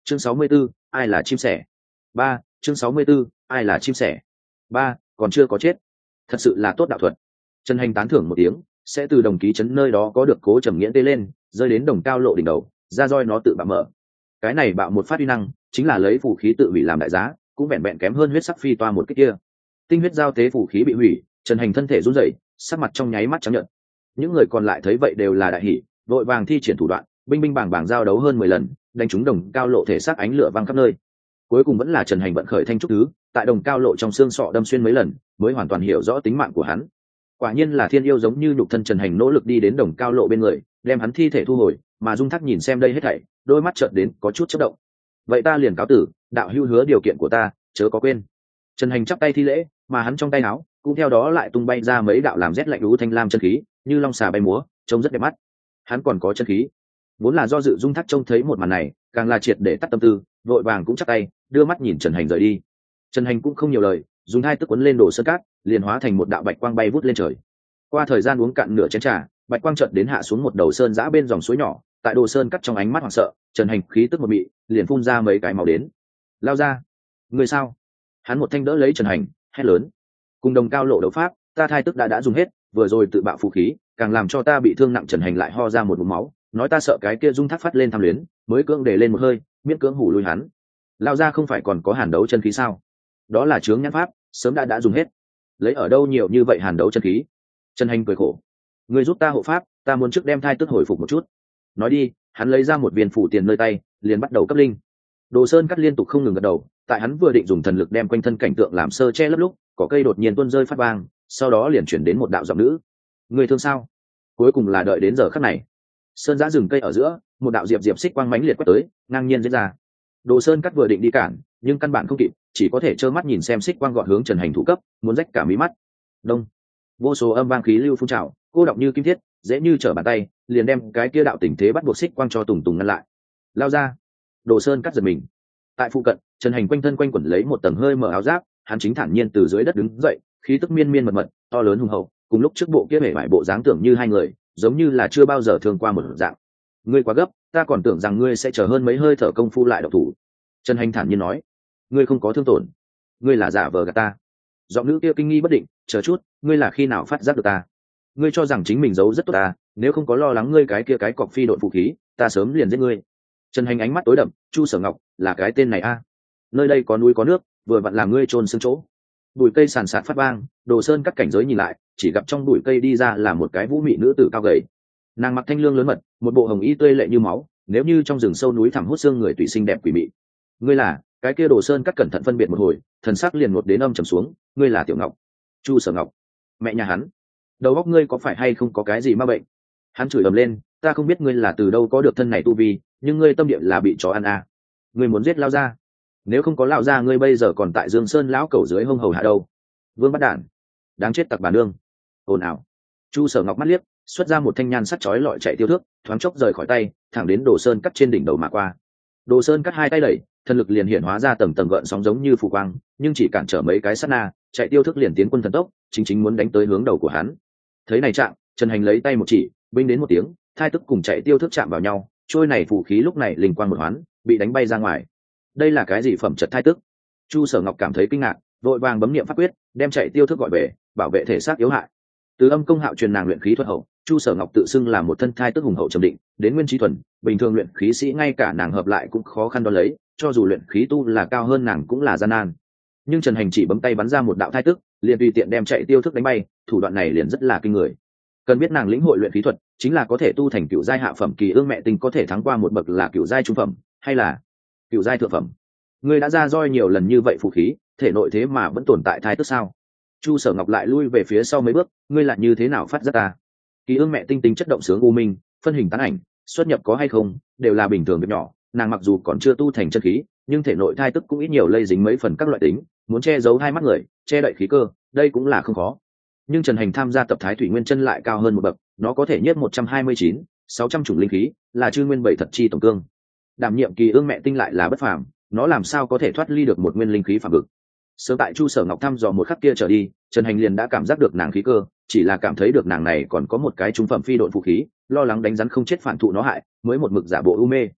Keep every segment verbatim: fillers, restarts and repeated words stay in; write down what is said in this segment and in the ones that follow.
chương sáu mươi 64, ai là chim sẻ? Ba, chương sáu mươi 64, ai là chim sẻ? Ba, còn chưa có chết. Thật sự là tốt đạo thuật. Trần Hành tán thưởng một tiếng, sẽ từ đồng ký chấn nơi đó có được Cố Trầm Nghiễn tê lên, rơi đến đồng cao lộ đỉnh đầu, ra roi nó tự bạo mở. Cái này bạo một phát uy năng, chính là lấy phù khí tự hủy làm đại giá, cũng vẹn vẹn kém hơn huyết sắc phi toa một cái kia. Tinh huyết giao tế phù khí bị hủy, Trần Hành thân thể run rẩy, sắc mặt trong nháy mắt trắng nhợt. Những người còn lại thấy vậy đều là đại hỉ, vội vàng thi triển thủ đoạn, binh binh bảng bảng giao đấu hơn mười lần, đánh trúng đồng cao lộ thể xác ánh lửa văng khắp nơi. Cuối cùng vẫn là Trần Hành vận khởi thanh trúc thứ, tại đồng cao lộ trong xương sọ đâm xuyên mấy lần, mới hoàn toàn hiểu rõ tính mạng của hắn. Quả nhiên là thiên yêu giống như nhục thân. Trần Hành nỗ lực đi đến đồng cao lộ bên người, đem hắn thi thể thu hồi, mà Dung Thác nhìn xem đây hết thảy, đôi mắt trợn đến có chút chớp động. Vậy ta liền cáo tử, đạo hữu hứa điều kiện của ta, chớ có quên. Trần Hành chắp tay thi lễ, mà hắn trong tay áo cũng theo đó lại tung bay ra mấy đạo làm rét lạnh lũ thanh lam chân khí, như long xà bay múa, trông rất đẹp mắt. Hắn còn có chân khí. Vốn là do dự Dung Thác trông thấy một màn này, càng là triệt để tắt tâm tư, vội vàng cũng chắp tay, đưa mắt nhìn Trần Hành rời đi. Trần Hành cũng không nhiều lời, dùng hai tức quấn lên đổ sơn cát, liền hóa thành một đạo bạch quang bay vút lên trời. Qua thời gian uống cạn nửa chén trà, bạch quang chợt đến hạ xuống một đầu sơn giã bên dòng suối nhỏ, tại đồ sơn cắt trong ánh mắt hoảng sợ, Trần Hành khí tức một bị, liền phun ra mấy cái màu đến. Lao ra, người sao? Hắn một thanh đỡ lấy Trần Hành, hét lớn. Cùng đồng cao lộ đấu pháp, ta thai tức đã đã dùng hết, vừa rồi tự bạo phù khí, càng làm cho ta bị thương nặng. Trần Hành lại ho ra một ngụm máu, nói ta sợ cái kia Dung Thác phát lên tham luyến, mới cưỡng để lên một hơi, miễn cưỡng hủ lui hắn. Lao ra không phải còn có hàn đấu chân khí sao? Đó là chướng nhãn pháp, sớm đã đã dùng hết. Lấy ở đâu nhiều như vậy hàn đấu chân khí? Trần Hành cười khổ. Người giúp ta hộ pháp, ta muốn trước đem thai tức hồi phục một chút. Nói đi, hắn lấy ra một viên phủ tiền nơi tay, liền bắt đầu cấp linh. Đồ Sơn cắt liên tục không ngừng gật đầu, tại hắn vừa định dùng thần lực đem quanh thân cảnh tượng làm sơ che lấp lúc, có cây đột nhiên tuôn rơi phát vang, sau đó liền chuyển đến một đạo giọng nữ. Người thương sao? Cuối cùng là đợi đến giờ khắc này. Sơn giã rừng cây ở giữa, một đạo diệp diệp xích quang mãnh liệt quét tới, ngang nhiên diễn ra. Đồ Sơn cắt vừa định đi cản, nhưng căn bản không kịp, chỉ có thể trơ mắt nhìn xem xích quang gọn hướng Trần Hành thủ cấp, muốn rách cả mí mắt. Đông, vô số âm vang khí lưu phun trào, cô động như kim thiết, dễ như trở bàn tay, liền đem cái kia đạo tình thế bắt buộc xích quang cho tùng tùng ngăn lại. Lao ra. Đồ Sơn cắt giật mình. Tại phụ cận, Trần Hành quanh thân quanh quẩn lấy một tầng hơi mở áo giáp, hắn chính thản nhiên từ dưới đất đứng dậy, khí tức miên miên mật mật, to lớn hùng hậu, cùng lúc trước bộ kia bể bại bộ dáng tưởng như hai người, giống như là chưa bao giờ thương qua một dạng. Ngươi quá gấp, ta còn tưởng rằng ngươi sẽ chờ hơn mấy hơi thở công phu lại độc thủ. Trần Hành thản nhiên nói. Ngươi không có thương tổn, ngươi là giả vờ gạt ta. Giọng nữ kia kinh nghi bất định, chờ chút, ngươi là khi nào phát giác được ta? Ngươi cho rằng chính mình giấu rất tốt ta, nếu không có lo lắng ngươi cái kia cái cọc phi đội phụ khí, ta sớm liền giết ngươi. Trần Hành ánh mắt tối đậm, Chu Sở Ngọc là cái tên này a? À? Nơi đây có núi có nước, vừa vặn làm ngươi trôn xương chỗ. Bụi cây sàn sạt phát vang, Đồ Sơn cắt cảnh giới nhìn lại, chỉ gặp trong bụi cây đi ra là một cái vũ mị nữ tử cao gầy. Nàng mặc thanh lương lớn mật, một bộ hồng y tươi lệ như máu, nếu như trong rừng sâu núi thẳm hút xương người tùy xinh đẹp quỷ mị. Ngươi là? Cái kia Đồ Sơn cắt cẩn thận phân biệt một hồi, thần sắc liền ngột đến âm trầm xuống. Ngươi là Tiểu Ngọc, Chu Sở Ngọc, mẹ nhà hắn. Đầu óc ngươi có phải hay không có cái gì ma bệnh? Hắn chửi ầm lên, ta không biết ngươi là từ đâu có được thân này tu vi, nhưng ngươi tâm địa là bị chó ăn à. Ngươi muốn giết Lao Gia, nếu không có Lao Gia ngươi bây giờ còn tại Dương Sơn lão cẩu dưới hông hầu hạ đâu. Vương bắt đản, đáng chết tặc bà nương. Ồn ào. Chu Sở Ngọc mắt liếc, xuất ra một thanh nhan sắt chói lọi chạy tiêu thước, thoáng chốc rời khỏi tay, thẳng đến Đồ Sơn cắt trên đỉnh đầu mà qua. Đồ Sơn cắt hai tay đẩy, thần lực liền hiện hóa ra tầng tầng gợn sóng giống như phù quang, nhưng chỉ cản trở mấy cái sát na, chạy tiêu thức liền tiến quân thần tốc, chính chính muốn đánh tới hướng đầu của hắn. Thấy này trạng, Trần Hành lấy tay một chỉ, binh đến một tiếng, thai tức cùng chạy tiêu thức chạm vào nhau, trôi này phù khí lúc này linh quang một hoán, bị đánh bay ra ngoài. Đây là cái gì phẩm chất thai tức? Chu Sở Ngọc cảm thấy kinh ngạc, vội vàng bấm niệm pháp quyết, đem chạy tiêu thức gọi về, bảo vệ thể xác yếu hại. Từ âm công hạo truyền nàng luyện khí thuật hậu, Chu Sở Ngọc tự xưng là một thân thai tức hùng hậu trầm định, đến nguyên trí thuần, bình thường luyện khí sĩ ngay cả nàng hợp lại cũng khó khăn đo lấy, cho dù luyện khí tu là cao hơn nàng cũng là gian nan. Nhưng Trần Hành chỉ bấm tay bắn ra một đạo thai tức, liền tùy tiện đem chạy tiêu thức đánh bay, thủ đoạn này liền rất là kinh người. Cần biết nàng lĩnh hội luyện khí thuật, chính là có thể tu thành cựu giai hạ phẩm kỳ ương mẹ tinh có thể thắng qua một bậc là cựu giai trung phẩm, hay là cựu giai thượng phẩm. Ngươi đã ra roi nhiều lần như vậy phù khí, thể nội thế mà vẫn tồn tại thai tức sao? Chu Sở Ngọc lại lui về phía sau mấy bước, ngươi lại như thế nào phát giác ta? Kỳ ương mẹ tinh tính chất động sướng u minh, phân hình tán ảnh, xuất nhập có hay không, đều là bình thường việc nhỏ. Nàng mặc dù còn chưa tu thành chân khí, nhưng thể nội thai tức cũng ít nhiều lây dính mấy phần các loại tính, muốn che giấu hai mắt người, che đậy khí cơ, đây cũng là không khó. Nhưng Trần Hành tham gia tập Thái Thủy Nguyên Chân lại cao hơn một bậc, nó có thể nhiếp một trăm hai mươi chín, sáu trăm chủng linh khí, là chư nguyên bảy thật chi tổng cương. Đảm nhiệm kỳ ương mẹ tinh lại là bất phàm, nó làm sao có thể thoát ly được một nguyên linh khí phàm vực. Sớm tại Chu Sở Ngọc thăm dò một khắc kia trở đi, Trần Hành liền đã cảm giác được nàng khí cơ, chỉ là cảm thấy được nàng này còn có một cái trung phẩm phi độn phụ khí, lo lắng đánh rắn không chết phản thụ nó hại, mới một mực giả bộ u mê.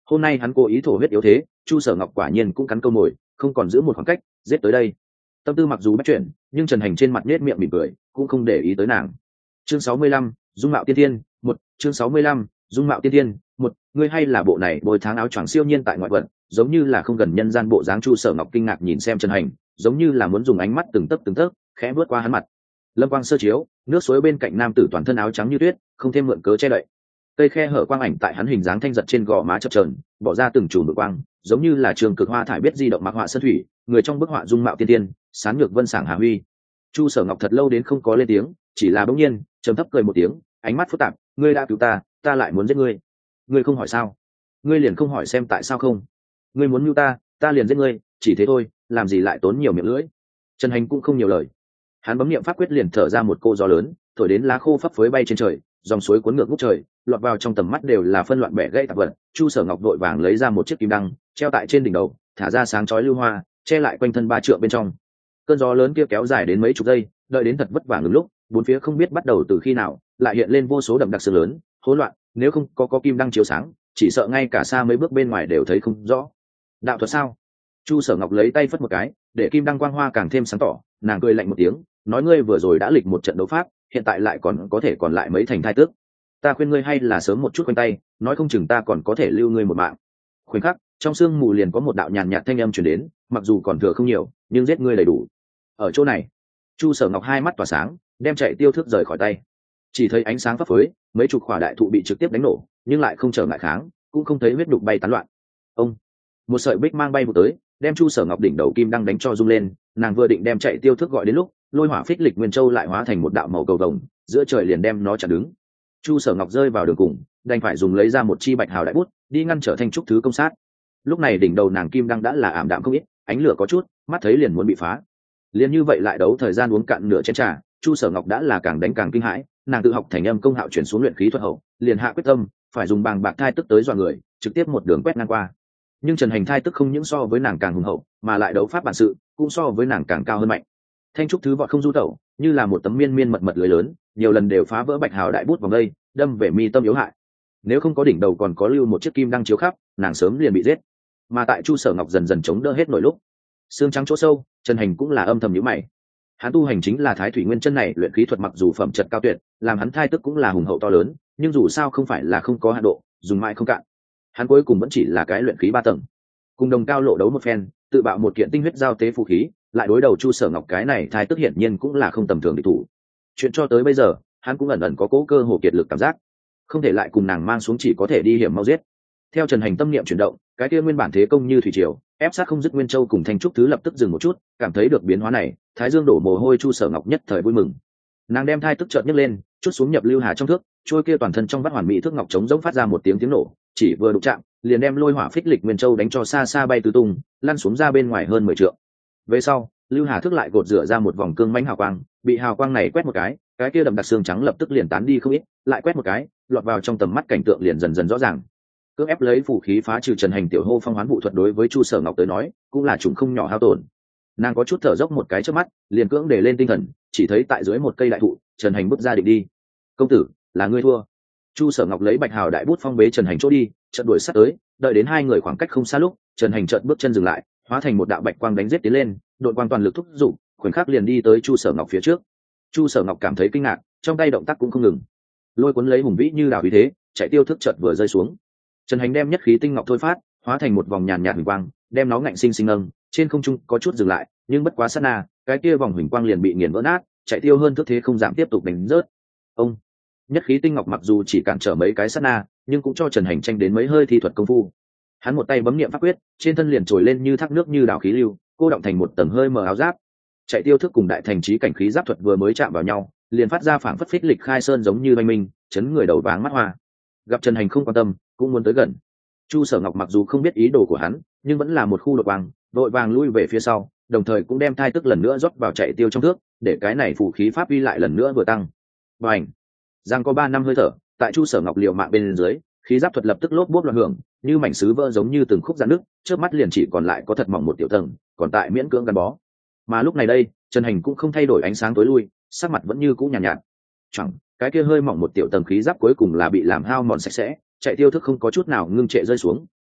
hôm nay hắn cố ý thổ huyết yếu thế, Chu Sở Ngọc quả nhiên cũng cắn câu mồi, không còn giữ một khoảng cách giết tới đây. Tâm tư mặc dù bắt chuyển, nhưng Trần Hành trên mặt nết miệng mỉm cười, cũng không để ý tới nàng. Chương sáu mươi lăm, dung mạo tiên tiên, một. Chương sáu mươi lăm, dung mạo tiên tiên, một. Ngươi hay là bộ này bồi tháng áo choàng siêu nhiên tại ngoại vận, giống như là không gần nhân gian bộ dáng. Chu Sở Ngọc kinh ngạc nhìn xem Trần Hành, giống như là muốn dùng ánh mắt từng tấc từng tấc khẽ vớt qua hắn mặt. Lâm quang sơ chiếu, nước suối bên cạnh nam tử toàn thân áo trắng như tuyết, không thêm mượn cớ che đậy. Cây khe hở quang ảnh tại hắn hình dáng thanh giật trên gò má chập chờn, bỏ ra từng chùm bự quang, giống như là trường cực hoa thải biết di động mặc họa sơn thủy, người trong bức họa dung mạo tiên tiên, sán nhược vân sảng hà huy. Chu Sở Ngọc thật lâu đến không có lên tiếng, chỉ là bỗng nhiên trầm thấp cười một tiếng, ánh mắt phức tạp, ngươi đã cứu ta, ta lại muốn giết ngươi. Ngươi không hỏi sao? Ngươi liền không hỏi xem tại sao không? Ngươi muốn mưu ta, ta liền giết ngươi, chỉ thế thôi, làm gì lại tốn nhiều miệng lưỡi? Trần Hành cũng không nhiều lời, hắn bấm niệm pháp quyết liền thở ra một cô gió lớn, thổi đến lá khô phấp phới bay trên trời, dòng suối cuốn ngược ngút trời, lọt vào trong tầm mắt đều là phân loạn bẻ gãy tạp vật. Chu Sở Ngọc vội vàng lấy ra một chiếc kim đăng, treo tại trên đỉnh đầu, thả ra sáng chói lưu hoa, che lại quanh thân ba trượng bên trong. Cơn gió lớn kia kéo dài đến mấy chục giây, đợi đến thật vất vả ngừng lúc, bốn phía không biết bắt đầu từ khi nào, lại hiện lên vô số đậm đặc sương lớn, hỗn loạn, nếu không có có kim đăng chiếu sáng, chỉ sợ ngay cả xa mấy bước bên ngoài đều thấy không rõ. Đạo thuật sao? Chu Sở Ngọc lấy tay phất một cái, để kim đăng quang hoa càng thêm sáng tỏ, nàng cười lạnh một tiếng, nói ngươi vừa rồi đã lịch một trận đấu pháp, hiện tại lại còn có thể còn lại mấy thành thai tước. Ta khuyên ngươi hay là sớm một chút quanh tay, nói không chừng ta còn có thể lưu ngươi một mạng. Khoảnh khắc, trong sương mù liền có một đạo nhàn nhạt thanh âm truyền đến, mặc dù còn thừa không nhiều, nhưng giết ngươi đầy đủ. Ở chỗ này, Chu Sở Ngọc hai mắt tỏa sáng, đem chạy tiêu thước rời khỏi tay. Chỉ thấy ánh sáng phấp phới, mấy chục quả đại thụ bị trực tiếp đánh nổ, nhưng lại không trở ngại kháng, cũng không thấy huyết đục bay tán loạn. Ông, một sợi bích mang bay vụ tới, đem Chu Sở Ngọc đỉnh đầu kim đang đánh cho rung lên, nàng vừa định đem chạy tiêu thước gọi đến lúc, lôi hỏa phích lịch nguyên châu lại hóa thành một đạo màu cầu vồng, giữa trời liền đem nó chặn đứng. Chu Sở Ngọc rơi vào đường cùng, đành phải dùng lấy ra một chi bạch hào đại bút, đi ngăn trở thanh trúc thứ công sát. Lúc này đỉnh đầu nàng kim đang đã là ảm đạm không ít, ánh lửa có chút, mắt thấy liền muốn bị phá. Liền như vậy lại đấu thời gian uống cạn nửa chén trà, Chu Sở Ngọc đã là càng đánh càng kinh hãi, nàng tự học thành âm công hạo chuyển xuống luyện khí thuật hậu, liền hạ quyết tâm, phải dùng bàng bạc thai tức tới dọa người, trực tiếp một đường quét ngang qua. Nhưng Trần Hành thai tức không những so với nàng càng hùng hậu, mà lại đấu pháp bản sự, cũng so với nàng càng cao hơn mạnh. Thanh trúc thứ vọt không du tẩu, như là một tấm miên miên mật mật lưới lớn, nhiều lần đều phá vỡ bạch hào đại bút vòng đây, đâm về mi tâm yếu hại. Nếu không có đỉnh đầu còn có lưu một chiếc kim đang chiếu khắp, nàng sớm liền bị giết. Mà tại Chu Sở Ngọc dần dần chống đỡ hết nội lúc, xương trắng chỗ sâu, Trần Hành cũng là âm thầm nhíu mày. Hắn tu hành chính là Thái Thủy Nguyên chân này luyện khí thuật, mặc dù phẩm chất cao tuyệt, làm hắn thai tức cũng là hùng hậu to lớn, nhưng dù sao không phải là không có hạn độ, dùng mãi không cạn. Hắn cuối cùng vẫn chỉ là cái luyện khí ba tầng. Cùng đồng cao lộ đấu một phen, tự bạo một kiện tinh huyết giao tế phù khí, lại đối đầu Chu Sở Ngọc cái này thai tức hiển nhiên cũng là không tầm thường địch thủ. Chuyện cho tới bây giờ, hắn cũng ẩn ẩn có cố cơ hồ kiệt lực cảm giác, không thể lại cùng nàng mang xuống, chỉ có thể đi hiểm mau giết. Theo Trần Hành tâm niệm chuyển động, cái kia nguyên bản thế công như thủy triều, ép sát không dứt Nguyên Châu cùng Thanh trúc thứ lập tức dừng một chút, cảm thấy được biến hóa này, Thái Dương đổ mồ hôi, Chu Sở Ngọc nhất thời vui mừng. Nàng đem thai tức chợt nhấc lên, chút xuống nhập lưu hà trong thước, trôi kia toàn thân trong vắt hoàn mỹ thước ngọc chống rỗng phát ra một tiếng tiếng nổ, chỉ vừa đụng chạm, liền đem lôi hỏa phích lịch Nguyên Châu đánh cho xa xa bay tứ tung, lăn xuống ra bên ngoài hơn mười trượng. Về sau, lưu hà thước lại gột rửa ra một vòng cương mãnh hào quang, bị hào quang này quét một cái, cái kia đậm đặc xương trắng lập tức liền tán đi không ít, lại quét một cái, lọt vào trong tầm mắt cảnh tượng liền dần dần rõ ràng. Cưỡng ép lấy phù khí phá trừ Trần Hành tiểu hô phong hoán vụ thuật đối với Chu Sở Ngọc tới nói, cũng là trùng không nhỏ hao tổn. Nàng có chút thở dốc một cái trước mắt, liền cưỡng để lên tinh thần, chỉ thấy tại dưới một cây đại thụ, Trần Hành bước ra định đi. "Công tử, là ngươi thua." Chu Sở Ngọc lấy bạch hào đại bút phong bế Trần Hành chỗ đi, chợt đuổi sát tới, đợi đến hai người khoảng cách không xa lúc, Trần Hành chợt bước chân dừng lại, hóa thành một đạo bạch quang đánh giết tiến lên, đội quang toàn lực thúc giục, khoảnh khắc liền đi tới Chu Sở Ngọc phía trước. Chu Sở Ngọc cảm thấy kinh ngạc, trong tay động tác cũng không ngừng, lôi cuốn lấy hùng vĩ như đảo uy thế, chạy tiêu thức chợt vừa rơi xuống. Trần Hành đem nhất khí tinh ngọc thôi phát, hóa thành một vòng nhàn nhạt huỳnh quang, đem nó ngạnh sinh sinh nâng, trên không trung có chút dừng lại, nhưng bất quá sát na, cái kia vòng huỳnh quang liền bị nghiền vỡ nát, chạy tiêu hơn thước thế không giảm tiếp tục đánh rớt. Ông, nhất khí tinh ngọc mặc dù chỉ cản trở mấy cái sát na, nhưng cũng cho Trần Hành tranh đến mấy hơi thi thuật công phu. Hắn một tay bấm niệm pháp quyết, trên thân liền trồi lên như thác nước như đảo khí lưu, cô động thành một tầng hơi mờ áo giáp. Chạy tiêu thức cùng đại thành trí cảnh khí giáp thuật vừa mới chạm vào nhau, liền phát ra phảng phất phích lịch khai sơn giống như oanh minh, chấn người đầu váng mắt hoa. Gặp Trần Hành không quan tâm, cũng muốn tới gần. Chu Sở Ngọc mặc dù không biết ý đồ của hắn, nhưng vẫn là một khu đột vàng, vội vàng lui về phía sau, đồng thời cũng đem thai tức lần nữa rót vào chạy tiêu trong thước, để cái này phù khí pháp uy lại lần nữa vừa tăng. Bành! Giang có ba năm hơi thở, tại Chu Sở Ngọc liều mạng bên dưới, khí giáp thuật lập tức lốp bốp loạn hưởng, như mảnh sứ vỡ giống như từng khúc rạn nứt, trước mắt liền chỉ còn lại có thật mỏng một tiểu tầng, còn tại miễn cưỡng gắn bó. Mà lúc này đây, Trần Hành cũng không thay đổi ánh sáng tối lui, sắc mặt vẫn như cũ nhàn nhạt, nhạt. Chẳng, cái kia hơi mỏng một tiểu tầng khí giáp cuối cùng là bị làm hao mòn sạch sẽ, chạy tiêu thức không có chút nào ngưng trệ rơi xuống,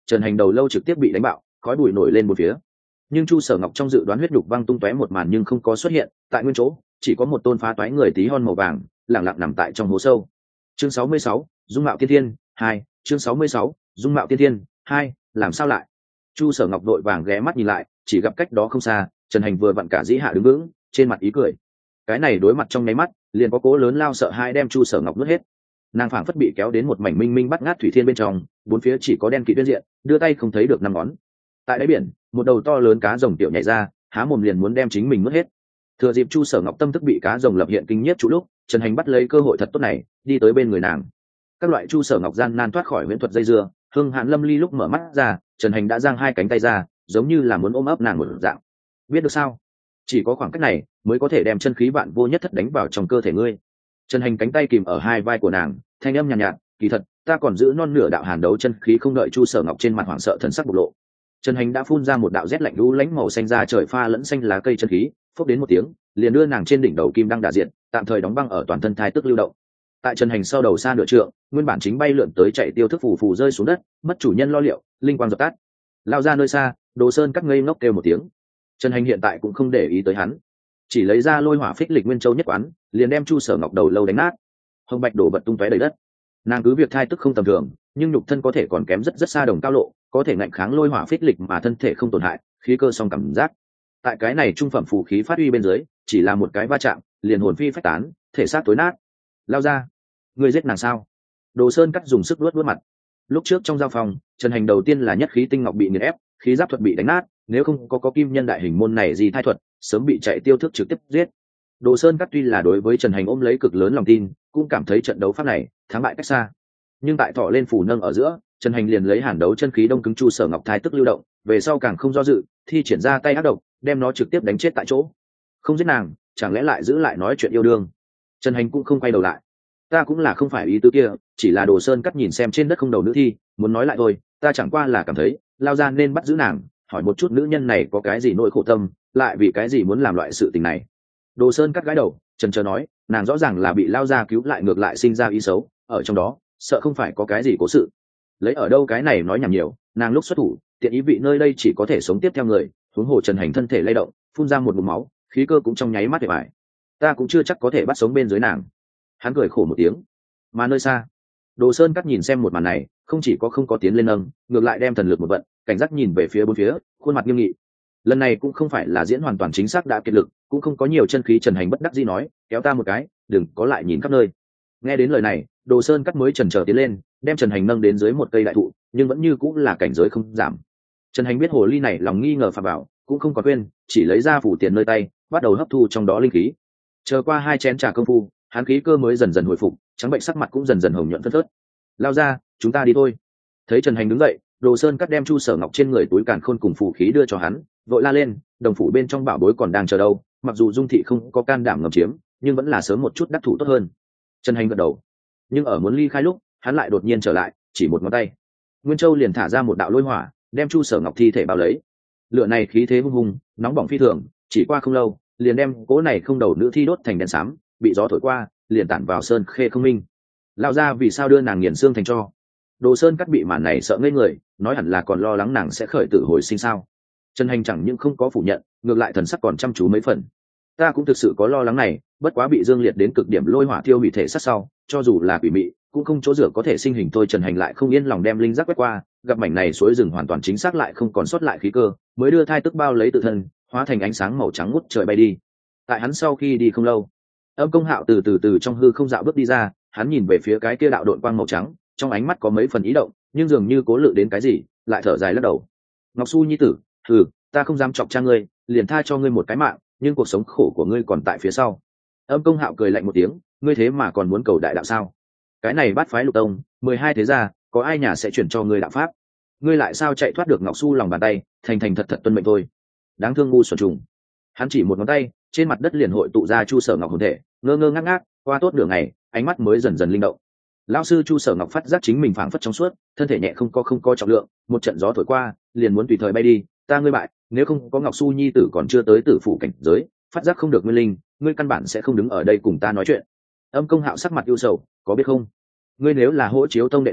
Trần Hành đầu lâu trực tiếp bị đánh bạo, khói bụi nổi lên một phía. Nhưng Chu Sở Ngọc trong dự đoán huyết nhục văng tung tóe một màn nhưng không có xuất hiện, tại nguyên chỗ chỉ có một tôn phá toái người tí hon màu vàng lẳng lặng nằm tại trong hố sâu. Chương sáu mươi sáu, dung mạo tiên thiên hai. Chương sáu mươi sáu, dung mạo tiên thiên hai. Làm sao lại? Chu Sở Ngọc đội vàng ghé mắt nhìn lại, chỉ gặp cách đó không xa, Trần Hành vừa vặn cả dĩ hạ đứng vững, trên mặt ý cười. Cái này đối mặt trong nháy mắt, liền có cố lớn lao sợ hai đem Chu Sở Ngọc nuốt hết. Nàng phảng phất bị kéo đến một mảnh minh minh bắt ngát thủy thiên bên trong, bốn phía chỉ có đen kịt tuyết diện, đưa tay không thấy được năm ngón. Tại đáy biển, một đầu to lớn cá rồng tiểu nhảy ra, há mồm liền muốn đem chính mình nuốt hết. Thừa dịp Chu Sở Ngọc tâm thức bị cá rồng lập hiện kinh nhiếp chủ lúc, Trần Hành bắt lấy cơ hội thật tốt này, đi tới bên người nàng. Các loại Chu Sở Ngọc gian nan thoát khỏi huyễn thuật dây dưa, Hưng Hạn Lâm Ly lúc mở mắt ra, Trần Hành đã giang hai cánh tay ra, giống như là muốn ôm ấp nàng một dạng. Biết được sao? Chỉ có khoảng cách này mới có thể đem chân khí vạn vô nhất thất đánh vào trong cơ thể ngươi. Trần Hành cánh tay kìm ở hai vai của nàng, thanh âm nhàn nhạt, nhạt, kỳ thật, ta còn giữ non nửa đạo hàn đấu chân khí không đợi Chu Sở Ngọc trên mặt hoảng sợ thần sắc bộc lộ. Trần Hành đã phun ra một đạo rét lạnh lũ lánh màu xanh ra trời pha lẫn xanh lá cây chân khí, phốc đến một tiếng, liền đưa nàng trên đỉnh đầu kim đăng đả diện, tạm thời đóng băng ở toàn thân thai tức lưu động. Tại Trần Hành sau đầu xa nửa trượng, nguyên bản chính bay lượn tới chạy tiêu thức phù phù rơi xuống đất, mất chủ nhân lo liệu, linh quang dập tắt. Lao ra nơi xa, Đồ Sơn cắt ngây ngốc kêu một tiếng. Trần Hành hiện tại cũng không để ý tới hắn, chỉ lấy ra lôi hỏa phích lịch nguyên châu nhất quán, liền đem Chu Sở Ngọc đầu lâu đánh nát. Hồng bạch đổ bật tung tóe đầy đất. Nàng cứ việc thai tức không tầm thường, nhưng nhục thân có thể còn kém rất rất xa đồng cao lộ, có thể ngạnh kháng lôi hỏa phích lịch mà thân thể không tổn hại, khí cơ song cảm giác. Tại cái này trung phẩm phù khí phát uy bên dưới, chỉ là một cái va chạm, liền hồn phi phách tán, thể xác tối nát. Lao ra, ngươi giết nàng sao? Đồ Sơn cắt dùng sức luốt luốt mặt. Lúc trước trong giao phòng, Trần Hành đầu tiên là nhất khí tinh ngọc bị nghiền ép, khí giáp thuật bị đánh nát, nếu không có có kim nhân đại hình môn này gì thai thuật, sớm bị chạy tiêu thức trực tiếp giết. Đồ Sơn cắt tuy là đối với Trần Hành ôm lấy cực lớn lòng tin, cũng cảm thấy trận đấu pháp này thắng bại cách xa. Nhưng tại thọ lên phủ nâng ở giữa, Trần Hành liền lấy hàn đấu chân khí đông cứng Chu Sở Ngọc thai tức lưu động, về sau càng không do dự, thi triển ra tay ác độc, đem nó trực tiếp đánh chết tại chỗ. Không giết nàng, chẳng lẽ lại giữ lại nói chuyện yêu đương? Trần Hành cũng không quay đầu lại. Ta cũng là không phải ý tứ kia, chỉ là Đồ Sơn cắt nhìn xem trên đất không đầu nữ thi, muốn nói lại thôi, ta chẳng qua là cảm thấy, Lao ra nên bắt giữ nàng, hỏi một chút nữ nhân này có cái gì nỗi khổ tâm, lại vì cái gì muốn làm loại sự tình này. Đồ Sơn cắt gái đầu, trần trờ nói, nàng rõ ràng là bị Lao ra cứu lại ngược lại sinh ra ý xấu, ở trong đó, sợ không phải có cái gì cố sự. Lấy ở đâu cái này nói nhảm nhiều, nàng lúc xuất thủ, tiện ý vị nơi đây chỉ có thể sống tiếp theo người, huống hồ Trần Hành thân thể lay động, phun ra một ngụm máu, khí cơ cũng trong nháy mắt để bại. Ta cũng chưa chắc có thể bắt sống bên dưới nàng. Hắn cười khổ một tiếng. Mà nơi xa, Đồ Sơn cắt nhìn xem một màn này, không chỉ có không có tiến lên nâng, ngược lại đem thần lực một vận, cảnh giác nhìn về phía bốn phía, khuôn mặt nghiêm nghị. Lần này cũng không phải là diễn hoàn toàn chính xác đã kiệt lực, cũng không có nhiều chân khí. Trần Hành bất đắc dĩ nói, kéo ta một cái, đừng có lại nhìn khắp nơi. Nghe đến lời này, Đồ Sơn cắt mới chần chờ tiến lên, đem Trần Hành nâng đến dưới một cây đại thụ, nhưng vẫn như cũng là cảnh giới không giảm. Trần Hành biết hồ ly này lòng nghi ngờ phạm vào, cũng không có quên, chỉ lấy ra phủ tiền nơi tay, bắt đầu hấp thu trong đó linh khí. Chờ qua hai chén trà công phu, hắn khí cơ mới dần dần hồi phục, trắng bệnh sắc mặt cũng dần dần hồng nhuận phất phớt. Lao ra, chúng ta đi thôi. Thấy Trần Hành đứng dậy, Đồ Sơn cắt đem Chu Sở Ngọc trên người túi càn khôn cùng phù khí đưa cho hắn, vội la lên, đồng phủ bên trong bảo bối còn đang chờ đâu, mặc dù Dung thị không có can đảm ngầm chiếm, nhưng vẫn là sớm một chút đắc thủ tốt hơn. Trần Hành gật đầu, nhưng ở muốn ly khai lúc, hắn lại đột nhiên trở lại, chỉ một ngón tay, Nguyên Châu liền thả ra một đạo lôi hỏa, đem Chu Sở Ngọc thi thể bao lấy. Lửa này khí thế hung hùng, nóng bỏng phi thường, chỉ qua không lâu, liền đem cố này không đầu nữ thi đốt thành đèn xám, bị gió thổi qua, liền tản vào sơn khê không minh. Lão gia vì sao đưa nàng nghiền xương thành tro? Đồ Sơn cắt bị màn này sợ ngây người, nói hẳn là còn lo lắng nàng sẽ khởi tử hồi sinh sao. Trần Hành chẳng những không có phủ nhận, ngược lại thần sắc còn chăm chú mấy phần. Ta cũng thực sự có lo lắng này, bất quá bị dương liệt đến cực điểm lôi hỏa thiêu hủy thể sát sau, cho dù là quỷ mị, cũng không chỗ rửa có thể sinh hình. Tôi Trần Hành lại không yên lòng đem linh giác quét qua, gặp mảnh này suối rừng hoàn toàn chính xác lại không còn sót lại khí cơ, mới đưa thai tức bao lấy tự thân, hóa thành ánh sáng màu trắng ngút trời bay đi. Tại hắn sau khi đi không lâu, Âm Công Hạo từ từ từ trong hư không dạo bước đi ra, hắn nhìn về phía cái kia đạo đội quang màu trắng, trong ánh mắt có mấy phần ý động, nhưng dường như cố lự đến cái gì, lại thở dài lắc đầu. Ngọc Su nhi tử, thử, ta không dám chọc cha ngươi, liền tha cho ngươi một cái mạng, nhưng cuộc sống khổ của ngươi còn tại phía sau. Âm Công Hạo cười lạnh một tiếng, ngươi thế mà còn muốn cầu đại đạo sao? Cái này bát phái lục tông, mười hai thế gia, có ai nhà sẽ chuyển cho ngươi đạo pháp? Ngươi lại sao chạy thoát được Ngọc Su lòng bàn tay, thành thành thật thật tuân mệnh thôi. Đáng thương ngu xuẩn trùng. Hắn chỉ một ngón tay, trên mặt đất liền hội tụ ra Chu Sở Ngọc hồn thể, ngơ ngơ ngác ngác, qua tốt nửa ngày, ánh mắt mới dần dần linh động. Lão sư Chu Sở Ngọc phát giác chính mình phảng phất trong suốt, thân thể nhẹ không có không có trọng lượng, một trận gió thổi qua, liền muốn tùy thời bay đi. Ta ngươi bại, nếu không có Ngọc Su nhi tử còn chưa tới tử phủ cảnh giới, phát giác không được nguyên linh, ngươi căn bản sẽ không đứng ở đây cùng ta nói chuyện. Âm Công Hạo sắc mặt ưu sầu, có biết không? Ngươi nếu là Hỗ Chiếu tông đệ tử,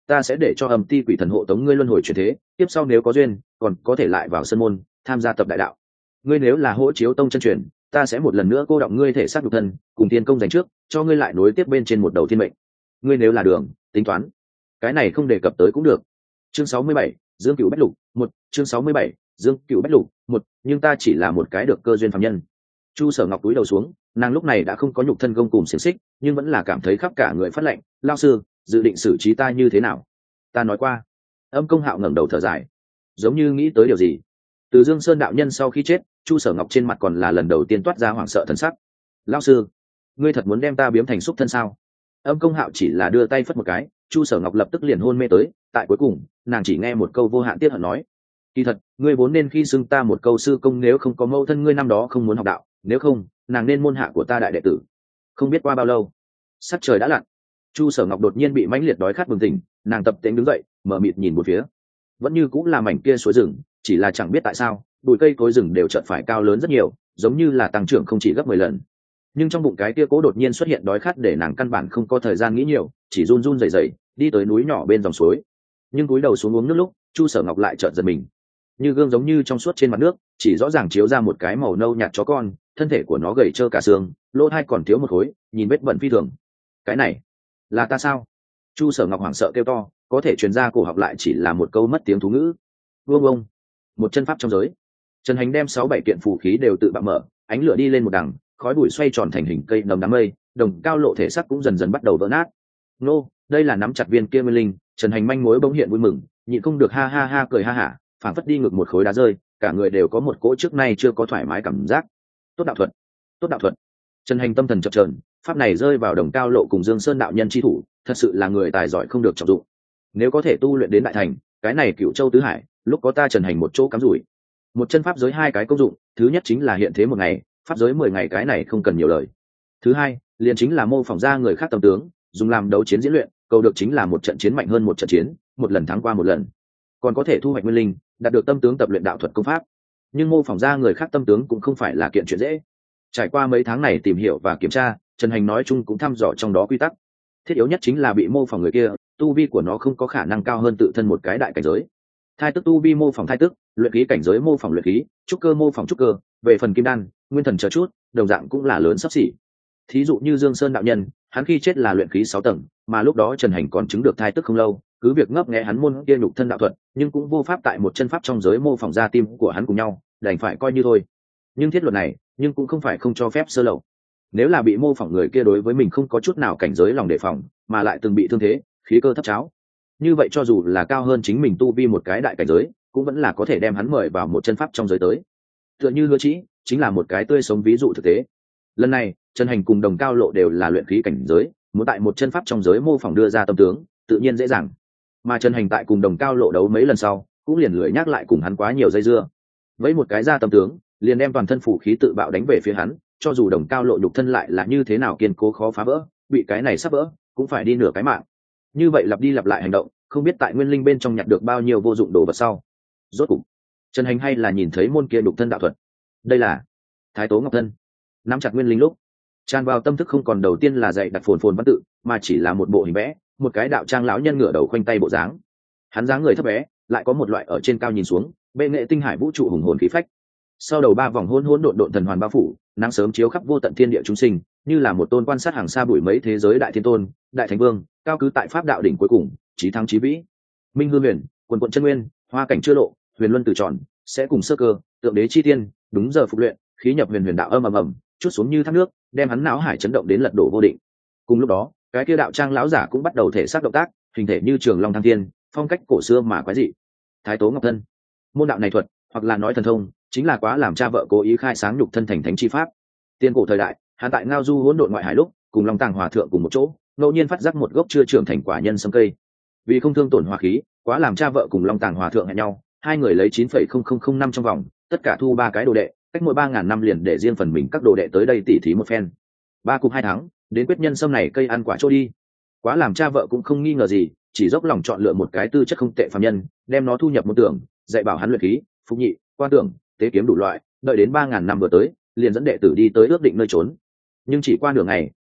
ta sẽ để cho âm ti quỷ thần hộ tống ngươi luân hồi chuyển thế, tiếp sau nếu có duyên còn có thể lại vào sân môn tham gia tập đại đạo. Ngươi nếu là hỗ chiếu tông chân truyền, ta sẽ một lần nữa cô động ngươi thể xác nhục thân cùng thiên công dành trước, cho ngươi lại nối tiếp bên trên một đầu thiên mệnh. Ngươi nếu là đường tính toán, cái này không đề cập tới cũng được. Chương sáu mươi bảy, Dương Cửu Bách Lục một. Chương sáu mươi bảy, Dương Cửu Bách Lục một. Nhưng ta chỉ là một cái được cơ duyên phàm nhân. Chu Sở Ngọc cúi đầu xuống, nàng lúc này đã không có nhục thân gông cùm xiềng xích, nhưng vẫn là cảm thấy khắp cả người phát lạnh. Lao sư, dự định xử trí ta như thế nào? Ta nói qua. Âm Công Hạo ngẩng đầu thở dài, giống như nghĩ tới điều gì. Từ Dương Sơn đạo nhân sau khi chết, Chu Sở Ngọc trên mặt còn là lần đầu tiên toát ra hoảng sợ thần sắc. Lao sư, ngươi thật muốn đem ta biếm thành xúc thân sao? Âm Công Hạo chỉ là đưa tay phất một cái, Chu Sở Ngọc lập tức liền hôn mê tới. Tại cuối cùng, nàng chỉ nghe một câu vô hạn tiếc hận nói: kỳ thật, ngươi vốn nên khi xưng ta một câu sư công, nếu không có mâu thân ngươi năm đó không muốn học đạo, nếu không, nàng nên môn hạ của ta đại đệ tử. Không biết qua bao lâu, sắc trời đã lặn. Chu Sở Ngọc đột nhiên bị mãnh liệt đói khát bừng tỉnh, nàng tập tễnh đứng dậy, mở mịt nhìn một phía. Vẫn như cũng là mảnh kia suối rừng, chỉ là chẳng biết tại sao, bụi cây cối rừng đều chợt phải cao lớn rất nhiều, giống như là tăng trưởng không chỉ gấp mười lần. Nhưng trong bụng cái kia cố đột nhiên xuất hiện đói khát để nàng căn bản không có thời gian nghĩ nhiều, chỉ run run rẩy rẩy đi tới núi nhỏ bên dòng suối. Nhưng cúi đầu xuống uống nước lúc, Chu Sở Ngọc lại chợt giật mình. Như gương giống như trong suốt trên mặt nước, chỉ rõ ràng chiếu ra một cái màu nâu nhạt chó con, thân thể của nó gầy trơ cả xương, lỗ tai còn thiếu một khối, nhìn vết bẩn phi thường. Cái này là ta sao? Chu Sở Ngọc hoảng sợ kêu to, có thể truyền ra cổ họng lại chỉ là một câu mất tiếng thú ngữ. Vương ông, một chân pháp trong giới. Trần Hành đem sáu bảy kiện phù khí đều tự bạo mở, ánh lửa đi lên một đằng, khói bụi xoay tròn thành hình cây nấm đám mây, đồng cao lộ thể sắc cũng dần dần bắt đầu vỡ nát. Nô, đây là nắm chặt viên kia nguyên linh. Trần Hành manh mối bỗng hiện vui mừng, nhịn không được ha ha ha cười ha hả, phảng phất đi ngược một khối đá rơi, cả người đều có một cỗ trước nay chưa có thoải mái cảm giác. Tốt đạo thuật, tốt đạo thuật. Trần Hành tâm thần chập chờn, pháp này rơi vào đồng cao lộ cùng Dương Sơn đạo nhân chi thủ, thật sự là người tài giỏi không được trọng dụng. Nếu có thể tu luyện đến đại thành, cái này Cửu Châu tứ hải, lúc có ta Trần Hành một chỗ cắm rủi. Một chân pháp giới hai cái công dụng, thứ nhất chính là hiện thế một ngày, pháp giới mười ngày, cái này không cần nhiều lời. Thứ hai, liền chính là mô phỏng ra người khác tâm tướng, dùng làm đấu chiến diễn luyện, cầu được chính là một trận chiến mạnh hơn một trận chiến, một lần thắng qua một lần. Còn có thể thu hoạch nguyên linh, đạt được tâm tướng tập luyện đạo thuật công pháp. Nhưng mô phỏng ra người khác tâm tướng cũng không phải là kiện chuyện dễ. Trải qua mấy tháng này tìm hiểu và kiểm tra, Trần Hành nói chung cũng thăm dò trong đó quy tắc. Thiết yếu nhất chính là bị mô phỏng người kia, tu vi của nó không có khả năng cao hơn tự thân một cái đại cảnh giới. Thai tức tu vi mô phỏng thai tức, luyện khí cảnh giới mô phỏng luyện khí, trúc cơ mô phỏng trúc cơ, về phần kim đan, nguyên thần chờ chút, đồng dạng cũng là lớn sắp xỉ. Thí dụ như Dương Sơn đạo nhân, hắn khi chết là luyện khí sáu tầng, mà lúc đó Trần Hành còn chứng được thai tức không lâu, cứ việc ngấp nghé hắn môn kia nhục thân đạo thuật, nhưng cũng vô pháp tại một chân pháp trong giới mô phỏng ra tim của hắn cùng nhau, đành phải coi như thôi. Nhưng thiết luật này, nhưng cũng không phải không cho phép sơ lậu. Nếu là bị mô phỏng người kia đối với mình không có chút nào cảnh giới lòng đề phòng, mà lại từng bị thương thế, khí cơ thấp cháo, như vậy cho dù là cao hơn chính mình tu vi một cái đại cảnh giới, cũng vẫn là có thể đem hắn mời vào một chân pháp trong giới tới. Tựa như Hứa Chí, chính là một cái tươi sống ví dụ thực tế. Lần này, Trần Hành cùng đồng cao lộ đều là luyện khí cảnh giới, muốn tại một chân pháp trong giới mô phỏng đưa ra tâm tướng, tự nhiên dễ dàng. Mà Trần Hành tại cùng đồng cao lộ đấu mấy lần sau, cũng liền lười nhắc lại cùng hắn quá nhiều dây dưa. Với một cái ra tâm tướng, liền đem toàn thân phủ khí tự bạo đánh về phía hắn, cho dù đồng cao lộ nhục thân lại là như thế nào kiên cố khó phá vỡ, bị cái này sắp vỡ, cũng phải đi nửa cái mạng. Như vậy lặp đi lặp lại hành động, không biết tại nguyên linh bên trong nhặt được bao nhiêu vô dụng đồ vật sau. Rốt cục, Trần Hành hay là nhìn thấy môn kia nhục thân đạo thuật. Đây là Thái Tố Ngọc Thân. Nắm chặt nguyên linh lúc, tràn vào tâm thức không còn đầu tiên là dạy đặt phồn phồn văn tự, mà chỉ là một bộ hình vẽ, một cái đạo trang lão nhân ngửa đầu khoanh tay bộ dáng. Hắn dáng người thấp bé, lại có một loại ở trên cao nhìn xuống, bệ nghệ tinh hải vũ trụ hùng hồn khí phách. Sau đầu ba vòng hỗn hỗn độn độn thần hoàn bao phủ, nắng sớm chiếu khắp vô tận thiên địa chúng sinh, như là một tôn quan sát hàng xa bụi mấy thế giới đại thiên tôn, đại thánh vương, cao cứ tại pháp đạo đỉnh cuối cùng, chí thắng chí vĩ. Minh hư huyền, quần quận chân nguyên, hoa cảnh chưa lộ, huyền luân từ tròn, sẽ cùng sơ cơ, tượng đế chi tiên, đúng giờ phục luyện, khí nhập huyền huyền đạo âm ầm ầm, chút xuống như thác nước, đem hắn não hải chấn động đến lật đổ vô định. Cùng lúc đó, cái kia đạo trang lão giả cũng bắt đầu thể xác động tác, hình thể như trường long thăng thiên, phong cách cổ xưa mà quái dị. Thái Tố Ngọc Thân, môn đạo này thuật, hoặc là nói thần thông, chính là quá làm cha vợ cố ý khai sáng nhục thân thành thánh chi pháp. Tiên cổ thời đại, hắn tại ngao du hỗn độn ngoại hải lúc, cùng Long Tàng Hòa thượng cùng một chỗ, ngẫu nhiên phát giác một gốc chưa trưởng thành quả nhân sâm cây. Vì không thương tổn hòa khí, quá làm cha vợ cùng Long Tàng Hòa thượng hẹn nhau, hai người lấy chín phẩy không không không năm trong vòng, tất cả thu ba cái đồ đệ, cách mỗi ba ngàn năm liền để riêng phần mình các đồ đệ tới đây tỉ thí một phen. Ba cục hai tháng, đến quyết nhân sâm này cây ăn quả trôi đi. Quá làm cha vợ cũng không nghi ngờ gì, chỉ dốc lòng chọn lựa một cái tư chất không tệ phàm nhân, đem nó thu nhập môn tưởng, dạy bảo hắn luyện khí, phục nhị, quan tưởng, tế kiếm đủ loại, đợi đến ba ngàn năm vừa tới, liền dẫn đệ tử đi tới ước định nơi trốn. Nhưng chỉ qua nửa ngày,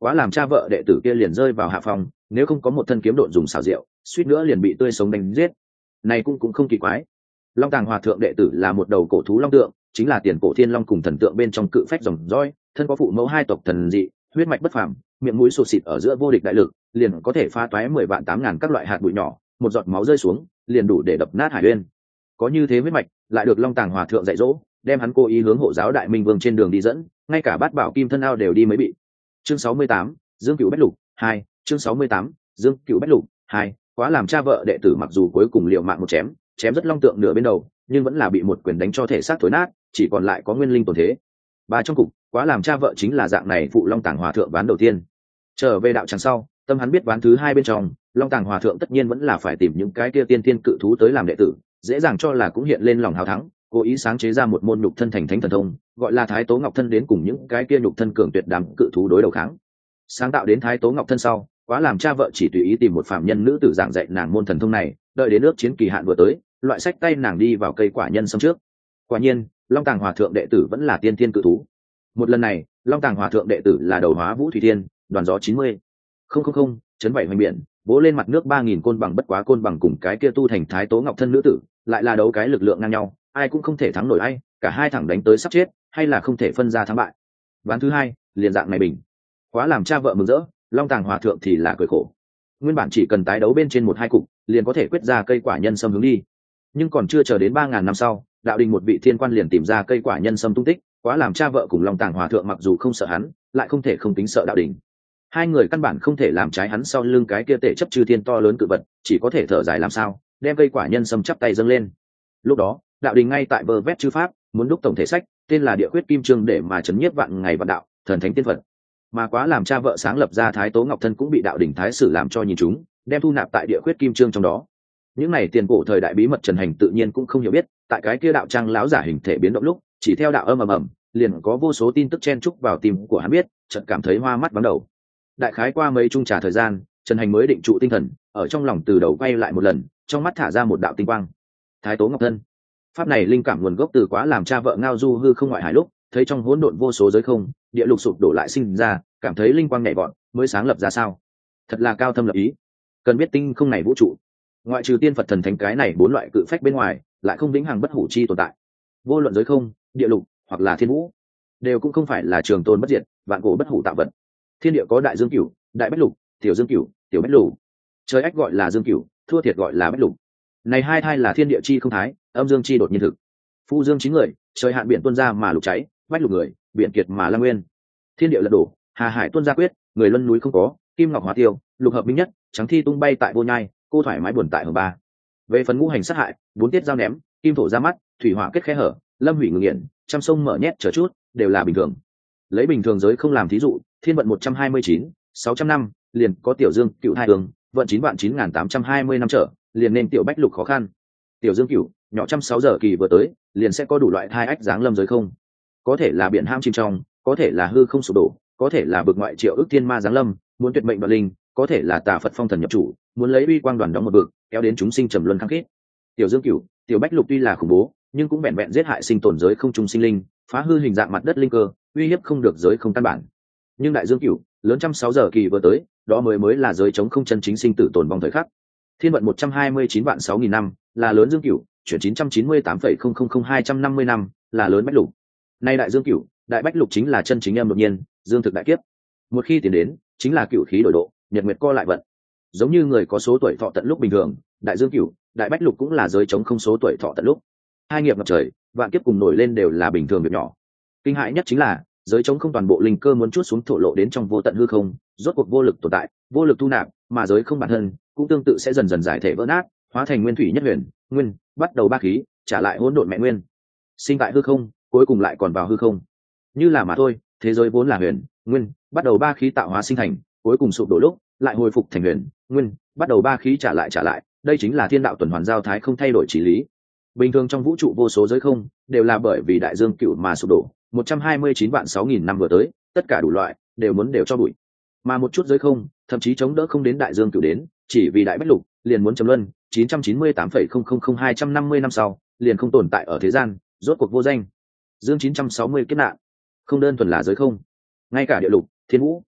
quá làm cha vợ đệ tử kia liền rơi vào hạ phòng, nếu không có một thân kiếm độn dùng xảo diệu, suýt nữa liền bị tươi sống đánh giết. Này cũng cũng không kỳ quái. Long Tàng Hòa thượng đệ tử là một đầu cổ thú long tượng, chính là tiền cổ thiên long cùng thần tượng bên trong cự phách dòng roi, thân có phụ mẫu hai tộc thần dị, huyết mạch bất phàm, miệng mũi sụt xịt ở giữa vô địch đại lực, liền có thể phá toái mười vạn tám ngàn các loại hạt bụi nhỏ, một giọt máu rơi xuống, liền đủ để đập nát hải uyên. Có như thế huyết mạch, lại được Long Tàng Hòa thượng dạy dỗ, đem hắn cố ý hướng hộ giáo đại minh vương trên đường đi dẫn, ngay cả bát bảo kim thân ao đều đi mấy bị. Chương sáu mươi tám, Dương Cửu Bách Lục hai, chương sáu mươi tám, Dương Cửu Bách Lục hai, quá làm cha vợ đệ tử mặc dù cuối cùng liều mạng một chém, chém rất long tượng nửa bên đầu, nhưng vẫn là bị một quyền đánh cho thể xác thối nát, chỉ còn lại có nguyên linh tổn thế. Ba trong cục, quá làm cha vợ chính là dạng này phụ Long Tàng Hòa thượng ván đầu tiên. Trở về đạo tràng sau, tâm hắn biết ván thứ hai bên trong, Long Tàng Hòa thượng tất nhiên vẫn là phải tìm những cái kia tiên tiên cự thú tới làm đệ tử, dễ dàng cho là cũng hiện lên lòng hào thắng, cố ý sáng chế ra một môn nhục thân thành thánh thần thông, gọi là Thái Tố Ngọc Thân đến cùng những cái kia nhục thân cường tuyệt đám cự thú đối đầu kháng. Sáng tạo đến Thái Tố Ngọc Thân sau, quá làm cha vợ chỉ tùy ý tìm một phàm nhân nữ tử giảng dạy nàng môn thần thông này, đợi đến nước chiến kỳ hạn vừa tới, loại sách tay nàng đi vào cây quả nhân sâm trước. Quả nhiên, Long Tàng Hòa thượng đệ tử vẫn là tiên tiên cự thú. Một lần này, Long Tàng Hòa thượng đệ tử là đầu hóa Vũ Thủy Thiên, đoàn gió chín mươi. Không không không, chấn bảy hoành biển, vỗ lên mặt nước ba nghìn côn bằng bất quá côn bằng cùng cái kia tu thành Thái Tố Ngọc Thân nữ tử, lại là đấu cái lực lượng ngang nhau, ai cũng không thể thắng nổi ai, cả hai thẳng đánh tới sắp chết, hay là không thể phân ra thắng bại. Ván thứ hai, liền dạng này bình. Quá làm cha vợ mừng rỡ, Long Tàng Hòa thượng thì là cười khổ. Nguyên bản chỉ cần tái đấu bên trên một hai cục, liền có thể quyết ra cây quả nhân sâm hướng đi. Nhưng còn chưa chờ đến ba ngàn năm sau, đạo đình một vị thiên quan liền tìm ra cây quả nhân sâm tung tích, quá làm cha vợ cùng Long Tàng Hòa thượng mặc dù không sợ hắn, lại không thể không tính sợ đạo đình. Hai người căn bản không thể làm trái hắn sau lưng cái kia tể chấp chư thiên to lớn cự vật, chỉ có thể thở dài làm sao, đem cây quả nhân sâm chắp tay dâng lên. Lúc đó, đạo đình ngay tại bờ vét chư pháp, muốn đúc tổng thể sách, tên là Địa Khuyết Kim Chương để mà chấn nhiếp vạn ngày vạn đạo, thần thánh tiên phật. Mà quá làm cha vợ sáng lập ra Thái Tố Ngọc Thân cũng bị đạo đình thái sử làm cho nhìn chúng, đem thu nạp tại Địa Khuyết Kim Chương trong đó. Những này tiền cổ thời đại bí mật Trần Hành tự nhiên cũng không hiểu biết, tại cái kia đạo trang láo giả hình thể biến động lúc, chỉ theo đạo âm ầm ầm, liền có vô số tin tức chen chúc vào tim của hắn biết, chợt cảm thấy hoa mắt vắng đầu. Đại khái qua mấy chung trà thời gian, Trần Hành mới định trụ tinh thần, ở trong lòng từ đầu quay lại một lần, trong mắt thả ra một đạo tinh quang. Thái Tố Ngọc Thân. Pháp này linh cảm nguồn gốc từ quá làm cha vợ ngao du hư không ngoại hải lúc, thấy trong hỗn độn vô số giới không, địa lục sụp đổ lại sinh ra, cảm thấy linh quang nhảy vọt, mới sáng lập ra sao. Thật là cao thâm lập ý. Cần biết tinh không này vũ trụ, ngoại trừ tiên Phật thần thánh cái này bốn loại cự phách bên ngoài, lại không vĩnh hằng bất hủ chi tồn tại. Vô luận giới không, địa lục, hoặc là thiên vũ, đều cũng không phải là trường tồn bất diệt, vạn cổ bất hủ tạo vật. Thiên địa có đại dương cửu, đại bách lục, tiểu dương cửu, tiểu bách lục. Trời ách gọi là dương cửu, thua thiệt gọi là bách lục. Này hai thai là thiên địa chi không thái, âm dương chi đột nhiên thực. Phu dương chín người, trời hạn biển tuôn ra mà lục cháy, bách lục người, biển kiệt mà lang nguyên. Thiên địa lật đổ, hà hải tuôn ra quyết, người luân núi không có, kim ngọc hóa tiêu, lục hợp minh nhất, trắng thi tung bay tại vô nhai, cô thoải mái buồn tại hồng ba. Về phần ngũ hành sát hại, bốn tiết giao ném, kim thổ ra mắt, thủy hỏa kết khe hở, lâm hủy ngừng nghiện, trăm sông mở nhét chờ chút, đều là bình thường. Lấy bình thường giới không làm thí dụ, thiên vận một trăm hai mươi chín, sáu trăm năm, liền có tiểu dương cựu hai đường, vận chín vạn chín nghìn tám trăm hai mươi năm trở, liền nên tiểu bách lục khó khăn. Tiểu dương cựu, nhỏ trăm sáu giờ kỳ vừa tới, liền sẽ có đủ loại thai ách dáng lâm giới không. Có thể là biển ham chim trong, có thể là hư không sụp đổ, có thể là vực ngoại triệu ước thiên ma giáng lâm, muốn tuyệt mệnh đoạn linh, có thể là tà Phật phong thần nhập chủ, muốn lấy uy quang đoàn đóng một vực, kéo đến chúng sinh trầm luân khăng khít. Tiểu dương cửu, tiểu bách lục tuy là khủng bố, nhưng cũng vẹn vẹn giết hại sinh tồn giới không trung sinh linh, phá hư hình dạng mặt đất linh cơ, uy hiếp không được giới không căn bản. Nhưng đại dương cửu, lớn trăm sáu giờ kỳ vừa tới, đó mới mới là giới chống không chân chính sinh tử tồn vong thời khắc. Thiên vận một trăm hai mươi chín vạn sáu nghìn năm, là lớn dương cửu, chuyển chín trăm chín mươi tám phẩy không không không hai trăm năm mươi năm, là lớn bách lục. Nay đại dương cửu, đại bách lục chính là chân chính âm đột nhiên, dương thực đại kiếp. Một khi tiến đến, chính là cửu khí đổi độ, nhật nguyệt co lại vận. Giống như người có số tuổi thọ tận lúc bình thường, đại dương cửu, đại bách lục cũng là giới chống không số tuổi thọ tận lúc. Hai nghiệp ngập trời, vạn kiếp cùng nổi lên đều là bình thường việc nhỏ. Kinh hãi nhất chính là giới chống không toàn bộ linh cơ muốn chuốt xuống thổ lộ đến trong vô tận hư không, rốt cuộc vô lực tồn tại, vô lực thu nạp, mà giới không bản thân cũng tương tự sẽ dần dần giải thể vỡ nát, hóa thành nguyên thủy nhất huyền, nguyên, bắt đầu ba khí, trả lại hỗn độn mẹ nguyên. Sinh tại hư không, cuối cùng lại còn vào hư không. Như là mà thôi, thế giới vốn là huyền, nguyên, bắt đầu ba khí tạo hóa sinh thành, cuối cùng sụp đổ lúc, lại hồi phục thành huyền, nguyên, bắt đầu ba khí trả lại trả lại, đây chính là thiên đạo tuần hoàn giao thái không thay đổi chỉ lý. Bình thường trong vũ trụ vô số giới không, đều là bởi vì đại dương cửu mà sụp đổ, một trăm hai mươi chín vạn sáu nghìn năm vừa tới, tất cả đủ loại đều muốn đều cho bụi. Mà một chút giới không, thậm chí chống đỡ không đến đại dương cửu đến, chỉ vì đại bách lục, liền muốn chấm luân, chín trăm chín mươi tám phẩy không không không hai trăm năm mươi năm sau, liền không tồn tại ở thế gian, rốt cuộc vô danh. Dương chín trăm sáu mươi kiếp nạn, không đơn thuần là giới không, ngay cả địa lục, thiên vũ,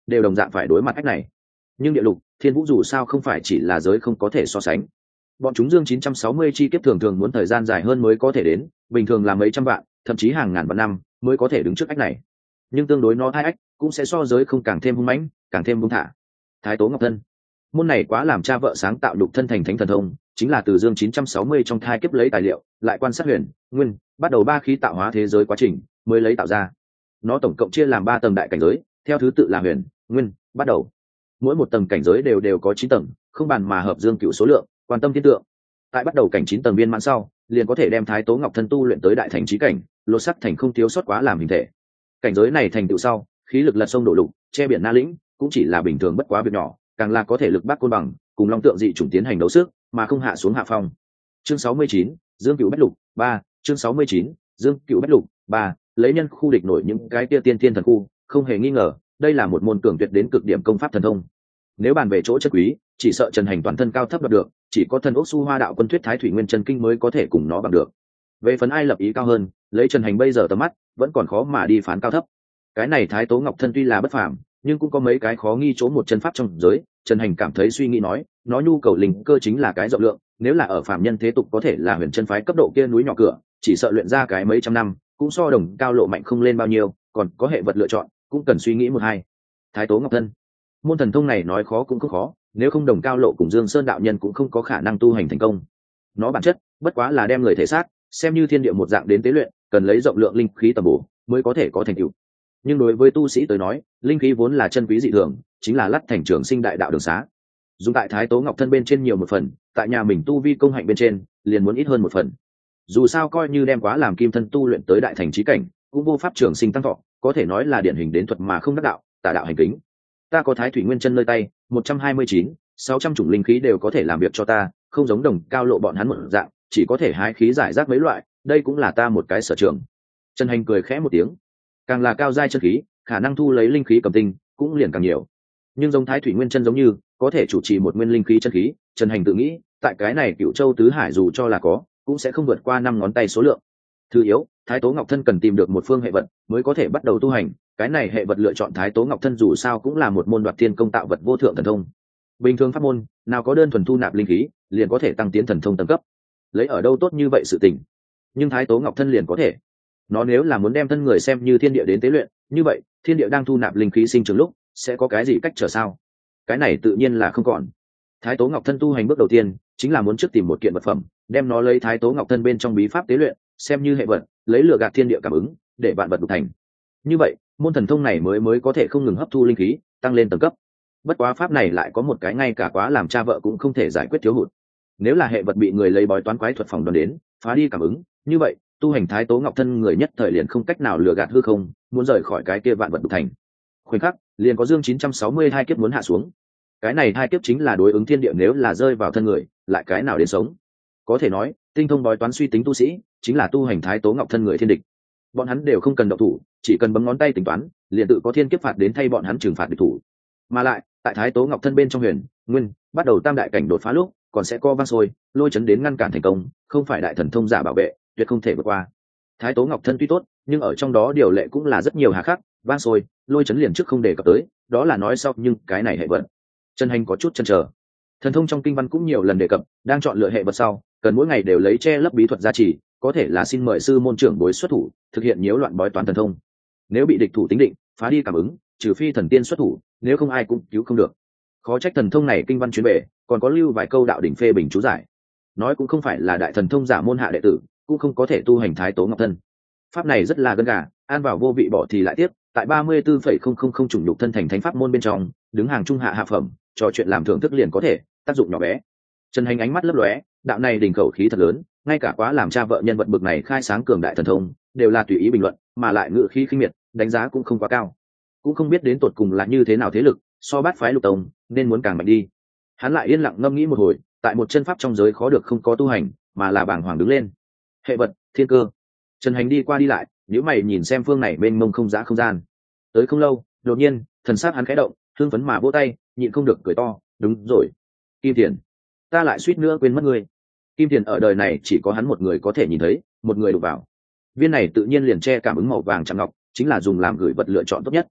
đều đồng dạng phải đối mặt ách này. Nhưng địa lục thiên vũ dù sao không phải chỉ là giới không có thể so sánh. Bọn chúng dương chín trăm sáu mươi chi kiếp thường thường muốn thời gian dài hơn mới có thể đến, bình thường là mấy trăm vạn thậm chí hàng ngàn vạn năm mới có thể đứng trước ách này. Nhưng tương đối nó hai ách cũng sẽ so giới không càng thêm hung mãnh, càng thêm buông thả. Thái Tố Ngọc Thân, môn này quá làm cha vợ sáng tạo lục thân thành thánh thần thông, chính là từ dương chín trăm sáu mươi trong thai kiếp lấy tài liệu, lại quan sát huyền, nguyên, bắt đầu ba khí tạo hóa thế giới quá trình mới lấy tạo ra. Nó tổng cộng chia làm ba tầng đại cảnh giới, theo thứ tự là huyền, nguyên, bắt đầu. Mỗi một tầng cảnh giới đều đều có chín tầng, không bàn mà hợp dương cựu số lượng, quan tâm thiên tượng. Tại bắt đầu cảnh chín tầng viên mãn sau, liền có thể đem Thái Tố Ngọc Thân tu luyện tới đại thành chí cảnh, lột sắc thành không thiếu sót quá làm hình thể. Cảnh giới này thành tựu sau, khí lực lật sông đổ lục, che biển na lĩnh, cũng chỉ là bình thường bất quá việc nhỏ, càng là có thể lực bắc côn bằng, cùng long tượng dị chủng tiến hành đấu sức, mà không hạ xuống hạ phong. Chương sáu mươi chín, Dương Cựu Bách Lục, ba, chương sáu mươi chín, Dương Cựu Bách Lục, ba, lấy nhân khu địch nổi những cái kia tiên thiên thần khu, không hề nghi ngờ, đây là một môn cường tuyệt đến cực điểm công pháp thần thông. Nếu bàn về chỗ chất quý, chỉ sợ Trần Hành toàn thân cao thấp đoạt được, chỉ có thần ốc su hoa đạo quân thuyết thái thủy nguyên chân kinh mới có thể cùng nó bằng được. Về phần ai lập ý cao hơn, lấy Trần Hành bây giờ tầm mắt, vẫn còn khó mà đi phán cao thấp. Cái này Thái Tố Ngọc Thân tuy là bất phàm, nhưng cũng có mấy cái khó nghi chỗ một chân pháp trong giới. Trần Hành cảm thấy suy nghĩ nói, nó nhu cầu linh cơ chính là cái rộng lượng, nếu là ở phàm nhân thế tục có thể là huyền chân phái cấp độ kia núi nhỏ cửa, chỉ sợ luyện ra cái mấy trăm năm, cũng so đồng cao lộ mạnh không lên bao nhiêu, còn có hệ vật lựa chọn, cũng cần suy nghĩ một hai. Thái Tố Ngọc Thân, môn thần thông này nói khó cũng không khó, nếu không đồng cao lộ cùng Dương Sơn đạo nhân cũng không có khả năng tu hành thành công. Nó bản chất bất quá là đem người thể xác xem như thiên địa một dạng đến tế luyện, cần lấy rộng lượng linh khí tầm bổ mới có thể có thành tựu. Nhưng đối với tu sĩ tới nói, linh khí vốn là chân quý dị thường, chính là lắt thành trường sinh đại đạo đường xá. Dùng tại Thái Tố Ngọc Thân bên trên nhiều một phần, tại nhà mình tu vi công hạnh bên trên liền muốn ít hơn một phần. Dù sao coi như đem quá làm kim thân tu luyện tới đại thành chí cảnh, cũng vô pháp trường sinh tăng thọ, có thể nói là điển hình đến thuật mà không đắc đạo, tà đạo hành kính. Ta có Thái Thủy Nguyên chân nơi tay, một trăm hai mươi chín, sáu trăm chủng linh khí đều có thể làm việc cho ta, không giống đồng cao lộ bọn hắn một dạng, chỉ có thể hái khí giải rác mấy loại, đây cũng là ta một cái sở trường. Trần Hành cười khẽ một tiếng, càng là cao giai chân khí, khả năng thu lấy linh khí cầm tinh cũng liền càng nhiều. Nhưng giống Thái Thủy Nguyên chân giống như có thể chủ trì một nguyên linh khí chân khí, Trần Hành tự nghĩ, tại cái này Cửu Châu tứ hải dù cho là có, cũng sẽ không vượt qua năm ngón tay số lượng. Thứ yếu, Thái Tố Ngọc Thân cần tìm được một phương hệ vật mới có thể bắt đầu tu hành, cái này hệ vật lựa chọn Thái Tố Ngọc Thân dù sao cũng là một môn đoạt thiên công tạo vật vô thượng thần thông. Bình thường pháp môn nào có đơn thuần thu nạp linh khí liền có thể tăng tiến thần thông tầng cấp, lấy ở đâu tốt như vậy sự tình. Nhưng Thái Tố Ngọc Thân liền có thể. Nó nếu là muốn đem thân người xem như thiên địa đến tế luyện, như vậy thiên địa đang thu nạp linh khí sinh trưởng lúc sẽ có cái gì cách trở sao? Cái này tự nhiên là không còn. Thái Tố Ngọc Thân tu hành bước đầu tiên chính là muốn trước tìm một kiện vật phẩm, đem nó lấy Thái Tố Ngọc Thân bên trong bí pháp tế luyện, xem như hệ vật, lấy lừa gạt thiên địa cảm ứng, để vạn vật đục thành. Như vậy, môn thần thông này mới mới có thể không ngừng hấp thu linh khí, tăng lên tầng cấp. Bất quá pháp này lại có một cái ngay cả quá làm cha vợ cũng không thể giải quyết thiếu hụt. Nếu là hệ vật bị người lấy bói toán quái thuật phòng đoán đến, phá đi cảm ứng, như vậy, tu hành Thái Tố Ngọc Thân người nhất thời liền không cách nào lừa gạt hư không, muốn rời khỏi cái kia vạn vật đục thành. Khoảnh khắc, liền có dương chín trăm sáu mươi hai kiếp muốn hạ xuống. Cái này hai kiếp chính là đối ứng thiên địa, nếu là rơi vào thân người, lại cái nào đến sống. Có thể nói, tinh thông bói toán suy tính tu sĩ, chính là tu hành Thái Tố Ngọc Thân người thiên địch. Bọn hắn đều không cần động thủ, chỉ cần bấm ngón tay tính toán, liền tự có thiên kiếp phạt đến thay bọn hắn trừng phạt địch thủ. Mà lại, tại Thái Tố Ngọc Thân bên trong huyền, nguyên, bắt đầu tam đại cảnh đột phá lúc, còn sẽ co vang sôi, lôi chấn đến ngăn cản thành công, không phải đại thần thông giả bảo vệ, tuyệt không thể vượt qua. Thái Tố Ngọc Thân tuy tốt, nhưng ở trong đó điều lệ cũng là rất nhiều hà khắc, vang sôi, lôi chấn liền trước không đề cập tới, đó là nói sau, nhưng cái này hệ vận. Trần Hành có chút chần chờ. Thần thông trong kinh văn cũng nhiều lần đề cập, đang chọn lựa hệ vật sau, cần mỗi ngày đều lấy che lấp bí thuật gia trì, có thể là xin mời sư môn trưởng bối xuất thủ, thực hiện nhiễu loạn bói toán thần thông. Nếu bị địch thủ tính định, phá đi cảm ứng, trừ phi thần tiên xuất thủ, nếu không ai cũng cứu không được. Khó trách thần thông này kinh văn chuyến về, còn có lưu vài câu đạo đỉnh phê bình chú giải. Nói cũng không phải là đại thần thông giả môn hạ đệ tử, cũng không có thể tu hành Thái Tố Ngọc Thân. Pháp này rất là gân gà, an vào vô vị bỏ thì lại tiếp, tại ba mươi tư phẩy không không không chủng nhục thân thành thánh pháp môn bên trong, đứng hàng trung hạ hạ phẩm, trò chuyện làm thưởng thức liền có thể, tác dụng nhỏ bé. Trần Hành ánh mắt lấp lóe, đạo này đỉnh khẩu khí thật lớn, ngay cả quá làm cha vợ nhân vật bực này khai sáng cường đại thần thông, đều là tùy ý bình luận, mà lại ngự khí khinh miệt, đánh giá cũng không quá cao. Cũng không biết đến tột cùng là như thế nào thế lực, so bát phái lục tông, nên muốn càng mạnh đi. Hắn lại yên lặng ngâm nghĩ một hồi, tại một chân pháp trong giới khó được không có tu hành, mà là bàng hoàng đứng lên. Hệ vật, thiên cơ. Trần Hành đi qua đi lại, nếu mày nhìn xem phương này bên mông không giá không gian. Tới không lâu, đột nhiên, thần sắc hắn khẽ động, hương phấn mà vỗ tay, nhịn không được cười to, đúng rồi. Kim Tiền, ta lại suýt nữa quên mất ngươi. Kim Tiền ở đời này chỉ có hắn một người có thể nhìn thấy, một người đụng vào. Viên này tự nhiên liền che cảm ứng màu vàng chạm ngọc, chính là dùng làm gửi vật lựa chọn tốt nhất.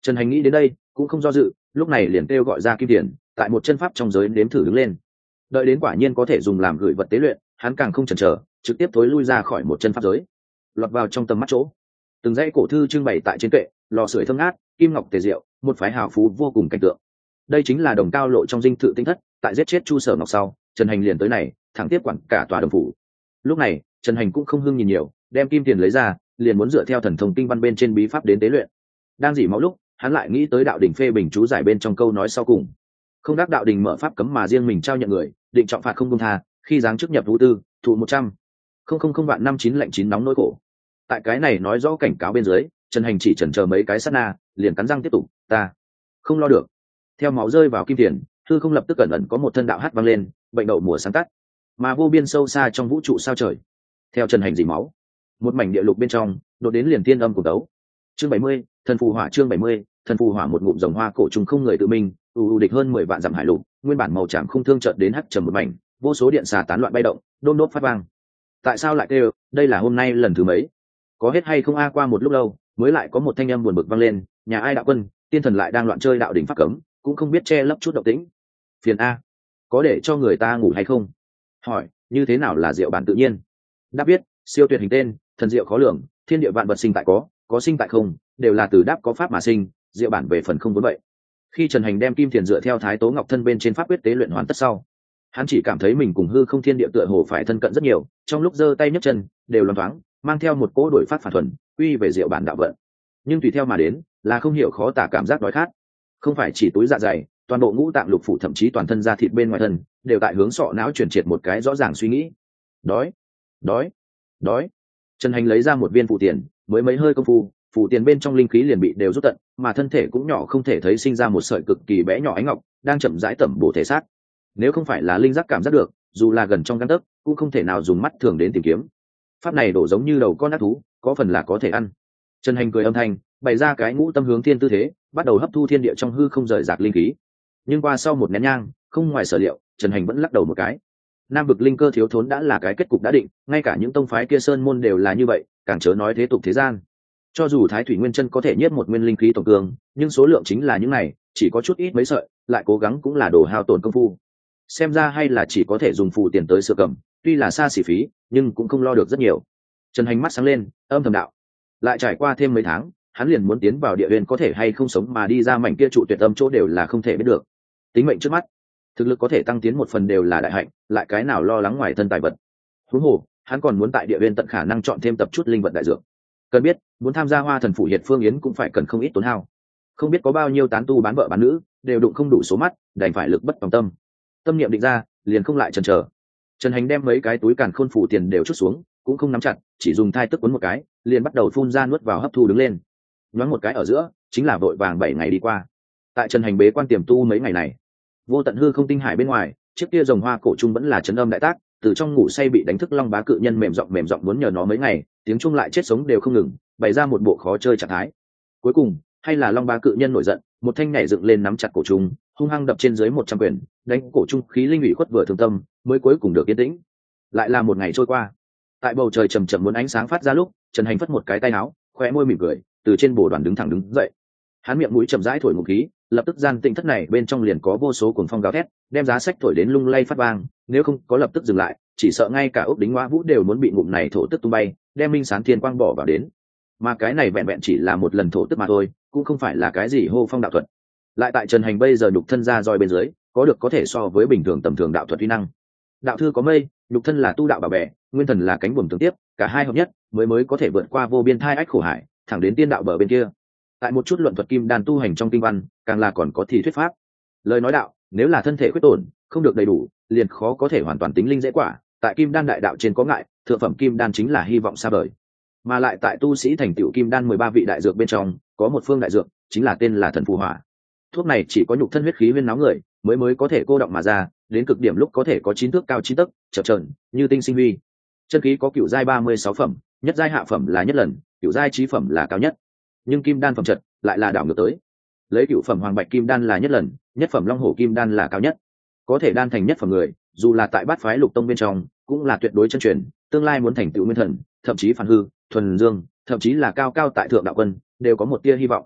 Trần Hành nghĩ đến đây cũng không do dự, lúc này liền kêu gọi ra kim tiền, tại một chân pháp trong giới đếm thử đứng lên. Đợi đến quả nhiên có thể dùng làm gửi vật tế luyện, hắn càng không chần chờ, trực tiếp thối lui ra khỏi một chân pháp giới, lọt vào trong tầm mắt chỗ. Từng dãy cổ thư trưng bày tại trên kệ, lò sưởi thơm ngát, kim ngọc tề diệu, một phái hào phú vô cùng cảnh tượng. Đây chính là Đồng Cao Lộ trong dinh thự tinh thất, tại giết chết Chu Sở Ngọc sau, Trần Hành liền tới này, thẳng tiếp quản cả tòa đồng phủ. Lúc này, Trần Hành cũng không hưng nhìn nhiều, đem kim tiền lấy ra, liền muốn dựa theo thần thông kinh văn bên trên bí pháp đến tế luyện. Đang dỉ máu lúc, hắn lại nghĩ tới đạo đỉnh phê bình chú giải bên trong câu nói sau cùng: không đắc đạo đình mở pháp cấm mà riêng mình trao nhận người, định trọng phạt không công tha, khi giáng chức nhập vũ tư thụ một trăm không không không vạn năm chín lạnh chín nóng nỗi khổ. Tại cái này nói rõ cảnh cáo bên dưới, Trần Hành chỉ chần chờ mấy cái sát na, liền cắn răng tiếp tục: ta không lo được. Theo máu rơi vào kim tiền, thư không lập tức cẩn ẩn có một thân đạo hát vang lên, bệnh đậu mùa sáng tắt, mà vô biên sâu xa trong vũ trụ sao trời. Theo Trần Hành dỉ máu, một mảnh địa lục bên trong đột đến liền tiên âm của đấu. Chương bảy mươi, thần phù hỏa. Chương bảy mươi, thần phù hỏa. Một ngụm rồng hoa cổ trùng không người tự mình u u địch hơn mười vạn dặm hải lục, nguyên bản màu tràm không thương chợt đến hắt trầm một mảnh, vô số điện xà tán loạn bay động, đôm đốp phát vang. Tại sao lại kêu? Đây là hôm nay lần thứ mấy? Có hết hay không a? Qua một lúc lâu, mới lại có một thanh âm buồn bực vang lên: nhà ai đạo quân, tiên thần lại đang loạn chơi đạo đỉnh pháp cấm, cũng không biết che lấp chút động tĩnh. Phiền a, có để cho người ta ngủ hay không? Hỏi, như thế nào là diệu bản tự nhiên? Đáp biết, siêu tuyệt hình tên, thần diệu khó lường, thiên địa vạn vật sinh tại có, có sinh tại không, đều là từ đáp có pháp mà sinh, diệu bản về phần không vốn vậy. Khi Trần Hành đem kim thiền dựa theo Thái Tố Ngọc thân bên trên pháp quyết tế luyện hoàn tất sau, hắn chỉ cảm thấy mình cùng hư không thiên địa tựa hồ phải thân cận rất nhiều, trong lúc giơ tay nhấc chân đều loáng thoáng mang theo một cỗ đổi phát phản thuần, quy về diệu bản đạo vận. Nhưng tùy theo mà đến là không hiểu khó tả cảm giác đói khát, không phải chỉ túi dạ dày, toàn bộ ngũ tạng lục phủ thậm chí toàn thân da thịt bên ngoài thân đều tại hướng sọ não chuyển triệt một cái rõ ràng suy nghĩ: đói, đói, đói. Trần Hành lấy ra một viên phù tiền, mới mấy hơi công phu, phù tiền bên trong linh khí liền bị đều rút tận, mà thân thể cũng nhỏ không thể thấy sinh ra một sợi cực kỳ bé nhỏ ánh ngọc đang chậm rãi tẩm bổ thể xác. Nếu không phải là linh giác cảm giác được, dù là gần trong gang tấc cũng không thể nào dùng mắt thường đến tìm kiếm. Pháp này đổ giống như đầu con ác thú, có phần là có thể ăn. Trần Hành cười âm thanh, bày ra cái ngũ tâm hướng thiên tư thế, bắt đầu hấp thu thiên địa trong hư không rời rạc linh khí. Nhưng qua sau một nén nhang, không ngoài sở liệu, Trần Hành vẫn lắc đầu một cái. Nam vực linh cơ thiếu thốn đã là cái kết cục đã định, ngay cả những tông phái kia sơn môn đều là như vậy, càng chớ nói thế tục thế gian. Cho dù Thái Thủy Nguyên Chân có thể nhiếp một nguyên linh khí tổng cường, nhưng số lượng chính là những này, chỉ có chút ít mấy sợi, lại cố gắng cũng là đồ hao tổn công phu. Xem ra hay là chỉ có thể dùng phù tiền tới sửa cầm, tuy là xa xỉ phí, nhưng cũng không lo được rất nhiều. Trần Hành mắt sáng lên, âm thầm đạo: lại trải qua thêm mấy tháng, hắn liền muốn tiến vào địa huyền, có thể hay không sống mà đi ra mảnh kia trụ tuyệt âm chỗ đều là không thể biết được. Tính mệnh trước mắt, thực lực có thể tăng tiến một phần đều là đại hạnh, lại cái nào lo lắng ngoài thân tài vật. Huống hồ, hắn còn muốn tại địa huyền tận khả năng chọn thêm tập chút linh vật đại dược. Cần biết, muốn tham gia Hoa Thần phủ hiệt phương yến cũng phải cần không ít tốn hao. Không biết có bao nhiêu tán tu bán vợ bán nữ, đều đụng không đủ số mắt, đành phải lực bất tòng tâm. Tâm niệm định ra, liền không lại chần chờ. Trần Hành đem mấy cái túi càn khôn phủ tiền đều chút xuống, cũng không nắm chặt, chỉ dùng thai tức cuốn một cái, liền bắt đầu phun ra nuốt vào hấp thu đứng lên. Nhoáng một cái ở giữa, chính là vội vàng bảy ngày đi qua. Tại Trần Hành bế quan tiềm tu mấy ngày này, vô tận hư không tinh hải bên ngoài, chiếc kia rồng hoa cổ trung vẫn là chấn âm đại tác, từ trong ngủ say bị đánh thức Long Bá cự nhân mềm giọng mềm giọng muốn nhờ nó mấy ngày, tiếng chuông lại chết sống đều không ngừng, bày ra một bộ khó chơi trạng thái. Cuối cùng, hay là Long Bá cự nhân nổi giận, một thanh nhảy dựng lên nắm chặt cổ trung, hung hăng đập trên dưới một trăm quyền, đánh cổ trung khí linh ủy khuất vừa thương tâm, mới cuối cùng được yên tĩnh. Lại là một ngày trôi qua, tại bầu trời trầm trầm muốn ánh sáng phát ra lúc, Trần Hành phất một cái tay áo, khóe môi mỉm cười, từ trên bồ đoàn đứng thẳng đứng dậy. Hắn miệng mũi chậm rãi thổi một khí, lập tức gian tinh thất này bên trong liền có vô số cuồng phong gào thét, đem giá sách thổi đến lung lay phát vang, nếu không có lập tức dừng lại, chỉ sợ ngay cả ốc đính ngoa vũ đều muốn bị ngụm này thổ tức tung bay, đem minh sán thiên quang bỏ vào đến. Mà cái này vẹn vẹn chỉ là một lần thổ tức mà thôi, cũng không phải là cái gì hô phong đạo thuật. Lại tại Trần Hành bây giờ nhục thân ra roi bên dưới, có được có thể so với bình thường tầm thường đạo thuật uy năng. Đạo thư có mây, nhục thân là tu đạo bảo bẻ, nguyên thần là cánh buồm tương tiếp, cả hai hợp nhất mới mới có thể vượt qua vô biên thai ách khổ hải, thẳng đến tiên đạo bờ bên kia. Tại một chút luận thuật kim đan tu hành trong kinh văn, càng là còn có thì thuyết pháp. Lời nói đạo, nếu là thân thể khuyết tổn, không được đầy đủ, liền khó có thể hoàn toàn tính linh dễ quả. Tại kim đan đại đạo trên có ngại, thượng phẩm kim đan chính là hy vọng xa vời. Mà lại tại tu sĩ thành tựu kim đan mười ba vị đại dược bên trong, có một phương đại dược, chính là tên là thần phù hỏa. Thuốc này chỉ có nhục thân huyết khí huyên náo người, mới mới có thể cô động mà ra, đến cực điểm lúc có thể có chín thước cao chín tấc, chập chờn như tinh sinh huy. Chân khí có cửu giai ba mươi sáu phẩm, nhất giai hạ phẩm là nhất lần, cửu giai chí phẩm là cao nhất. Nhưng kim đan phẩm chất lại là đảo ngược tới. Lấy cửu phẩm hoàng bạch kim đan là nhất lần, nhất phẩm long hổ kim đan là cao nhất. Có thể đan thành nhất phẩm người, dù là tại bát phái lục tông bên trong, cũng là tuyệt đối chân truyền, tương lai muốn thành tựu nguyên thần, thậm chí phản hư, thuần dương, thậm chí là cao cao tại thượng đạo quân, đều có một tia hy vọng.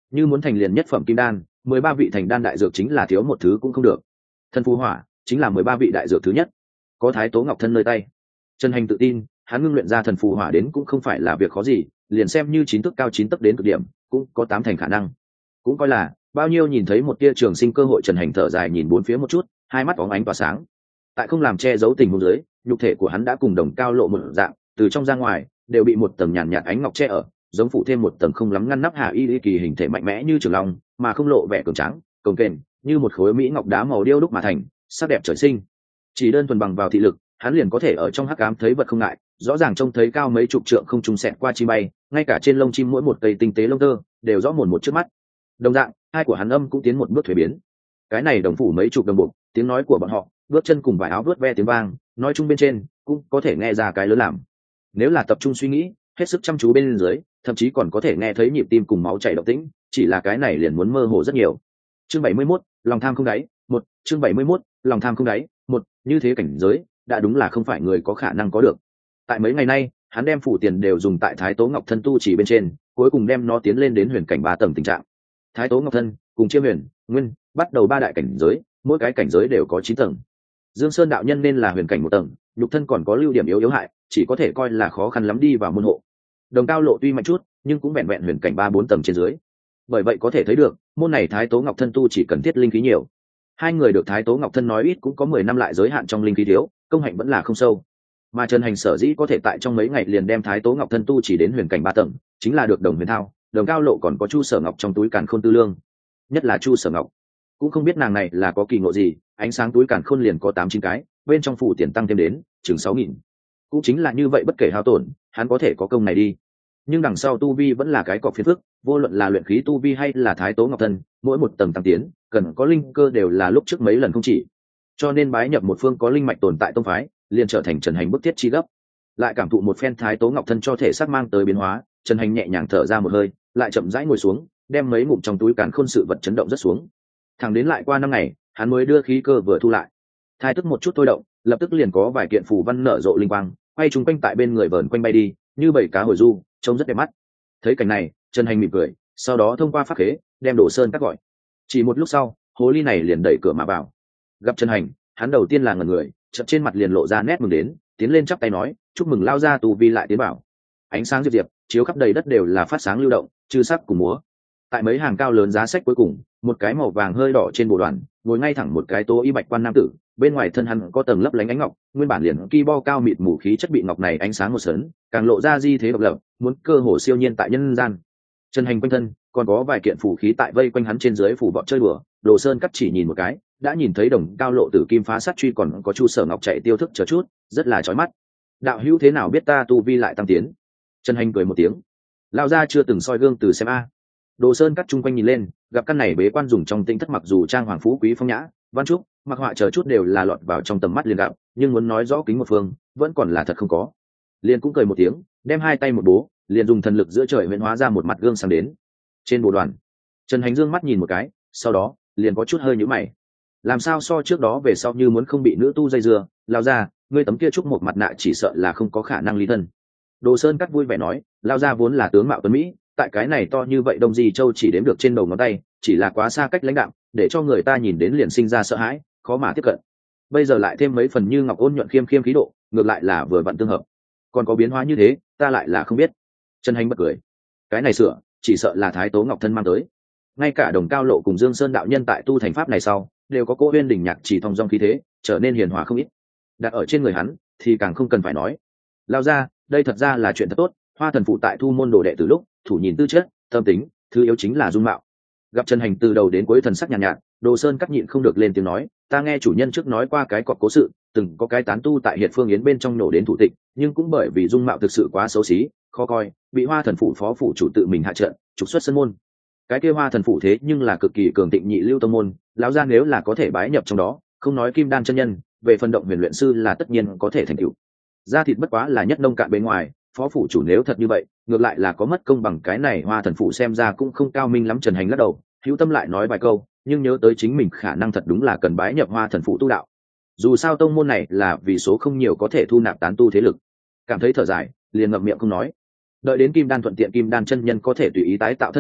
như muốn thành liền nhất phẩm kim đan, mười ba vị thành đan đại dược chính là thiếu một thứ cũng không được. Thần phù hỏa chính là mười ba vị đại dược thứ nhất, có Thái Tố Ngọc Thân nơi tay. Trần Hành tự tin hắn ngưng luyện ra thần phù hỏa đến cũng không phải là việc khó gì, liền xem như chín tấc cao chín tấc đến cực điểm cũng có tám thành khả năng. Cũng coi là bao nhiêu nhìn thấy một tia trường sinh cơ hội. Trần Hành thở dài nhìn bốn phía một chút, hai mắt óng ánh tỏa sáng. Tại không làm che giấu tình huống dưới, nhục thể của hắn đã cùng Đồng Cao Lộ một dạng, từ trong ra ngoài đều bị một tầng nhàn nhạt ánh ngọc che ở, giống phủ thêm một tầng không lắm ngăn nắp Hà Y Y kỳ hình thể mạnh mẽ như trường long, mà không lộ vẻ cường tráng cồng kềnh, như một khối mỹ ngọc đá màu điêu đúc mà thành, sắc đẹp trời sinh. Chỉ đơn thuần bằng vào thị lực, hắn liền có thể ở trong hắc ám thấy vật không ngại, rõ ràng trông thấy cao mấy chục trượng không trung xẹt qua chim bay, ngay cả trên lông chim mỗi một cây tinh tế lông tơ đều rõ mồn một trước mắt. Đồng dạng, hai của hắn âm cũng tiến một bước thuế biến. Cái này đồng phủ mấy chục đồng bộ, tiếng nói của bọn họ, bước chân cùng vải áo vớt ve tiếng vang, nói chung bên trên cũng có thể nghe ra cái lớn làm. Nếu là tập trung suy nghĩ, hết sức chăm chú bên dưới, thậm chí còn có thể nghe thấy nhịp tim cùng máu chảy động tĩnh, chỉ là cái này liền muốn mơ hồ rất nhiều. Chương bảy mươi mốt, lòng tham không đáy, một, chương bảy mươi mốt, lòng tham không đáy, một, như thế cảnh giới, đã đúng là không phải người có khả năng có được. Tại mấy ngày nay, hắn đem phủ tiền đều dùng tại Thái Tố Ngọc Thân tu chỉ bên trên, cuối cùng đem nó tiến lên đến huyền cảnh ba tầng tình trạng. Thái Tố Ngọc Thân cùng Chiêm Huyền, Nguyên, bắt đầu ba đại cảnh giới, mỗi cái cảnh giới đều có chín tầng. Dương Sơn đạo nhân nên là huyền cảnh một tầng, nhục thân còn có lưu điểm yếu yếu hại, chỉ có thể coi là khó khăn lắm đi vào môn hộ. Đồng Cao Lộ tuy mạnh chút, nhưng cũng vẹn vẹn huyền cảnh ba bốn tầng trên dưới. Bởi vậy có thể thấy được, môn này Thái Tố Ngọc Thân tu chỉ cần thiết linh khí nhiều. Hai người được Thái Tố Ngọc Thân nói ít cũng có mười năm lại giới hạn trong linh khí thiếu, công hạnh vẫn là không sâu. Mà Trần Hành sở dĩ có thể tại trong mấy ngày liền đem Thái Tố Ngọc Thân tu chỉ đến huyền cảnh ba tầng, chính là được Đồng Huyền Thao, Đồng Cao Lộ còn có Chu Sở Ngọc trong túi càn khôn tư lương. Nhất là Chu Sở Ngọc, cũng không biết nàng này là có kỳ ngộ gì, ánh sáng túi càn khôn liền có tám chín cái, bên trong phủ tiền tăng thêm đến chừng sáu nghìn. Cũng chính là như vậy bất kể hao tổn, hắn có thể có công này đi. Nhưng đằng sau tu vi vẫn là cái cọc phiền phức, vô luận là luyện khí tu vi hay là Thái Tố Ngọc Thân, mỗi một tầng tăng tiến, cần có linh cơ đều là lúc trước mấy lần không chỉ. Cho nên bái nhập một phương có linh mạch tồn tại tông phái, liền trở thành Trần Hành bức thiết chi gấp. Lại cảm thụ một phen Thái Tố Ngọc Thân cho thể xác mang tới biến hóa, Trần Hành nhẹ nhàng thở ra một hơi, lại chậm rãi ngồi xuống, đem mấy ngụm trong túi càn khôn sự vật chấn động rất xuống. Thẳng đến lại qua năm ngày, hắn mới đưa khí cơ vừa thu lại. Thai tức một chút thôi động, lập tức liền có vài kiện phù văn nở rộ linh quang, quay chúng quanh tại bên người vờn quanh bay đi, như bảy cá hồi du, trông rất đẹp mắt. Thấy cảnh này, Trần Hành mỉm cười, sau đó thông qua pháp khế, đem Đồ Sơn Các gọi. Chỉ một lúc sau, hồ ly này liền đẩy cửa mà vào. Gặp Trần Hành, hắn đầu tiên là ngẩn người, chợt trên mặt liền lộ ra nét mừng đến, tiến lên chắp tay nói, chúc mừng lao ra tu vi lại tiến bảo. Ánh sáng diệp diệp, chiếu khắp đầy đất đều là phát sáng lưu động, chư sắc cùng múa. Tại mấy hàng cao lớn giá sách cuối cùng, một cái màu vàng hơi đỏ trên bộ đoàn, ngồi ngay thẳng một cái tố y bạch quan nam tử, bên ngoài thân hắn có tầng lấp lánh ánh ngọc, nguyên bản liền ki bo cao mịt mù khí chất bị ngọc này ánh sáng một sớn, càng lộ ra di thế độc lập, muốn cơ hồ siêu nhiên tại nhân gian. Trần Hành quanh thân còn có vài kiện phù khí tại vây quanh hắn trên dưới phủ vọt chơi đùa, Đồ Sơn Cắt chỉ nhìn một cái, đã nhìn thấy Đồng Cao Lộ tử kim phá sát truy còn có Chu Sở Ngọc chạy tiêu thức chờ chút, rất là chói mắt. Đạo hữu thế nào biết ta tu vi lại tăng tiến? Trần Hành cười một tiếng, lao ra chưa từng soi gương từ xem a. Đồ Sơn Cắt chung quanh nhìn lên, gặp căn này bế quan dùng trong tinh thất mặc dù trang hoàng phú quý phong nhã, văn trúc, mặc họa chờ chút đều là lọt vào trong tầm mắt liền gặp, nhưng muốn nói rõ kính một phương, vẫn còn là thật không có. Liền cũng cười một tiếng, đem hai tay một bố, liền dùng thần lực giữa trời huyễn hóa ra một mặt gương sáng đến. Trên bộ đoàn, Trần Hành dương mắt nhìn một cái, sau đó liền có chút hơi nhíu mày. Làm sao so trước đó về sau như muốn không bị nữ tu dây dưa, lao ra, ngươi tấm kia trúc một mặt nạ chỉ sợ là không có khả năng ly thân. Đồ Sơn Cắt vui vẻ nói, lao ra vốn là tướng mạo tuấn mỹ, tại cái này to như vậy Đông Di Châu chỉ đếm được trên đầu ngón tay, chỉ là quá xa cách lãnh đạm, để cho người ta nhìn đến liền sinh ra sợ hãi, khó mà tiếp cận. Bây giờ lại thêm mấy phần như ngọc ôn nhuận khiêm khiêm khí độ, ngược lại là vừa vặn tương hợp. Còn có biến hóa như thế, ta lại là không biết. Trần Hành bật cười, cái này sửa, chỉ sợ là Thái Tố Ngọc Thân mang tới. Ngay cả Đồng Cao Lộ cùng Dương Sơn đạo nhân tại tu thành pháp này sau, đều có cỗ uyên đỉnh nhạc chỉ thong dong khí thế, trở nên hiền hòa không ít. Đặt ở trên người hắn, thì càng không cần phải nói. Lao ra, đây thật ra là chuyện thật tốt. Hoa Thần phụ tại thu môn đồ đệ từ lúc, thủ nhìn tư chất, tâm tính, thứ yếu chính là dung mạo. Gặp Trần Hành từ đầu đến cuối thần sắc nhàn nhạt, nhạt, Đồ Sơn Cắt nhịn không được lên tiếng nói, ta nghe chủ nhân trước nói qua cái cọc cố sự, từng có cái tán tu tại Hiệt Phương Yến bên trong nổ đến thủ tịch, nhưng cũng bởi vì dung mạo thực sự quá xấu xí, khó coi, bị Hoa Thần phụ phó phụ chủ tự mình hạ trận, trục xuất sân môn. Cái kia Hoa Thần phụ thế nhưng là cực kỳ cường tịnh nhị lưu tông môn, lão gia nếu là có thể bái nhập trong đó, không nói kim đan chân nhân, về phần động huyền luyện sư là tất nhiên có thể thành tựu. Da thịt bất quá là nhất nông cạn bên ngoài, phó phụ chủ nếu thật như vậy, ngược lại là có mất công bằng cái này Hoa Thần phụ xem ra cũng không cao minh lắm. Trần Hành lắc đầu, hữu tâm lại nói vài câu, nhưng nhớ tới chính mình khả năng thật đúng là cần bái nhập Hoa Thần phụ tu đạo. Dù sao tông môn này là vì số không nhiều có thể thu nạp tán tu thế lực, cảm thấy thở dài, liền ngậm miệng không nói. Đợi đến kim đan thuận tiện kim đan chân nhân có thể tùy ý tái tạo thân thể,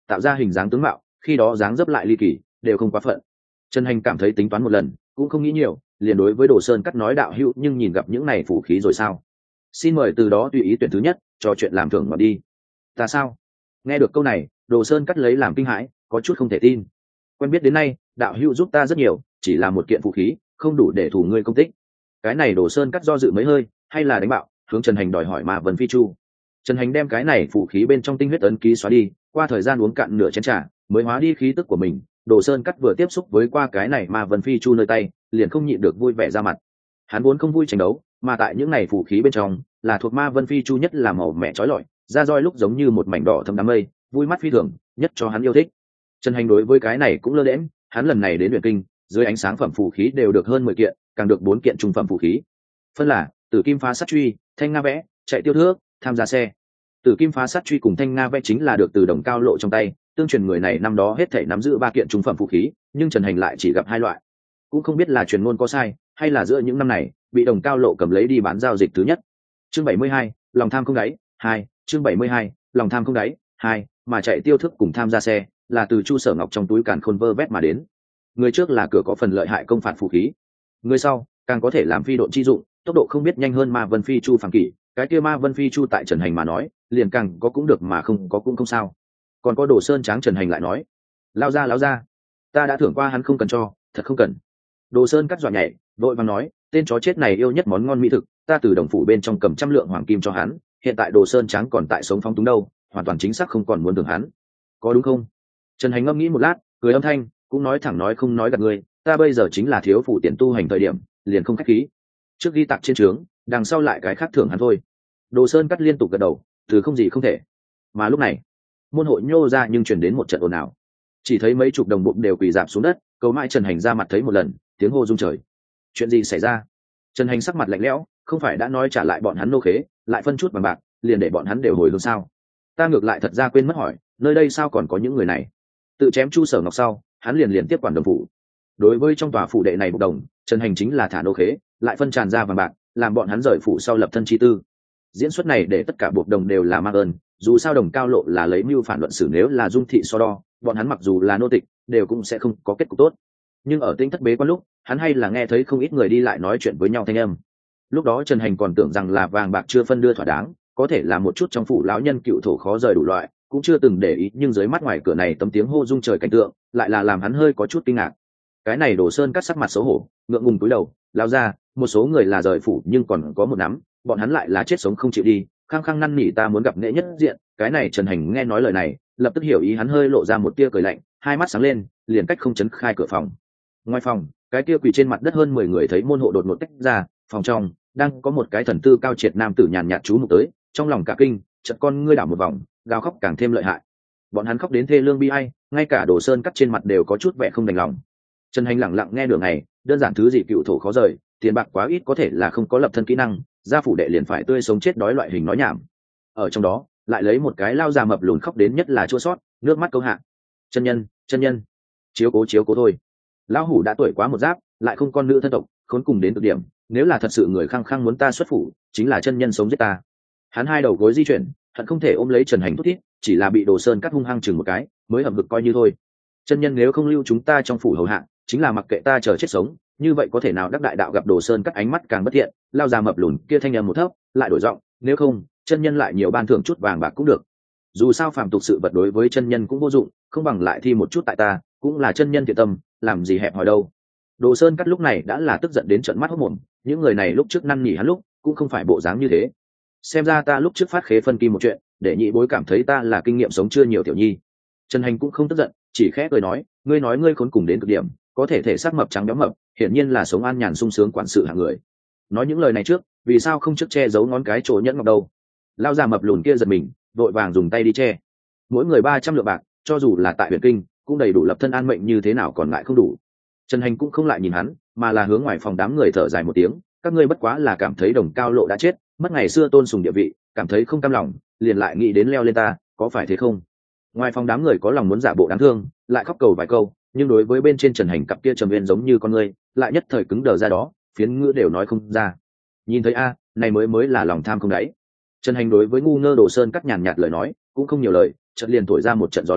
tạo ra hình dáng tướng mạo, khi đó dáng dấp lại ly kỳ, đều không quá phận. Trần Hành cảm thấy tính toán một lần, cũng không nghĩ nhiều, liền đối với Đồ Sơn Cắt nói đạo hữu, nhưng nhìn gặp những này vũ khí rồi sao? Xin mời từ đó tùy ý tuyển thứ nhất, cho chuyện làm thưởng mà đi. Ta sao? Nghe được câu này, Đồ Sơn Cắt lấy làm kinh hãi, có chút không thể tin. Quen biết đến nay, đạo hữu giúp ta rất nhiều, chỉ là một kiện vũ khí, không đủ để thủ ngươi công tích. Cái này Đồ Sơn Cắt do dự mấy hơi, hay là đánh bạo, hướng Trần Hành đòi hỏi Ma Vân Phi Chu. Trần Hành đem cái này vũ khí bên trong tinh huyết ấn ký xóa đi, qua thời gian uống cạn nửa chén trà, mới hóa đi khí tức của mình. Đồ Sơn Cắt vừa tiếp xúc với qua cái này Ma Vân Phi Chu nơi tay, liền không nhịn được vui vẻ ra mặt. Hắn vốn không vui tranh đấu, mà tại những này vũ khí bên trong, là thuộc Ma Vân Phi Chu nhất là màu mẹ chói lọi, ra roi lúc giống như một mảnh đỏ thâm đám mây, vui mắt phi thường, nhất cho hắn yêu thích. Trần Hành đối với cái này cũng lơ đễnh, hắn lần này đến Luyện Kinh, dưới ánh sáng phẩm phù khí đều được hơn mười kiện, càng được bốn kiện trung phẩm phù khí. Phân là Tử Kim Phá Sát Truy, Thanh Nga Vẽ, Chạy Tiêu Thước, Tham Gia Xe. Tử Kim Phá Sát Truy cùng Thanh Nga Vẽ chính là được từ Đồng Cao Lộ trong tay, tương truyền người này năm đó hết thảy nắm giữ ba kiện trung phẩm phù khí, nhưng Trần Hành lại chỉ gặp hai loại. Cũng không biết là truyền ngôn có sai, hay là giữa những năm này bị Đồng Cao Lộ cầm lấy đi bán giao dịch thứ nhất. Chương bảy mươi hai, lòng tham không đáy, hai, chương bảy mươi hai, lòng tham không đáy, hai, mà Chạy Tiêu Thức cùng Tham Gia Xe là từ Chu Sở Ngọc trong túi càn khôn vơ vét mà đến. Người trước là cửa có phần lợi hại công phạt phù khí, người sau càng có thể làm phi độn chi dụng, tốc độ không biết nhanh hơn Ma Vân Phi Chu phàm kỷ. Cái kia Ma Vân Phi Chu tại Trần Hành mà nói, liền càng có cũng được mà không có cũng không sao. Còn có Đồ Sơn Tráng Trần Hành lại nói, lao ra lao ra, ta đã thưởng qua hắn không cần cho, thật không cần. Đồ Sơn Cắt dọa nhảy, đội vàng nói, tên chó chết này yêu nhất món ngon mỹ thực, ta từ đồng phủ bên trong cầm trăm lượng hoàng kim cho hắn, hiện tại Đồ Sơn Tráng còn tại sống phóng túng đâu, hoàn toàn chính xác không còn muốn thưởng hắn, có đúng không? Trần Hành ngẫm nghĩ một lát, cười âm thanh, cũng nói thẳng nói không nói gạt người, ta bây giờ chính là thiếu phụ tiền tu hành thời điểm, liền không khách khí. Trước ghi tạc trên trướng, đằng sau lại cái khác thưởng hắn thôi. Đồ Sơn Cắt liên tục gật đầu, từ không gì không thể. Mà lúc này, môn hội nhô ra nhưng truyền đến một trận ồn ào. Chỉ thấy mấy chục đồng bụng đều quỳ rạp xuống đất, cầu mãi Trần Hành ra mặt thấy một lần, tiếng hô rung trời. Chuyện gì xảy ra? Trần Hành sắc mặt lạnh lẽo, không phải đã nói trả lại bọn hắn nô khế, lại phân chút bằng bạc, liền để bọn hắn đều hồi hương sao? Ta ngược lại thật ra quên mất hỏi, nơi đây sao còn có những người này? Tự chém Chu Sở Ngọc sau, hắn liền liền tiếp quản đồng phủ. Đối với trong tòa phủ đệ này bục đồng, Trần Hành chính là thả nô khế, lại phân tràn ra vàng bạc, làm bọn hắn rời phủ sau lập thân chi tư. Diễn xuất này để tất cả buộc đồng đều là mang ơn, dù sao Đồng Cao Lộ là lấy mưu phản luận xử, nếu là dung thị so đo, bọn hắn mặc dù là nô tịch, đều cũng sẽ không có kết cục tốt. Nhưng ở Tinh Thất bế quan lúc, hắn hay là nghe thấy không ít người đi lại nói chuyện với nhau thanh âm. Lúc đó Trần Hành còn tưởng rằng là vàng bạc chưa phân đưa thỏa đáng, có thể là một chút trong phủ lão nhân cựu thổ khó rời đủ loại, cũng chưa từng để ý, nhưng dưới mắt ngoài cửa này tấm tiếng hô rung trời cảnh tượng, lại là làm hắn hơi có chút kinh ngạc. Cái này Đồ Sơn Cắt sắc mặt xấu hổ, ngượng ngùng cúi đầu, lao ra, một số người là rời phủ nhưng còn có một nắm, bọn hắn lại là chết sống không chịu đi, khăng khăng năn nỉ ta muốn gặp nghệ nhất diện. Cái này Trần Hành nghe nói lời này, lập tức hiểu ý, hắn hơi lộ ra một tia cười lạnh, hai mắt sáng lên, liền cách không chấn khai cửa phòng. Ngoài phòng, cái kia quỳ trên mặt đất hơn mười người thấy môn hộ đột ngột tách ra, phòng trong đang có một cái thần tư cao triệt nam tử nhàn nhạt chú mục tới, trong lòng cả kinh, chợt con ngươi đảo một vòng, gào khóc càng thêm lợi hại. Bọn hắn khóc đến thê lương bi ai, ngay cả Đồ Sơn Cắt trên mặt đều có chút vẻ không đành lòng. Trần Hành lặng lặng nghe đường này, đơn giản thứ gì cựu thổ khó rời, tiền bạc quá ít có thể là không có lập thân kỹ năng, gia phủ đệ liền phải tươi sống chết đói loại hình nói nhảm. Ở trong đó, lại lấy một cái lao già mập lùn khóc đến nhất là chua sót, nước mắt câu hạ. Chân nhân, chân nhân, chiếu cố chiếu cố thôi. Lão hủ đã tuổi quá một giáp, lại không con nữ thân tộc, khốn cùng đến cực điểm, nếu là thật sự người khăng khăng muốn ta xuất phủ, chính là chân nhân sống giết ta. Hắn hai đầu gối di chuyển, hận không thể ôm lấy Trần Hành thút thít, chỉ là bị Đồ Sơn Cắt hung hăng chừng một cái, mới hậm hực coi như thôi. Chân nhân nếu không lưu chúng ta trong phủ hầu hạ, chính là mặc kệ ta chờ chết sống, như vậy có thể nào đắc đại đạo? Gặp Đồ Sơn Cắt ánh mắt càng bất thiện, lao già mập lùn kia thanh âm một thấp, lại đổi giọng, nếu không, chân nhân lại nhiều ban thưởng chút vàng bạc cũng được. Dù sao phàm tục sự vật đối với chân nhân cũng vô dụng, không bằng lại thi một chút tại ta, cũng là chân nhân thiện tâm, làm gì hẹp hòi đâu. Đồ Sơn Cắt lúc này đã là tức giận đến trợn mắt hốt mồm, những người này lúc trước năn nỉ hắn lúc cũng không phải bộ dáng như thế. Xem ra ta lúc trước phát khế phân kim một chuyện, để nhị bối cảm thấy ta là kinh nghiệm sống chưa nhiều tiểu nhi. Trần Hành cũng không tức giận, chỉ khẽ cười nói, ngươi nói ngươi khốn cùng đến cực điểm, có thể thể xác mập trắng béo mập, hiển nhiên là sống an nhàn sung sướng quản sự hạng người. Nói những lời này trước, vì sao không trước che giấu ngón cái chỗ nhẫn ngọc đâu? Lao già mập lùn kia giật mình, vội vàng dùng tay đi che. Mỗi người ba trăm lượng bạc, cho dù là tại Huyền Kinh, cũng đầy đủ lập thân an mệnh, như thế nào còn lại không đủ. Trần Hành cũng không lại nhìn hắn, mà là hướng ngoài phòng đám người thở dài một tiếng, các ngươi bất quá là cảm thấy Đồng Cao Lộ đã chết, mất ngày xưa tôn sùng địa vị, cảm thấy không cam lòng, liền lại nghĩ đến leo lên ta, có phải thế không? Ngoài phòng đám người có lòng muốn giả bộ đáng thương, lại khóc cầu vài câu, nhưng đối với bên trên Trần Hành cặp kia trầm viên giống như con ngươi, lại nhất thời cứng đờ ra đó, phiến ngữ đều nói không ra. Nhìn thấy a, này mới mới là lòng tham không đáy. Trần Hành đối với ngu ngơ Đồ Sơn Cắt nhàn nhạt lời nói, cũng không nhiều lời, chợt liền thổi ra một trận gió lớn,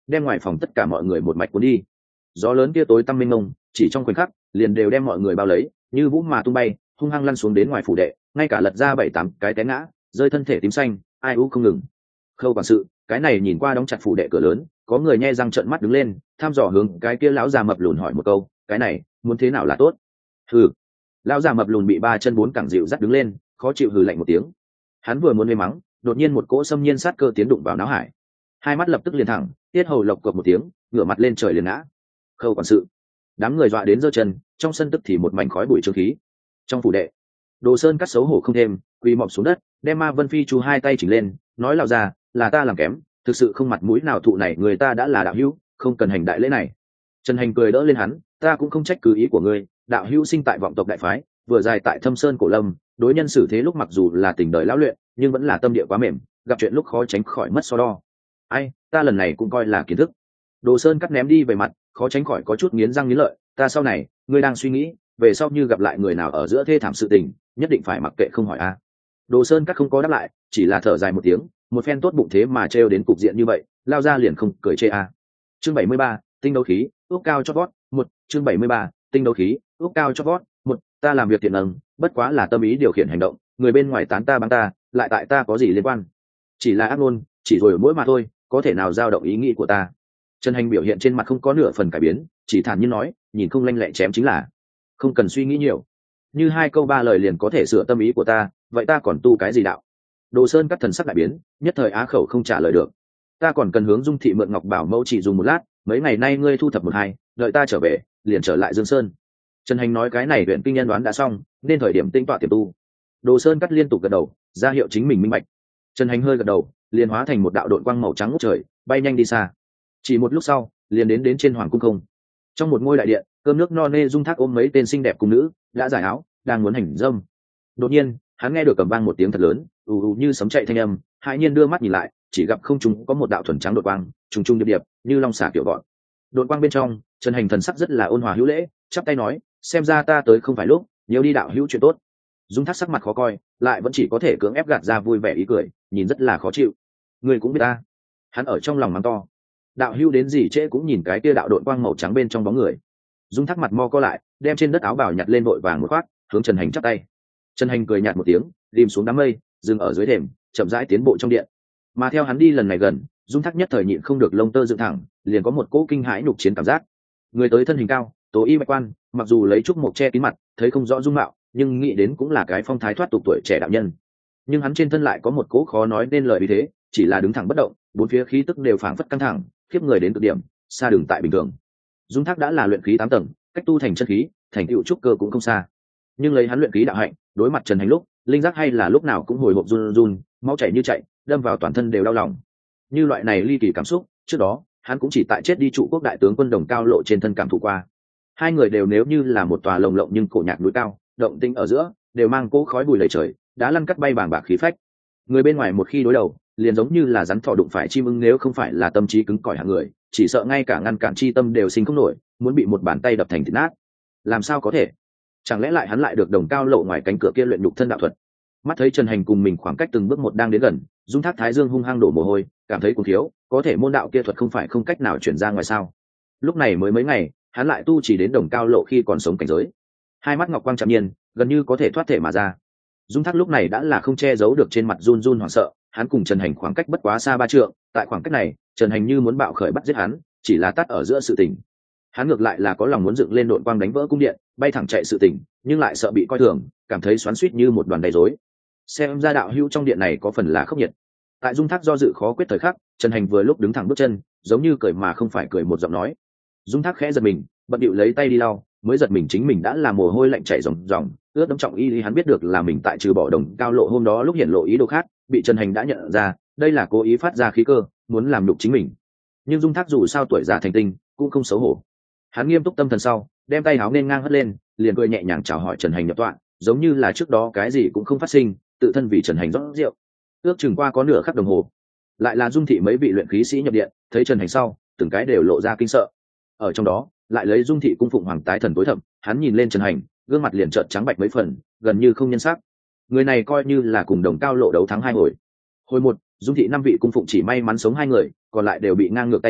đem ngoài phòng tất cả mọi người một mạch cuốn đi. Gió lớn kia tối tăm mênh mông, chỉ trong khoảnh khắc liền đều đem mọi người bao lấy, như vũ mà tung bay, hung hăng lăn xuống đến ngoài phủ đệ, ngay cả lật ra bảy tám cái té ngã, rơi thân thể tím xanh, ai u không ngừng. Khâu quản sự, cái này nhìn qua đóng chặt phủ đệ cửa lớn, có người nhe răng trợn mắt đứng lên, thăm dò hướng cái kia lão già mập lùn hỏi một câu, cái này muốn thế nào là tốt? Hừ. Lão già mập lùn bị ba chân bốn cẳng dịu dắt đứng lên, khó chịu hừ lạnh một tiếng. Hắn vừa muốn mê mắng, đột nhiên một cỗ xâm nhiên sát cơ tiến đụng vào não hải, hai mắt lập tức liền thẳng, tiết hầu lộc cộc một tiếng, ngửa mặt lên trời liền ngã. Khâu quản sự, đám người dọa đến giơ chân, trong sân tức thì một mảnh khói bụi trương khí. Trong phủ đệ, Đồ Sơn cắt xấu hổ không thêm, quỳ mọp xuống đất, đem Ma Vân Phi chu hai tay chỉnh lên, nói lão già, là ta làm kém, thực sự không mặt mũi nào thụ này, người ta đã là đạo hữu, không cần hành đại lễ này. Trần Hành cười đỡ lên hắn, ta cũng không trách cứ ý của ngươi, đạo hữu sinh tại vọng tộc đại phái, vừa dài tại Thâm Sơn cổ lâm, đối nhân xử thế lúc mặc dù là tình đời lão luyện, nhưng vẫn là tâm địa quá mềm, gặp chuyện lúc khó tránh khỏi mất so đo. Ai, ta lần này cũng coi là kiến thức. Đồ Sơn cắt ném đi về mặt, khó tránh khỏi có chút nghiến răng nghiến lợi, ta sau này, ngươi đang suy nghĩ, về sau như gặp lại người nào ở giữa thê thảm sự tình, nhất định phải mặc kệ không hỏi a. Đồ Sơn cắt không có đáp lại, chỉ là thở dài một tiếng, một phen tốt bụng thế mà trêu đến cục diện như vậy, lao ra liền không cười chê a. Chương bảy mươi ba, tinh đấu khí, ước cao cho vót, một, chương bảy mươi ba, tinh đấu khí, ước cao cho vót, một, ta làm việc thiện âng, bất quá là tâm ý điều khiển hành động, người bên ngoài tán ta báng ta, lại tại ta có gì liên quan? Chỉ là ác ngôn, chỉ rồi mỗi mà thôi, có thể nào dao động ý nghĩ của ta? Trần Hành biểu hiện trên mặt không có nửa phần cải biến, chỉ thản nhiên nói, nhìn không lanh lẹ chém chính là, không cần suy nghĩ nhiều, như hai câu ba lời liền có thể sửa tâm ý của ta, vậy ta còn tu cái gì đạo? Đồ Sơn cắt thần sắc đại biến, nhất thời á khẩu không trả lời được. Ta còn cần hướng Dung thị mượn Ngọc Bảo mẫu chỉ dùng một lát, mấy ngày nay ngươi thu thập một hai, đợi ta trở về, liền trở lại Dương Sơn. Trần Hành nói cái này huyện kinh nhân đoán đã xong, nên thời điểm tinh tọa tiềm tu. Đồ Sơn cắt liên tục gật đầu, ra hiệu chính mình minh bạch. Trần Hành hơi gật đầu, liền hóa thành một đạo đội quang màu trắng ngút trời, bay nhanh đi xa. Chỉ một lúc sau, liền đến đến trên hoàng cung không. Trong một ngôi đại điện, cơm nước no nê Dung Thác ôm mấy tên xinh đẹp cung nữ, đã giải áo, đang muốn hành dâm. Đột nhiên, hắn nghe được cầm vang một tiếng thật lớn, ù ù như sấm chạy thanh âm, hãi nhiên đưa mắt nhìn lại, chỉ gặp không trung có một đạo thuần trắng đột quang, trùng trùng điệp điệp, như long xà kiểu gọn. Đột quang bên trong, Trần Hành thần sắc rất là ôn hòa hữu lễ, chắp tay nói, xem ra ta tới không phải lúc, nhiều đi đạo hữu chuyện tốt. Dung Thác sắc mặt khó coi, lại vẫn chỉ có thể cưỡng ép gạt ra vui vẻ ý cười, nhìn rất là khó chịu. Người cũng biết ta. Hắn ở trong lòng mắng to. Đạo hữu đến gì trễ cũng nhìn cái kia đạo đột quang màu trắng bên trong bóng người. Dung Thác mặt mo co lại, đem trên đất áo bào nhặt lên vội vàng một khoác, hướng Trần Hành chắp tay. Trần Hành cười nhạt một tiếng, lim xuống đám mây, dừng ở dưới thềm, chậm rãi tiến bộ trong điện. Mà theo hắn đi lần này gần, Dung Thác nhất thời nhịn không được lông tơ dựng thẳng, liền có một cỗ kinh hãi nhục chiến cảm giác. Người tới thân hình cao, tố y bạch quan, mặc dù lấy trúc mộc che kín mặt, thấy không rõ dung mạo, nhưng nghĩ đến cũng là cái phong thái thoát tục tuổi trẻ đạo nhân. Nhưng hắn trên thân lại có một cỗ khó nói nên lời vì thế, chỉ là đứng thẳng bất động, bốn phía khí tức đều phảng phất căng thẳng, khiếp người đến cực điểm, xa đường tại bình thường. Dung Thác đã là luyện khí tám tầng, cách tu thành chân khí, thành tựu trúc cơ cũng không xa. Nhưng lấy hắn luyện khí đạo hạnh, đối mặt Trần Hành lúc, linh giác hay là lúc nào cũng hồi hộp run run, máu chảy như chạy, đâm vào toàn thân đều đau lòng. Như loại này ly kỳ cảm xúc, trước đó, hắn cũng chỉ tại chết đi trụ quốc đại tướng quân Đồng Cao Lộ trên thân cảm thụ qua. Hai người đều nếu như là một tòa lồng lộng nhưng cổ nhạc núi cao, động tinh ở giữa, đều mang cỗ khói bụi lầy trời, đã lăn cắt bay bàng bạc khí phách. Người bên ngoài một khi đối đầu, liền giống như là rắn thọ đụng phải chim ưng, nếu không phải là tâm trí cứng cỏi hạng người, chỉ sợ ngay cả ngăn cản chi tâm đều sinh không nổi, muốn bị một bàn tay đập thành thịt nát. Làm sao có thể? Chẳng lẽ lại hắn lại được Đồng Cao Lộ ngoài cánh cửa kia luyện nhục thân đạo thuật? Mắt thấy Trần Hành cùng mình khoảng cách từng bước một đang đến gần, Dung Thác thái dương hung hăng đổ mồ hôi, cảm thấy cuồng thiếu, có thể môn đạo kia thuật không phải không cách nào chuyển ra ngoài sao? Lúc này mới mấy ngày, hắn lại tu chỉ đến Đồng Cao Lộ khi còn sống cảnh giới. Hai mắt ngọc quang chạm nhiên, gần như có thể thoát thể mà ra. Dung Thác lúc này đã là không che giấu được trên mặt run run hoảng sợ, hắn cùng Trần Hành khoảng cách bất quá xa ba trượng, tại khoảng cách này, Trần Hành như muốn bạo khởi bắt giết hắn, chỉ là tắt ở giữa sự tình. Hắn ngược lại là có lòng muốn dựng lên đội quang đánh vỡ cung điện, bay thẳng chạy sự tình, nhưng lại sợ bị coi thường, cảm thấy xoắn xuýt như một đoàn đầy rối. Xem ra đạo hữu trong điện này có phần là khốc nhiệt. Tại Dung Thác do dự khó quyết thời khắc, Trần Hành vừa lúc đứng thẳng bước chân, giống như cười mà không phải cười một giọng nói. Dung Thác khẽ giật mình, bận điệu lấy tay đi lau, mới giật mình chính mình đã là mồ hôi lạnh chảy ròng ròng, ướt đẫm trọng y, hắn biết được là mình tại trừ bỏ Đồng Cao Lộ hôm đó lúc hiển lộ ý đồ khác, bị Trần Hành đã nhận ra, đây là cố ý phát ra khí cơ, muốn làm nhục chính mình. Nhưng Dung Thác dù sao tuổi già thành tinh, cũng không xấu hổ. Hắn nghiêm túc tâm thần sau, đem tay áo nên ngang hất lên, liền cười nhẹ nhàng chào hỏi Trần Hành nhập tọa, giống như là trước đó cái gì cũng không phát sinh, tự thân vì Trần Hành rót rượu. Ước chừng qua có nửa khắc đồng hồ, lại là Dung thị mấy vị luyện khí sĩ nhập điện, thấy Trần Hành sau, từng cái đều lộ ra kinh sợ. Ở trong đó, lại lấy Dung thị cung phụng hoàng tái thần tối thẩm, hắn nhìn lên Trần Hành, gương mặt liền trợn trắng bạch mấy phần, gần như không nhân sắc. Người này coi như là cùng Đồng Cao Lộ đấu thắng hai hồi. Hồi một, Dung thị năm vị cung phụng chỉ may mắn sống hai người, còn lại đều bị ngang ngược tay xé,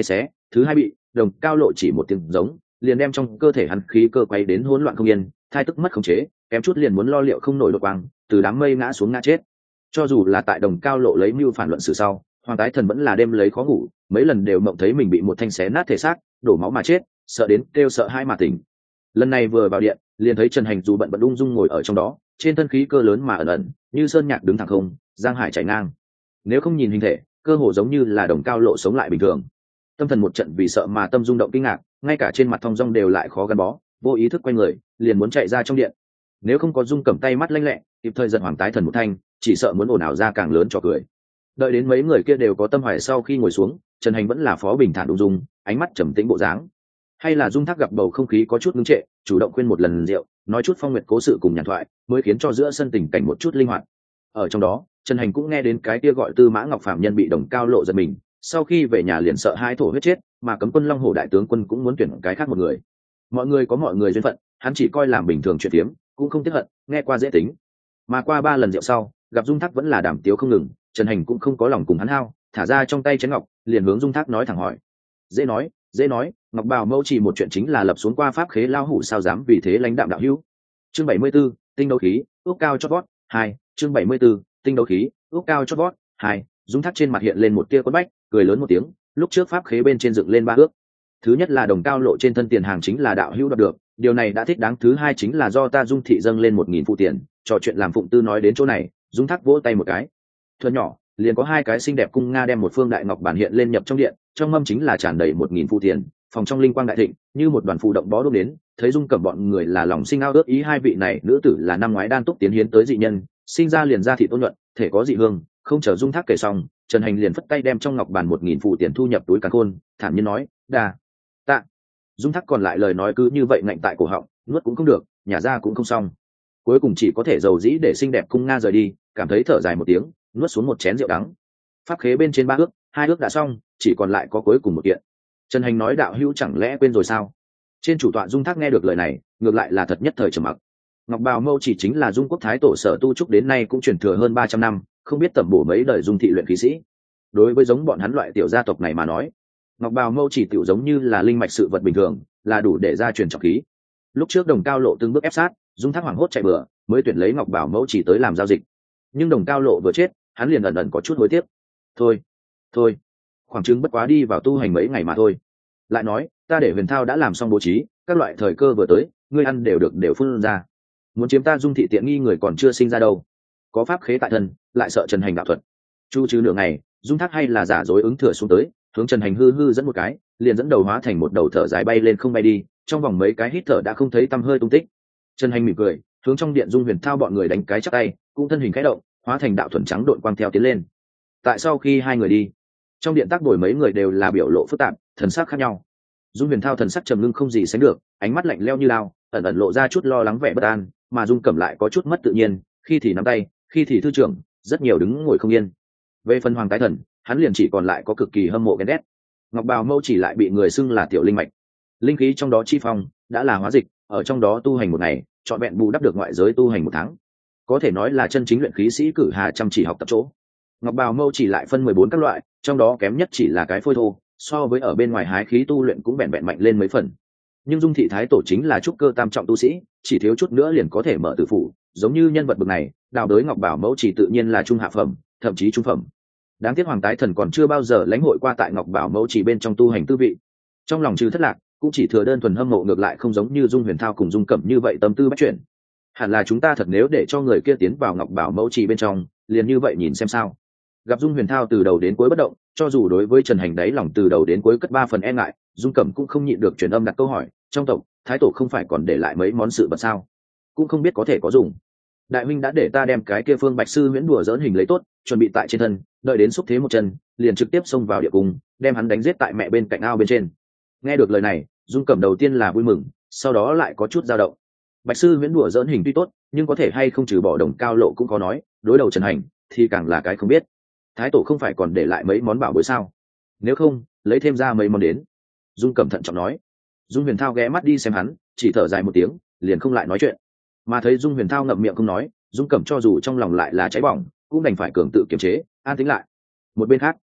thứ hai bị đồng cao lộ chỉ một tiếng giống liền đem trong cơ thể hắn khí cơ quay đến hỗn loạn không yên, thai tức mất khống chế, kém chút liền muốn lo liệu không nổi đột quang, từ đám mây ngã xuống ngã chết. Cho dù là tại đồng cao lộ lấy mưu phản luận sự sau, Hoàng Tái Thần vẫn là đêm lấy khó ngủ, mấy lần đều mộng thấy mình bị một thanh xé nát thể xác, đổ máu mà chết, sợ đến kêu sợ hai mà tỉnh. Lần này vừa vào điện, liền thấy Trần Hành dù bận bận ung dung ngồi ở trong đó, trên thân khí cơ lớn mà ẩn ẩn, như sơn nhạc đứng thẳng không, giang hải chảy ngang. Nếu không nhìn hình thể, cơ hồ giống như là đồng cao lộ sống lại bình thường. Tâm thần một trận vì sợ mà tâm rung động kinh ngạc, ngay cả trên mặt thong dong đều lại khó gắn bó, vô ý thức quay người, liền muốn chạy ra trong điện. Nếu không có Dung cầm tay mắt lanh lẹ, kịp thời giận Hoàng Tái Thần một thanh, chỉ sợ muốn ồn ào ra càng lớn cho cười. Đợi đến mấy người kia đều có tâm hoài sau khi ngồi xuống, Trần Hành vẫn là phó bình thản ung dung, ánh mắt trầm tĩnh bộ dáng. Hay là Dung Thác gặp bầu không khí có chút ngưng trệ, chủ động khuyên một lần rượu, nói chút phong nguyệt cố sự cùng nhàn thoại, mới khiến cho giữa sân tình cảnh một chút linh hoạt. Ở trong đó, Trần Hành cũng nghe đến cái kia gọi Tư Mã Ngọc phạm nhân bị đồng cao lộ giật mình, sau khi về nhà liền sợ hai thổ huyết chết, mà cấm quân Long Hổ đại tướng quân cũng muốn tuyển cái khác một người. Mọi người có mọi người duyên phận, hắn chỉ coi làm bình thường chuyện tiếm, cũng không tiếc hận, nghe qua dễ tính. Mà qua ba lần rượu sau, gặp Dung Thác vẫn là đảm tiếu không ngừng, Trần Hành cũng không có lòng cùng hắn hao, thả ra trong tay chén ngọc, liền hướng Dung Thác nói thẳng hỏi. Dễ nói, dễ nói, Ngọc Bào Mâu chỉ một chuyện chính là lập xuống qua pháp khế lao hủ sao dám vì thế lãnh đạm đạo hữu. Chương bảy mươi 74, tinh đấu khí, ước cao chót vót, hai, chương bảy mươi 74, tinh đấu khí, ước cao chót vót, hai. Dung Thác trên mặt hiện lên một tia quất bách, cười lớn một tiếng, lúc trước pháp khế bên trên dựng lên ba ước. Thứ nhất là đồng cao lộ trên thân tiền hàng chính là đạo hữu đoạt được, điều này đã thích đáng. Thứ hai chính là do ta Dung thị dâng lên một nghìn phụ tiền, trò chuyện làm phụng tư nói đến chỗ này, Dung Thác vỗ tay một cái. Thuở nhỏ, liền có hai cái xinh đẹp cung nga đem một phương đại ngọc bản hiện lên nhập trong điện, trong mâm chính là tràn đầy một nghìn phụ tiền, phòng trong linh quang đại thịnh, như một đoàn phù động bó đuốc đến, thấy Dung Cẩm bọn người là lòng sinh ao ước ý. Hai vị này nữ tử là năm ngoái đan túc tiến hiến tới dị nhân, sinh ra liền ra thị ôn nhuận, thể có dị hương. Không chờ Dung Thác kể xong, Trần Hành liền phất tay đem trong ngọc bàn một nghìn phụ tiền thu nhập túi càn khôn, thản nhiên nói, đa tạ. Dung Thác còn lại lời nói cứ như vậy ngạnh tại cổ họng, nuốt cũng không được, nhả ra cũng không xong, cuối cùng chỉ có thể dầu dĩ để xinh đẹp cung nga rời đi, cảm thấy thở dài một tiếng, nuốt xuống một chén rượu đắng. Pháp khế bên trên ba ước, hai ước đã xong, chỉ còn lại có cuối cùng một kiện. Trần Hành nói, đạo hữu chẳng lẽ quên rồi sao? Trên chủ tọa Dung Thác nghe được lời này, ngược lại là thật nhất thời trầm mặc. Ngọc Bào Mâu chỉ chính là Dung Quốc thái tổ sở tu trúc đến nay cũng truyền thừa hơn ba trăm năm, không biết tẩm bổ mấy đời Dung thị luyện khí sĩ. Đối với giống bọn hắn loại tiểu gia tộc này mà nói, Ngọc Bào Mâu chỉ tiểu giống như là linh mạch sự vật bình thường, là đủ để gia truyền trọng khí. Lúc trước đồng cao lộ từng bước ép sát, Dung Thác hoảng hốt chạy bừa, mới tuyển lấy Ngọc Bảo Mẫu chỉ tới làm giao dịch. Nhưng đồng cao lộ vừa chết, hắn liền ẩn ẩn có chút hối tiếc. Thôi, thôi, khoảng chừng bất quá đi vào tu hành mấy ngày mà thôi. Lại nói, ta để Huyền Thao đã làm xong bố trí, các loại thời cơ vừa tới, ngươi ăn đều được đều phun ra. Muốn chiếm ta Dung thị tiện nghi người còn chưa sinh ra đâu. Có pháp khế tại thân, lại sợ Trần Hành đạo thuật. Chu chứ nửa ngày, Dung Thác hay là giả dối ứng thừa xuống tới, hướng Trần Hành hư hư dẫn một cái, liền dẫn đầu hóa thành một đầu thở dài bay lên không bay đi, trong vòng mấy cái hít thở đã không thấy tăm hơi tung tích. Trần Hành mỉm cười, hướng trong điện Dung Huyền Thao bọn người đánh cái chắc tay, cũng thân hình khẽ động, hóa thành đạo thuần trắng độn quang theo tiến lên. Tại sau khi hai người đi, trong điện tác đổi mấy người đều là biểu lộ phức tạp, thần sắc khác nhau. Dung Huyền Thao thần sắc trầm ngưng không gì sánh được, ánh mắt lạnh lẽo như lao, ẩn ẩn lộ ra chút lo lắng vẻ bất an, mà Dung Cẩm lại có chút mất tự nhiên, khi thì nắm tay, khi thì thư trưởng, rất nhiều đứng ngồi không yên. Về phần Hoàng Tái Thần, hắn liền chỉ còn lại có cực kỳ hâm mộ ghen ghét. Ngọc Bào Mâu chỉ lại bị người xưng là tiểu linh mạch, linh khí trong đó chi phong đã là hóa dịch, ở trong đó tu hành một ngày, chọn vẹn bù đắp được ngoại giới tu hành một tháng, có thể nói là chân chính luyện khí sĩ cử hà chăm chỉ học tập chỗ. Ngọc Bào Mâu chỉ lại phân mười bốn các loại, trong đó kém nhất chỉ là cái phôi thô, so với ở bên ngoài hái khí tu luyện cũng bèn bèn mạnh lên mấy phần. Nhưng Dung thị thái tổ chính là trúc cơ tam trọng tu sĩ, chỉ thiếu chút nữa liền có thể mở tử phủ, giống như nhân vật bậc này, đào đới Ngọc Bảo Mẫu chỉ tự nhiên là trung hạ phẩm, thậm chí trung phẩm. Đáng tiếc Hoàng Tái Thần còn chưa bao giờ lãnh hội qua tại Ngọc Bảo Mẫu chỉ bên trong tu hành tư vị, trong lòng trừ thất lạc, cũng chỉ thừa đơn thuần hâm mộ, ngược lại không giống như Dung Huyền Thao cùng Dung Cẩm như vậy tâm tư bách chuyển. Hẳn là chúng ta thật nếu để cho người kia tiến vào Ngọc Bảo Mẫu chỉ bên trong, liền như vậy nhìn xem sao. Gặp Dung Huyền Thao từ đầu đến cuối bất động, cho dù đối với Trần Hành đấy lòng từ đầu đến cuối cất ba phần e ngại, Dung Cẩm cũng không nhịn được truyền âm đặt câu hỏi, trong tộc thái tổ không phải còn để lại mấy món sự vật sao, cũng không biết có thể có dùng. Đại huynh đã để ta đem cái kia Phương Bạch sư huyễn đùa dỡn hình lấy tốt, chuẩn bị tại trên thân, đợi đến xúc thế một chân, liền trực tiếp xông vào địa cung, đem hắn đánh giết tại mẹ bên cạnh ao bên trên. Nghe được lời này, Dung Cẩm đầu tiên là vui mừng, sau đó lại có chút dao động. Bạch sư huyễn đùa dỡn hình tuy tốt, nhưng có thể hay không trừ bỏ đồng cao lộ cũng có nói, đối đầu Trần Hành thì càng là cái không biết. Thái tổ không phải còn để lại mấy món bảo bối sao? Nếu không, lấy thêm ra mấy món đến. Dung Cẩm thận trọng nói. Dung Huyền Thao ghé mắt đi xem hắn, chỉ thở dài một tiếng, liền không lại nói chuyện. Mà thấy Dung Huyền Thao ngậm miệng không nói, Dung Cẩm cho dù trong lòng lại là cháy bỏng, cũng đành phải cường tự kiềm chế, an tĩnh lại. Một bên khác,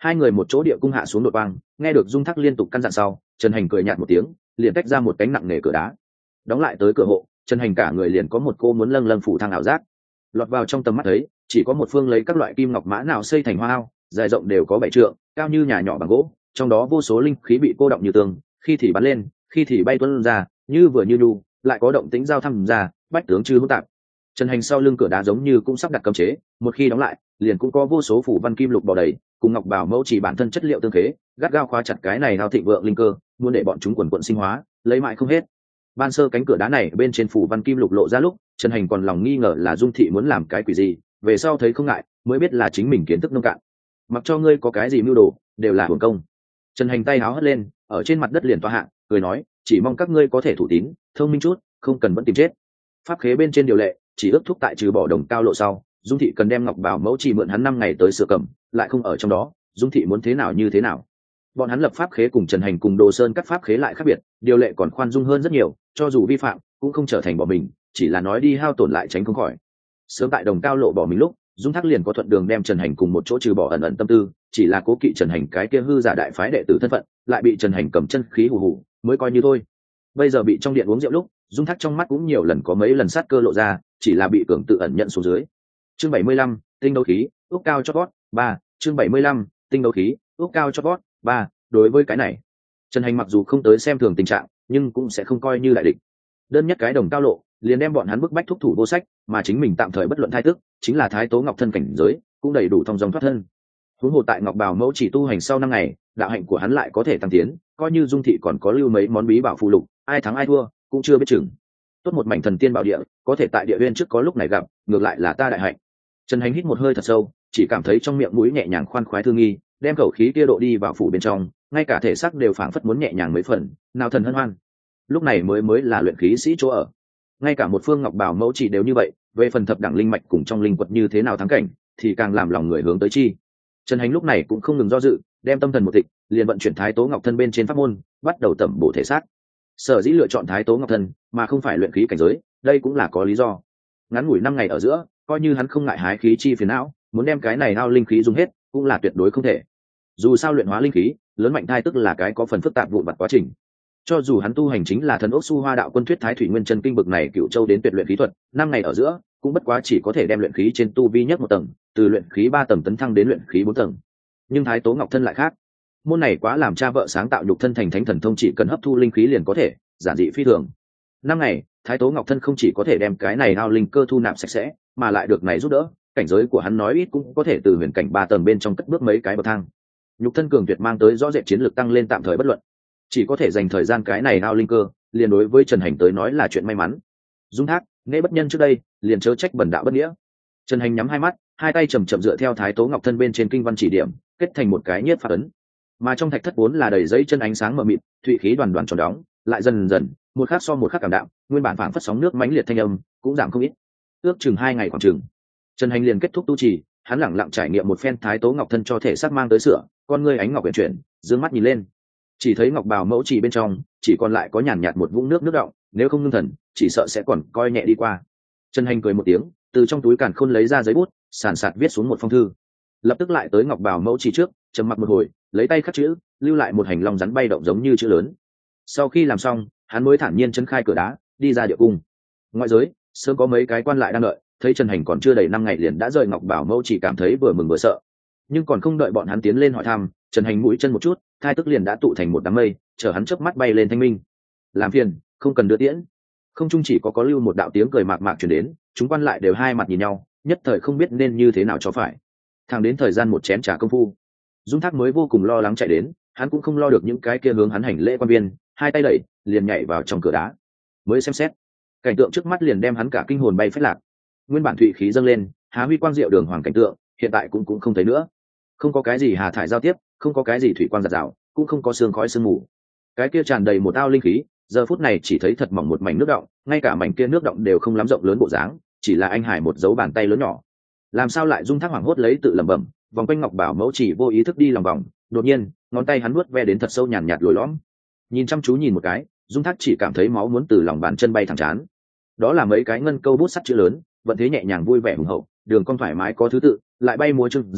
Hai người một chỗ địa cung hạ xuống đột quang, nghe được Dung Thác liên tục căn dặn sau, Trần Hành cười nhạt một tiếng, liền tách ra một cánh nặng nề cửa đá, đóng lại tới cửa hộ. Trần Hành cả người liền có một cô muốn lâng lâng phủ thang ảo giác. Lọt vào trong tầm mắt thấy, chỉ có một phương lấy các loại kim ngọc mã nào xây thành hoa ao, dài rộng đều có bảy trượng, cao như nhà nhỏ bằng gỗ, trong đó vô số linh khí bị cô động như tường, khi thì bắn lên, khi thì bay tuôn ra, như vừa như nhu, lại có động tĩnh giao thăm ra, bách tướng chư hỗn tạp. Trần Hành sau lưng cửa đá giống như cũng sắp đặt cấm chế, một khi đóng lại, liền cũng có vô số phủ văn kim lục bò đầy, cùng ngọc bảo mẫu chỉ bản thân chất liệu tương khế, gắt gao khóa chặt cái này hao thịnh vượng linh cơ, muốn để bọn chúng quần quận sinh hóa, lấy mãi không hết. Ban sơ cánh cửa đá này bên trên phủ văn kim lục lộ ra lúc, Trần Hành còn lòng nghi ngờ là Dung Thị muốn làm cái quỷ gì, về sau thấy không ngại, mới biết là chính mình kiến thức nông cạn. Mặc cho ngươi có cái gì mưu đồ, đều là hưởng công. Trần Hành tay háo hất lên, ở trên mặt đất liền toa hạ, cười nói, chỉ mong các ngươi có thể thủ tín, thông minh chút, không cần vẫn tìm chết. Pháp khế bên trên điều lệ, chỉ ước thúc tại trừ bỏ đồng cao lộ sau, Dung Thị cần đem ngọc bảo mẫu chỉ mượn hắn năm ngày tới sửa cầm, lại không ở trong đó, Dung Thị muốn thế nào như thế nào. Bọn hắn lập pháp khế cùng Trần Hành cùng Đồ Sơn cắt pháp khế lại khác biệt, điều lệ còn khoan dung hơn rất nhiều, cho dù vi phạm cũng không trở thành bỏ mình, chỉ là nói đi hao tổn lại tránh không khỏi. Sớm tại đồng cao lộ bỏ mình lúc, Dung Thác liền có thuận đường đem Trần Hành cùng một chỗ trừ bỏ ẩn ẩn tâm tư, chỉ là cố kỵ Trần Hành cái kia hư giả đại phái đệ tử thân phận, lại bị Trần Hành cầm chân khí hù hù, mới coi như thôi. Bây giờ bị trong điện uống rượu lúc, Dung Thác trong mắt cũng nhiều lần có mấy lần sát cơ lộ ra, chỉ là bị cường tự ẩn nhận xuống dưới. Chương bảy mươi lăm, tinh đấu khí, ước cao cho vót, ba, chương bảy mươi lăm, tinh đấu khí, ước cao cho vót, ba, đối với cái này, Trần Hành mặc dù không tới xem thường tình trạng, nhưng cũng sẽ không coi như đại địch. Đơn nhất cái đồng cao lộ, liền đem bọn hắn bức bách thúc thủ vô sách, mà chính mình tạm thời bất luận thai tức, chính là thái tố ngọc thân cảnh giới, cũng đầy đủ thông dòng thoát thân. Huống hồ tại ngọc bào mẫu chỉ tu hành sau năm ngày, đạo hạnh của hắn lại có thể tăng tiến, coi như Dung Thị còn có lưu mấy món bí bảo phụ lục, ai thắng ai thua cũng chưa biết chừng. Tốt một mảnh thần tiên bảo địa, có thể tại địa uyên trước có lúc này gặp, ngược lại là ta đại hạnh. Trần Hành hít một hơi thật sâu, chỉ cảm thấy trong miệng mũi nhẹ nhàng khoan khoái thương nghi, đem khẩu khí kia độ đi vào phủ bên trong, ngay cả thể xác đều phảng phất muốn nhẹ nhàng mấy phần, nào thần hân hoan. Lúc này mới mới là luyện khí sĩ chỗ ở. Ngay cả một phương ngọc bảo mẫu chỉ đều như vậy, về phần thập đẳng linh mạch cùng trong linh quật như thế nào thắng cảnh, thì càng làm lòng người hướng tới chi. Trần Hành lúc này cũng không ngừng do dự, đem tâm thần một thịnh, liền vận chuyển thái tố ngọc thân bên trên pháp môn, bắt đầu tẩm bổ thể xác. Sở dĩ lựa chọn thái tố ngọc thân, mà không phải luyện khí cảnh giới, đây cũng là có lý do. Ngắn ngủi năm ngày ở giữa, coi như hắn không ngại hái khí chi phiền não, muốn đem cái này hao linh khí dùng hết, cũng là tuyệt đối không thể. Dù sao luyện hóa linh khí, lớn mạnh thai tức là cái có phần phức tạp vụn vặt quá trình. Cho dù hắn tu hành chính là thần ốc su hoa đạo quân thuyết thái thủy nguyên chân kinh bực này cựu châu đến tuyệt luyện khí thuật, năm ngày ở giữa cũng bất quá chỉ có thể đem luyện khí trên tu vi nhất một tầng, từ luyện khí ba tầng tấn thăng đến luyện khí bốn tầng. Nhưng thái tố ngọc thân lại khác, môn này quá làm cha vợ sáng tạo nhục thân thành thánh thần thông, chỉ cần hấp thu linh khí liền có thể, giản dị phi thường. Năm ngày, thái tố ngọc thân không chỉ có thể đem cái này hao linh cơ thu nạp sạch sẽ, mà lại được này giúp đỡ, cảnh giới của hắn nói ít cũng có thể từ huyền cảnh ba tầng bên trong cất bước mấy cái bậc thang. Nhục thân cường tuyệt mang tới rõ rệt chiến lược tăng lên tạm thời bất luận, chỉ có thể dành thời gian cái này hao linh cơ, liền đối với Trần Hành tới nói là chuyện may mắn. Dung Thác, nghe bất nhân trước đây, liền chớ trách bần đạo bất nghĩa. Trần Hành nhắm hai mắt, hai tay chầm chậm dựa theo thái tố ngọc thân bên trên kinh văn chỉ điểm, kết thành một cái nhiếp pháp ấn. Mà trong thạch thất vốn là đầy giấy chân ánh sáng mờ mịt, thụy khí đoàn đoàn tròn đóng, lại dần dần, một khắc so một khắc cảm đạm, nguyên bản phảng phất sóng nước mãnh liệt thanh âm, cũng giảm không ít. Ước chừng hai ngày khoảng chừng, Trần Hành liền kết thúc tu trì, hắn lẳng lặng trải nghiệm một phen thái tố ngọc thân cho thể xác mang tới sửa, con ngươi ánh ngọc huyền chuyển, dương mắt nhìn lên, chỉ thấy ngọc bào mẫu chỉ bên trong chỉ còn lại có nhàn nhạt một vũng nước nước đọng, nếu không ngưng thần chỉ sợ sẽ còn coi nhẹ đi qua. Trần Hành cười một tiếng, từ trong túi càn khôn lấy ra giấy bút, sàn sạt viết xuống một phong thư, lập tức lại tới ngọc bào mẫu chỉ trước, trầm mặc một hồi, lấy tay khắc chữ, lưu lại một hành long rắn bay động giống như chữ lớn. Sau khi làm xong, hắn mới thản nhiên chân khai cửa đá, đi ra địa cung. Ngoại giới sớm có mấy cái quan lại đang đợi, thấy Trần Hành còn chưa đầy năm ngày liền đã rời ngọc bảo mẫu chỉ, cảm thấy vừa mừng vừa sợ. Nhưng còn không đợi bọn hắn tiến lên hỏi thăm, Trần Hành mũi chân một chút, thai tức liền đã tụ thành một đám mây, chờ hắn chớp mắt bay lên thanh minh. Làm phiền, không cần đưa tiễn. Không chung chỉ có có lưu một đạo tiếng cười mạc mạc truyền đến, chúng quan lại đều hai mặt nhìn nhau, nhất thời không biết nên như thế nào cho phải. Thẳng đến thời gian một chén trà công phu, Dung Thác mới vô cùng lo lắng chạy đến, hắn cũng không lo được những cái kia hướng hắn hành lễ quan viên, hai tay đẩy, liền nhảy vào trong cửa đá. Mới xem xét, cảnh tượng trước mắt liền đem hắn cả kinh hồn bay phách lạc. Nguyên bản thụy khí dâng lên, há huy quang diệu đường hoàng cảnh tượng, hiện tại cũng cũng không thấy nữa. Không có cái gì hà thải giao tiếp, không có cái gì thủy quang giạt rào, cũng không có sương khói sương mù. Cái kia tràn đầy một ao linh khí, giờ phút này chỉ thấy thật mỏng một mảnh nước động, ngay cả mảnh kia nước động đều không lắm rộng lớn bộ dáng, chỉ là anh hải một dấu bàn tay lớn nhỏ. Làm sao lại Dung Thác hoảng hốt lấy tự lẩm bẩm, vòng quanh ngọc bảo mẫu chỉ vô ý thức đi lòng vòng, đột nhiên ngón tay hắn nuốt ve đến thật sâu, nhàn nhạt, nhạt lồi lõm. Nhìn chăm chú nhìn một cái, Dung Thác chỉ cảm thấy máu muốn từ lòng bàn chân bay thẳng chán. Đó là mấy cái ngân câu bút sắt chữ lớn, vận thế nhẹ nhàng vui vẻ hùng hậu, đường cong thoải mái có thứ tự, lại bay múa trưng dương,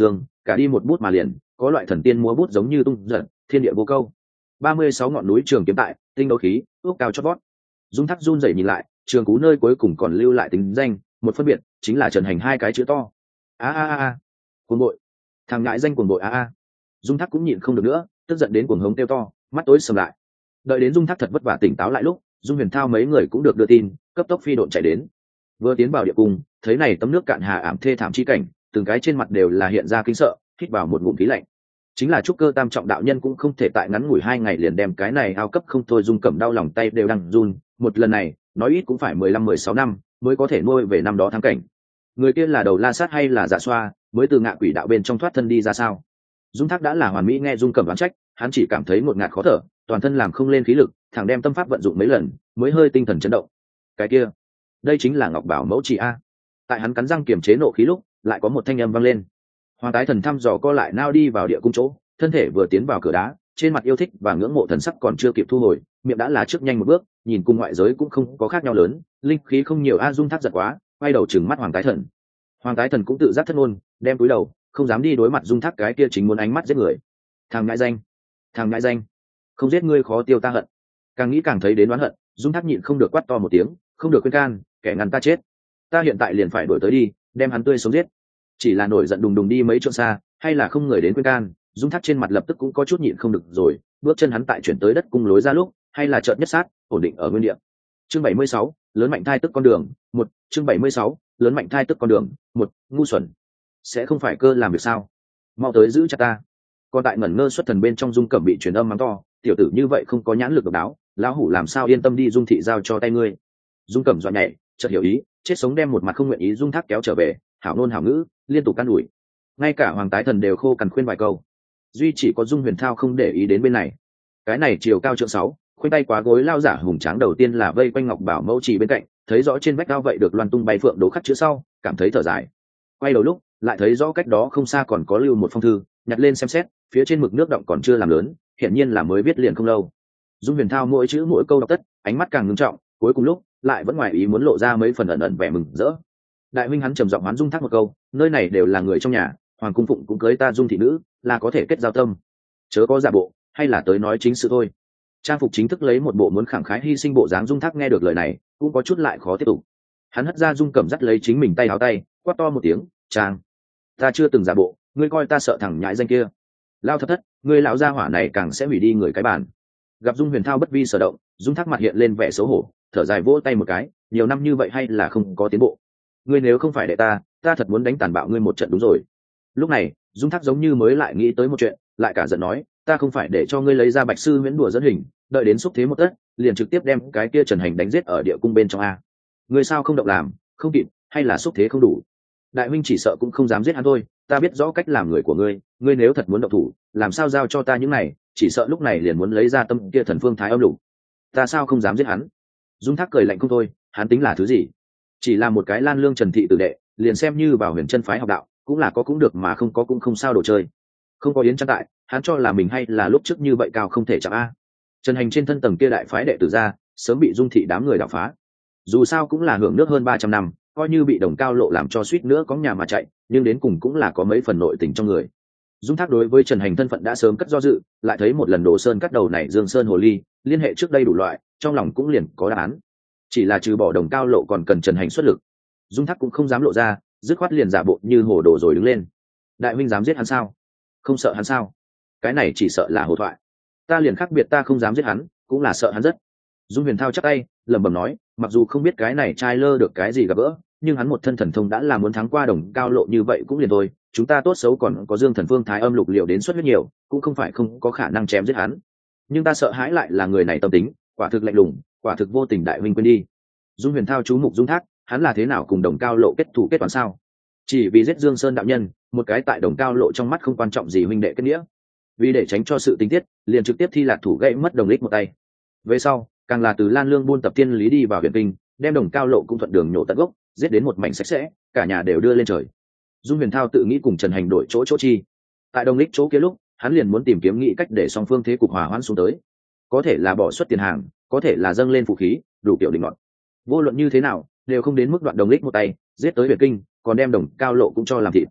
cả đi một bút mà liền có loại thần tiên múa bút giống như tung giật thiên địa vô câu. Ba mươi sáu ngọn núi trường kiếm tại tinh đấu khí ước cao chót vót. Dung Thác run rẩy nhìn lại, trường cú nơi cuối cùng còn lưu lại tính danh, một phân biệt chính là Trần Hành hai cái chữ to. A a a a, cuồng bội, thằng ngại danh cuồng bội a a. Dung Thác cũng nhịn không được nữa, tức giận đến cuồng hống kêu to, mắt tối sầm lại. Đợi đến Dung Thác thật vất vả tỉnh táo lại lúc, Dung Huyền Thao mấy người cũng được đưa tin, cấp tốc phi độn chạy đến. Vừa tiến vào địa cung, thấy này tấm nước cạn hà ảm thê thảm chi cảnh, từng cái trên mặt đều là hiện ra kinh sợ, hít vào một ngụm khí lạnh. Chính là trúc cơ tam trọng đạo nhân cũng không thể tại ngắn ngủi hai ngày liền đem cái này ao cấp không thôi. Dung Cẩm đau lòng tay đều đang run, một lần này nói ít cũng phải mười lăm mười sáu năm mới có thể nuôi về năm đó thắng cảnh. Người kia là đầu la sát hay là dạ xoa, mới từ ngạ quỷ đạo bên trong thoát thân đi ra sao? Dung Thác đã là hoàn mỹ nghe Dung Cẩm đoán trách, hắn chỉ cảm thấy một ngạt khó thở, toàn thân làm không lên khí lực, thẳng đem tâm pháp vận dụng mấy lần mới hơi tinh thần chấn động. Cái kia, đây chính là Ngọc Bảo mẫu chỉ a. Tại hắn cắn răng kiềm chế nộ khí lúc, lại có một thanh âm vang lên. Hoàng tái thần thăm dò co lại nao đi vào địa cung chỗ, thân thể vừa tiến vào cửa đá, trên mặt yêu thích và ngưỡng mộ thần sắc còn chưa kịp thu hồi, miệng đã là trước nhanh một bước, nhìn cùng ngoại giới cũng không có khác nhau lớn, linh khí không nhiều a. Dung Thác giật quá, quay đầu trừng mắt Hoàng tái thần. Hoàng tái thần cũng tự giác thất ngôn, đem cúi đầu, không dám đi đối mặt Dung Thác cái kia chính muốn ánh mắt giết người. Thằng ngại danh, thằng ngại danh, không giết ngươi khó tiêu ta hận. Càng nghĩ càng thấy đến oán hận, Dung Thác nhịn không được quát to một tiếng, không được khuyên can, kẻ ngăn ta chết. Ta hiện tại liền phải đuổi tới đi, đem hắn tươi sống giết. Chỉ là nổi giận đùng đùng đi mấy chỗ xa, hay là không người đến khuyên can, Dung Thác trên mặt lập tức cũng có chút nhịn không được rồi, bước chân hắn tại chuyển tới đất cung lối ra lúc, hay là chợt nhất sát, ổn định ở nguyên địa. Chương bảy mươi sáu, lớn mạnh thai tức con đường, một, chương bảy mươi sáu, lớn mạnh thai tức con đường, một, ngu xuẩn. Sẽ không phải cơ làm việc sao? Mau tới giữ chặt ta. Còn tại ngẩn ngơ xuất thần bên trong Dung Cẩm bị truyền âm mắng to, tiểu tử như vậy không có nhãn lực độc đáo, lão hủ làm sao yên tâm đi Dung thị giao cho tay ngươi. Dung Cẩm dọa nhảy, chợt hiểu ý, chết sống đem một mặt không nguyện ý Dung Thác kéo trở về, hảo nôn hảo ngữ, liên tục can đuổi. Ngay cả Hoàng tái thần đều khô cằn khuyên vài câu, duy chỉ có Dung Huyền Thao không để ý đến bên này. Cái này chiều cao trượng sáu, khoanh tay quá gối lao giả hùng tráng đầu tiên là vây quanh Ngọc Bảo mẫu chỉ bên cạnh, thấy rõ trên vách cao vậy được loan tung bay phượng đố khắc chữ sau, cảm thấy thở dài. Quay đầu lúc, lại thấy rõ cách đó không xa còn có lưu một phong thư, nhặt lên xem xét, phía trên mực nước động còn chưa làm lớn, hiển nhiên là mới viết liền không lâu. Dung Huyền Thao mỗi chữ mỗi câu đọc tất, ánh mắt càng ngưng trọng, cuối cùng lúc lại vẫn ngoài ý muốn lộ ra mấy phần ẩn ẩn vẻ mừng rỡ. Đại huynh, hắn trầm giọng hoán Dung Thác một câu, nơi này đều là người trong nhà, hoàng cung phụng cũng cưới ta Dung thị nữ, là có thể kết giao tâm, chớ có giả bộ, hay là tới nói chính sự thôi. Trang phục chính thức lấy một bộ muốn khẳng khái hy sinh bộ dáng. Dung Thác nghe được lời này cũng có chút lại khó tiếp tục. Hắn hất ra Dung Cẩm dắt lấy chính mình tay áo tay, quát to một tiếng, Trang, ta chưa từng giả bộ, ngươi coi ta sợ thằng nhãi danh kia. Lao thất thất, ngươi lão gia hỏa này càng sẽ hủy đi người cái bàn. Gặp Dung Huyền Thao bất vi sở động, Dung Thác mặt hiện lên vẻ xấu hổ, thở dài vỗ tay một cái, nhiều năm như vậy hay là không có tiến bộ. Ngươi nếu không phải đệ ta, ta thật muốn đánh tàn bạo ngươi một trận đúng rồi. Lúc này Dung Thác giống như mới lại nghĩ tới một chuyện, lại cả giận nói, ta không phải để cho ngươi lấy ra Bạch sư huyễn đùa dẫn hình, đợi đến xúc thế một tất, liền trực tiếp đem cái kia Trần Hành đánh giết ở địa cung bên trong a. Ngươi sao không động làm, không kịp, hay là xúc thế không đủ? Đại huynh chỉ sợ cũng không dám giết hắn thôi, ta biết rõ cách làm người của ngươi, ngươi nếu thật muốn động thủ, làm sao giao cho ta những này, chỉ sợ lúc này liền muốn lấy ra tâm kia thần phương thái âm lục. Ta sao không dám giết hắn? Dung Thác cười lạnh không thôi, hắn tính là thứ gì? Chỉ là một cái Lan Lương Trần thị tử đệ, liền xem như vào Huyền Chân phái học đạo, cũng là có cũng được mà không có cũng không sao đồ chơi. Không có yến chăn tại, hắn cho là mình hay là lúc trước như vậy cao không thể chạm a. Trần Hành trên thân tầng kia đại phái đệ tử ra, sớm bị Dung thị đám người đảo phá. Dù sao cũng là hưởng nước hơn ba trăm năm, coi như bị Đồng Cao Lộ làm cho suýt nữa có nhà mà chạy, nhưng đến cùng cũng là có mấy phần nội tình trong người. Dung Thác đối với Trần Hành thân phận đã sớm cất do dự, lại thấy một lần Đồ Sơn cắt đầu này Dương Sơn hồ ly, liên hệ trước đây đủ loại, trong lòng cũng liền có đáp án. Chỉ là trừ bỏ Đồng Cao Lộ còn cần Trần Hành xuất lực. Dung Thác cũng không dám lộ ra, dứt khoát liền giả bộ như hồ đồ rồi đứng lên. Đại huynh dám giết hắn sao? Không sợ hắn sao? Cái này chỉ sợ là hồ thoại. Ta liền khác biệt, ta không dám giết hắn, cũng là sợ hắn rất. Dung Huyền Thao chắc tay, lẩm bẩm nói, mặc dù không biết cái này trai lơ được cái gì gặp gỡ, nhưng hắn một thân thần thông đã là muốn thắng qua Đồng Cao Lộ như vậy cũng liền thôi. Chúng ta tốt xấu còn có Dương Thần Phương Thái Âm lục liệu đến xuất huyết nhiều, cũng không phải không có khả năng chém giết hắn. Nhưng ta sợ hãi lại là người này tâm tính, quả thực lạnh lùng, quả thực vô tình. Đại huynh quên đi. Dung Huyền Thao chú mục Dung Thác, hắn là thế nào cùng Đồng Cao Lộ kết thù kết toán sao? Chỉ vì giết Dương Sơn đạo nhân, một cái tại Đồng Cao Lộ trong mắt không quan trọng gì huynh đệ kết nghĩa. Vì để tránh cho sự tình tiết, liền trực tiếp thi lạc thủ gãy mất Đồng Lích một tay. Về sau, càng là từ Lan Lương buôn tập tiên lý đi vào Huyền Kinh, đem Đồng Cao Lộ cũng thuận đường nhổ tận gốc, giết đến một mảnh sạch sẽ, cả nhà đều đưa lên trời. Dung Huyền Thao tự nghĩ cùng Trần Hành đổi chỗ chỗ chi. Tại Đồng Lích chỗ kia lúc, hắn liền muốn tìm kiếm nghĩ cách để song phương thế cục hòa hoãn xuống tới. Có thể là bỏ suất tiền hàng, có thể là dâng lên phụ khí, đủ kiểu định luận. Vô luận như thế nào, đều không đến mức đoạn Đồng Lích một tay giết tới Huyền Kinh, còn đem Đồng Cao Lộ cũng cho làm thịt.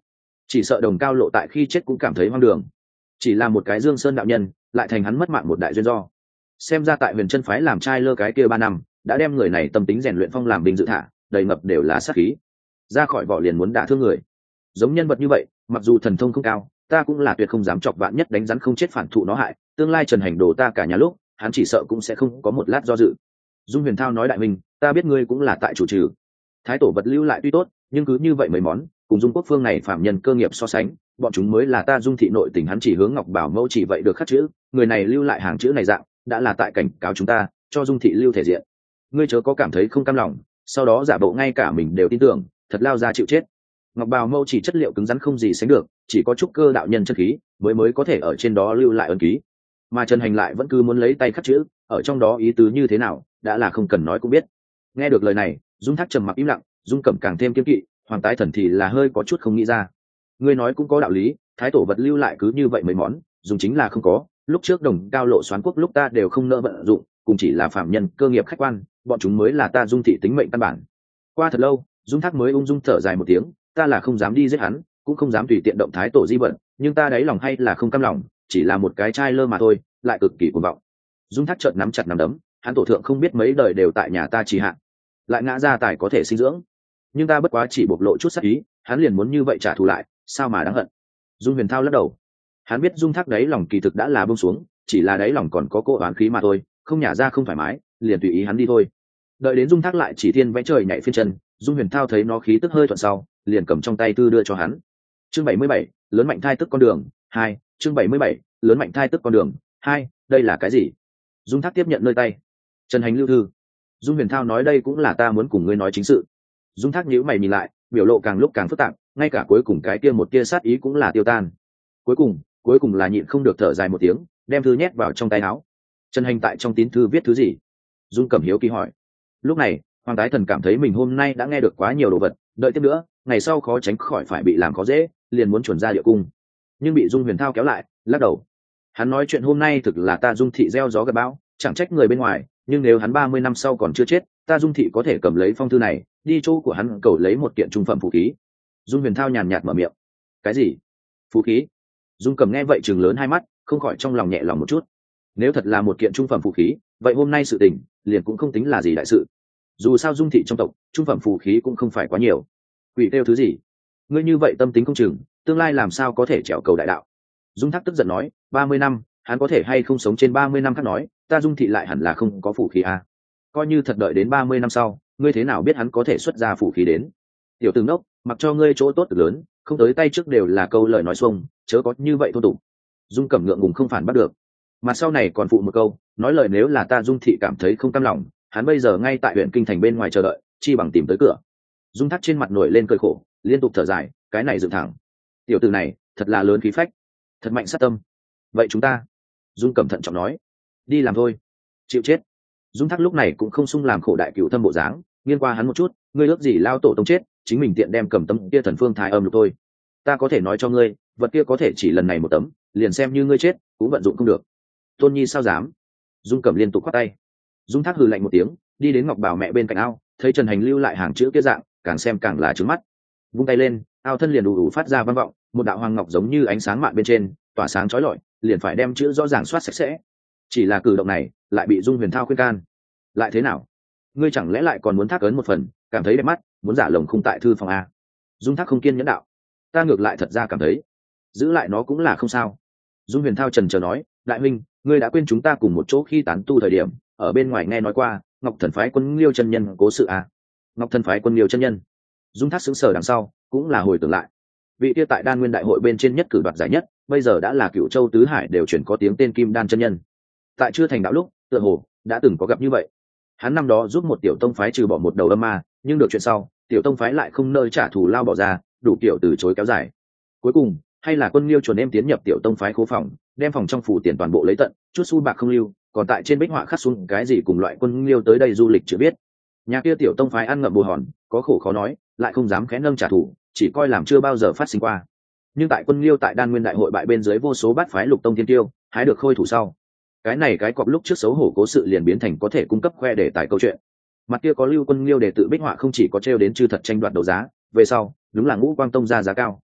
chỉ sợ đồng cao lộ tại khi chết cũng cảm thấy hoang đường, chỉ là một cái Dương Sơn đạo nhân lại thành hắn mất mạng một đại duyên do. Xem ra tại Huyền Chân phái làm trai lơ cái kia ba năm đã đem người này tâm tính rèn luyện phong làm binh dự thả, đầy ngập đều là sát khí, ra khỏi vỏ liền muốn đả thương người. Giống nhân vật như vậy mặc dù thần thông không cao, ta cũng là tuyệt không dám chọc vạn nhất đánh rắn không chết phản thụ nó hại, tương lai Trần Hành đồ ta cả nhà lúc hắn chỉ sợ cũng sẽ không có một lát do dự. Dung Huyền Thao nói đại minh, ta biết ngươi cũng là tại chủ trừ. Thái tổ vật lưu lại tuy tốt, nhưng cứ như vậy mấy món cùng Dung Quốc phương này phạm nhân cơ nghiệp so sánh, bọn chúng mới là ta Dung thị nội tình. Hắn chỉ hướng Ngọc Bảo Mẫu chỉ vậy được khắc chữ, người này lưu lại hàng chữ này dạng đã là tại cảnh cáo chúng ta cho Dung thị lưu thể diện. Ngươi chớ có cảm thấy không cam lòng, sau đó giả bộ ngay cả mình đều tin tưởng, thật lao ra chịu chết. Ngọc Bào Mẫu chỉ chất liệu cứng rắn không gì sánh được, chỉ có trúc cơ đạo nhân chân khí mới mới có thể ở trên đó lưu lại ấn ký, mà Trần Hành lại vẫn cứ muốn lấy tay khắc chữ, ở trong đó ý tứ như thế nào đã là không cần nói cũng biết. Nghe được lời này, Dung Thác trầm mặc im lặng, Dung Cẩm càng thêm kiên kỵ, Hoàng Tái Thần thì là hơi có chút không nghĩ ra. Ngươi nói cũng có đạo lý, thái tổ vật lưu lại cứ như vậy mấy món, dùng chính là không có, lúc trước đồng cao lộ xoán quốc lúc ta đều không nỡ vận dụng, cùng chỉ là phạm nhân cơ nghiệp khách quan, bọn chúng mới là ta Dung thị tính mệnh căn bản. Qua thật lâu, Dung Thác mới ung dung thở dài một tiếng, ta là không dám đi giết hắn, cũng không dám tùy tiện động thái tổ di vận, nhưng ta đáy lòng hay là không cam lòng, chỉ là một cái trai lơ mà thôi, lại cực kỳ cuồng vọng. Dung Thác trợn nắm chặt nắm đấm, hắn tổ thượng không biết mấy đời đều tại nhà ta trì hạ, lại ngã ra tài có thể sinh dưỡng, nhưng ta bất quá chỉ bộc lộ chút sắc ý, hắn liền muốn như vậy trả thù lại, sao mà đáng hận. Dung Huyền Thao lắc đầu, hắn biết Dung Thác đáy lòng kỳ thực đã là buông xuống, chỉ là đáy lòng còn có cỗ oán khí mà thôi, không nhả ra không thoải mái, liền tùy ý hắn đi thôi. Đợi đến Dung Thác lại chỉ thiên vẽ trời nhảy phiên chân, Dung Huyền Thao thấy nó khí tức hơi thuận sau, liền cầm trong tay thư đưa cho hắn. Chương bảy mươi bảy, lớn mạnh thai tức con đường hai. Chương bảy mươi bảy, lớn mạnh thai tức con đường hai. Đây là cái gì? Dung Thác tiếp nhận nơi tay. Trần Hành lưu thư. Dung Huyền Thao nói đây cũng là ta muốn cùng ngươi nói chính sự. Dung Thác nhíu mày nhìn lại, biểu lộ càng lúc càng phức tạp, ngay cả cuối cùng cái kia một kia sát ý cũng là tiêu tan. Cuối cùng, cuối cùng là nhịn không được thở dài một tiếng, đem thư nhét vào trong tay áo. Trần Hành tại trong tín thư viết thứ gì? Dung Cẩm hiếu kỳ hỏi. Lúc này, Hoàng Tái Thần cảm thấy mình hôm nay đã nghe được quá nhiều đồ vật, đợi tiếp nữa, ngày sau khó tránh khỏi phải bị làm khó dễ, liền muốn chuẩn ra địa cung, nhưng bị Dung Huyền Thao kéo lại, lắc đầu. Hắn nói chuyện hôm nay thực là ta Dung thị gieo gió gặt bão, chẳng trách người bên ngoài, nhưng nếu hắn ba mươi năm sau còn chưa chết, ta Dung thị có thể cầm lấy phong thư này, đi chỗ của hắn cầu lấy một kiện trung phẩm phù khí. Dung Huyền Thao nhàn nhạt mở miệng. Cái gì? Phù khí? Dung Cẩm nghe vậy trừng lớn hai mắt, không khỏi trong lòng nhẹ lòng một chút. Nếu thật là một kiện trung phẩm phù khí, vậy hôm nay sự tình liền cũng không tính là gì đại sự. Dù sao Dung thị trong tộc, trung phẩm phù khí cũng không phải quá nhiều. Quỷ kêu thứ gì? Ngươi như vậy tâm tính không chừng, tương lai làm sao có thể trèo cầu đại đạo? Dung Thác tức giận nói, ba mươi năm, hắn có thể hay không sống trên ba mươi năm khác nói, ta Dung thị lại hẳn là không có phù khí à? Coi như thật đợi đến ba mươi năm sau, ngươi thế nào biết hắn có thể xuất ra phù khí đến? Tiểu Tử Ngốc, mặc cho ngươi chỗ tốt lớn, không tới tay trước đều là câu lời nói xuông, chớ có như vậy thô tục. Dung Cẩm ngượng ngùng không phản bắt được, mà sau này còn phụ một câu, nói lời nếu là ta Dung thị cảm thấy không cam lòng, hắn bây giờ ngay tại huyện kinh thành bên ngoài chờ đợi, chi bằng tìm tới cửa. Dung Thác trên mặt nổi lên cơn khổ, liên tục thở dài, cái này dựng thẳng. Tiểu tử này, thật là lớn khí phách, thật mạnh sát tâm. Vậy chúng ta, Dung Cẩm thận trọng nói, đi làm thôi, chịu chết. Dung Thác lúc này cũng không sung làm khổ đại cựu thâm bộ dáng, nghiêng qua hắn một chút, ngươi ước gì lao tổ tông chết, chính mình tiện đem cầm tấm kia thần phương thái âm lục thôi. Ta có thể nói cho ngươi, vật kia có thể chỉ lần này một tấm, liền xem như ngươi chết, cũng vận dụng không được. Tôn Nhi sao dám? Dung Cẩm liên tục khoát tay. Dung Thác hừ lạnh một tiếng, đi đến Ngọc Bảo mẹ bên cạnh ao, thấy Trần Hành lưu lại hàng chữ kia dạng, càng xem càng là trướng mắt. Vung tay lên, ao thân liền đủ đủ phát ra vang vọng, một đạo hoàng ngọc giống như ánh sáng mạn bên trên, tỏa sáng chói lọi, liền phải đem chữ rõ ràng soát sạch sẽ. Chỉ là cử động này, lại bị Dung Huyền Thao khuyên can. Lại thế nào? Ngươi chẳng lẽ lại còn muốn thác ấn một phần, cảm thấy đẹp mắt, muốn giả lồng khung tại thư phòng a? Dung Thác không kiên nhẫn đạo. Ta ngược lại thật ra cảm thấy, giữ lại nó cũng là không sao. Dung Huyền Thao trần chờ nói, đại huynh, ngươi đã quên chúng ta cùng một chỗ khi tán tu thời điểm, ở bên ngoài nghe nói qua Ngọc Thần phái Quân Liêu chân nhân cố sự à? Ngọc Thần phái Quân Liêu chân nhân. Dung Thác sững sờ đằng sau, cũng là hồi tưởng lại. Vị kia tại Đan Nguyên đại hội bên trên nhất cử đoạt giải nhất, bây giờ đã là Cửu Châu tứ hải đều chuyển có tiếng tên Kim Đan chân nhân. Tại chưa thành đạo lúc, tựa hồ đã từng có gặp như vậy. Hắn năm đó giúp một tiểu tông phái trừ bỏ một đầu âm ma, nhưng được chuyện sau, tiểu tông phái lại không nơi trả thù lao bỏ ra, đủ kiểu từ chối kéo dài. Cuối cùng, hay là Quân Liêu chuẩn em tiến nhập tiểu tông phái khố phòng, đem phòng trong phủ tiền toàn bộ lấy tận, chút xu bạc không lưu, còn tại trên bích họa khắc xuống cái gì cùng loại Quân Liêu tới đây du lịch chưa biết. Nhà kia tiểu tông phái ăn ngậm bù hòn, có khổ khó nói, lại không dám khẽ nâng trả thù, chỉ coi làm chưa bao giờ phát sinh qua. Nhưng tại Quân Liêu tại Đan Nguyên đại hội bại bên dưới vô số bát phái lục tông thiên tiêu, hái được khôi thủ sau, cái này cái cọp lúc trước xấu hổ cố sự liền biến thành có thể cung cấp khoe để tải câu chuyện. Mặt kia có Lưu Quân Liêu để tự bích họa không chỉ có treo đến chư thật tranh đoạt đấu giá, về sau đúng là Ngũ Quang tông ra giá cao,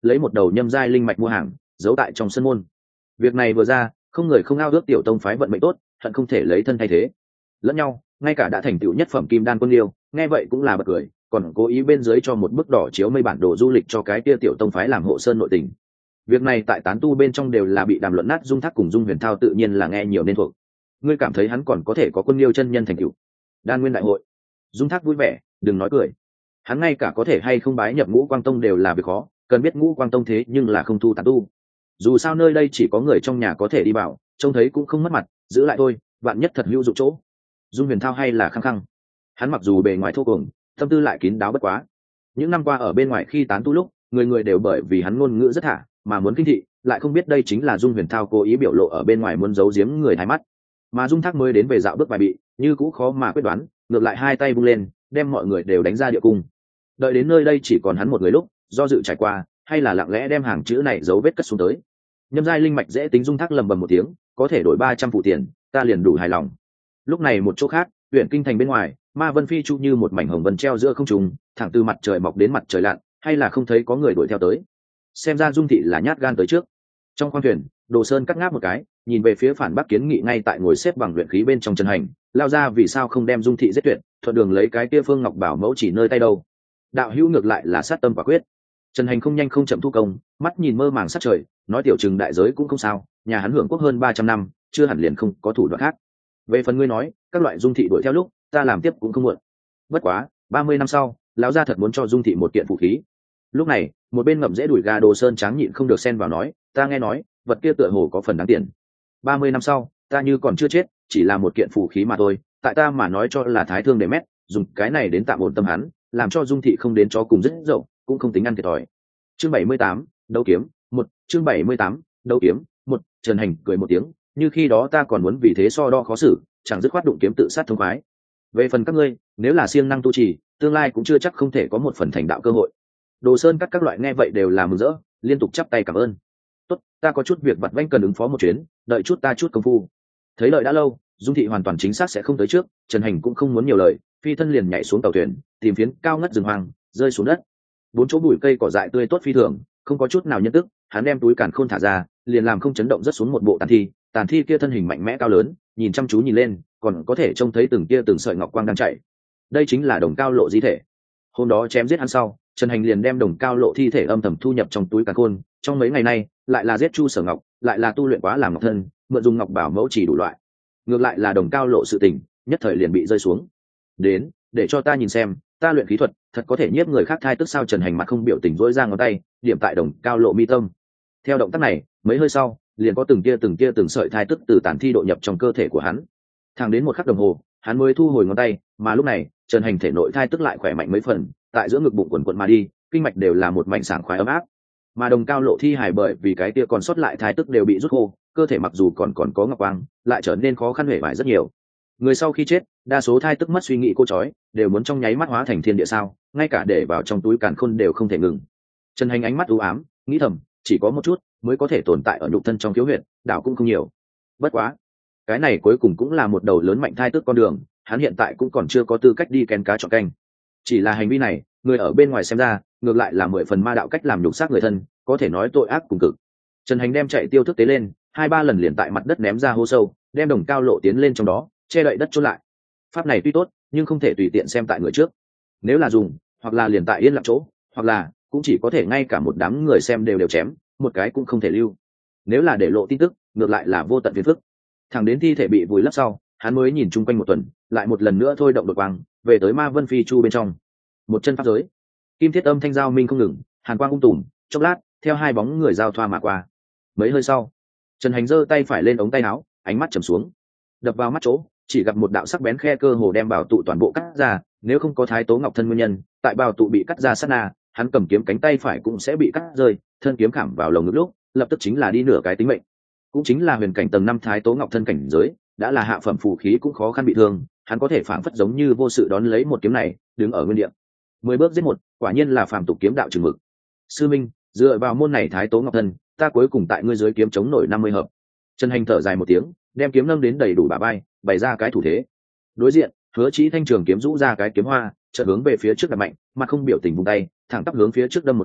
lấy một đầu nhâm giai linh mạch mua hàng giấu tại trong sân môn. Việc này vừa ra, không người không ao ước tiểu tông phái vận mệnh tốt, hận không thể lấy thân thay thế lẫn nhau. Ngay cả đã thành tựu nhất phẩm kim đan quân liêu nghe vậy cũng là bật cười, còn cố ý bên dưới cho một bức đỏ chiếu mây bản đồ du lịch cho cái kia tiểu tông phái làm hộ sơn nội tình. Việc này tại tán tu bên trong đều là bị đàm luận nát. Dung Thác cùng Dung Huyền Thao tự nhiên là nghe nhiều nên thuộc. Ngươi cảm thấy hắn còn có thể có quân liêu chân nhân thành tựu đan nguyên đại hội? Dung Thác vui vẻ, đừng nói cười. Hắn ngay cả có thể hay không bái nhập Ngũ Quang Tông đều là việc khó, cần biết Ngũ Quang Tông thế nhưng là không thu tán tu. Dù sao nơi đây chỉ có người trong nhà có thể đi vào, trông thấy cũng không mất mặt, giữ lại thôi, vạn nhất thật hữu dụng chỗ. Dung Huyền Thao hay là khăng khăng. Hắn mặc dù bề ngoài thô cuồng, tâm tư lại kín đáo bất quá. Những năm qua ở bên ngoài khi tán tu lúc, người người đều bởi vì hắn ngôn ngữ rất thả, mà muốn kinh thị, lại không biết đây chính là Dung Huyền Thao cố ý biểu lộ ở bên ngoài muốn giấu giếm người thái mắt. Mà Dung Thác mới đến về dạo bước vài bị, như cũ khó mà quyết đoán, ngược lại hai tay vung lên, đem mọi người đều đánh ra địa cung. Đợi đến nơi đây chỉ còn hắn một người lúc, do dự trải qua, hay là lặng lẽ đem hàng chữ này dấu vết cất xuống tới. Nhâm giai linh mạch dễ tính. Dung Thác lầm bầm một tiếng, có thể đổi ba trăm phụ tiền, ta liền đủ hài lòng. Lúc này một chỗ khác, huyện kinh thành bên ngoài, Ma Vân Phi chu như một mảnh hồng vân treo giữa không trung, thẳng từ mặt trời mọc đến mặt trời lặn, hay là không thấy có người đuổi theo tới. Xem ra Dung thị là nhát gan tới trước. Trong khoang thuyền, Đồ Sơn cắt ngáp một cái, nhìn về phía phản bác kiến nghị ngay tại ngồi xếp bằng luyện khí bên trong Trần Hành, lao ra vì sao không đem Dung thị giết tuyệt, thuận đường lấy cái kia Phương Ngọc Bảo mẫu chỉ nơi tay đâu. Đạo hữu ngược lại là sát tâm quả quyết. Trần Hành không nhanh không chậm thu công, mắt nhìn mơ màng sát trời, nói tiểu trừng đại giới cũng không sao, nhà hắn hưởng quốc hơn ba trăm năm, chưa hẳn liền không có thủ đoạn khác. Về phần ngươi nói, các loại Dung thị đuổi theo lúc, ta làm tiếp cũng không muộn. Bất quá, ba mươi năm sau, lão gia thật muốn cho Dung thị một kiện vũ khí. Lúc này, một bên ngậm dễ đuổi gà Đồ Sơn tráng nhịn không được xen vào nói, ta nghe nói, vật kia tựa hồ có phần đáng tiền. Ba mươi năm sau, ta như còn chưa chết, chỉ là một kiện phù khí mà thôi, tại ta mà nói cho là thái thương để mét, dùng cái này đến tạm ổn tâm hắn, làm cho Dung thị không đến chó cùng rất dậu, cũng không tính ăn thiệt thòi. Chương bảy mươi tám, đấu kiếm, một, chương bảy mươi tám, đấu kiếm, một. Trần Hành cười một tiếng, như khi đó ta còn muốn vì thế so đo khó xử, chẳng dứt khoát đụng kiếm tự sát thông khoái. Về phần các ngươi, nếu là siêng năng tu trì, tương lai cũng chưa chắc không thể có một phần thành đạo cơ hội. Đồ Sơn các các loại nghe vậy đều là mừng rỡ, liên tục chắp tay cảm ơn. Tốt, ta có chút việc vặt vãnh cần ứng phó một chuyến, đợi chút ta chút công phu. Thấy lợi đã lâu, Dung thị hoàn toàn chính xác sẽ không tới trước, Trần Hành cũng không muốn nhiều lời, phi thân liền nhảy xuống tàu thuyền, tìm phiến cao ngất rừng hoang, rơi xuống đất. Bốn chỗ bụi cây cỏ dại tươi tốt phi thường, không có chút nào nhân tức, hắn đem túi càn khôn thả ra, liền làm không chấn động rất xuống một bộ tàn thi, tàn thi kia thân hình mạnh mẽ cao lớn, nhìn chăm chú nhìn lên, còn có thể trông thấy từng tia từng sợi ngọc quang đang chạy. Đây chính là Đồng Cao Lộ di thể. Hôm đó chém giết hắn sau, Trần Hành liền đem Đồng Cao Lộ thi thể âm thầm thu nhập trong túi càn khôn, trong mấy ngày nay, lại là giết Chu Sở Ngọc, lại là tu luyện quá làm ngọc thân, mượn dùng ngọc bảo mẫu chỉ đủ loại. Ngược lại là Đồng Cao Lộ sự tình, nhất thời liền bị rơi xuống. Đến, để cho ta nhìn xem, ta luyện khí thuật, thật có thể nhiếp người khác thai tức sao? Trần Hành mặt không biểu tình rỗi ra ngón tay, điểm tại Đồng Cao Lộ mi tâm. Theo động tác này, mấy hơi sau, liền có từng tia từng tia từng sợi thai tức từ tản thi độ nhập trong cơ thể của hắn. Thẳng đến một khắc đồng hồ, hắn mới thu hồi ngón tay, mà lúc này, Trần Hành thể nội thai tức lại khỏe mạnh mấy phần, tại giữa ngực bụng quần quần mà đi, kinh mạch đều là một mảnh sảng khoái ấm áp. Mà Đồng Cao Lộ thi hài bởi vì cái tia còn sót lại thai tức đều bị rút khô, cơ thể mặc dù còn còn có ngọc quang, lại trở nên khó khăn hề vải rất nhiều. Người sau khi chết, đa số thai tức mất suy nghĩ cô chói, đều muốn trong nháy mắt hóa thành thiên địa sao, ngay cả để vào trong túi càn khôn đều không thể ngừng. Trần Hành ánh mắt u ám, nghĩ thầm, chỉ có một chút mới có thể tồn tại ở nhục thân trong khiếu huyệt, đảo cũng không nhiều. Bất quá, cái này cuối cùng cũng là một đầu lớn mạnh thai tức con đường, hắn hiện tại cũng còn chưa có tư cách đi kén cá chọn canh. Chỉ là hành vi này, người ở bên ngoài xem ra, ngược lại là mười phần ma đạo cách làm nhục xác người thân, có thể nói tội ác cùng cực. Trần Hành đem chạy tiêu thức tế lên, hai ba lần liền tại mặt đất ném ra hố sâu, đem Đồng Cao Lộ tiến lên trong đó, che đậy đất chôn lại. Pháp này tuy tốt, nhưng không thể tùy tiện xem tại người trước. Nếu là dùng, hoặc là liền tại yên lặng chỗ, hoặc là cũng chỉ có thể ngay cả một đám người xem đều đều chém, một cái cũng không thể lưu. Nếu là để lộ tin tức, ngược lại là vô tận phiền phức. Thẳng đến thi thể bị vùi lấp sau, hắn mới nhìn chung quanh một tuần, lại một lần nữa thôi động đột quang, về tới Ma Vân Phi chu bên trong. Một chân pháp giới, kim thiết âm thanh giao minh không ngừng, hàn quang ung tùm, chốc lát, theo hai bóng người giao thoa mà qua. Mấy hơi sau, Trần Hành giơ tay phải lên ống tay áo, ánh mắt trầm xuống, đập vào mắt chỗ, chỉ gặp một đạo sắc bén khe cơ hồ đem bảo tụ toàn bộ cắt ra. Nếu không có Thái Tố Ngọc thân nguyên nhân, tại bảo tụ bị cắt ra sát na, hắn cầm kiếm cánh tay phải cũng sẽ bị cắt rơi, thân kiếm khảm vào lồng ngực lúc, lập tức chính là đi nửa cái tính mệnh. Cũng chính là huyền cảnh tầng năm Thái Tố Ngọc thân cảnh giới, đã là hạ phẩm phù khí cũng khó khăn bị thương, hắn có thể phảng phất giống như vô sự đón lấy một kiếm này, đứng ở nguyên địa. Mười bước giết một, quả nhiên là phàm tục kiếm đạo trường mực. Sư minh, dựa vào môn này Thái Tố Ngọc thân, ta cuối cùng tại ngươi dưới kiếm chống nổi năm mươi hợp. Trần Hành thở dài một tiếng, đem kiếm nâng đến đầy đủ bả vai, bày ra cái thủ thế. Đối diện, Hứa Chí thanh trường kiếm rũ ra cái kiếm hoa, chợt hướng về phía trước đặt mạnh, mặt không biểu tình vung tay, thẳng tắp hướng phía trước đâm một cái,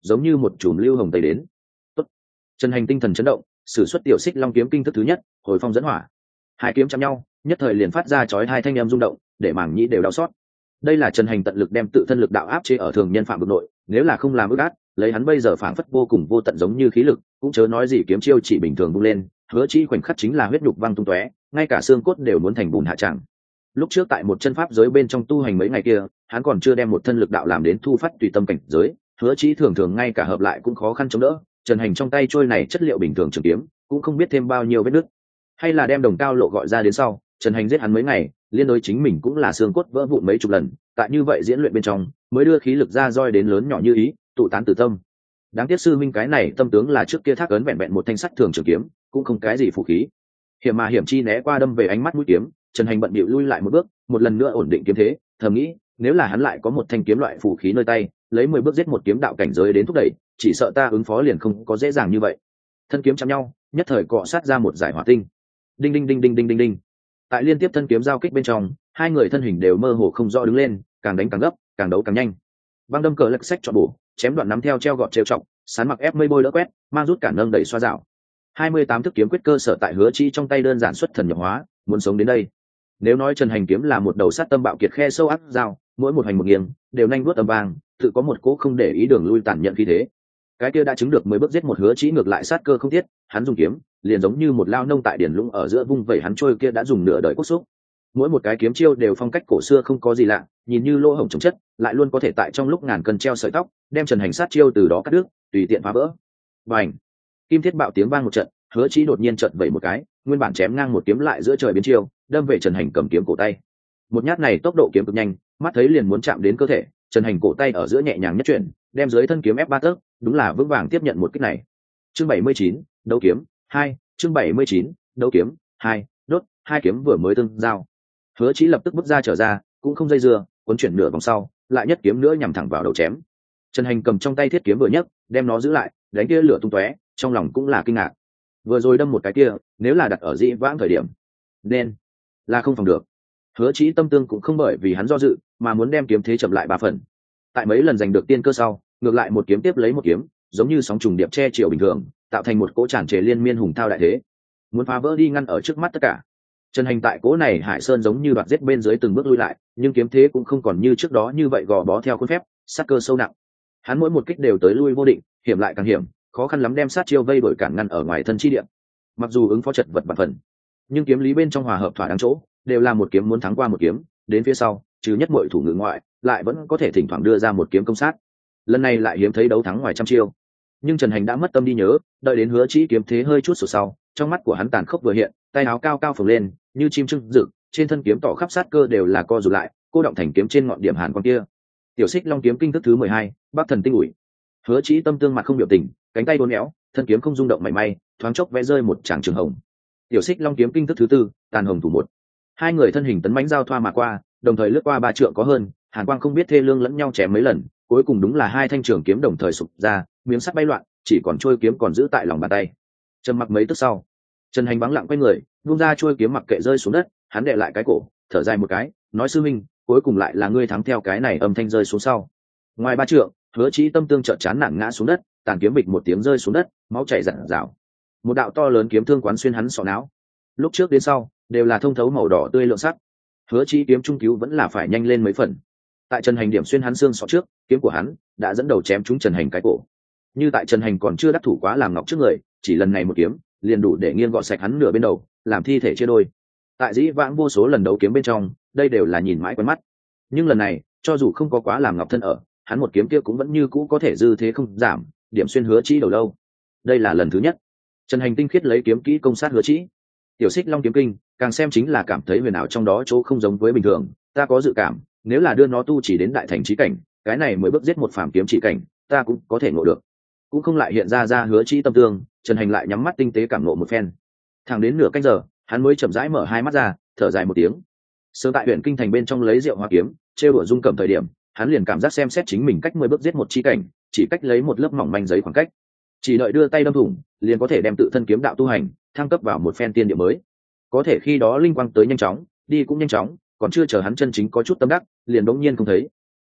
giống như một chùm lưu hồng tây đến. Tốt. Trần Hành tinh thần chấn động, sử xuất tiểu xích long kiếm kinh thức thứ nhất, hồi phong dẫn hỏa. Hai kiếm chạm nhau, nhất thời liền phát ra chói hai thanh âm rung động, để mảng nhĩ đều đau xót. Đây là Trần Hành tận lực đem tự thân lực đạo áp chế ở thường nhân phạm vực nội, nếu là không làm ức át, lấy hắn bây giờ phảng phất vô cùng vô tận giống như khí lực, cũng chớ nói gì kiếm chiêu chỉ bình thường vung lên, Hứa Chí khoảnh khắc chính là huyết nhục văng tung tóe, ngay cả xương cốt đều muốn thành bùn hạ trạng. Lúc trước tại một chân pháp giới bên trong tu hành mấy ngày kia, hắn còn chưa đem một thân lực đạo làm đến thu phát tùy tâm cảnh giới, Hứa Chí thường thường ngay cả hợp lại cũng khó khăn chống đỡ. Trần Hành trong tay trôi này chất liệu bình thường trường kiếm, cũng không biết thêm bao nhiêu vết nứt. Hay là đem Đồng Cao Lộ gọi ra đến sau, Trần Hành giết hắn mấy ngày, liên đối chính mình cũng là xương cốt vỡ vụn mấy chục lần, tại như vậy diễn luyện bên trong, mới đưa khí lực ra roi đến lớn nhỏ như ý, tụ tán từ tâm. Đáng tiếc sư minh cái này tâm tướng là trước kia thác ấn vẹn vẹn một thanh sắt thường trường kiếm, cũng không cái gì phụ khí. Hiểm mà hiểm chi né qua đâm về ánh mắt mũi kiếm, Trần Hành bận bịu lui lại một bước, một lần nữa ổn định kiếm thế, thầm nghĩ, nếu là hắn lại có một thanh kiếm loại phù khí nơi tay, lấy mười bước giết một kiếm đạo cảnh giới đến thúc đẩy, chỉ sợ ta ứng phó liền không có dễ dàng như vậy. Thân kiếm chạm nhau, nhất thời cọ sát ra một giải hỏa tinh. Đinh đinh đinh đinh đinh đinh đinh. Tại liên tiếp thân kiếm giao kích bên trong, hai người thân hình đều mơ hồ không rõ đứng lên, càng đánh càng gấp, càng đấu càng nhanh. Băng đâm cờ lật sách chọn bổ, chém đoạn nắm theo treo gọt trêu trọng, sán mặc ép mây bôi đỡ quét, mang rút cản nâng đẩy xoa dạo. hai mươi tám thức kiếm quyết cơ sở tại Hứa Chí trong tay đơn giản xuất thần nhập hóa, muốn sống đến đây. Nếu nói Trần Hành kiếm là một đầu sát tâm bạo kiệt khe sâu áp dao, mỗi một hành một nghiêng, đều nhanh nuốt âm vang, tự có một cố không để ý đường lui tàn nhận khí thế. Cái kia đã chứng được mười bước giết một Hứa Chí ngược lại sát cơ không thiết, hắn dùng kiếm, liền giống như một lao nông tại điển lũng ở giữa vung vẩy hắn trôi kia đã dùng nửa đời cốt xúc. Mỗi một cái kiếm chiêu đều phong cách cổ xưa không có gì lạ, nhìn như lỗ hổng chống chất, lại luôn có thể tại trong lúc ngàn cân treo sợi tóc, đem Trần Hành sát chiêu từ đó cắt đứt, tùy tiện phá vỡ. Bành! Kim thiết bạo tiếng vang một trận, Hứa Chí đột nhiên chợt vẩy một cái, nguyên bản chém ngang một kiếm lại giữa trời biến chiêu, đâm về Trần Hành cầm kiếm cổ tay. Một nhát này tốc độ kiếm cực nhanh, mắt thấy liền muốn chạm đến cơ thể, Trần Hành cổ tay ở giữa nhẹ nhàng nhất chuyển, đem dưới thân kiếm ép ba tấc, đúng là vững vàng tiếp nhận một kích này. Chương bảy mươi chín, đấu kiếm hai, chương bảy mươi chín, đấu kiếm hai, đốt, hai kiếm vừa mới tương giao. Hứa Chí lập tức bước ra trở ra, cũng không dây dưa, cuốn chuyển nửa vòng sau, lại nhất kiếm nữa nhằm thẳng vào đầu chém. Trần Hành cầm trong tay thiết kiếm vừa nhấc, đem nó giữ lại, đánh kia lửa tung tóe, trong lòng cũng là kinh ngạc. Vừa rồi đâm một cái kia, nếu là đặt ở dĩ vãng thời điểm, nên là không phòng được. Hứa Chí tâm tương cũng không bởi vì hắn do dự, mà muốn đem kiếm thế chậm lại ba phần. Tại mấy lần giành được tiên cơ sau, ngược lại một kiếm tiếp lấy một kiếm, giống như sóng trùng điệp che chiều bình thường, tạo thành một cỗ tràn trề liên miên hùng thao đại thế, muốn phá vỡ đi ngăn ở trước mắt tất cả. Trần Hành tại cỗ này Hải Sơn giống như đoạt giết bên dưới từng bước lui lại, nhưng kiếm thế cũng không còn như trước đó như vậy gò bó theo khuôn phép, sát cơ sâu nặng. Hắn mỗi một kích đều tới lui vô định, hiểm lại càng hiểm, khó khăn lắm đem sát chiêu vây đuổi cản ngăn ở ngoài thân chi địa. Mặc dù ứng phó chật vật vạn phần, nhưng kiếm lý bên trong hòa hợp thỏa đáng chỗ, đều là một kiếm muốn thắng qua một kiếm, đến phía sau, trừ nhất mọi thủ ngữ ngoại, lại vẫn có thể thỉnh thoảng đưa ra một kiếm công sát. Lần này lại hiếm thấy đấu thắng ngoài trăm chiêu. Nhưng Trần Hành đã mất tâm đi nhớ, đợi đến Hứa Chí kiếm thế hơi chút sổ sau, trong mắt của hắn tàn khốc vừa hiện, tay áo cao cao phồng lên, như chim trưng rực, trên thân kiếm tỏ khắp sát cơ đều là co rụt lại, cô động thành kiếm trên ngọn điểm hàn quang kia. Tiểu Xích Long kiếm kinh thức thứ mười hai, Bắc Thần tinh ủi. Hứa Chí tâm tương mặt không biểu tình, cánh tay uốn éo, thân kiếm không rung động mảy may, thoáng chốc vẽ rơi một tràng trường hồng. Tiểu Xích Long kiếm kinh thức thứ tư, Tàn Hồng thủ một. Hai người thân hình tấn mãnh giao thoa mà qua, đồng thời lướt qua ba trượng có hơn, hàn quang không biết thê lương lẫn nhau chém mấy lần, cuối cùng đúng là hai thanh trường kiếm đồng thời sụp ra, miếng sắt bay loạn, chỉ còn trôi kiếm còn giữ tại lòng bàn tay. Trầm mặc mấy tức sau, Trần Hành vắng lặng quay người, buông ra trôi kiếm mặc kệ rơi xuống đất, hắn đè lại cái cổ, thở dài một cái, nói sư minh, cuối cùng lại là ngươi thắng theo cái này âm thanh rơi xuống sau. Ngoài ba trượng, Hứa Chí tâm tương trợn chán nặng ngã xuống đất, tàn kiếm bịch một tiếng rơi xuống đất, máu chảy rạng rào. Một đạo to lớn kiếm thương quán xuyên hắn sọ não. Lúc trước đến sau, đều là thông thấu màu đỏ tươi lượng sắc. Hứa Chí kiếm trung cứu vẫn là phải nhanh lên mấy phần. Tại Trần Hành điểm xuyên hắn xương sọ trước, kiếm của hắn đã dẫn đầu chém trúng Trần Hành cái cổ. Như tại Trần Hành còn chưa đắc thủ quá làm ngọc trước người, chỉ lần này một kiếm, liền đủ để nghiêng gọt sạch hắn nửa bên đầu, làm thi thể chia đôi. Tại dĩ vãng vô số lần đấu kiếm bên trong, đây đều là nhìn mãi quen mắt. Nhưng lần này, cho dù không có quá làm ngọc thân ở, hắn một kiếm kia cũng vẫn như cũ có thể dư thế không giảm, điểm xuyên Hứa Chí đầu lâu. Đây là lần thứ nhất. Trần Hành tinh khiết lấy kiếm kỹ công sát Hứa Chí. Tiểu Xích Long kiếm kinh, càng xem chính là cảm thấy huyền ảo trong đó chỗ không giống với bình thường, ta có dự cảm, nếu là đưa nó tu chỉ đến đại thành chí cảnh, cái này mới bước giết một phàm kiếm chỉ cảnh, ta cũng có thể ngộ được. Cũng không lại hiện ra ra Hứa Chí tâm tương, Trần Hành lại nhắm mắt tinh tế cảm ngộ một phen. Thẳng đến nửa canh giờ, hắn mới chậm rãi mở hai mắt ra, thở dài một tiếng. Sớm tại huyện kinh thành bên trong lấy rượu hoa kiếm, trêu đùa dung cẩm thời điểm, hắn liền cảm giác xem xét chính mình cách mười bước giết một chi cảnh, chỉ cách lấy một lớp mỏng manh giấy khoảng cách. Chỉ đợi đưa tay đâm thủng, liền có thể đem tự thân kiếm đạo tu hành thăng cấp vào một phen tiên địa mới. Có thể khi đó linh quang tới nhanh chóng, đi cũng nhanh chóng, còn chưa chờ hắn chân chính có chút tâm đắc, liền đống nhiên không thấy.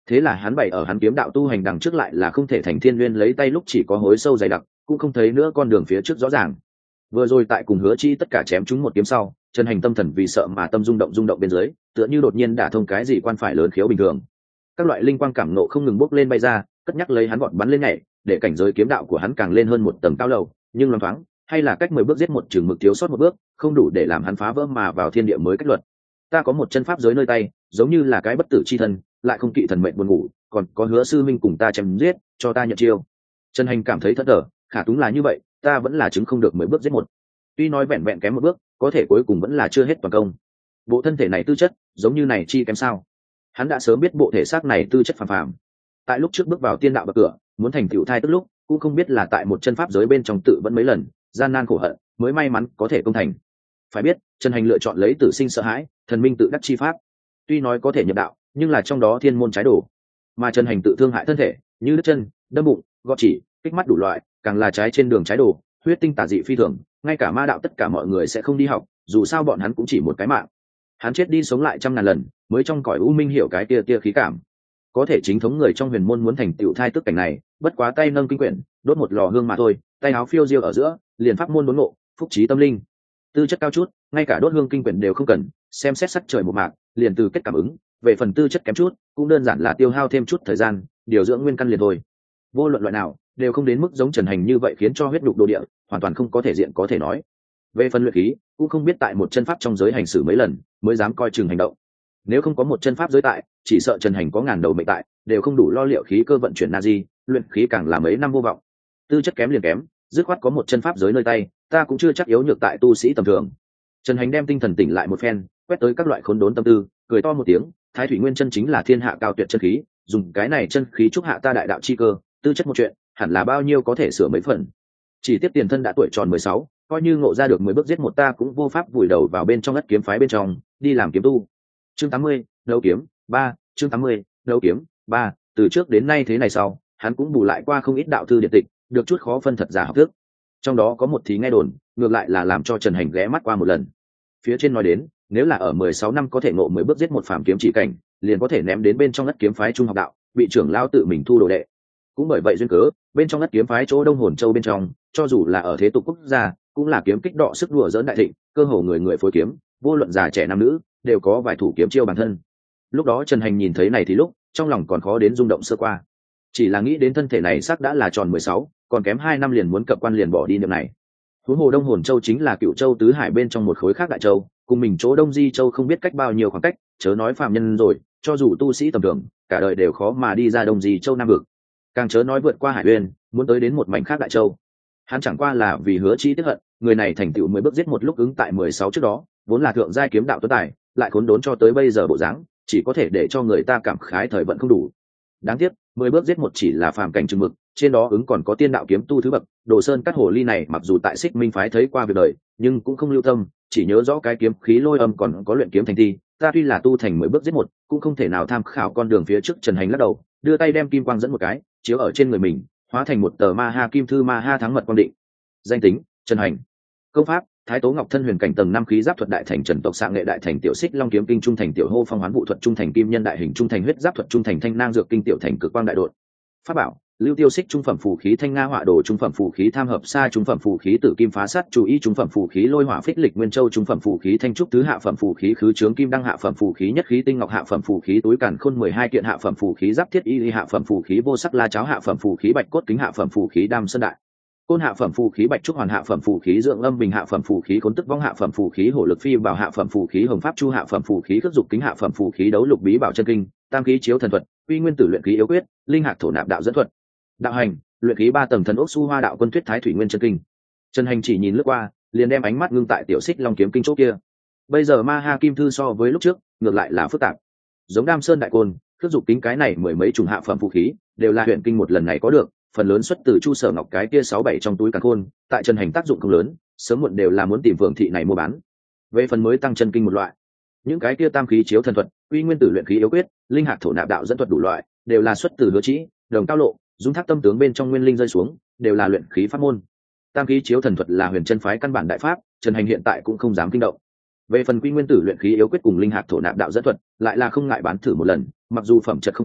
Thế là hắn bày ở hắn kiếm đạo tu hành đằng trước lại là không thể thành thiên nguyên lấy tay lúc chỉ có hối sâu dày đặc, cũng không thấy nữa con đường phía trước rõ ràng. Vừa rồi tại cùng Hứa Chi tất cả chém chúng một kiếm sau, Trần Hành tâm thần vì sợ mà tâm rung động rung động bên dưới, tựa như đột nhiên đả thông cái gì quan phải lớn khiếu bình thường. Các loại linh quang cảm nộ không ngừng bốc lên bay ra, cất nhắc lấy hắn vọt bắn lên nhảy, để cảnh giới kiếm đạo của hắn càng lên hơn một tầng cao lầu, nhưng loáng thoáng, hay là cách mười bước giết một chừng mực thiếu sót một bước, không đủ để làm hắn phá vỡ mà vào thiên địa mới cách luật. Ta có một chân pháp giới nơi tay, giống như là cái bất tử chi thân, lại không kỵ thần mệnh buồn ngủ, còn có Hứa sư minh cùng ta chém giết, cho ta nhận chiêu. Trần Hành cảm thấy thất thở, khả đúng là như vậy, ta vẫn là chứng không được mười bước giết một. Tuy nói vẹn vẹn kém một bước, có thể cuối cùng vẫn là chưa hết toàn công. Bộ thân thể này tư chất, giống như này chi kém sao? Hắn đã sớm biết bộ thể xác này tư chất phàm phàm. Tại lúc trước bước vào tiên đạo bậc cửa, muốn thành tựu thai tức lúc, cũng không biết là tại một chân pháp giới bên trong tự vẫn mấy lần, gian nan khổ hận, mới may mắn có thể công thành. Phải biết, Trần Hành lựa chọn lấy tử sinh sợ hãi, thần minh tự đắc chi pháp. Tuy nói có thể nhập đạo, nhưng là trong đó thiên môn trái đồ. Mà Trần Hành tự thương hại thân thể, như đứt chân, đâm bụng, gọt chỉ, kích mắt đủ loại, càng là trái trên đường trái đồ, huyết tinh tà dị phi thường, ngay cả ma đạo tất cả mọi người sẽ không đi học, dù sao bọn hắn cũng chỉ một cái mạng. Hắn chết đi sống lại trăm ngàn lần, mới trong cõi u minh hiểu cái tia tia khí cảm. Có thể chính thống người trong huyền môn muốn thành tựu thai tức cảnh này, bất quá tay nâng kinh quyển, đốt một lò hương mà thôi, tay áo phiêu diêu ở giữa, liền pháp môn đốn ngộ, phúc trí tâm linh. Tư chất cao chút, ngay cả đốt hương kinh quyển đều không cần, xem xét sắc trời một mạc, liền từ kết cảm ứng, về phần tư chất kém chút, cũng đơn giản là tiêu hao thêm chút thời gian, điều dưỡng nguyên căn liền thôi. Vô luận loại nào, đều không đến mức giống Trần Hành như vậy khiến cho huyết đục đồ địa, hoàn toàn không có thể diện có thể nói. Về phần luyện khí, cũng không biết tại một chân pháp trong giới hành xử mấy lần, mới dám coi chừng hành động. Nếu không có một chân pháp giới tại, chỉ sợ Trần Hành có ngàn đầu mệnh tại, đều không đủ lo liệu khí cơ vận chuyển na di, luyện khí càng là mấy năm vô vọng. Tư chất kém liền kém, dứt khoát có một chân pháp giới nơi tay, ta cũng chưa chắc yếu nhược tại tu sĩ tầm thường. Trần Hành đem tinh thần tỉnh lại một phen, quét tới các loại khốn đốn tâm tư, cười to một tiếng, Thái Thủy Nguyên chân chính là thiên hạ cao tuyệt chân khí, dùng cái này chân khí chúc hạ ta đại đạo chi cơ, tư chất một chuyện, hẳn là bao nhiêu có thể sửa mấy phần. Chỉ tiếp tiền thân đã tuổi tròn mười sáu, coi như ngộ ra được mười bước giết một ta cũng vô pháp vùi đầu vào bên trong ngất kiếm phái bên trong, đi làm kiếm tu. Chương tám mươi, đấu kiếm ba, chương tám mươi, đấu kiếm ba, từ trước đến nay thế này sau, hắn cũng bù lại qua không ít đạo thư điện tịch, được chút khó phân thật giả học thức. Trong đó có một thí nghe đồn, ngược lại là làm cho Trần Hành ghé mắt qua một lần. Phía trên nói đến, nếu là ở mười sáu năm có thể ngộ mười bước giết một phàm kiếm chỉ cảnh, liền có thể ném đến bên trong ngất kiếm phái trung học đạo, bị trưởng lao tự mình thu đồ đệ. Cũng bởi vậy duyên cớ, bên trong ngất kiếm phái chỗ Đông Hồn Châu bên trong, cho dù là ở thế tục quốc gia, cũng là kiếm kích đọ sức đùa dỡn đại thịnh, cơ hồ người người phối kiếm, vô luận già trẻ nam nữ, đều có vài thủ kiếm chiêu bản thân. Lúc đó Trần Hành nhìn thấy này thì lúc, trong lòng còn khó đến rung động sơ qua. Chỉ là nghĩ đến thân thể này xác đã là tròn mười sáu, còn kém hai năm liền muốn cập quan liền bỏ đi niệm này. Huống hồ Đông Hồn Châu chính là Cựu Châu tứ hải bên trong một khối khác đại châu, cùng mình chỗ Đông Di Châu không biết cách bao nhiêu khoảng cách, chớ nói phàm nhân rồi, cho dù tu sĩ tầm thường, cả đời đều khó mà đi ra Đông Di Châu Nam vực. Càng chớ nói vượt qua hải uyên, muốn tới đến một mảnh khác đại châu. Hắn chẳng qua là vì Hứa Chí tức hận, người này thành tựu mười bước giết một lúc ứng tại mười sáu trước đó, vốn là thượng giai kiếm đạo tuấn tài, lại khốn đốn cho tới bây giờ bộ dáng, chỉ có thể để cho người ta cảm khái thời vận không đủ. Đáng tiếc, mười bước giết một chỉ là phàm cảnh chừng mực, trên đó ứng còn có tiên đạo kiếm tu thứ bậc. Đồ Sơn Cát Hồ Ly này mặc dù tại Xích Minh phái thấy qua việc đời, nhưng cũng không lưu tâm, chỉ nhớ rõ cái kiếm khí lôi âm còn có luyện kiếm thành thi. Ta tuy là tu thành mười bước giết một, cũng không thể nào tham khảo con đường phía trước. Trần Hành lắc đầu, đưa tay đem kim quang dẫn một cái, chiếu ở trên người mình, hóa thành một tờ ma ha kim thư ma ha thắng mật quang định. Danh tính: Trần Hành. Công pháp: Thái Tố Ngọc Thân Huyền Cảnh tầng năm khí giáp thuật đại thành trần tộc xạ nghệ đại thành tiểu xích long kiếm kinh trung thành tiểu hô phong hoán vụ thuật trung thành kim nhân đại hình trung thành huyết giáp thuật trung thành thanh nang dược kinh tiểu thành cực quang đại đột. Pháp bảo: Lưu Tiêu Xích trung phẩm phù khí thanh nga họa đồ trung phẩm phù khí tham hợp sa trung phẩm phù khí tử kim phá sát chú ý trung phẩm phù khí lôi hỏa phích lịch nguyên châu trung phẩm phù khí thanh trúc tứ hạ phẩm phù khí khứ trướng kim đăng hạ phẩm phù khí nhất khí tinh ngọc hạ phẩm phù khí túi càn khôn mười hai kiện hạ phẩm phù khí giáp thiết y hạ phẩm phù khí vô sắc la cháo hạ phẩm phù khí bạch cốt kính hạ phẩm phù khí đam sơn đại côn hạ phẩm phù khí bạch trúc hoàn hạ phẩm phù khí dưỡng âm bình hạ phẩm phù khí khốn tức vong hạ phẩm phù khí hổ lực phi bảo hạ phẩm phù khí hồng pháp chu hạ phẩm phù khí khước dục kính hạ phẩm phù khí đấu lục bí bảo chân kinh tam khí chiếu thần thuật uy nguyên tử luyện khí yếu quyết linh hạc thổ nạp đạo dẫn thuật đạo hành luyện khí ba tầng thần ốc su hoa đạo quân thuyết thái thủy nguyên chân kinh. Trần Hành chỉ nhìn lướt qua, liền đem ánh mắt ngưng tại tiểu xích long kiếm kinh chỗ kia. Bây giờ ma ha kim thư so với lúc trước ngược lại là phức tạp, giống đam sơn đại côn khước dục kính cái này mười mấy chủng hạ phẩm phù khí đều là huyện kinh một lần này có được, phần lớn xuất từ chu sở ngọc cái kia sáu bảy trong túi càn khôn, tại Trần Hành tác dụng không lớn, sớm muộn đều là muốn tìm phường thị này mua bán. Về phần mới tăng chân kinh một loại, những cái kia tam khí chiếu thần thuật uy nguyên tử luyện khí yếu quyết linh hạc thổ nạp đạo dẫn thuật đủ loại đều là xuất từ Hứa Chí Đồng Cao Lộ dung thác tâm tướng bên trong nguyên linh rơi xuống, đều là luyện khí pháp môn. Tam khí chiếu thần thuật là huyền chân phái căn bản đại pháp, Trần Hành hiện tại cũng không dám kinh động. Về phần quy nguyên tử luyện khí yếu quyết cùng linh hạc thổ nạp đạo dẫn thuật, lại là không ngại bán thử một lần, mặc dù phẩm chất không cao,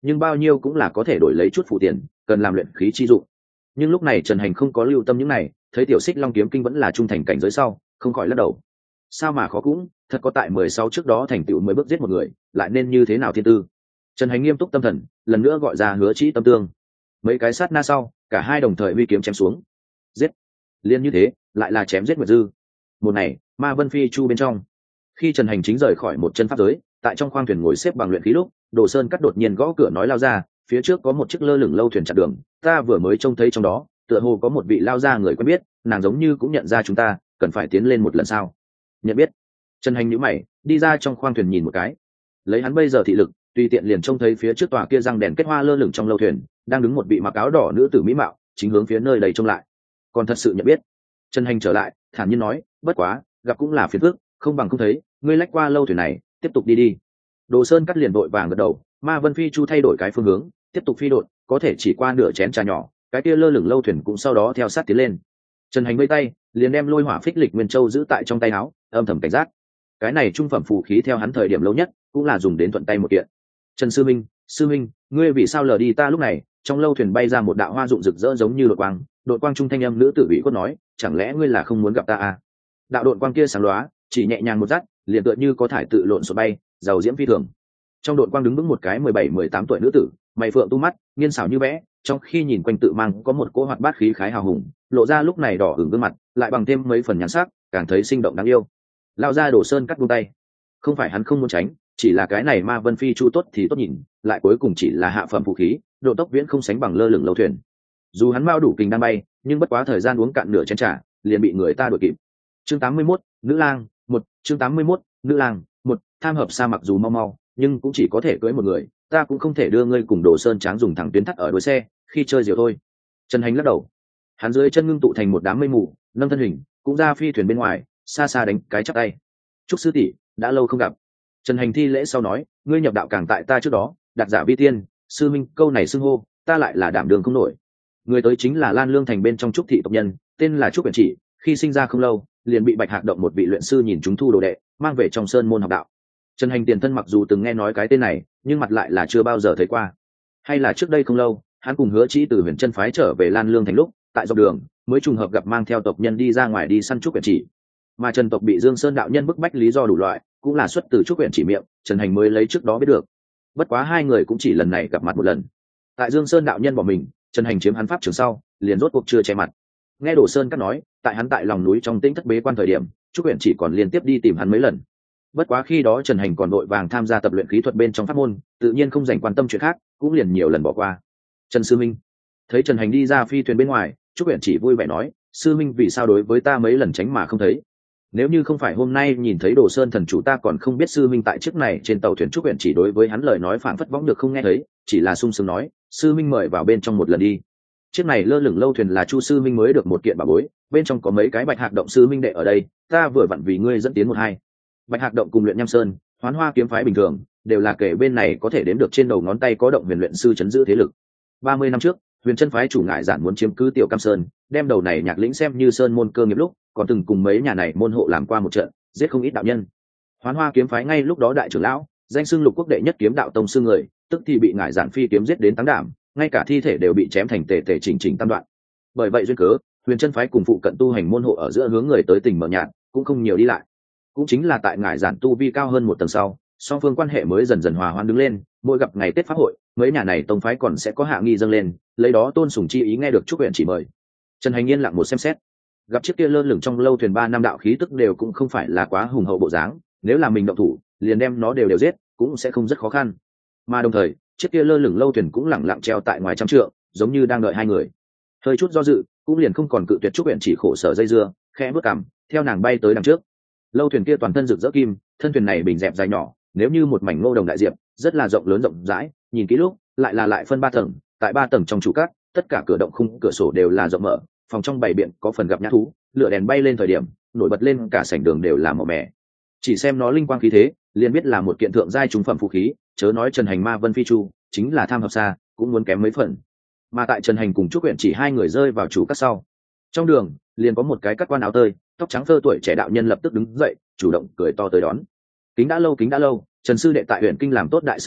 nhưng bao nhiêu cũng là có thể đổi lấy chút phụ tiền, cần làm luyện khí chi dụng. Nhưng lúc này Trần Hành không có lưu tâm những này, thấy tiểu Xích Long kiếm kinh vẫn là trung thành cảnh giới sau, không khỏi lắc đầu. Sao mà khó cũng, thật có tại mười sáu trước đó thành tựu mới bước giết một người, lại nên như thế nào thiên tư. Trần Hành nghiêm túc tâm thần, lần nữa gọi ra Hứa Chí Tâm Tương. Mấy cái sát na sau, cả hai đồng thời huy kiếm chém xuống. Giết. Liên như thế, lại là chém giết Nguyệt Dư. Một ngày, Ma Vân Phi Chu bên trong, khi Trần Hành chính rời khỏi một chân pháp giới, tại trong khoang thuyền ngồi xếp bằng luyện khí lúc, Đồ Sơn Cắt đột nhiên gõ cửa nói lao ra, phía trước có một chiếc lơ lửng lâu thuyền chặn đường, ta vừa mới trông thấy trong đó, tựa hồ có một vị lao gia người quen biết, nàng giống như cũng nhận ra chúng ta, cần phải tiến lên một lần sao? Nhận biết. Trần Hành nhíu mày, đi ra trong khoang thuyền nhìn một cái. Lấy hắn bây giờ thị lực, tùy tiện liền trông thấy phía trước tòa kia răng đèn kết hoa lơ lửng trong lâu thuyền, đang đứng một vị mặc áo đỏ nữ tử mỹ mạo, chính hướng phía nơi đầy trông lại. Còn thật sự nhận biết. Trần Hành trở lại, thản nhiên nói, bất quá, gặp cũng là phiền phức, không bằng không thấy, ngươi lách qua lâu thuyền này, tiếp tục đi đi. Đồ Sơn Cắt liền vội vàng gật đầu, Ma Vân Phi Chu thay đổi cái phương hướng, tiếp tục phi đột, có thể chỉ qua nửa chén trà nhỏ, cái kia lơ lửng lâu thuyền cũng sau đó theo sát tiến lên. Trần Hành vây tay, liền đem lôi hỏa phích lịch nguyên châu giữ tại trong tay áo, âm thầm cảnh giác. Cái này trung phẩm phù khí theo hắn thời điểm lâu nhất, cũng là dùng đến thuận tay một kiện. Trần sư minh, sư minh, ngươi vì sao lờ đi ta lúc này? Trong lâu thuyền bay ra một đạo hoa dụng rực rỡ giống như đột quang, đột quang trung thanh âm nữ tử bị khuất nói, chẳng lẽ ngươi là không muốn gặp ta à? Đạo đột quang kia sáng lóa, chỉ nhẹ nhàng một dắt, liền tựa như có thải tự lộn xộn bay, giàu diễm phi thường. Trong đột quang đứng vững một cái mười bảy mười tám tuổi nữ tử, mày phượng tu mắt, nghiên xảo như vẽ, trong khi nhìn quanh tự mang có một cỗ hoạt bát khí khái hào hùng, lộ ra lúc này đỏ ửng gương mặt, lại bằng thêm mấy phần nhãn sắc, càng thấy sinh động đáng yêu. Lao ra Đồ Sơn Cắt buông tay, không phải hắn không muốn tránh, chỉ là cái này Ma Vân Phi Chu tốt thì tốt nhìn, lại cuối cùng chỉ là hạ phẩm vũ khí, độ tốc viễn không sánh bằng lơ lửng lâu thuyền. Dù hắn mau đủ kình đang bay, nhưng bất quá thời gian uống cạn nửa chén trà, liền bị người ta đuổi kịp. Chương tám mươi mốt, nữ lang, một, chương tám mươi mốt, nữ lang, một, tham hợp sa mặc dù mau mau, nhưng cũng chỉ có thể cưới một người, ta cũng không thể đưa ngươi cùng Đồ Sơn Tráng dùng thẳng tuyến thắt ở đuôi xe, khi chơi diều thôi. Trần Hành lắc đầu, hắn dưới chân ngưng tụ thành một đám mây mù, nâng thân hình, cũng ra phi thuyền bên ngoài, xa xa đánh cái chắp tay. Trúc sư tỷ, đã lâu không gặp. Trần Hành thi lễ sau nói, ngươi nhập đạo càng tại ta trước đó, đặt giả vi tiên, sư minh, câu này xưng hô, ta lại là đảm đường không nổi. Người tới chính là Lan Lương thành bên trong Trúc thị tộc nhân, tên là Trúc Uyển Chỉ, khi sinh ra không lâu, liền bị Bạch Hạc động một vị luyện sư nhìn chúng thu đồ đệ, mang về trong sơn môn học đạo. Trần Hành tiền thân mặc dù từng nghe nói cái tên này, nhưng mặt lại là chưa bao giờ thấy qua. Hay là trước đây không lâu, hắn cùng Hứa Chí từ Huyền Chân phái trở về Lan Lương thành lúc, tại dọc đường, mới trùng hợp gặp mang theo tộc nhân đi ra ngoài đi săn Trúc Uyển Chỉ. Mà Trần tộc bị Dương Sơn đạo nhân bức bách lý do đủ loại, cũng là xuất từ Trúc Uyển Chỉ miệng, Trần Hành mới lấy trước đó biết được. Bất quá hai người cũng chỉ lần này gặp mặt một lần. Tại Dương Sơn đạo nhân bỏ mình, Trần Hành chiếm hắn pháp trường sau, liền rốt cuộc chưa che mặt. Nghe Đồ Sơn Cắt nói, tại hắn tại lòng núi trong tĩnh thất bế quan thời điểm, Trúc Uyển Chỉ còn liên tiếp đi tìm hắn mấy lần. Bất quá khi đó Trần Hành còn đội vàng tham gia tập luyện khí thuật bên trong pháp môn, tự nhiên không dành quan tâm chuyện khác, cũng liền nhiều lần bỏ qua. Trần sư minh, thấy Trần Hành đi ra phi thuyền bên ngoài, Trúc Uyển Chỉ vui vẻ nói, sư minh vì sao đối với ta mấy lần tránh mà không thấy? Nếu như không phải hôm nay nhìn thấy Đồ Sơn thần chủ, ta còn không biết sư minh tại chiếc này trên tàu thuyền. Trúc Uyển Chỉ đối với hắn lời nói phảng phất võng được không nghe thấy, chỉ là sung sướng nói, sư minh mời vào bên trong một lần đi. Chiếc này lơ lửng lâu thuyền là Chu sư minh mới được một kiện bảo bối, bên trong có mấy cái Bạch Hạc động sư minh đệ ở đây, ta vừa vặn vì ngươi dẫn tiến một hai. Bạch Hạc động cùng Luyện Nham Sơn, Hoán Hoa kiếm phái bình thường, đều là kể bên này có thể đếm được trên đầu ngón tay có động huyền luyện sư chấn giữ thế lực. Ba mươi năm trước, Huyền Chân phái chủ ngại giản muốn chiếm cứ Tiểu Cam Sơn, đem đầu này nhạc lĩnh xem như sơn môn cơ nghiệp lúc, còn từng cùng mấy nhà này môn hộ làm qua một trận, giết không ít đạo nhân. Hoán Hoa kiếm phái ngay lúc đó đại trưởng lão, danh xưng lục quốc đệ nhất kiếm đạo tông sư người, tức thì bị ngại giản phi kiếm giết đến táng đảm, ngay cả thi thể đều bị chém thành tề tề chỉnh chỉnh tam đoạn. Bởi vậy duyên cớ, Huyền Chân phái cùng phụ cận tu hành môn hộ ở giữa hướng người tới tỉnh mở nhạt, cũng không nhiều đi lại. Cũng chính là tại ngại giản tu vi cao hơn một tầng sau, song phương quan hệ mới dần dần hòa hoãn đứng lên. Mỗi gặp ngày Tết pháp hội, mấy nhà này tông phái còn sẽ có hạ nghi dâng lên, lấy đó tôn sùng chi ý. Nghe được Trúc Uyển Chỉ mời, Trần Hành yên lặng một xem xét, gặp chiếc kia lơ lửng trong lâu thuyền ba năm đạo khí tức đều cũng không phải là quá hùng hậu bộ dáng, nếu là mình động thủ, liền đem nó đều đều giết, cũng sẽ không rất khó khăn. Mà đồng thời, chiếc kia lơ lửng lâu thuyền cũng lẳng lặng treo tại ngoài trăm trượng, giống như đang đợi hai người. Hơi chút do dự, cũng liền không còn cự tuyệt Trúc Uyển Chỉ khổ sở dây dưa, khẽ bước cằm, theo nàng bay tới đằng trước. Lâu thuyền kia toàn thân rực rỡ kim, thân thuyền này bình dẹp dài nhỏ, nếu như một mảnh ngô đồng đại diệp, rất là rộng lớn rộng rãi, nhìn kỹ lúc, lại là lại phân ba tầng, tại ba tầng trong chủ cát, tất cả cửa động khung cửa sổ đều là rộng mở, phòng trong bày biện có phần gặp nhã thú, lửa đèn bay lên thời điểm, nổi bật lên cả sảnh đường đều là màu mè. Chỉ xem nó linh quang khí thế, liền biết là một kiện thượng giai trung phẩm phù khí, chớ nói Trần Hành Ma Vân Phi Chu, chính là tham hợp xa, cũng muốn kém mấy phần. Mà tại Trần Hành cùng Trúc Uyển Chỉ hai người rơi vào chủ cát sau, trong đường liền có một cái cắt quan áo tơi, tóc trắng phơ tuổi trẻ đạo nhân lập tức đứng dậy, chủ động cười to tới đón. Kính đã lâu, kính đã lâu, Trần sư đệ tại huyện kinh làm tốt đại sự nghiệp,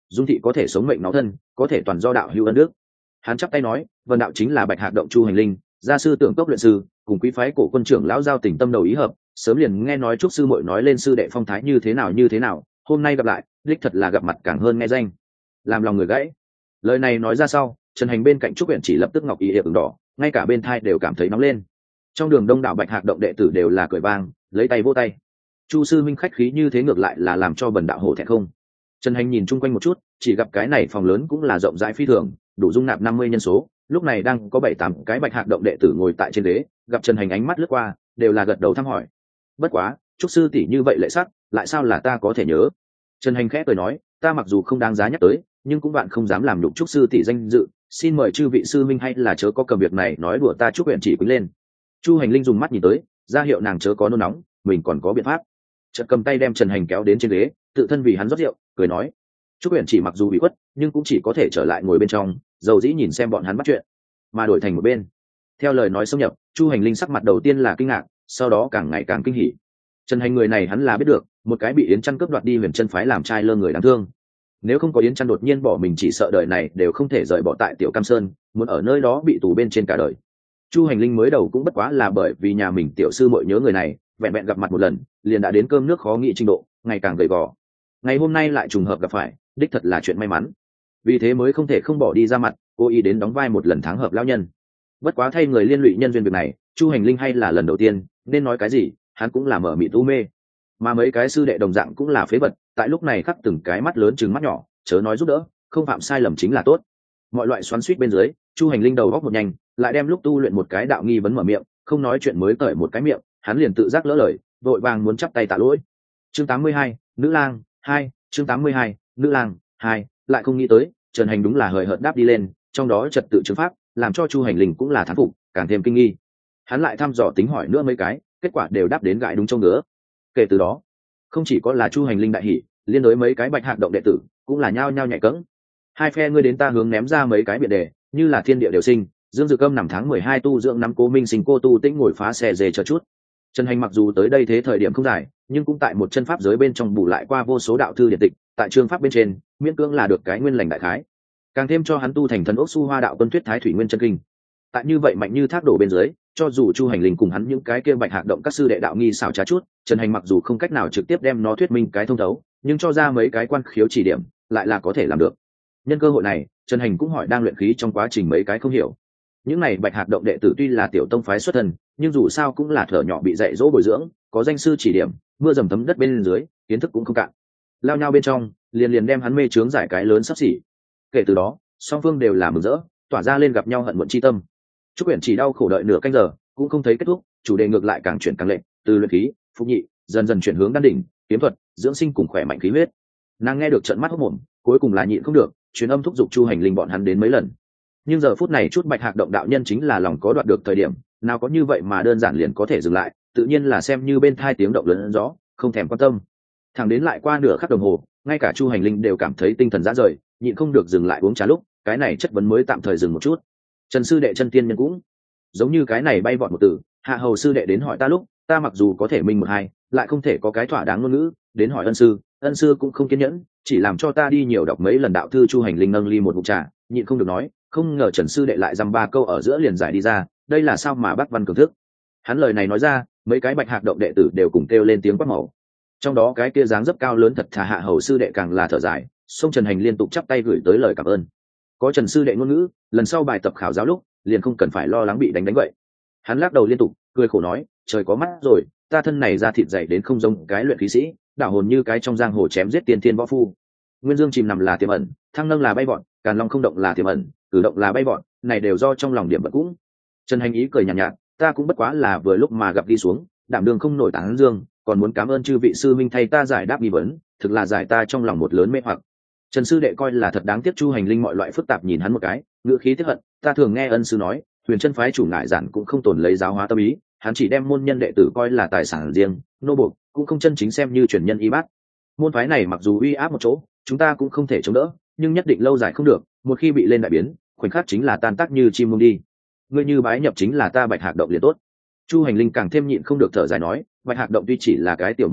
dung thị có thể sống mệnh nó thân, có thể toàn do đạo hữu ân đức. Hắn chắp tay nói, vân đạo chính là Bạch Hạc động Chu Hành Linh, gia sư tưởng cốc luyện sư, cùng quý phái cổ quân trưởng lão giao tình tâm đầu ý hợp, sớm liền nghe nói Trúc sư muội nói lên sư đệ phong thái như thế nào như thế nào, hôm nay gặp lại, đích thật là gặp mặt càng hơn nghe danh. Làm lòng người gãy. Lời này nói ra sau, Trần Hành bên cạnh Trúc Uyển chỉ lập tức ngọc y hiệp ửng đỏ, ngay cả bên thai đều cảm thấy nóng lên. Trong đường đông đảo Bạch Hạc động đệ tử đều là cười vang, lấy tay vỗ tay. Chu sư minh khách khí như thế ngược lại là làm cho bần đạo hổ thẹn không. Trần Hành nhìn chung quanh một chút, chỉ gặp cái này phòng lớn cũng là rộng rãi phi thường, đủ dung nạp năm mươi nhân số, lúc này đang có bảy tám cái Bạch Hạc động đệ tử ngồi tại trên ghế, gặp Trần Hành ánh mắt lướt qua, đều là gật đầu thăm hỏi. Bất quá, Trúc sư tỷ như vậy lệ sắc, lại sao là ta có thể nhớ? Trần Hành khẽ cười nói, ta mặc dù không đáng giá nhắc tới, nhưng cũng bạn không dám làm nhục Trúc sư tỷ danh dự, xin mời chư vị sư minh hay là chớ có cầm việc này nói đùa ta. Trúc Uyển chỉ quýnh lên. Chu Hành Linh dùng mắt nhìn tới, ra hiệu nàng chớ có nôn nóng, mình còn có biện pháp. Chợt cầm tay đem Trần Hành kéo đến trên ghế, tự thân vì hắn rót rượu, cười nói. Trúc Uyển chỉ mặc dù bị khuất, nhưng cũng chỉ có thể trở lại ngồi bên trong, dầu dĩ nhìn xem bọn hắn bắt chuyện, mà đổi thành một bên. Theo lời nói xâm nhập, Chu Hành Linh sắc mặt đầu tiên là kinh ngạc, sau đó càng ngày càng kinh hỉ. Trần Hành người này hắn là biết được, một cái bị Yến Chân cướp đoạt đi Huyền Chân phái làm trai lơ người đáng thương. Nếu không có Yến Chân đột nhiên bỏ mình, chỉ sợ đời này đều không thể rời bỏ tại Tiểu Cam Sơn, muốn ở nơi đó bị tù bên trên cả đời. Chu Hành Linh mới đầu cũng bất quá là bởi vì nhà mình tiểu sư muội nhớ người này, vẹn vẹn gặp mặt một lần, liền đã đến cơm nước khó nghĩ trình độ, ngày càng gầy gò. Ngày hôm nay lại trùng hợp gặp phải, đích thật là chuyện may mắn. Vì thế mới không thể không bỏ đi ra mặt, cố ý đến đóng vai một lần tháng hợp lão nhân. Bất quá thay người liên lụy nhân duyên việc này, Chu Hành Linh hay là lần đầu tiên, nên nói cái gì, hắn cũng là mở mịt u mê. Mà mấy cái sư đệ đồng dạng cũng là phế vật, tại lúc này khắc từng cái mắt lớn trừng mắt nhỏ, chớ nói giúp đỡ, không phạm sai lầm chính là tốt. Mọi loại xoắn xuýt bên dưới, Chu Hành Linh đầu góc một nhanh, lại đem lúc tu luyện một cái đạo nghi vấn mở miệng, không nói chuyện mới cởi một cái miệng, hắn liền tự giác lỡ lời, vội vàng muốn chắp tay tạ lỗi. Chương tám mươi hai, nữ lang hai, chương tám mươi hai, nữ lang hai, lại không nghĩ tới, Trần Hành đúng là hời hợt đáp đi lên, trong đó trật tự chứng pháp, làm cho Chu Hành Linh cũng là thán phục, càng thêm kinh nghi. Hắn lại thăm dò tính hỏi nữa mấy cái, kết quả đều đáp đến gãi đúng châu ngứa. Kể từ đó, không chỉ có là Chu Hành Linh đại hỉ, liên đối mấy cái Bạch Hạc động đệ tử cũng là nhao nhao nhảy cẫng. Hai phe ngươi đến ta hướng ném ra mấy cái biện đề, như là thiên địa đều sinh, Dương Dực Âm nằm tháng mười hai tu dưỡng nắm Cố Minh Sinh cô tu tĩnh ngồi phá xe dề chờ chút. Trần Hành mặc dù tới đây thế thời điểm không dài, nhưng cũng tại một chân pháp giới bên trong bù lại qua vô số đạo thư điện tịch, tại chương pháp bên trên, miễn cưỡng là được cái nguyên lành đại khái. Càng thêm cho hắn tu thành thần ốc su hoa đạo quân tuyết thái thủy nguyên chân kinh. Tại như vậy mạnh như thác đổ bên dưới, cho dù Chu Hành Linh cùng hắn những cái kia Bạch Hạc động các sư đệ đạo nghi xảo trá chút, Trần Hành mặc dù không cách nào trực tiếp đem nó thuyết minh cái thông thấu, nhưng cho ra mấy cái quan khiếu chỉ điểm, lại là có thể làm được. Nhân cơ hội này, Trần Hành cũng hỏi đang luyện khí trong quá trình mấy cái không hiểu. Những này Bạch Hạc động đệ tử tuy là tiểu tông phái xuất thân, nhưng dù sao cũng là thở nhỏ bị dạy dỗ bồi dưỡng, có danh sư chỉ điểm, mưa dầm thấm đất bên dưới, kiến thức cũng không cạn. Lao nhau bên trong, liền liền đem hắn mê chướng giải cái lớn sắp xỉ. Kể từ đó, song phương đều là mừng rỡ, tỏa ra lên gặp nhau hận muộn chi tâm. Trúc Uyển chỉ đau khổ đợi nửa canh giờ, cũng không thấy kết thúc, chủ đề ngược lại càng chuyển càng lệnh, từ luyện khí, phục nhị, dần dần chuyển hướng đan đỉnh, kiếm thuật, dưỡng sinh cùng khỏe mạnh khí huyết. Nàng nghe được trợn mắt hốt mồm, cuối cùng là nhịn không được, truyền âm thúc giục Chu Hành Linh bọn hắn đến mấy lần. Nhưng giờ phút này chút Bạch Hạc động đạo nhân chính là lòng có đoạt được thời điểm, nào có như vậy mà đơn giản liền có thể dừng lại, tự nhiên là xem như bên thai tiếng động lớn gió, không thèm quan tâm. Thẳng đến lại qua nửa khắc đồng hồ, ngay cả Chu Hành Linh đều cảm thấy tinh thần rã rời, nhịn không được dừng lại uống trà lúc, cái này chất vấn mới tạm thời dừng một chút. Trần sư đệ chân tiên nhân cũng giống như cái này bay vọt một từ, hạ hầu sư đệ đến hỏi ta lúc, ta mặc dù có thể minh một hai, lại không thể có cái thỏa đáng ngôn ngữ, đến hỏi ân sư, ân sư cũng không kiên nhẫn, chỉ làm cho ta đi nhiều đọc mấy lần đạo thư. Chu Hành Linh nâng ly một ngụm trà, nhịn không được nói, không ngờ Trần sư đệ lại dăm ba câu ở giữa liền giải đi ra, đây là sao mà bác văn cường thức. Hắn lời này nói ra, mấy cái Bạch Hạc động đệ tử đều cùng kêu lên tiếng quát màu. Trong đó cái kia dáng dấp cao lớn thật thà hạ hầu sư đệ càng là thở dài, song Trần Hành liên tục chắp tay gửi tới lời cảm ơn. Có Trần sư đệ ngôn ngữ, lần sau bài tập khảo giáo lúc, liền không cần phải lo lắng bị đánh đánh vậy. Hắn lắc đầu liên tục, cười khổ nói, trời có mắt rồi, ta thân này ra thịt dày đến không giống cái luyện khí sĩ, đảo hồn như cái trong giang hồ chém giết tiên thiên võ phu. Nguyên dương chìm nằm là tiềm ẩn, thăng nâng là bay vọt, càn long không động là tiềm ẩn, cử động là bay vọt, này đều do trong lòng điểm vật cũng. Trần Hành ý cười nhàn nhạt, nhạt, ta cũng bất quá là vừa lúc mà gặp đi xuống, đảm đường không nổi tán dương, còn muốn cảm ơn chư vị sư minh thay ta giải đáp nghi vấn, thực là giải ta trong lòng một lớn mê hoặc. Trần sư đệ coi là thật đáng tiếc. Chu Hành Linh mọi loại phức tạp nhìn hắn một cái, ngữ khí tiếc hận, ta thường nghe ân sư nói, Huyền Chân phái chủ ngại giản cũng không tồn lấy giáo hóa tâm ý, hắn chỉ đem môn nhân đệ tử coi là tài sản riêng, nô buộc, cũng không chân chính xem như truyền nhân y bát. Môn phái này mặc dù uy áp một chỗ, chúng ta cũng không thể chống đỡ, nhưng nhất định lâu dài không được, một khi bị lên đại biến, khoảnh khắc chính là tan tác như chim muông đi. Ngươi như bái nhập chính là ta Bạch Hạc động liền tốt. Chu Hành Linh càng thêm nhịn không được thở dài nói, Bạch Hạc động tuy chỉ là cái tiểu môn phái,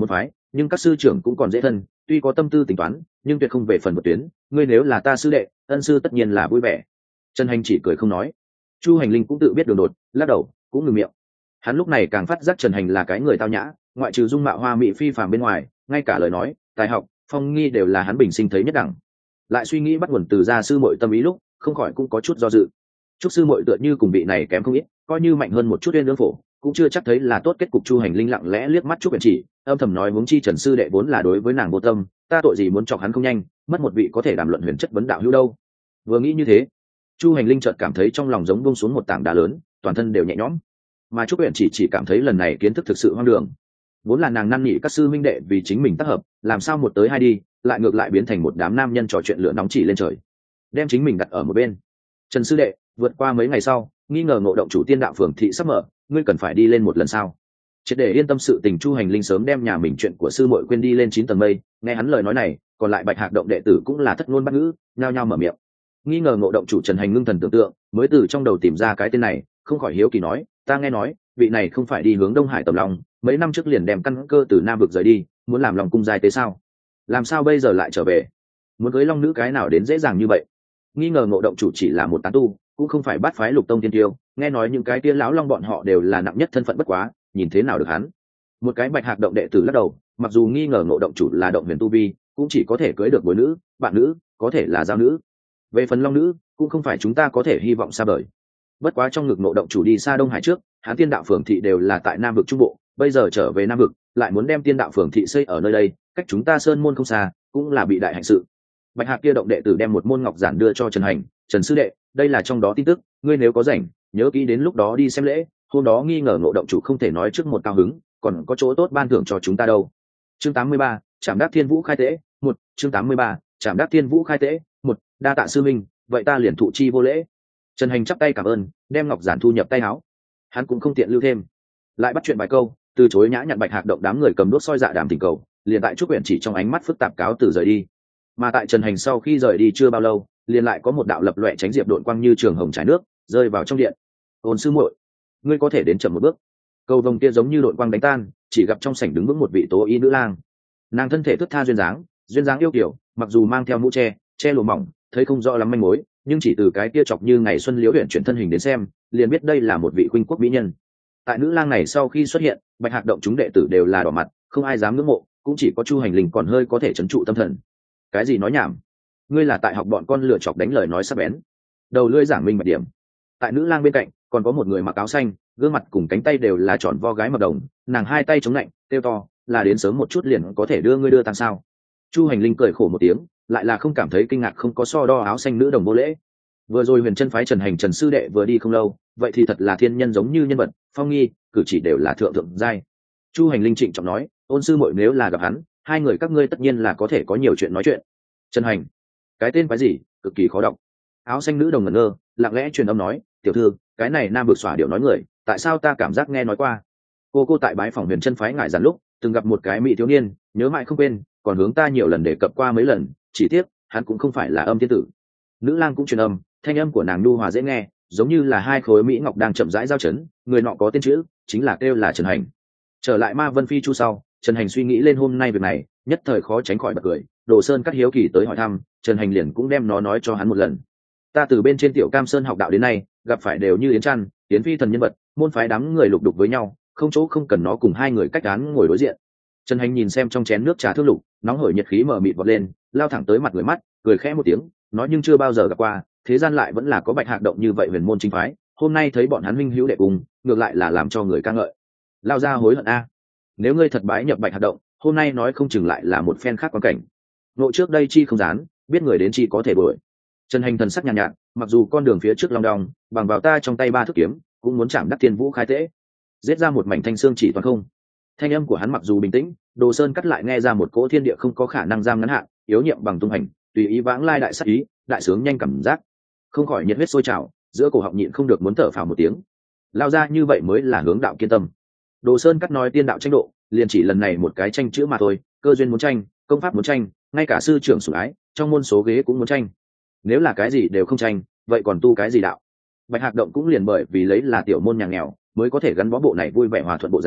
nhưng các sư trưởng cũng còn dễ thân, tuy có tâm tư tính toán nhưng tuyệt không về phần một tuyến. Ngươi nếu là ta sư đệ, ân sư tất nhiên là vui vẻ. Trần Hành chỉ cười không nói. Chu Hành Linh cũng tự biết đường đột, lắc đầu cũng ngừng miệng. Hắn lúc này càng phát giác Trần Hành là cái người tao nhã, ngoại trừ dung mạo hoa mỹ phi phàm bên ngoài, ngay cả lời nói, tài học, phong nghi đều là hắn bình sinh thấy nhất đẳng. Lại suy nghĩ bắt nguồn từ gia sư muội tâm ý lúc, không khỏi cũng có chút do dự. Trúc sư muội tựa như cùng vị này kém không ít, coi như mạnh hơn một chút uyên lương phổ, cũng chưa chắc thấy là tốt kết cục. Chu Hành Linh lặng lẽ liếc mắt Trúc Uyển Chỉ, âm thầm nói huống chi Trần sư đệ vốn là đối với nàng vô tâm, ta tội gì muốn chọc hắn không nhanh, mất một vị có thể đàm luận huyền chất vấn đạo hữu đâu. Vừa nghĩ như thế, Chu Hành Linh chợt cảm thấy trong lòng giống buông xuống một tảng đá lớn, toàn thân đều nhẹ nhõm. Mà Trúc Uyển Chỉ chỉ cảm thấy lần này kiến thức thực sự hoang đường. Vốn là nàng năn nỉ các sư minh đệ vì chính mình tác hợp, làm sao một tới hai đi, lại ngược lại biến thành một đám nam nhân trò chuyện lửa nóng chỉ lên trời, đem chính mình đặt ở một bên. Trần sư đệ, vượt qua mấy ngày sau, nghi ngờ ngộ động chủ tiên đạo phường thị sắp mở, ngươi cần phải đi lên một lần sao? Triệt để yên tâm sự tình, Chu Hành Linh sớm đem nhà mình chuyện của sư muội quên đi lên chín tầng mây. Nghe hắn lời nói này, còn lại Bạch Hạc động đệ tử cũng là thất ngôn bát ngữ, nhao nhao mở miệng. Nghi ngờ ngộ động chủ Trần Hành ngưng thần tưởng tượng, mới từ trong đầu tìm ra cái tên này, không khỏi hiếu kỳ nói, ta nghe nói vị này không phải đi hướng Đông Hải Tầm Long, mấy năm trước liền đem căn cơ từ Nam vực rời đi, muốn làm lòng cung giai tế sao? Làm sao bây giờ lại trở về? Muốn cưới long nữ cái nào đến dễ dàng như vậy? Nghi ngờ ngộ động chủ chỉ là một tán tu, cũng không phải bắt phái lục tông tiên tiêu, nghe nói những cái tia lão long bọn họ đều là nặng nhất thân phận bất quá, nhìn thế nào được hắn? Một cái Bạch Hạc động đệ tử lắc đầu, mặc dù nghi ngờ ngộ động chủ là động huyền tu vi, cũng chỉ có thể cưới được bối nữ, bạn nữ, có thể là giao nữ. Về phần long nữ, cũng không phải chúng ta có thể hy vọng xa vời. Bất quá trong ngực ngộ động chủ đi xa Đông Hải trước, hắn tiên đạo phường thị đều là tại Nam vực trung bộ, bây giờ trở về Nam vực, lại muốn đem tiên đạo phường thị xây ở nơi đây, cách chúng ta sơn môn không xa, cũng là bị đại hạnh sự. Bạch Hạc kia động đệ tử đem một môn ngọc giản đưa cho Trần Hành, Trần sư đệ, đây là trong đó tin tức, ngươi nếu có rảnh, nhớ kỹ đến lúc đó đi xem lễ. Hôm đó nghi ngờ ngộ động chủ không thể nói trước một cao hứng, còn có chỗ tốt ban thưởng cho chúng ta đâu. Chương tám mươi ba, Trảm Đắc Thiên Vũ khai tế, một. Chương tám mươi ba, Trảm Đắc Thiên Vũ khai tế, một. Đa tạ sư minh, vậy ta liền thụ chi vô lễ. Trần Hành chắp tay cảm ơn, đem ngọc giản thu nhập tay áo. Hắn cũng không tiện lưu thêm, lại bắt chuyện vài câu, từ chối nhã nhặn Bạch Hạc động đám người cầm đuốc soi dạ đàm tình cầu, liền tại Trúc Uyển Chỉ trong ánh mắt phức tạp cáo từ rời đi. Mà tại Trần Hành sau khi rời đi chưa bao lâu, liền lại có một đạo lập loè tránh diệp độn quang như trường hồng trải nước, rơi vào trong điện. Ôn sư muội, ngươi có thể đến chậm một bước. Cầu vồng kia giống như độn quang đánh tan, chỉ gặp trong sảnh đứng vững một vị tố y nữ lang. Nàng thân thể thướt tha duyên dáng, duyên dáng yêu kiều, mặc dù mang theo mũ che, che lụa mỏng, thấy không rõ lắm manh mối, nhưng chỉ từ cái kia chọc như ngày xuân liễu huyện chuyển thân hình đến xem, liền biết đây là một vị khuynh quốc mỹ nhân. Tại nữ lang này sau khi xuất hiện, Bạch Hạc động chúng đệ tử đều là đỏ mặt, không ai dám ngưỡng mộ, cũng chỉ có Chu Hành Linh còn hơi có thể trấn trụ tâm thần. Cái gì nói nhảm, ngươi là tại học bọn con lựa chọc đánh lời nói sắc bén. Đầu lưỡi giảng minh bạch điểm. Tại nữ lang bên cạnh còn có một người mặc áo xanh, gương mặt cùng cánh tay đều là tròn vo gái mập đồng, nàng hai tay chống lạnh, kêu to, là đến sớm một chút liền có thể đưa ngươi đưa tăng sao? Chu Hành Linh cười khổ một tiếng, lại là không cảm thấy kinh ngạc, không có so đo áo xanh nữ đồng vô lễ. Vừa rồi Huyền Chân phái Trần Hành Trần sư đệ vừa đi không lâu, vậy thì thật là thiên nhân giống như nhân vật, phong nghi, cử chỉ đều là thượng thượng giai. Chu Hành Linh trịnh trọng nói, ôn sư muội nếu là gặp hắn, hai người các ngươi tất nhiên là có thể có nhiều chuyện nói chuyện. Trần Hành, cái tên quái gì, cực kỳ khó đọc. Áo xanh nữ đồng ngẩn ngơ, lặng lẽ truyền âm nói, tiểu thư, cái này nam vực xỏa điệu nói người, tại sao ta cảm giác nghe nói qua? Cô cô tại bái phòng Huyền Chân phái ngại giản lúc, từng gặp một cái mỹ thiếu niên, nhớ mãi không quên, còn hướng ta nhiều lần đề cập qua mấy lần, chỉ tiếc hắn cũng không phải là âm thiên tử. Nữ lang cũng truyền âm, thanh âm của nàng nhu hòa dễ nghe, giống như là hai khối mỹ ngọc đang chậm rãi giao chấn, người nọ có tên chữ, chính là kêu là Trần Hành. Trở lại Ma Vân Phi Chu sau, Trần Hành suy nghĩ lên hôm nay việc này, nhất thời khó tránh khỏi bật cười. Đồ Sơn cắt hiếu kỳ tới hỏi thăm, Trần Hành liền cũng đem nó nói cho hắn một lần. Ta từ bên trên Tiểu Cam Sơn học đạo đến nay, gặp phải đều như yến trăn, yến phi thần nhân vật, môn phái đám người lục đục với nhau, không chỗ không cần nó cùng hai người cách án ngồi đối diện. Trần Hành nhìn xem trong chén nước trà thương lục, nóng hổi nhiệt khí mở mịt vọt lên, lao thẳng tới mặt người mắt, cười khẽ một tiếng, nói nhưng chưa bao giờ gặp qua, thế gian lại vẫn là có Bạch Hạc động như vậy huyền môn chính phái, hôm nay thấy bọn hắn minh hữu đệ cùng, ngược lại là làm cho người ca ngợi. Lao ra hối hận a, nếu ngươi thật bái nhập Bạch Hạc động, hôm nay nói không chừng lại là một phen khác quan cảnh. Nội trước đây chi không dán, biết người đến chi có thể đuổi. Trần Hành thần sắc nhàn nhạt, nhạt, mặc dù con đường phía trước long đong, bằng vào ta trong tay ba thước kiếm, cũng muốn chạm Đắc Thiên Vũ khai tế, giết ra một mảnh thanh xương chỉ toàn không. Thanh âm của hắn mặc dù bình tĩnh, Đồ Sơn cắt lại nghe ra một cỗ thiên địa không có khả năng giam ngắn hạn, yếu nhiệm bằng tung hành, tùy ý vãng lai đại sát ý, đại sướng nhanh cảm giác, không khỏi nhiệt huyết sôi trào, giữa cổ họng nhịn không được muốn thở phào một tiếng. Lao ra như vậy mới là hướng đạo kiên tâm. Đồ Sơn cắt nói tiên đạo tranh độ, liền chỉ lần này một cái tranh chữ mà thôi, cơ duyên muốn tranh, công pháp muốn tranh, ngay cả sư trưởng sủng ái, trong môn số ghế cũng muốn tranh. Nếu là cái gì đều không tranh, vậy còn tu cái gì đạo? Bạch Hạc động cũng liền bởi vì lấy là tiểu môn nhà nghèo, mới có thể gắn bó bộ này vui vẻ hòa thuận bộ dáng,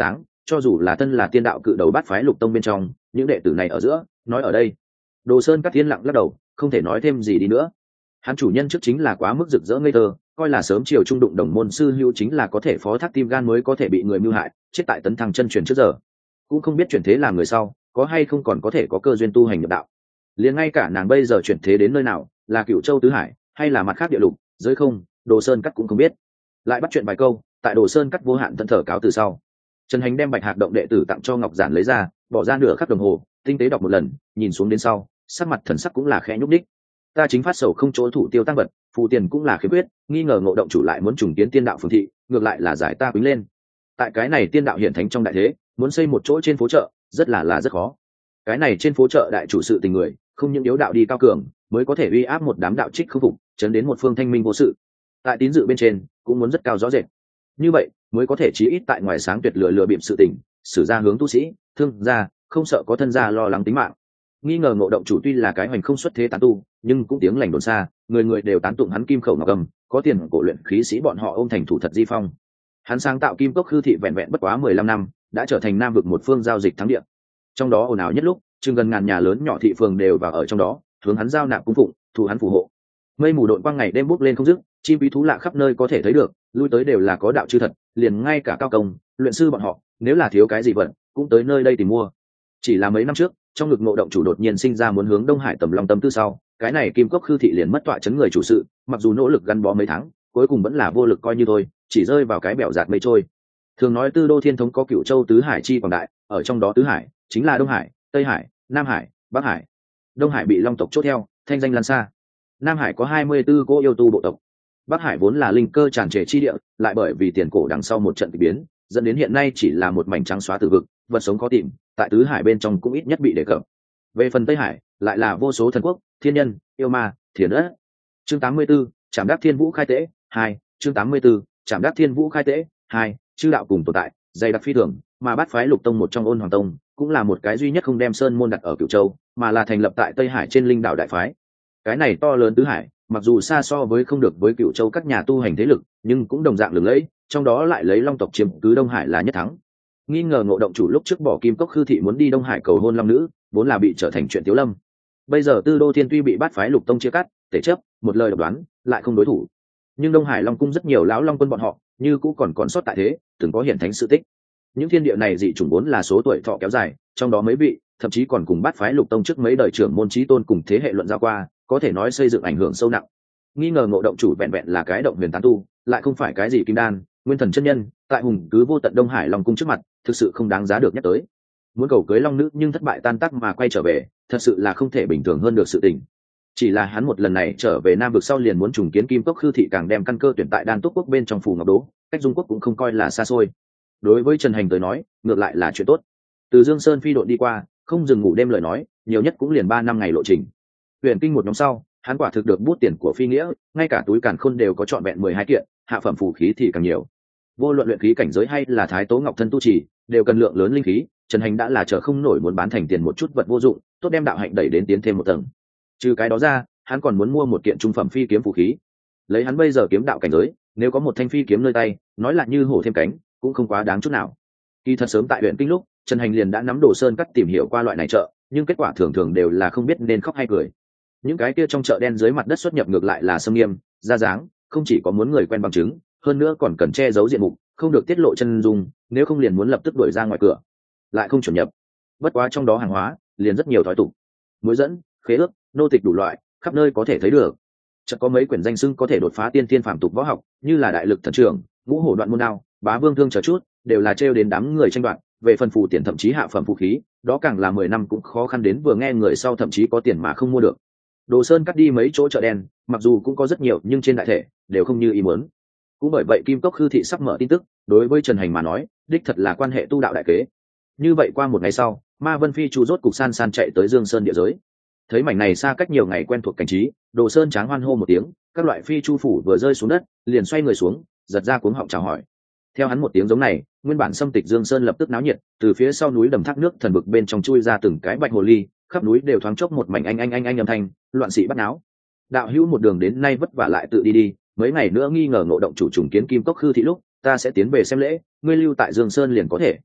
cho dù là thân là tiên đạo cự đầu bát phái lục tông bên trong những đệ tử này ở giữa, nói ở đây Đồ Sơn Cắt Thiên lặng lắc đầu, không thể nói thêm gì đi nữa. Hắn chủ nhân trước chính là quá mức rực rỡ ngây thơ, coi là sớm chiều trung đụng đồng môn sư hữu chính là có thể phó thác tim gan mới có thể bị người mưu hại, chết tại tấn thăng chân truyền trước giờ. Cũng không biết chuyển thế làm người sau, có hay không còn có thể có cơ duyên tu hành nhập đạo. Liền ngay cả nàng bây giờ chuyển thế đến nơi nào, là Cửu Châu tứ hải, hay là mặt khác địa lục, giới không, Đồ Sơn Cắt cũng không biết. Lại bắt chuyện vài câu, tại Đồ Sơn Cắt vô hạn thân thở cáo từ sau, Trần Hành đem Bạch Hạc động đệ tử tặng cho Ngọc Giản lấy ra, bỏ ra nửa khắc đồng hồ, tinh tế đọc một lần, nhìn xuống đến sau, sắc mặt thần sắc cũng là khẽ nhúc đích. Ta chính phát sầu không chỗ thủ tiêu tăng vật, phù tiền cũng là khiếm khuyết, nghi ngờ ngộ động chủ lại muốn trùng tiến tiên đạo phường thị, ngược lại là giải ta quýnh lên. Tại cái này tiên đạo hiển thánh trong đại thế, muốn xây một chỗ trên phố chợ, rất là là rất khó. Cái này trên phố chợ đại chủ sự tình người, không những yếu đạo đi cao cường, mới có thể uy áp một đám đạo trích không phục, chấn đến một phương thanh minh vô sự. Tại tín dự bên trên, cũng muốn rất cao rõ rệt. Như vậy, mới có thể chí ít tại ngoài sáng tuyệt lựa lừa bịp sự tình, xử ra hướng tu sĩ, thương gia, không sợ có thân gia lo lắng tính mạng. Nghi ngờ ngộ động chủ tuy là cái hoành không xuất thế tán tu, nhưng cũng tiếng lành đồn xa, người người đều tán tụng hắn kim khẩu ngọc cầm, có tiền cổ luyện khí sĩ bọn họ ôm thành thủ thật di phong. Hắn sáng tạo kim cốc khư thị vẹn vẹn bất quá mười lăm năm, đã trở thành nam vực một phương giao dịch thắng địa. Trong đó ồn ào nhất lúc, chừng gần ngàn nhà lớn nhỏ thị phường đều vào ở trong đó, hướng hắn giao nạp cung phụng, thủ hắn phù hộ. Mây mù độn quang ngày đêm bốc lên không dứt, chim quý thú lạ khắp nơi có thể thấy được, lui tới đều là có đạo chư thật, liền ngay cả cao công, luyện sư bọn họ, nếu là thiếu cái gì vật, cũng tới nơi đây tìm mua. Chỉ là mấy năm trước, trong ngực ngộ động chủ đột nhiên sinh ra muốn hướng Đông Hải tầm long tâm tư sau, cái này kim cốc khư thị liền mất tọa chấn người chủ sự, mặc dù nỗ lực gắn bó mấy tháng, cuối cùng vẫn là vô lực coi như thôi, chỉ rơi vào cái bèo giạt mây trôi. Thường nói tư đô thiên thống có Cửu Châu tứ hải chi quảng đại, ở trong đó tứ hải chính là Đông Hải, Tây Hải, Nam Hải, Bắc Hải. Đông Hải bị long tộc chốt theo, thanh danh lan xa. Nam Hải có hai mươi tư cỗ yêu tu bộ tộc. Bắc Hải vốn là linh cơ tràn trề chi địa, lại bởi vì tiền cổ đằng sau một trận kỳ biến, dẫn đến hiện nay chỉ là một mảnh trắng xóa tử vực, vật sống khó tìm, tại tứ hải bên trong cũng ít nhất bị đề cập. Về phần Tây Hải, lại là vô số thần quốc, thiên nhân, yêu ma, thiền ất. Chương tám mươi 84, Trảm Đắc Thiên Vũ khai tế, hai, chương tám mươi 84, Trảm Đắc Thiên Vũ khai tế, hai, chư đạo cùng tồn tại, dày đặc phi thường, mà bát phái lục tông một trong Ôn Hoàng Tông, cũng là một cái duy nhất không đem sơn môn đặt ở Cửu Châu, mà là thành lập tại Tây Hải trên linh đảo đại phái. Cái này to lớn tứ hải, mặc dù xa so với không được với Cửu Châu các nhà tu hành thế lực, nhưng cũng đồng dạng lừng lẫy, trong đó lại lấy long tộc chiếm cứ Đông Hải là nhất thắng. Nghi ngờ ngộ động chủ lúc trước bỏ kim cốc khư thị muốn đi Đông Hải cầu hôn long nữ, vốn là bị trở thành chuyện tiếu lâm. Bây giờ tư đô thiên tuy bị bát phái lục tông chia cắt, thể chấp một lời độc đoán, lại không đối thủ. Nhưng Đông Hải long cung rất nhiều lão long quân bọn họ, như cũng còn còn sót tại thế, từng có hiển thánh sự tích. Những thiên địa này dị chủng vốn là số tuổi thọ kéo dài, trong đó mấy vị, thậm chí còn cùng bát phái lục tông trước mấy đời trưởng môn chí tôn cùng thế hệ luận giao qua, có thể nói xây dựng ảnh hưởng sâu nặng. Nghi ngờ ngộ động chủ vẹn vẹn là cái động huyền tán tu, lại không phải cái gì kim đan, nguyên thần chân nhân, tại hùng cứ vô tận Đông Hải long cung trước mặt, thực sự không đáng giá được nhắc tới. Muốn cầu cưới long nữ nhưng thất bại tan tác mà quay trở về, thật sự là không thể bình thường hơn được sự tình. Chỉ là hắn một lần này trở về Nam vực sau liền muốn trùng kiến kim cốc khư thị, càng đem căn cơ tuyển tại đan túc quốc bên trong phù ngọc đố, cách dung quốc cũng không coi là xa xôi. Đối với Trần Hành tới nói, ngược lại là chuyện tốt. Từ Dương Sơn phi đội đi qua, không dừng ngủ đêm lời nói, nhiều nhất cũng liền ba năm ngày lộ trình. Huyền kinh một nhóm sau, hắn quả thực được bút tiền của phi nghĩa, ngay cả túi càn khôn đều có trọn vẹn mười hai kiện, hạ phẩm phù khí thì càng nhiều. Vô luận luyện khí cảnh giới hay là thái tố ngọc thân tu trì, đều cần lượng lớn linh khí, Trần Hành đã là chờ không nổi muốn bán thành tiền một chút vật vô dụng, tốt đem đạo hạnh đẩy đến tiến thêm một tầng. Trừ cái đó ra, hắn còn muốn mua một kiện trung phẩm phi kiếm phù khí. Lấy hắn bây giờ kiếm đạo cảnh giới, nếu có một thanh phi kiếm nơi tay, nói là như hổ thêm cánh, cũng không quá đáng chút nào. Kỳ thật sớm tại huyện kinh lúc, Trần Hành liền đã nắm Đồ Sơn Cắt tìm hiểu qua loại này chợ, nhưng kết quả thường thường đều là không biết nên khóc hay cười. Những cái kia trong chợ đen dưới mặt đất xuất nhập ngược lại là xâm nghiêm, ra dáng, không chỉ có muốn người quen bằng chứng, hơn nữa còn cần che giấu diện mục, không được tiết lộ chân dung, nếu không liền muốn lập tức đuổi ra ngoài cửa, lại không chuẩn nhập. Bất quá trong đó hàng hóa liền rất nhiều thói tục, mối dẫn, khế ước, nô tịch đủ loại, khắp nơi có thể thấy được. Chợt có mấy quyển danh xưng có thể đột phá tiên thiên phàm tục võ học, như là đại lực thần trưởng, ngũ hổ đoạn môn đao, bá vương thương chờ chút, đều là trêu đến đám người tranh đoạt. Về phần phù tiền thậm chí hạ phẩm phù khí, đó càng là mười năm cũng khó khăn đến vừa nghe người sau thậm chí có tiền mà không mua được. Đồ Sơn Cắt đi mấy chỗ chợ đen, mặc dù cũng có rất nhiều nhưng trên đại thể đều không như ý muốn. Cũng bởi vậy kim cốc khư thị sắp mở tin tức, đối với Trần Hành mà nói, đích thật là quan hệ tu đạo đại kế. Như vậy qua một ngày sau, Ma Vân Phi chu rốt cục san san chạy tới Dương Sơn địa giới. Thấy mảnh này xa cách nhiều ngày quen thuộc cảnh trí, Đồ Sơn tráng hoan hô một tiếng, các loại phi chu phủ vừa rơi xuống đất, liền xoay người xuống, giật ra cuống họng chào hỏi. Theo hắn một tiếng giống này, nguyên bản xâm tịch Dương Sơn lập tức náo nhiệt, từ phía sau núi đầm thác nước thần vực bên trong chui ra từng cái bạch hồ ly, khắp núi đều thoáng chốc một mảnh anh anh anh anh âm thanh, loạn sĩ bắt náo. Đạo hữu một đường đến nay vất vả lại tự đi đi, mấy ngày nữa nghi ngờ ngộ động chủ trùng kiến kim cốc khư thị lúc, ta sẽ tiến về xem lễ, ngươi lưu tại Dương Sơn liền có thể.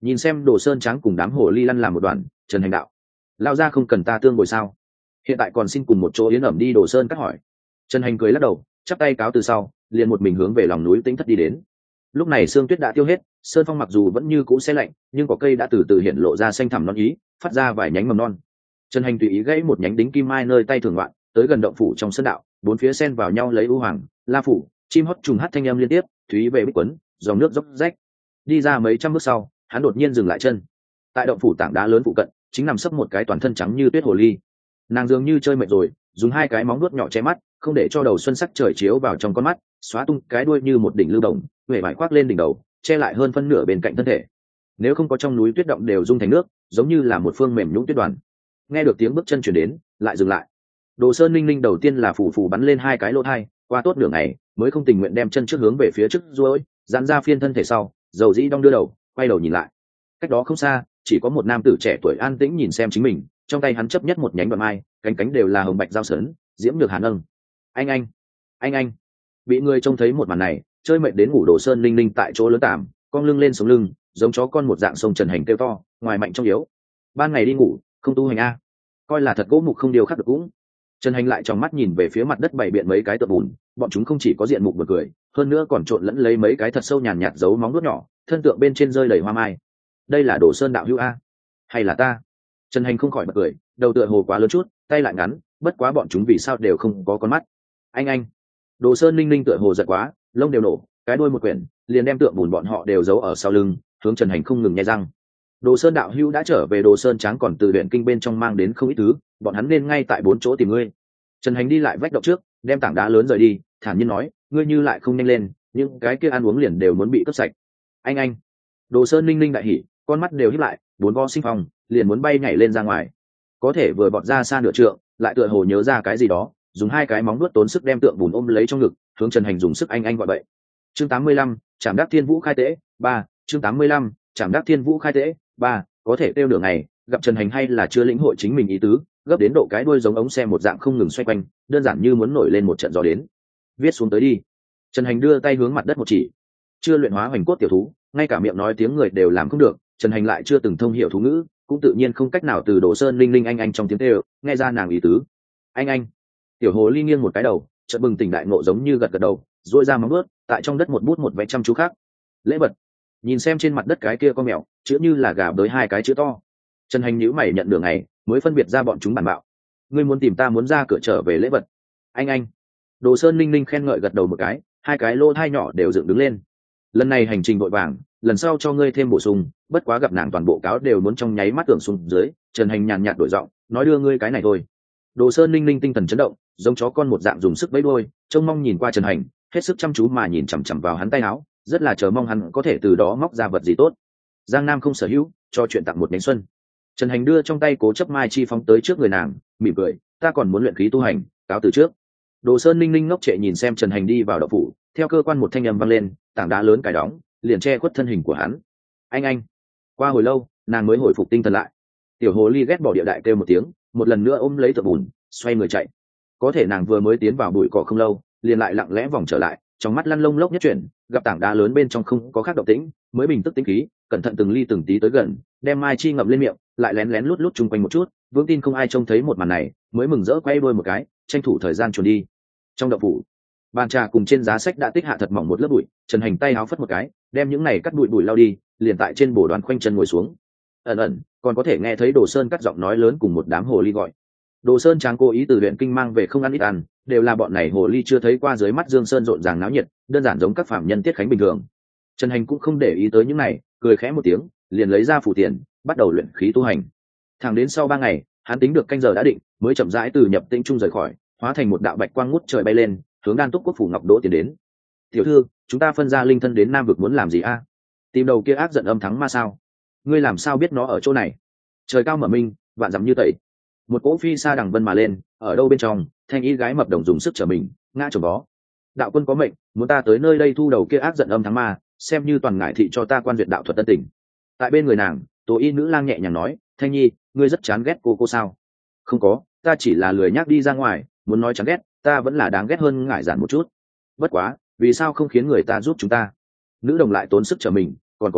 Nhìn xem Đồ Sơn Trắng cùng đám hồ ly lăn làm một đoàn, Trần Hành đạo: lao ra không cần ta tương bồi sao? Hiện tại còn xin cùng một chỗ yến ẩm đi. Đồ Sơn cắt hỏi. Trần Hành cười lắc đầu, chắp tay cáo từ sau, liền một mình hướng về lòng núi Tĩnh Thất đi đến. Lúc này sương tuyết đã tiêu hết, sơn phong mặc dù vẫn như cũ se lạnh, nhưng có cây đã từ từ hiện lộ ra xanh thẳm non ý, phát ra vài nhánh mầm non. Trần Hành tùy ý gãy một nhánh đính kim mai nơi tay thường loạn, tới gần động phủ trong sơn đạo, bốn phía xen vào nhau lấy u hoàng, la phủ, chim hót trùng hát thanh âm liên tiếp, thúy về bích quấn, dòng nước dốc rách. Đi ra mấy trăm bước sau, hắn đột nhiên dừng lại chân. Tại động phủ tảng đá lớn phụ cận, chính nằm sấp một cái toàn thân trắng như tuyết hồ ly. Nàng dường như chơi mệt rồi, dùng hai cái móng vuốt nhỏ che mắt, không để cho đầu xuân sắc trời chiếu vào trong con mắt, xóa tung cái đuôi như một đỉnh lưu đồng, huệ vải khoác lên đỉnh đầu, che lại hơn phân nửa bên cạnh thân thể. Nếu không có trong núi tuyết động đều dung thành nước, giống như là một phương mềm nhũn tuyết đoàn. Nghe được tiếng bước chân chuyển đến, lại dừng lại. Đồ Sơn Ninh Ninh đầu tiên là phủ phủ bắn lên hai cái lỗ thai, qua tốt nửa ngày mới không tình nguyện đem chân trước hướng về phía trước duỗi, giãn ra phiên thân thể sau, dầu dĩ đong đưa đầu, quay đầu nhìn lại. Cách đó không xa, chỉ có một nam tử trẻ tuổi an tĩnh nhìn xem chính mình, trong tay hắn chấp nhất một nhánh đoạn mai, cánh cánh đều là hồng bạch giao sớn, diễm nhược hàn âng. Anh anh, anh anh. Bị người trông thấy một màn này, chơi mệt đến ngủ Đồ Sơn Ninh Ninh tại chỗ lớn tạm, cong lưng lên sống lưng, giống chó con một dạng sông Trần Hành kêu to, ngoài mạnh trong yếu. Ban ngày đi ngủ, không tu hành a. Coi là thật gỗ mục không điều khắc được cũng. Trần Hành lại trong mắt nhìn về phía mặt đất bày biện mấy cái tượng bùn, bọn chúng không chỉ có diện mục buồn cười, hơn nữa còn trộn lẫn lấy mấy cái thật sâu nhàn nhạt dấu móng vuốt nhỏ, thân tượng bên trên rơi đầy hoa mai. Đây là Đồ Sơn đạo hữu a, hay là ta? Trần Hành không khỏi bật cười, đầu tựa hồ quá lớn chút, tay lại ngắn, bất quá bọn chúng vì sao đều không có con mắt. Anh anh. Đồ Sơn Ninh Ninh tựa hồ giật quá, lông đều nổ, cái đuôi một quyển, liền đem tượng bùn bọn họ đều giấu ở sau lưng, hướng Trần Hành không ngừng nhai răng. Đồ Sơn đạo hữu đã trở về. Đồ Sơn Tráng còn từ huyện kinh bên trong mang đến không ít thứ, bọn hắn nên ngay tại bốn chỗ tìm ngươi. Trần Hành đi lại vách động trước, đem tảng đá lớn rời đi, thản nhiên nói, ngươi như lại không nhanh lên, những cái kia ăn uống liền đều muốn bị cướp sạch. Anh anh. Đồ Sơn Ninh Ninh đại hỉ, con mắt đều híp lại, bốn vo sinh phong, liền muốn bay nhảy lên ra ngoài. Có thể vừa bọt ra xa nửa trượng, lại tựa hồ nhớ ra cái gì đó, dùng hai cái móng nuốt tốn sức đem tượng bùn ôm lấy trong ngực, hướng Trần Hành dùng sức anh anh gọi bậy. Chương tám mươi lăm, Trảm Đắc Thiên Vũ khai tế, ba, chương tám mươi lăm, Trảm Đắc Thiên Vũ khai tế, ba, có thể tiêu nửa ngày, gặp Trần Hành hay là chưa lĩnh hội chính mình ý tứ, gấp đến độ cái đuôi giống ống xe một dạng không ngừng xoay quanh, đơn giản như muốn nổi lên một trận gió đến. Viết xuống tới đi. Trần Hành đưa tay hướng mặt đất một chỉ. Chưa luyện hóa hoành cốt tiểu thú, ngay cả miệng nói tiếng người đều làm không được, Trần Hành lại chưa từng thông hiểu thú ngữ, cũng tự nhiên không cách nào từ Đồ Sơn Linh Linh anh anh trong tiếng kêu nghe ra nàng ý tứ. Anh anh. Tiểu hồ ly nghiêng một cái đầu, chợt bừng tỉnh đại ngộ giống như gật gật đầu, duỗi ra móng vuốt, tại trong đất một bút một vẽ chăm chú khác. Lễ vật. Nhìn xem trên mặt đất cái kia con mèo, chữ như là gà bới hai cái chữ to. Trần Hành nhíu mày nhận đường này, mới phân biệt ra bọn chúng bản bạo. Ngươi muốn tìm ta muốn ra cửa trở về lễ vật. Anh anh. Đồ Sơn Linh Linh khen ngợi gật đầu một cái, hai cái lô thai nhỏ đều dựng đứng lên. Lần này hành trình vội vàng, lần sau cho ngươi thêm bổ sung, bất quá gặp nàng toàn bộ cáo đều muốn trong nháy mắt tưởng xuống dưới. Trần Hành nhàn nhạt đổi giọng, nói đưa ngươi cái này thôi. Đồ Sơn Linh Linh tinh thần chấn động, giống chó con một dạng dùng sức vẫy đuôi, trông mong nhìn qua Trần Hành, hết sức chăm chú mà nhìn chằm chằm vào hắn tay áo, rất là chờ mong hắn có thể từ đó móc ra vật gì tốt. Giang Nam không sở hữu, cho chuyện tặng một nhánh xuân. Trần Hành đưa trong tay cố chấp mai chi phóng tới trước người nàng, mỉm cười, ta còn muốn luyện khí tu hành, cáo từ trước. Đồ Sơn Ninh Ninh ngốc trệ nhìn xem Trần Hành đi vào động phủ, theo cơ quan một thanh âm vang lên, tảng đá lớn cài đóng, liền che khuất thân hình của hắn. Anh anh. Qua hồi lâu, nàng mới hồi phục tinh thần lại. Tiểu hồ ly ghét bỏ địa đại kêu một tiếng, một lần nữa ôm lấy tượng bùn, xoay người chạy. Có thể nàng vừa mới tiến vào bụi cỏ không lâu, liền lại lặng lẽ vòng trở lại, trong mắt lăn lông lốc nhất chuyển, gặp tảng đá lớn bên trong không có khác động tĩnh, mới bình tức tĩnh khí, cẩn thận từng ly từng tí tới gần, đem mai chi ngậm lên miệng, lại lén lén lút lút chung quanh một chút, vững tin không ai trông thấy một màn này, mới mừng rỡ quay đuôi một cái, tranh thủ thời gian chuồn đi. Trong động phủ, bàn trà cùng trên giá sách đã tích hạ thật mỏng một lớp bụi, Trần Hành tay áo phất một cái, đem những này cắt bụi bụi lau đi, liền tại trên bồ đoàn khoanh chân ngồi xuống. Ẩn ẩn còn có thể nghe thấy Đồ Sơn cắt giọng nói lớn cùng một đám hồ ly gọi. Đồ Sơn Tráng cố ý từ luyện kinh mang về không ăn ít ăn, đều là bọn này hồ ly chưa thấy qua dưới mắt Dương Sơn rộn ràng náo nhiệt, đơn giản giống các phạm nhân tiết khánh bình thường. Trần Hành cũng không để ý tới những này, cười khẽ một tiếng, liền lấy ra phủ tiền, bắt đầu luyện khí tu hành. Thẳng đến sau ba ngày, hắn tính được canh giờ đã định, mới chậm rãi từ nhập tĩnh trung rời khỏi, hóa thành một đạo bạch quang ngút trời bay lên, hướng Đan Túc quốc phủ Ngọc Đỗ tiến đến. Tiểu thư, chúng ta phân ra linh thân đến Nam vực muốn làm gì a? Tìm đầu kia ác giận âm thắng ma sao? Ngươi làm sao biết nó ở chỗ này? Trời cao mở minh, vạn dặm như tẩy. Một cỗ phi xa đằng vân mà lên, ở đâu bên trong, thanh y gái mập đồng dùng sức trở mình, ngã chồng vó. Đạo quân có mệnh, muốn ta tới nơi đây thu đầu kia ác giận âm thắng ma, xem như toàn ngải thị cho ta quan duyệt đạo thuật tân tình. Tại bên người nàng, Tố y nữ lang nhẹ nhàng nói, Thanh nhi, ngươi rất chán ghét cô cô sao? Không có, ta chỉ là lười nhác đi ra ngoài, muốn nói chán ghét, ta vẫn là đáng ghét hơn ngải giản một chút. Bất quá, vì sao không khiến người ta giúp chúng ta? Nữ đồng lại tốn sức trở mình, còn có,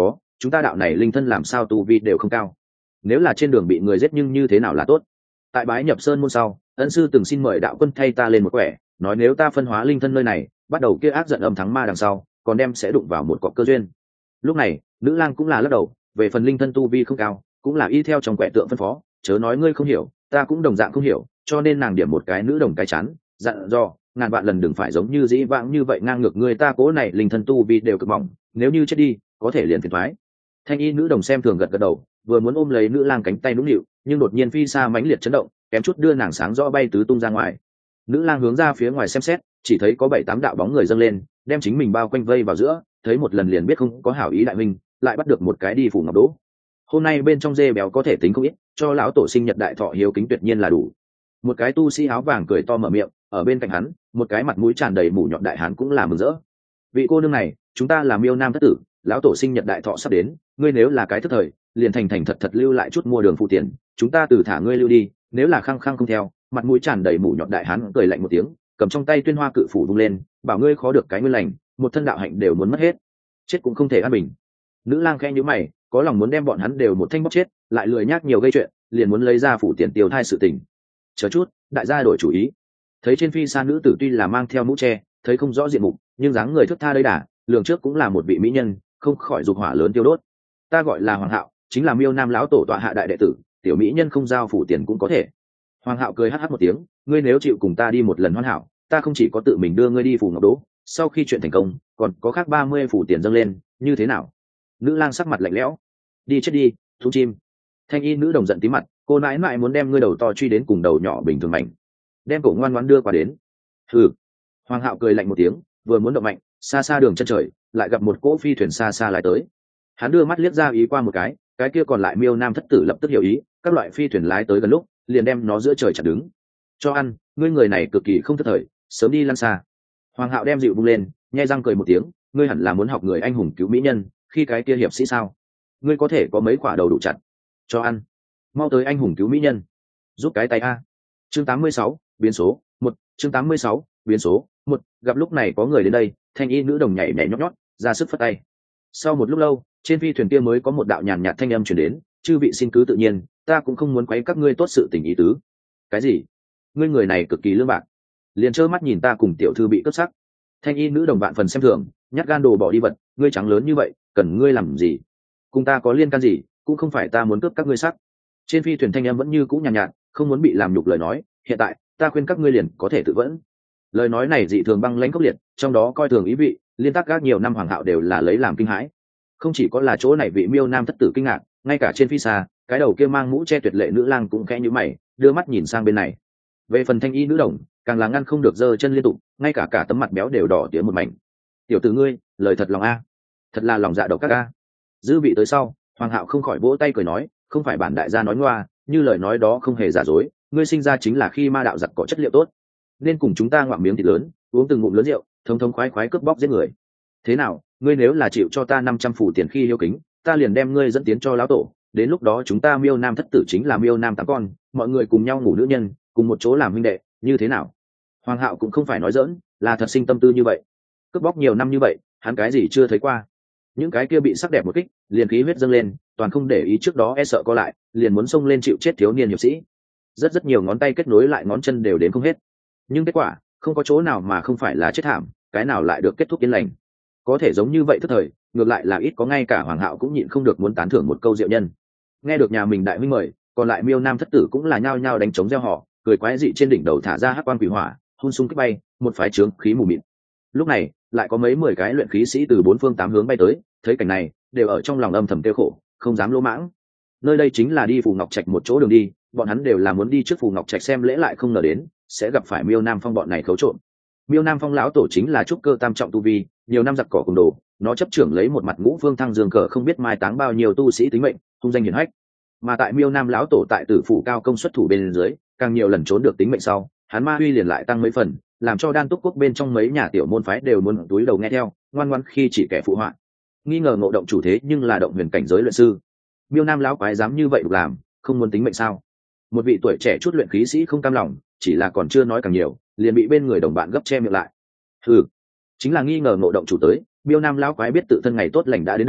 chúng ta đạo này linh thân làm sao tu vi đều không cao, nếu là trên đường bị người giết nhưng như thế nào là tốt. Tại bái nhập sơn môn sau, ân sư từng xin mời đạo quân thay ta lên một quẻ, nói nếu ta phân hóa linh thân nơi này, bắt đầu kia ác giận âm thắng ma đằng sau, còn đem sẽ đụng vào một cọc cơ duyên. Lúc này nữ lang cũng là lắc đầu, về phần linh thân tu vi không cao, cũng là y theo trong quẻ tượng phân phó, chớ nói ngươi không hiểu, ta cũng đồng dạng không hiểu, cho nên nàng điểm một cái nữ đồng cái chán, dặn dò ngàn vạn lần đừng phải giống như dĩ vãng như vậy ngang ngược, người ta cố này linh thân tu vi đều cực mỏng, nếu như chết đi có thể liền phiền thoái. Thanh y nữ đồng xem thường gật gật đầu, vừa muốn ôm lấy nữ lang cánh tay nũng nịu, nhưng đột nhiên phi xa mãnh liệt chấn động, kém chút đưa nàng sáng rõ bay tứ tung ra ngoài. Nữ lang hướng ra phía ngoài xem xét, chỉ thấy có bảy tám đạo bóng người dâng lên, đem chính mình bao quanh vây vào giữa, thấy một lần liền biết không có hảo ý đại minh, lại bắt được một cái đi phủ ngọc đỗ. Hôm nay bên trong dê béo có thể tính không ít, cho lão tổ sinh nhật đại thọ hiếu kính tuyệt nhiên là đủ. Một cái tu sĩ áo vàng cười to mở miệng, ở bên cạnh hắn một cái mặt mũi tràn đầy mủ nhọn đại hán cũng là mừng rỡ. Vị cô nương này, chúng ta là Miêu Nam thất tử, lão tổ sinh nhật đại thọ sắp đến, ngươi nếu là cái thất thời, liền thành thành thật thật lưu lại chút mua đường phụ tiền, chúng ta từ thả ngươi lưu đi, nếu là khăng khăng không theo. Mặt mũi tràn đầy mủ nhọn đại hán cười lạnh một tiếng, cầm trong tay tuyên hoa cự phủ vung lên, bảo ngươi khó được cái nguyên lành, một thân đạo hạnh đều muốn mất hết, chết cũng không thể an bình. Nữ lang khẽ nhíu mày, có lòng muốn đem bọn hắn đều một thanh bóc chết, lại lười nhác nhiều gây chuyện, liền muốn lấy ra phủ tiền tiêu thai sự tình. Chờ chút, đại gia đổi chủ ý. Thấy trên phi xa nữ tử tuy là mang theo mũ che, thấy không rõ diện mục, nhưng dáng người thướt tha đây đà, lường trước cũng là một vị mỹ nhân, không khỏi dục hỏa lớn tiêu đốt. Ta gọi là Hoàng Hạo, chính là Miêu Nam lão tổ tọa hạ đại đệ tử, tiểu mỹ nhân không giao phủ tiền cũng có thể. Hoàng Hạo cười hắc hắc một tiếng, ngươi nếu chịu cùng ta đi một lần hoàn hảo, ta không chỉ có tự mình đưa ngươi đi phủ ngọc đỗ, sau khi chuyện thành công, còn có khác ba mươi phủ tiền dâng lên, như thế nào? Nữ lang sắc mặt lạnh lẽo, đi chết đi, thú chim. Thanh y nữ đồng giận tí mặt, cô nãi nãi muốn đem ngươi đầu to truy đến cùng đầu nhỏ bình thường mảnh, đem cổ ngoan ngoãn đưa qua đến. Hừ. Hoàng Hạo cười lạnh một tiếng, vừa muốn động mạnh, xa xa đường chân trời lại gặp một cỗ phi thuyền xa xa lái tới. Hắn đưa mắt liếc ra ý qua một cái, cái kia còn lại Miêu Nam thất tử lập tức hiểu ý, các loại phi thuyền lái tới gần lúc, liền đem nó giữa trời chặn đứng. Cho ăn, ngươi người này cực kỳ không thất thời, sớm đi lăn xa. Hoàng Hạo đem dịu bung lên, nhai răng cười một tiếng, ngươi hẳn là muốn học người anh hùng cứu mỹ nhân, khi cái kia hiệp sĩ sao? Ngươi có thể có mấy quả đầu đủ chặt. Cho ăn. Mau tới anh hùng cứu mỹ nhân. Giúp cái tay a. Chương tám mươi sáu, biến số một. Chương tám mươi sáu, biến số một. Gặp lúc này có người đến đây, thanh y nữ đồng nhảy nhảy nhót nhót, ra sức phất tay. Sau một lúc lâu, trên phi thuyền kia mới có một đạo nhàn nhạt thanh âm truyền đến, chư vị xin cứ tự nhiên, ta cũng không muốn quấy các ngươi tốt sự tình ý tứ. Cái gì? Ngươi người này cực kỳ lương bạc, liền trơ mắt nhìn ta cùng tiểu thư bị cướp sắc. Thanh y nữ đồng bạn phần xem thường, nhát gan đồ bỏ đi vật, ngươi trắng lớn như vậy, cần ngươi làm gì? Cùng ta có liên can gì? Cũng không phải ta muốn cướp các ngươi sắc. Trên phi thuyền thanh âm vẫn như cũ nhàn nhạt, nhạt, không muốn bị làm nhục lời nói, hiện tại ta khuyên các ngươi liền có thể tự vẫn. Lời nói này dị thường băng lãnh khốc liệt, trong đó coi thường ý vị, liên tác các nhiều năm Hoàng Hạo đều là lấy làm kinh hãi. Không chỉ có là chỗ này vị Miêu Nam thất tử kinh ngạc, ngay cả trên phi xa, cái đầu kia mang mũ che tuyệt lệ nữ lang cũng khẽ nhíu mày, đưa mắt nhìn sang bên này. Về phần thanh y nữ đồng, càng là ngăn không được giơ chân liên tục, ngay cả cả tấm mặt béo đều đỏ tía một mảnh. Tiểu tử ngươi, lời thật lòng a, thật là lòng dạ độc các a. Dư vị tới sau, Hoàng Hạo không khỏi vỗ tay cười nói, không phải bản đại gia nói ngoa, như lời nói đó không hề giả dối, ngươi sinh ra chính là khi ma đạo giặc có chất liệu tốt, nên cùng chúng ta ngoạm miếng thịt lớn, uống từng ngụm lớn rượu, thống thống khoái khoái cướp bóc giết người. Thế nào, ngươi nếu là chịu cho ta năm trăm phủ tiền khi hiếu kính, ta liền đem ngươi dẫn tiến cho lão tổ, đến lúc đó chúng ta Miêu Nam thất tử chính là Miêu Nam tám con, mọi người cùng nhau ngủ nữ nhân, cùng một chỗ làm huynh đệ, như thế nào? Hoàng Hạo cũng không phải nói giỡn, là thật sinh tâm tư như vậy. Cướp bóc nhiều năm như vậy, hắn cái gì chưa thấy qua. Những cái kia bị sắc đẹp một kích, liền khí huyết dâng lên, toàn không để ý trước đó e sợ co lại, liền muốn xông lên chịu chết thiếu niên hiệp sĩ. Rất rất nhiều ngón tay kết nối lại ngón chân đều đến không hết. Nhưng kết quả, không có chỗ nào mà không phải là chết thảm, cái nào lại được kết thúc yên lành. Có thể giống như vậy tức thời, ngược lại là ít có, ngay cả Hoàng Hạo cũng nhịn không được muốn tán thưởng một câu diệu nhân. Nghe được nhà mình đại huynh mời, còn lại Miêu Nam thất tử cũng là nhao nhao đánh trống reo hò, cười quái dị trên đỉnh đầu thả ra hắc quang quỷ hỏa, hun sung kích bay, một phái trướng khí mù mịt. Lúc này, lại có mấy mười cái luyện khí sĩ từ bốn phương tám hướng bay tới, thấy cảnh này, đều ở trong lòng âm thầm tiêu khổ, không dám lỗ mãng. Nơi đây chính là đi Phù Ngọc Trạch một chỗ đường đi, bọn hắn đều là muốn đi trước Phù Ngọc Trạch xem lễ, lại không ngờ đến sẽ gặp phải Miêu Nam Phong bọn này khấu trộm. Miêu Nam Phong lão tổ chính là trúc cơ tam trọng tu vi, nhiều năm giặc cỏ cùng đồ, nó chấp trưởng lấy một mặt ngũ phương thăng dương cờ, không biết mai táng bao nhiêu tu sĩ tính mệnh, hung danh hiển hách. Mà tại Miêu Nam lão tổ tại Tử Phủ cao công xuất thủ bên dưới, càng nhiều lần trốn được tính mệnh sau, hắn ma uy liền lại tăng mấy phần, làm cho Đan Túc quốc bên trong mấy nhà tiểu môn phái đều muốn túi đầu nghe theo, ngoan ngoãn khi chỉ kẻ phụ họa. Nghi ngờ ngộ động chủ thế nhưng là động huyền cảnh giới luyện sư. Miêu Nam lão quái dám như vậy làm, không muốn tính mệnh sao? Một vị tuổi trẻ chút luyện khí sĩ không cam lòng, chỉ là còn chưa nói càng nhiều, liền bị bên người đồng bạn gấp che miệng lại. Ừ, chính là nghi ngờ ngộ động chủ tới, Miêu Nam lão quái biết tự thân ngày tốt lành đã đến đầu,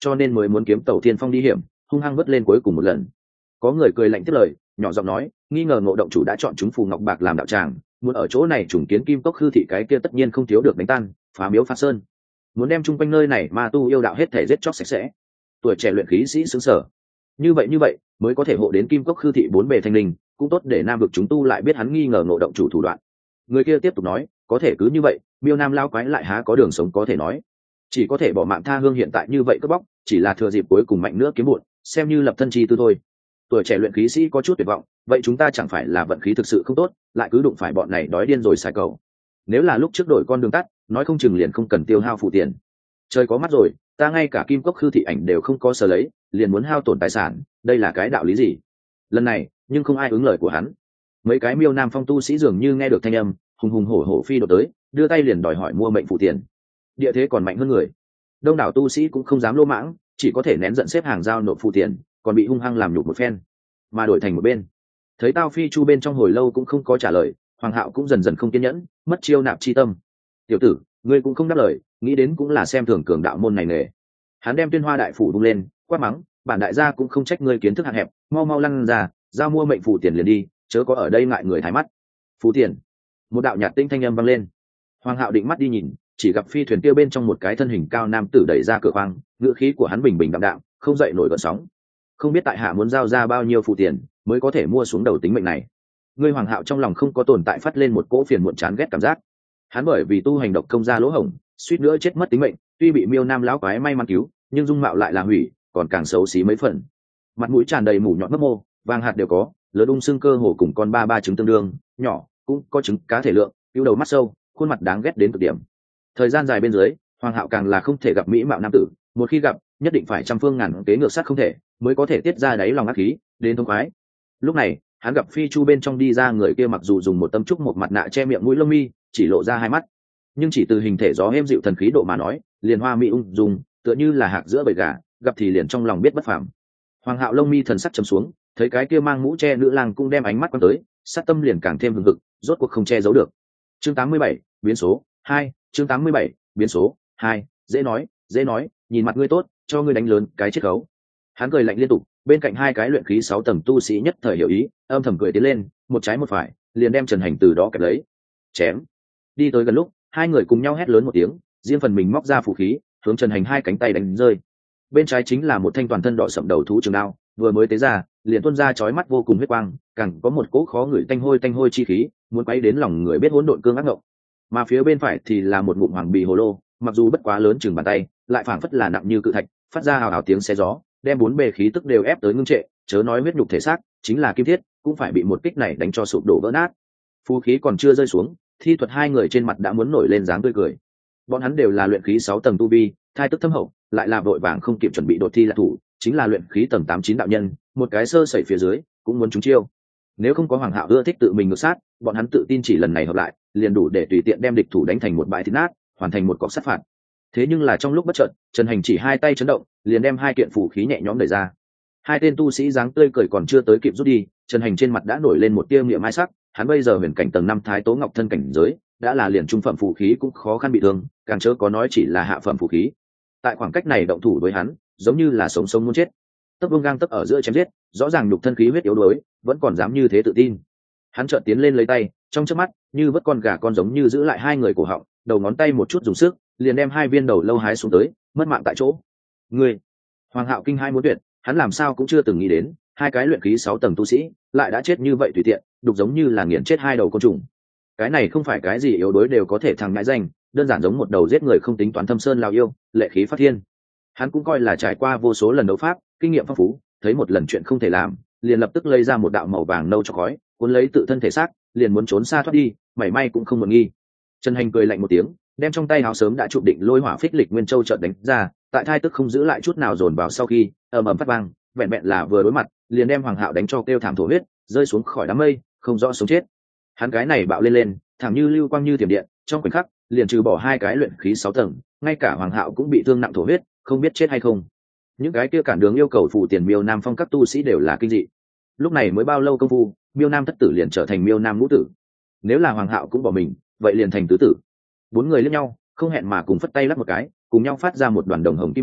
cho nên mới muốn kiếm tàu thiên phong đi hiểm, hung hăng vớt lên cuối cùng một lần. Có người cười lạnh tiếp lời, nhỏ giọng nói, nghi ngờ Ngộ Động chủ đã chọn chúng Phù Ngọc Bạc làm đạo tràng, muốn ở chỗ này trùng kiến Kim Cốc Khư thị, cái kia tất nhiên không thiếu được đánh tan, phá miếu phá sơn, muốn đem chung quanh nơi này ma tu yêu đạo hết thể giết chóc sạch sẽ. Tuổi trẻ luyện khí sĩ xứng sở, như vậy như vậy mới có thể hộ đến Kim Cốc Khư thị bốn bề thanh linh, cũng tốt để Nam vực chúng tu lại biết hắn nghi ngờ Ngộ Động chủ thủ đoạn. Người kia tiếp tục nói, có thể cứ như vậy, Miêu Nam lao quái lại há có đường sống có thể nói, chỉ có thể bỏ mạng tha hương hiện tại như vậy cướp bóc, chỉ là thừa dịp cuối cùng mạnh nữa kiếm bụn, xem như lập thân chi tư thôi. Tuổi trẻ luyện khí sĩ có chút tuyệt vọng, vậy chúng ta chẳng phải là vận khí thực sự không tốt, lại cứ đụng phải bọn này đói điên rồi xài cầu. Nếu là lúc trước đổi con đường tắt, nói không chừng liền không cần tiêu hao phụ tiền. Trời có mắt rồi, ta ngay cả Kim Cốc Khư thị ảnh đều không có sở lấy, liền muốn hao tổn tài sản, đây là cái đạo lý gì? Lần này nhưng không ai ứng lời của hắn. Mấy cái Miêu Nam phong tu sĩ dường như nghe được thanh âm, hùng hùng hổ hổ phi đột tới, đưa tay liền đòi hỏi mua mệnh phụ tiền. Địa thế còn mạnh hơn người, đông đảo tu sĩ cũng không dám lô mãng, chỉ có thể nén giận xếp hàng giao nộp phụ tiền, còn bị hung hăng làm nhục một phen, mà đổi thành một bên. Thấy Tao Phi Chu bên trong hồi lâu cũng không có trả lời, Hoàng Hạo cũng dần dần không kiên nhẫn, mất chiêu nạp chi tâm. Tiểu tử, ngươi cũng không đáp lời, nghĩ đến cũng là xem thường cường đạo môn này nghề. Hắn đem Tuyên Hoa đại phủ đung lên, quát mắng, bản đại gia cũng không trách ngươi kiến thức hạn hẹp, mau mau lăn ra, giao mua mệnh phụ tiền liền đi, chớ có ở đây ngại người thái mắt. Phụ tiền. Một đạo nhạt tinh thanh âm vang lên. Hoàng Hạo định mắt đi nhìn, chỉ gặp phi thuyền kia bên trong một cái thân hình cao nam tử đẩy ra cửa khoang, ngữ khí của hắn bình bình đạm đạm, không dậy nổi gợn sóng. Không biết tại hạ muốn giao ra bao nhiêu phụ tiền mới có thể mua xuống đầu tính mệnh này. Ngươi Hoàng Hạo trong lòng không có tồn tại phát lên một cỗ phiền muộn chán ghét cảm giác. Hắn bởi vì tu hành độc công ra lỗ hổng, suýt nữa chết mất tính mệnh, tuy bị Miêu Nam lão quái may mắn cứu, nhưng dung mạo lại là hủy, còn càng xấu xí mấy phần. Mặt mũi tràn đầy mủ nhọn mấp mô, vàng hạt đều có, lớn ung xương cơ hồ cùng con ba ba trứng tương đương, nhỏ cũng có trứng cá thể lượng, ưu đầu mắt sâu, khuôn mặt đáng ghét đến cực điểm. Thời gian dài bên dưới, Hoàng Hạo càng là không thể gặp mỹ mạo nam tử, một khi gặp, nhất định phải trăm phương ngàn kế ngược sát không thể, mới có thể tiết ra đáy lòng ác khí, đến thông khoái. Lúc này, hắn gặp Phi Chu bên trong đi ra người kia, mặc dù dùng một tấm trúc một mặt nạ che miệng mũi lông mi, chỉ lộ ra hai mắt, nhưng chỉ từ hình thể gió êm dịu thần khí độ mà nói, liền hoa mỹ ung dung, tựa như là hạc giữa bầy gà, gặp thì liền trong lòng biết bất phàm. Hoàng Hạo lông mi thần sắc trầm xuống, thấy cái kia mang mũ che nữ lang cũng đem ánh mắt quan tới, sát tâm liền càng thêm hừng hực, rốt cuộc không che giấu được. Chương tám mươi bảy, biến số hai. Chương tám mươi bảy, biến số hai. Dễ nói, dễ nói, nhìn mặt ngươi tốt, cho ngươi đánh lớn cái chiết khấu. Hắn cười lạnh liên tục, bên cạnh hai cái luyện khí sáu tầng tu sĩ nhất thời hiểu ý, âm thầm cười tiến lên, một trái một phải, liền đem Trần Hành từ đó kẹp lấy, chém. Đi tới gần lúc, hai người cùng nhau hét lớn một tiếng, riêng phần mình móc ra phù khí, hướng Trần Hành hai cánh tay đánh rơi. Bên trái chính là một thanh toàn thân đỏ sậm đầu thú trường đao, vừa mới tế ra, liền tuôn ra chói mắt vô cùng huyết quang, càng có một cỗ khó ngửi tanh hôi tanh hôi chi khí, muốn quấy đến lòng người biết hỗn độn cương ác ngộng. Mà phía bên phải thì là một ngụm hoàng bì hồ lô, mặc dù bất quá lớn chừng bàn tay, lại phảng phất là nặng như cự thạch, phát ra hào hào tiếng xé gió, đem bốn bề khí tức đều ép tới ngưng trệ, chớ nói huyết nhục thể xác, chính là kim thiết, cũng phải bị một kích này đánh cho sụp đổ vỡ nát. Phù khí còn chưa rơi xuống, thi thuật hai người trên mặt đã muốn nổi lên dáng tươi cười. Bọn hắn đều là luyện khí sáu tầng tu vi, thai tức thâm hậu, lại là vội vàng không kịp chuẩn bị đột thi là thủ, chính là luyện khí tầng tám chín đạo nhân, một cái sơ sẩy phía dưới cũng muốn trúng chiêu. Nếu không có Hoàng Hạo ưa thích tự mình ngược sát, bọn hắn tự tin chỉ lần này hợp lại, liền đủ để tùy tiện đem địch thủ đánh thành một bãi thịt nát, hoàn thành một cọc sát phạt. Thế nhưng là trong lúc bất chợt, Trần Hành chỉ hai tay chấn động, liền đem hai kiện phù khí nhẹ nhõm đẩy ra. Hai tên tu sĩ dáng tươi cười còn chưa tới kịp rút đi, Trần Hành trên mặt đã nổi lên một tia miệng mai sắc, hắn bây giờ huyền cảnh tầng năm thái tố ngọc thân cảnh giới, đã là liền trung phẩm phù khí cũng khó khăn bị thương, càng chớ có nói chỉ là hạ phẩm phù khí. Tại khoảng cách này động thủ với hắn, giống như là sống sống muốn chết. Tấc vương gang tấc ở giữa chém giết, rõ ràng nhục thân khí huyết yếu đuối, vẫn còn dám như thế tự tin. Hắn chợt tiến lên lấy tay, trong chớp mắt, như vớt con gà con giống như giữ lại hai người cổ họng, đầu ngón tay một chút dùng sức, liền đem hai viên đầu lâu hái xuống tới, mất mạng tại chỗ. Người, Hoàng Hạo kinh hai muốn tuyệt, hắn làm sao cũng chưa từng nghĩ đến, hai cái luyện khí sáu tầng tu sĩ lại đã chết như vậy tùy tiện, đục giống như là nghiền chết hai đầu côn trùng. Cái này không phải cái gì yếu đuối đều có thể thằng ngãi danh, đơn giản giống một đầu giết người không tính toán thâm sơn lao yêu, lệ khí phát thiên. Hắn cũng coi là trải qua vô số lần đấu pháp, kinh nghiệm phong phú, thấy một lần chuyện không thể làm, liền lập tức lấy ra một đạo màu vàng nâu cho khói, cuốn lấy tự thân thể xác, liền muốn trốn xa thoát đi, mảy may cũng không muốn nghi. Trần Hành cười lạnh một tiếng, đem trong tay háo sớm đã chụp định lôi hỏa phích lịch nguyên châu chợt đánh ra, tại thai tức không giữ lại chút nào dồn vào sau khi ầm ầm phát vang, vẹn vẹn là vừa đối mặt, liền đem Hoàng Hạo đánh cho kêu thảm thổ huyết, rơi xuống khỏi đám mây, không rõ sống chết. Hắn cái này bạo lên lên, thẳng như lưu quang như thiểm điện, trong khoảnh khắc, liền trừ bỏ hai cái luyện khí sáu tầng, ngay cả Hoàng Hạo cũng bị thương nặng thổ huyết, không biết chết hay không. Những cái kia cản đường yêu cầu phụ tiền Miêu Nam phong các tu sĩ đều là kinh dị. Lúc này mới bao lâu công phu, Miêu Nam thất tử liền trở thành Miêu Nam ngũ tử. Nếu là Hoàng Hạo cũng bỏ mình, vậy liền thành tứ tử. Bốn người liếc nhau, không hẹn mà cùng phất tay lắc một cái, cùng nhau phát ra một đoàn đồng hồng kim hỏa,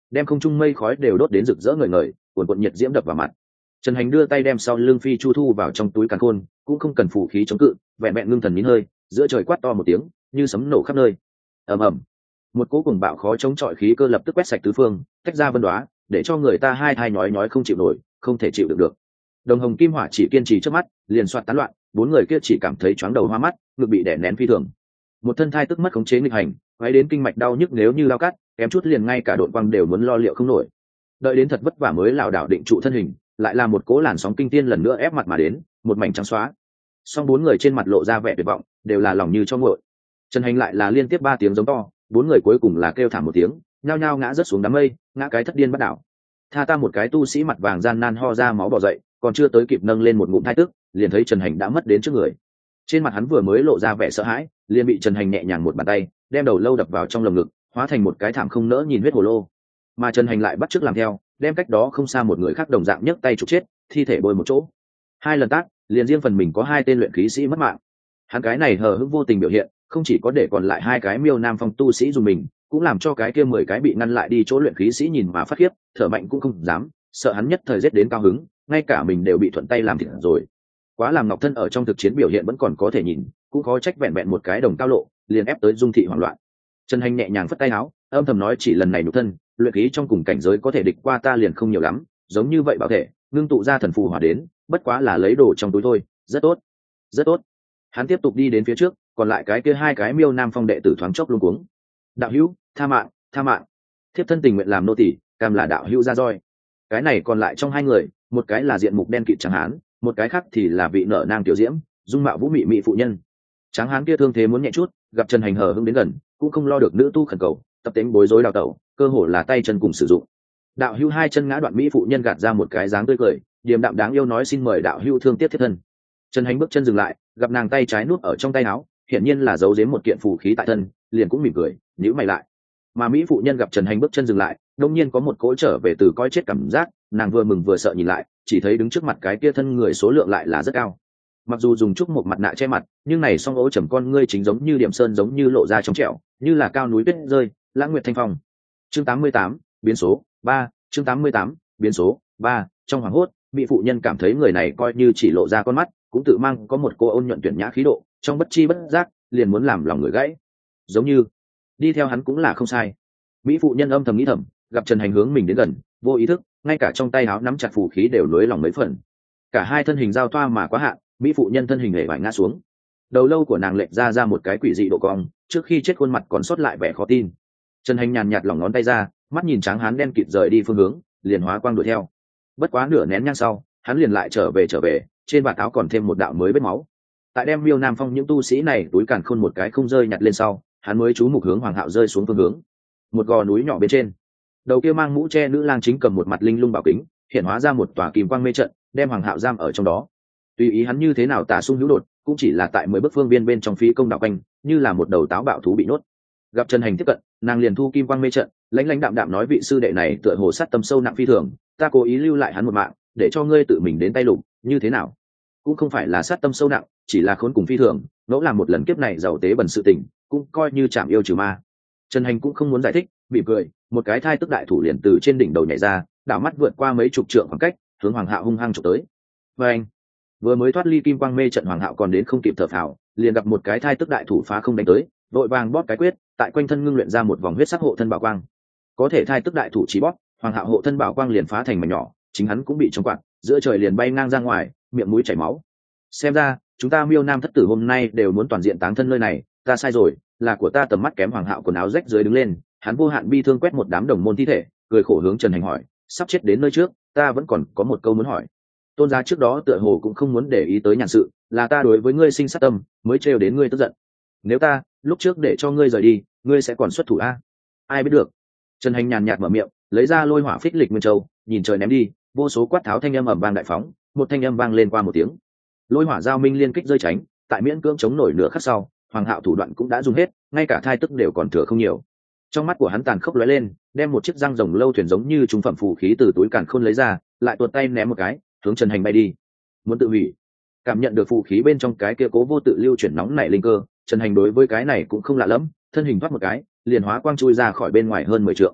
đem không trung mây khói đều đốt đến rực rỡ ngời ngời, cuồn cuộn nhiệt diễm đập vào mặt. Trần Hành đưa tay đem sau lưng phi chu thu vào trong túi càn khôn, cũng không cần phụ khí chống cự, vẹn vẹn ngưng thần nín hơi, giữa trời quát to một tiếng, như sấm nổ khắp nơi. Ầm ầm, một cỗ cùng bạo khó chống chọi khí cơ lập tức quét sạch tứ phương, tách ra vân đoá, để cho người ta hai thai nhói nhói không chịu nổi, không thể chịu được được. Đồng hồng kim hỏa chỉ kiên trì trước mắt, liền soạt tán loạn, bốn người kia chỉ cảm thấy chóng đầu hoa mắt, ngực bị đè nén phi thường. Một thân thai tức mất khống chế nghịch hành, quấy đến kinh mạch đau nhức nếu như lao cắt, kém chút liền ngay cả độn quang đều muốn lo liệu không nổi. Đợi đến thật vất vả mới lảo đảo định trụ thân hình, lại là một cỗ làn sóng kinh tiên lần nữa ép mặt mà đến, một mảnh trắng xóa. Song bốn người trên mặt lộ ra vẻ tuyệt vọng, đều là lòng như cho nguội. Trần Hành lại là liên tiếp ba tiếng giống to, bốn người cuối cùng là kêu thảm một tiếng, nhao nhao ngã rớt xuống đám mây, ngã cái thất điên bắt đảo. Tha ta một cái tu sĩ mặt vàng gian nan ho ra máu bò dậy, còn chưa tới kịp nâng lên một ngụm thai tức, liền thấy Trần Hành đã mất đến trước người. Trên mặt hắn vừa mới lộ ra vẻ sợ hãi, liền bị Trần Hành nhẹ nhàng một bàn tay đem đầu lâu đập vào trong lồng ngực, hóa thành một cái thảm không nỡ nhìn huyết hồ lô. Mà Trần Hành lại bắt chước làm theo, đem cách đó không xa một người khác đồng dạng nhấc tay trục chết, thi thể bôi một chỗ. Hai lần tác, liền riêng phần mình có hai tên luyện khí sĩ mất mạng. Hắn cái này hờ hững vô tình biểu hiện, không chỉ có để còn lại hai cái Miêu Nam Phong tu sĩ dùng mình, cũng làm cho cái kia mười cái bị ngăn lại đi chỗ luyện khí sĩ nhìn mà phát khiếp, thở mạnh cũng không dám, sợ hắn nhất thời giết đến cao hứng, ngay cả mình đều bị thuận tay làm thịt rồi. Quá làm Ngọc Thân ở trong thực chiến biểu hiện vẫn còn có thể nhìn, cũng khó trách vẹn vẹn một cái đồng cao lộ, liền ép tới Dung thị hoảng loạn. Trần Hành nhẹ nhàng phất tay áo, âm thầm nói chỉ lần này nhục thân, luyện khí trong cùng cảnh giới có thể địch qua ta liền không nhiều lắm, giống như vậy bảo thể, ngưng tụ ra thần phù hỏa đến, bất quá là lấy đồ trong túi thôi, rất tốt, rất tốt. Hắn tiếp tục đi đến phía trước, còn lại cái kia hai cái Miêu Nam Phong đệ tử thoáng chốc luống cuống. Đạo hữu, tha mạng, tha mạng. Thiếp thân tình nguyện làm nô tỳ, cam là đạo hữu ra roi. Cái này còn lại trong hai người, một cái là diện mục đen kịt trắng hán, một cái khác thì là vị nở nang tiểu diễm, dung mạo vũ mị mị phụ nhân. Tráng hán kia thương thế muốn nhẹ chút, gặp Trần Hành hờ hững đến gần, cũng không lo được nữ tu khẩn cầu, tập tính bối rối đào tẩu, cơ hồ là tay chân cùng sử dụng. Đạo hữu hai chân ngã đoạn mỹ phụ nhân gạt ra một cái dáng tươi cười, điềm đạm đáng yêu nói xin mời đạo hữu thương tiếp thiết thân. Trần Hành bước chân dừng lại, gặp nàng tay trái nuốt ở trong tay áo, hiển nhiên là giấu giếm một kiện phù khí tại thân, liền cũng mỉm cười, nhíu mày lại. Mà mỹ phụ nhân gặp Trần Hành bước chân dừng lại, đột nhiên có một cỗ trở về từ coi chết cảm giác, nàng vừa mừng vừa sợ nhìn lại, chỉ thấy đứng trước mặt cái kia thân người số lượng lại là rất cao. Mặc dù dùng trúc một mặt nạ che mặt, nhưng này song ố trầm con ngươi chính giống như điểm sơn giống như lộ ra trong trẻo, như là cao núi tuyết rơi, lãng nguyệt thanh phong. Chương tám mươi tám, biến số ba. Chương tám mươi tám, biến số ba. Trong hoàng hốt, mỹ phụ nhân cảm thấy người này coi như chỉ lộ ra con mắt, cũng tự mang có một cô ôn nhuận tuyển nhã khí độ, trong bất chi bất giác liền muốn làm lòng người gãy. Giống như đi theo hắn cũng là không sai. Mỹ phụ nhân âm thầm nghĩ thầm, gặp Trần Hành hướng mình đến gần, vô ý thức, ngay cả trong tay áo nắm chặt phù khí đều nới lòng mấy phần. Cả hai thân hình giao thoa mà quá hạn, mỹ phụ nhân thân hình hề vải ngã xuống. Đầu lâu của nàng lệch ra ra một cái quỷ dị độ cong, trước khi chết khuôn mặt còn sót lại vẻ khó tin. Trần Hành nhàn nhạt lỏng ngón tay ra, mắt nhìn tráng hán đen kịt rời đi phương hướng, liền hóa quang đuổi theo. Bất quá nửa nén nhang sau, hắn liền lại trở về trở về, trên vạt áo còn thêm một đạo mới vết máu. Tại đem Miêu Nam Phong những tu sĩ này túi càn khôn một cái không rơi nhặt lên sau, hắn mới chú mục hướng Hoàng Hạo rơi xuống phương hướng. Một gò núi nhỏ bên trên, đầu kia mang mũ che nữ lang chính cầm một mặt linh lung bảo kính, hiện hóa ra một tòa kim quang mê trận, đem Hoàng Hạo giam ở trong đó. Tùy ý hắn như thế nào tả sung hữu đột, cũng chỉ là tại mười bước phương biên bên trong phí công đạo quanh, như là một đầu táo bạo thú bị nuốt. Gặp Trần Hành tiếp cận, nàng liền thu kim quang mê trận, lãnh lãnh đạm đạm nói vị sư đệ này tựa hồ sát tâm sâu nặng phi thường, ta cố ý lưu lại hắn một mạng, để cho ngươi tự mình đến tay lục, như thế nào? Cũng không phải là sát tâm sâu nặng, chỉ là khốn cùng phi thường, ngẫu làm một lần kiếp này giàu tế bẩn sự tình, cũng coi như chạm yêu trừ ma. Trần Hành cũng không muốn giải thích, mỉm cười, một cái thai tức đại thủ liền từ trên đỉnh đầu nhảy ra, đảo mắt vượt qua mấy chục trượng khoảng cách, hướng Hoàng Hạo hung hăng chụp tới. Và anh, vừa mới thoát ly kim quang mê trận, Hoàng Hạo còn đến không kịp thở phào, liền gặp một cái thai tức đại thủ phá không đánh tới, vội vàng bóp cái quyết, tại quanh thân ngưng luyện ra một vòng huyết sắc hộ thân bảo quang. Có thể thai tức đại thủ chỉ bóp, Hoàng Hạo hộ thân bảo quang liền phá thành mảnh nhỏ, chính hắn cũng bị chống quạt, giữa trời liền bay ngang ra ngoài, miệng mũi chảy máu. Xem ra, chúng ta Miêu Nam thất tử hôm nay đều muốn toàn diện táng thân nơi này, ta sai rồi, là của ta tầm mắt kém. Hoàng Hạo quần áo rách dưới đứng lên, hắn vô hạn bi thương quét một đám đồng môn thi thể, cười khổ hướng Trần Hành hỏi, sắp chết đến nơi trước, ta vẫn còn có một câu muốn hỏi. Tôn giá trước đó tựa hồ cũng không muốn để ý tới nhàn sự, là ta đối với ngươi sinh sát tâm, mới trêu đến ngươi tức giận. Nếu ta lúc trước để cho ngươi rời đi, ngươi sẽ còn xuất thủ a? Ai biết được. Trần Hành nhàn nhạt mở miệng, lấy ra lôi hỏa phích lịch nguyên châu, nhìn trời ném đi, vô số quát tháo thanh âm ầm vang đại phóng, một thanh âm vang lên qua một tiếng. Lôi hỏa giao minh liên kích rơi tránh, tại miễn cưỡng chống nổi nửa khắc sau, Hoàng Hạo thủ đoạn cũng đã dùng hết, ngay cả thai tức đều còn thừa không nhiều. Trong mắt của hắn tàn khốc lóe lên, đem một chiếc răng rồng lâu thuyền giống như trung phẩm phù khí từ túi càn khôn lấy ra, lại tuột tay ném một cái, hướng Trần Hành bay đi. Muốn tự hủy. Cảm nhận được phù khí bên trong cái kia cố vô tự lưu chuyển nóng nảy linh cơ, Trần Hành đối với cái này cũng không lạ lắm, thân hình thoát một cái, liền hóa quang chui ra khỏi bên ngoài hơn mười trượng.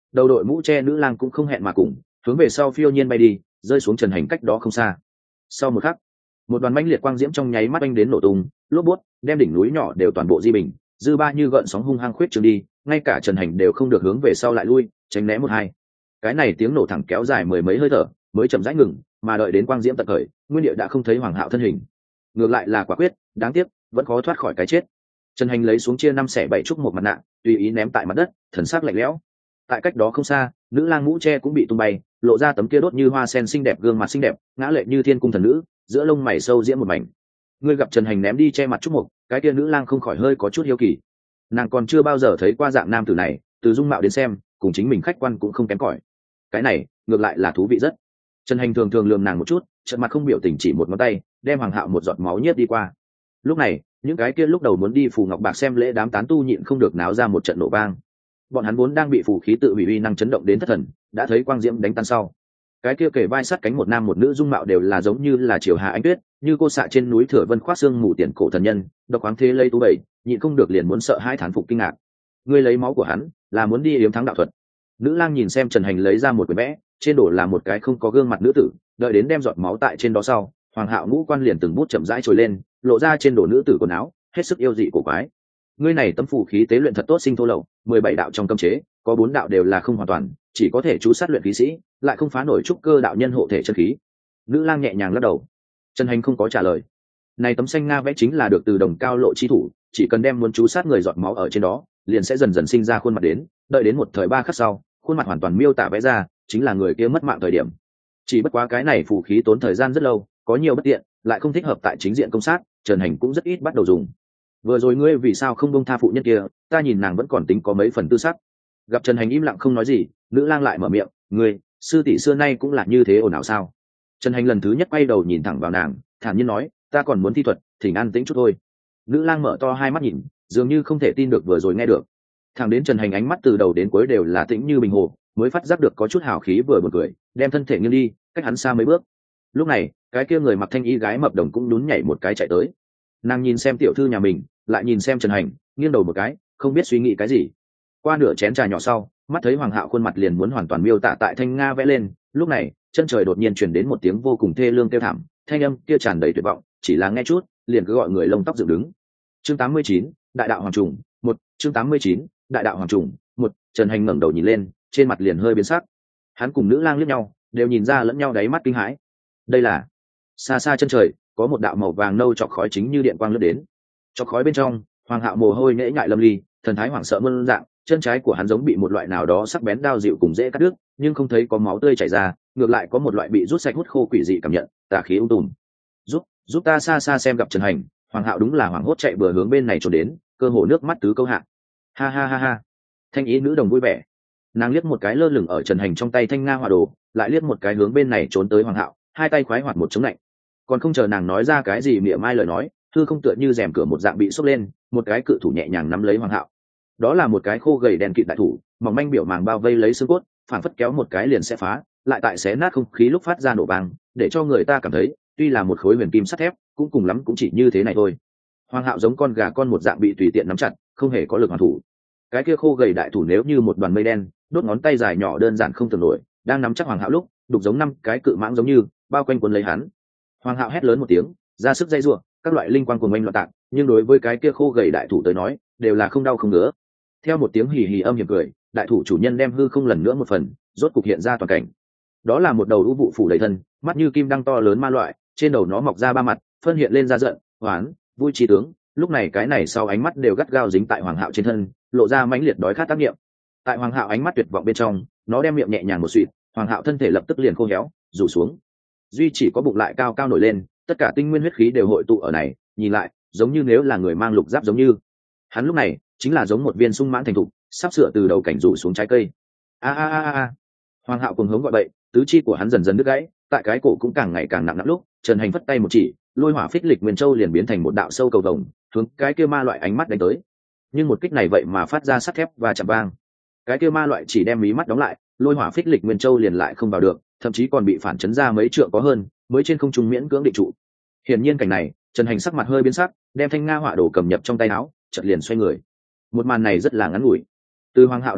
đầu đội mũ che nữ lang cũng không hẹn mà cùng hướng về sau phiêu nhiên bay đi, rơi xuống Trần Hành cách đó không xa. Sau một khắc, một đoàn mãnh liệt quang diễm trong nháy mắt anh đến nổ tung, lốp bút đem đỉnh núi nhỏ đều toàn bộ di bình, dư ba như gợn sóng hung hăng khuyết trường đi, ngay cả Trần Hành đều không được hướng về sau lại lui, tránh né một hai. Cái này tiếng nổ thẳng kéo dài mười mấy hơi thở mới chậm rãi ngừng, mà đợi đến quang diễm tận khởi, nguyên địa đã không thấy Hoàng Hạo thân hình. Ngược lại là quả quyết, đáng tiếc vẫn khó thoát khỏi cái chết. Trần Hành lấy xuống chia năm xẻ bảy trúc một mặt nạ, tùy ý ném tại mặt đất, thần sắc lạnh lẽo. Tại cách đó không xa, nữ lang mũ tre cũng bị tung bay, lộ ra tấm kia đốt như hoa sen xinh đẹp gương mặt xinh đẹp, ngã lệ như thiên cung thần nữ, giữa lông mày sâu diễn một mảnh. Ngươi gặp Trần Hành ném đi che mặt trúc mục, cái kia nữ lang không khỏi hơi có chút hiếu kỳ. Nàng còn chưa bao giờ thấy qua dạng nam tử này, từ dung mạo đến xem, cùng chính mình khách quan cũng không kém cỏi. Cái này, ngược lại là thú vị rất. Trần Hành thường thường lườm nàng một chút, chợt mặt không biểu tình chỉ một ngón tay, đem Hoàng Hạo một giọt máu nhiếp đi qua. Lúc này, những cái kia lúc đầu muốn đi phù ngọc bạc xem lễ đám tán tu nhịn không được náo ra một trận nổ vang. Bọn hắn vốn đang bị phù khí tự hủy uy năng chấn động đến thất thần, đã thấy quang diễm đánh tan sau, cái kia kề vai sát cánh một nam một nữ dung mạo đều là giống như là triều hạ ánh tuyết, như cô xạ trên núi Thừa Vân khoác xương mù tiền cổ thần nhân, độc khoáng thế lây tú bảy, nhịn không được liền muốn sợ hai thán phục kinh ngạc. Ngươi lấy máu của hắn, là muốn đi yếm thắng đạo thuật. Nữ lang nhìn xem Trần Hành lấy ra một quyển vẽ, trên đổ là một cái không có gương mặt nữ tử, đợi đến đem giọt máu tại trên đó sau, Hoàng Hạo ngũ quan liền từng bút chậm rãi trồi lên, lộ ra trên đổ nữ tử quần áo, hết sức yêu dị của quái. Ngươi này tâm phù khí tế luyện thật tốt sinh thô lậu, mười bảy đạo trong cấm chế, có bốn đạo đều là không hoàn toàn, chỉ có thể chú sát luyện khí sĩ, lại không phá nổi trúc cơ đạo nhân hộ thể chân khí. Nữ lang nhẹ nhàng lắc đầu. Trần Hành không có trả lời. Này tấm xanh nga vẽ chính là được từ đồng cao lộ chi thủ, chỉ cần đem muốn chú sát người giọt máu ở trên đó, liền sẽ dần dần sinh ra khuôn mặt đến, đợi đến một thời ba khắc sau, khuôn mặt hoàn toàn miêu tả vẽ ra, chính là người kia mất mạng thời điểm. Chỉ bất quá cái này phù khí tốn thời gian rất lâu, có nhiều bất tiện, lại không thích hợp tại chính diện công sát, Trần Hành cũng rất ít bắt đầu dùng. Vừa rồi ngươi vì sao không buông tha phụ nhân kia, ta nhìn nàng vẫn còn tính có mấy phần tư sắc. Gặp Trần Hành im lặng không nói gì, nữ lang lại mở miệng, ngươi, sư tỷ xưa nay cũng là như thế ồn ào sao? Trần Hành lần thứ nhất quay đầu nhìn thẳng vào nàng, thản nhiên nói, ta còn muốn thi thuật, thỉnh an tĩnh chút thôi. Nữ lang mở to hai mắt nhìn, dường như không thể tin được vừa rồi nghe được. Thẳng đến Trần Hành ánh mắt từ đầu đến cuối đều là tĩnh như bình hồ, mới phát giác được có chút hào khí vừa buồn cười, đem thân thể nghiêng đi, cách hắn xa mấy bước. Lúc này, cái kia người mặc thanh y gái mập đồng cũng nhún nhảy một cái chạy tới. Nàng nhìn xem tiểu thư nhà mình, lại nhìn xem Trần Hành, nghiêng đầu một cái, không biết suy nghĩ cái gì. Qua nửa chén trà nhỏ sau, mắt thấy Hoàng Hạo khuôn mặt liền muốn hoàn toàn miêu tả tại thanh nga vẽ lên, lúc này, chân trời đột nhiên truyền đến một tiếng vô cùng thê lương kêu thảm, thanh âm kia tràn đầy tuyệt vọng, chỉ là nghe chút, liền cứ gọi người lông tóc dựng đứng. Chương tám mươi chín, Đại đạo hoàng trùng, một, chương tám mươi chín, Đại đạo hoàng trùng, một, Trần Hành ngẩng đầu nhìn lên, trên mặt liền hơi biến sắc. Hắn cùng nữ lang liếc nhau, đều nhìn ra lẫn nhau đáy mắt kinh hãi. Đây là, xa xa chân trời, có một đạo màu vàng nâu chọc khói chính như điện quang lướt đến. Chọc khói bên trong, Hoàng Hạo mồ hôi nhễ nhại lâm ly, thần thái hoảng sợ muôn dạng, chân trái của hắn giống bị một loại nào đó sắc bén đao dịu cùng dễ cắt đứt, nhưng không thấy có máu tươi chảy ra, ngược lại có một loại bị rút sạch hút khô quỷ dị cảm nhận, tà khí ung tùm. Giúp, giúp ta xa xa xem gặp Trần Hành. Hoàng Hạo đúng là hoảng hốt chạy bừa hướng bên này trốn đến, cơ hồ nước mắt tứ câu hạ. Ha ha ha ha. Thanh ý nữ đồng vui vẻ. Nàng liếc một cái lơ lửng ở Trần Hành trong tay thanh nga hỏa đồ, lại liếc một cái hướng bên này trốn tới Hoàng Hạo, hai tay khoái hoạt một chống lạnh. Còn không chờ nàng nói ra cái gì mỉa mai lời nói, thư không tựa như rèm cửa một dạng bị xốc lên, một cái cự thủ nhẹ nhàng nắm lấy Hoàng Hạo. Đó là một cái khô gầy đèn kịt đại thủ, mỏng manh biểu màng bao vây lấy xương cốt, phản phất kéo một cái liền sẽ phá, lại tại xé nát không khí lúc phát ra nổ vang, để cho người ta cảm thấy, tuy là một khối huyền kim sắt thép, cũng cùng lắm cũng chỉ như thế này thôi. Hoàng Hạo giống con gà con một dạng bị tùy tiện nắm chặt, không hề có lực hoàn thủ. Cái kia khô gầy đại thủ nếu như một đoàn mây đen, đốt ngón tay dài nhỏ đơn giản không tưởng nổi, đang nắm chắc Hoàng Hạo lúc, đục giống năm cái cự mãng giống như bao quanh quấn lấy hắn. Hoàng Hạo hét lớn một tiếng, ra sức dây rủa, các loại linh quang cuồng oanh loạn tạc, nhưng đối với cái kia khô gầy đại thủ tới nói, đều là không đau không ngứa. Theo một tiếng hì hì âm hiểm cười, đại thủ chủ nhân đem hư không lần nữa một phần, rốt cục hiện ra toàn cảnh. Đó là một đầu u vụ phủ đầy thân, mắt như kim đăng to lớn ma loại, trên đầu nó mọc ra ba mặt, phân hiện lên ra giận, hoán, vui trí tướng. Lúc này cái này sau ánh mắt đều gắt gao dính tại Hoàng Hạo trên thân, lộ ra mãnh liệt đói khát tác nghiệm. Tại Hoàng Hạo ánh mắt tuyệt vọng bên trong, nó đem miệng nhẹ nhàng một suỵt, Hoàng Hạo thân thể lập tức liền khô héo, rủ xuống. Duy chỉ có bụng lại cao cao nổi lên, tất cả tinh nguyên huyết khí đều hội tụ ở này, nhìn lại, giống như nếu là người mang lục giáp giống như. Hắn lúc này chính là giống một viên sung mãn thành thục, sắp sửa từ đầu cảnh rủ xuống trái cây. A a a a. Hoàng Hạo cuồng hống gọi bậy, tứ chi của hắn dần dần đứt gãy, tại cái cổ cũng càng ngày càng nặng nặng lúc, Trần Hành phất tay một chỉ, lôi hỏa phích lịch nguyên châu liền biến thành một đạo sâu cầu vồng, hướng cái kia ma loại ánh mắt đánh tới. Nhưng một kích này vậy mà phát ra sắt thép và chạm vang. Cái kia ma loại chỉ đem mí mắt đóng lại, lôi hỏa phích lịch nguyên châu liền lại không vào được, thậm chí còn bị phản chấn ra mấy trượng có hơn, mới trên không trung miễn cưỡng định trụ. Hiển nhiên cảnh này, Trần Hành sắc mặt hơi biến sắc, đem thanh nga hỏa đồ cầm nhập trong tay áo, chợt liền xoay người. Một màn này rất là ngắn ngủi. Từ Hoàng Hạo đảm mệnh,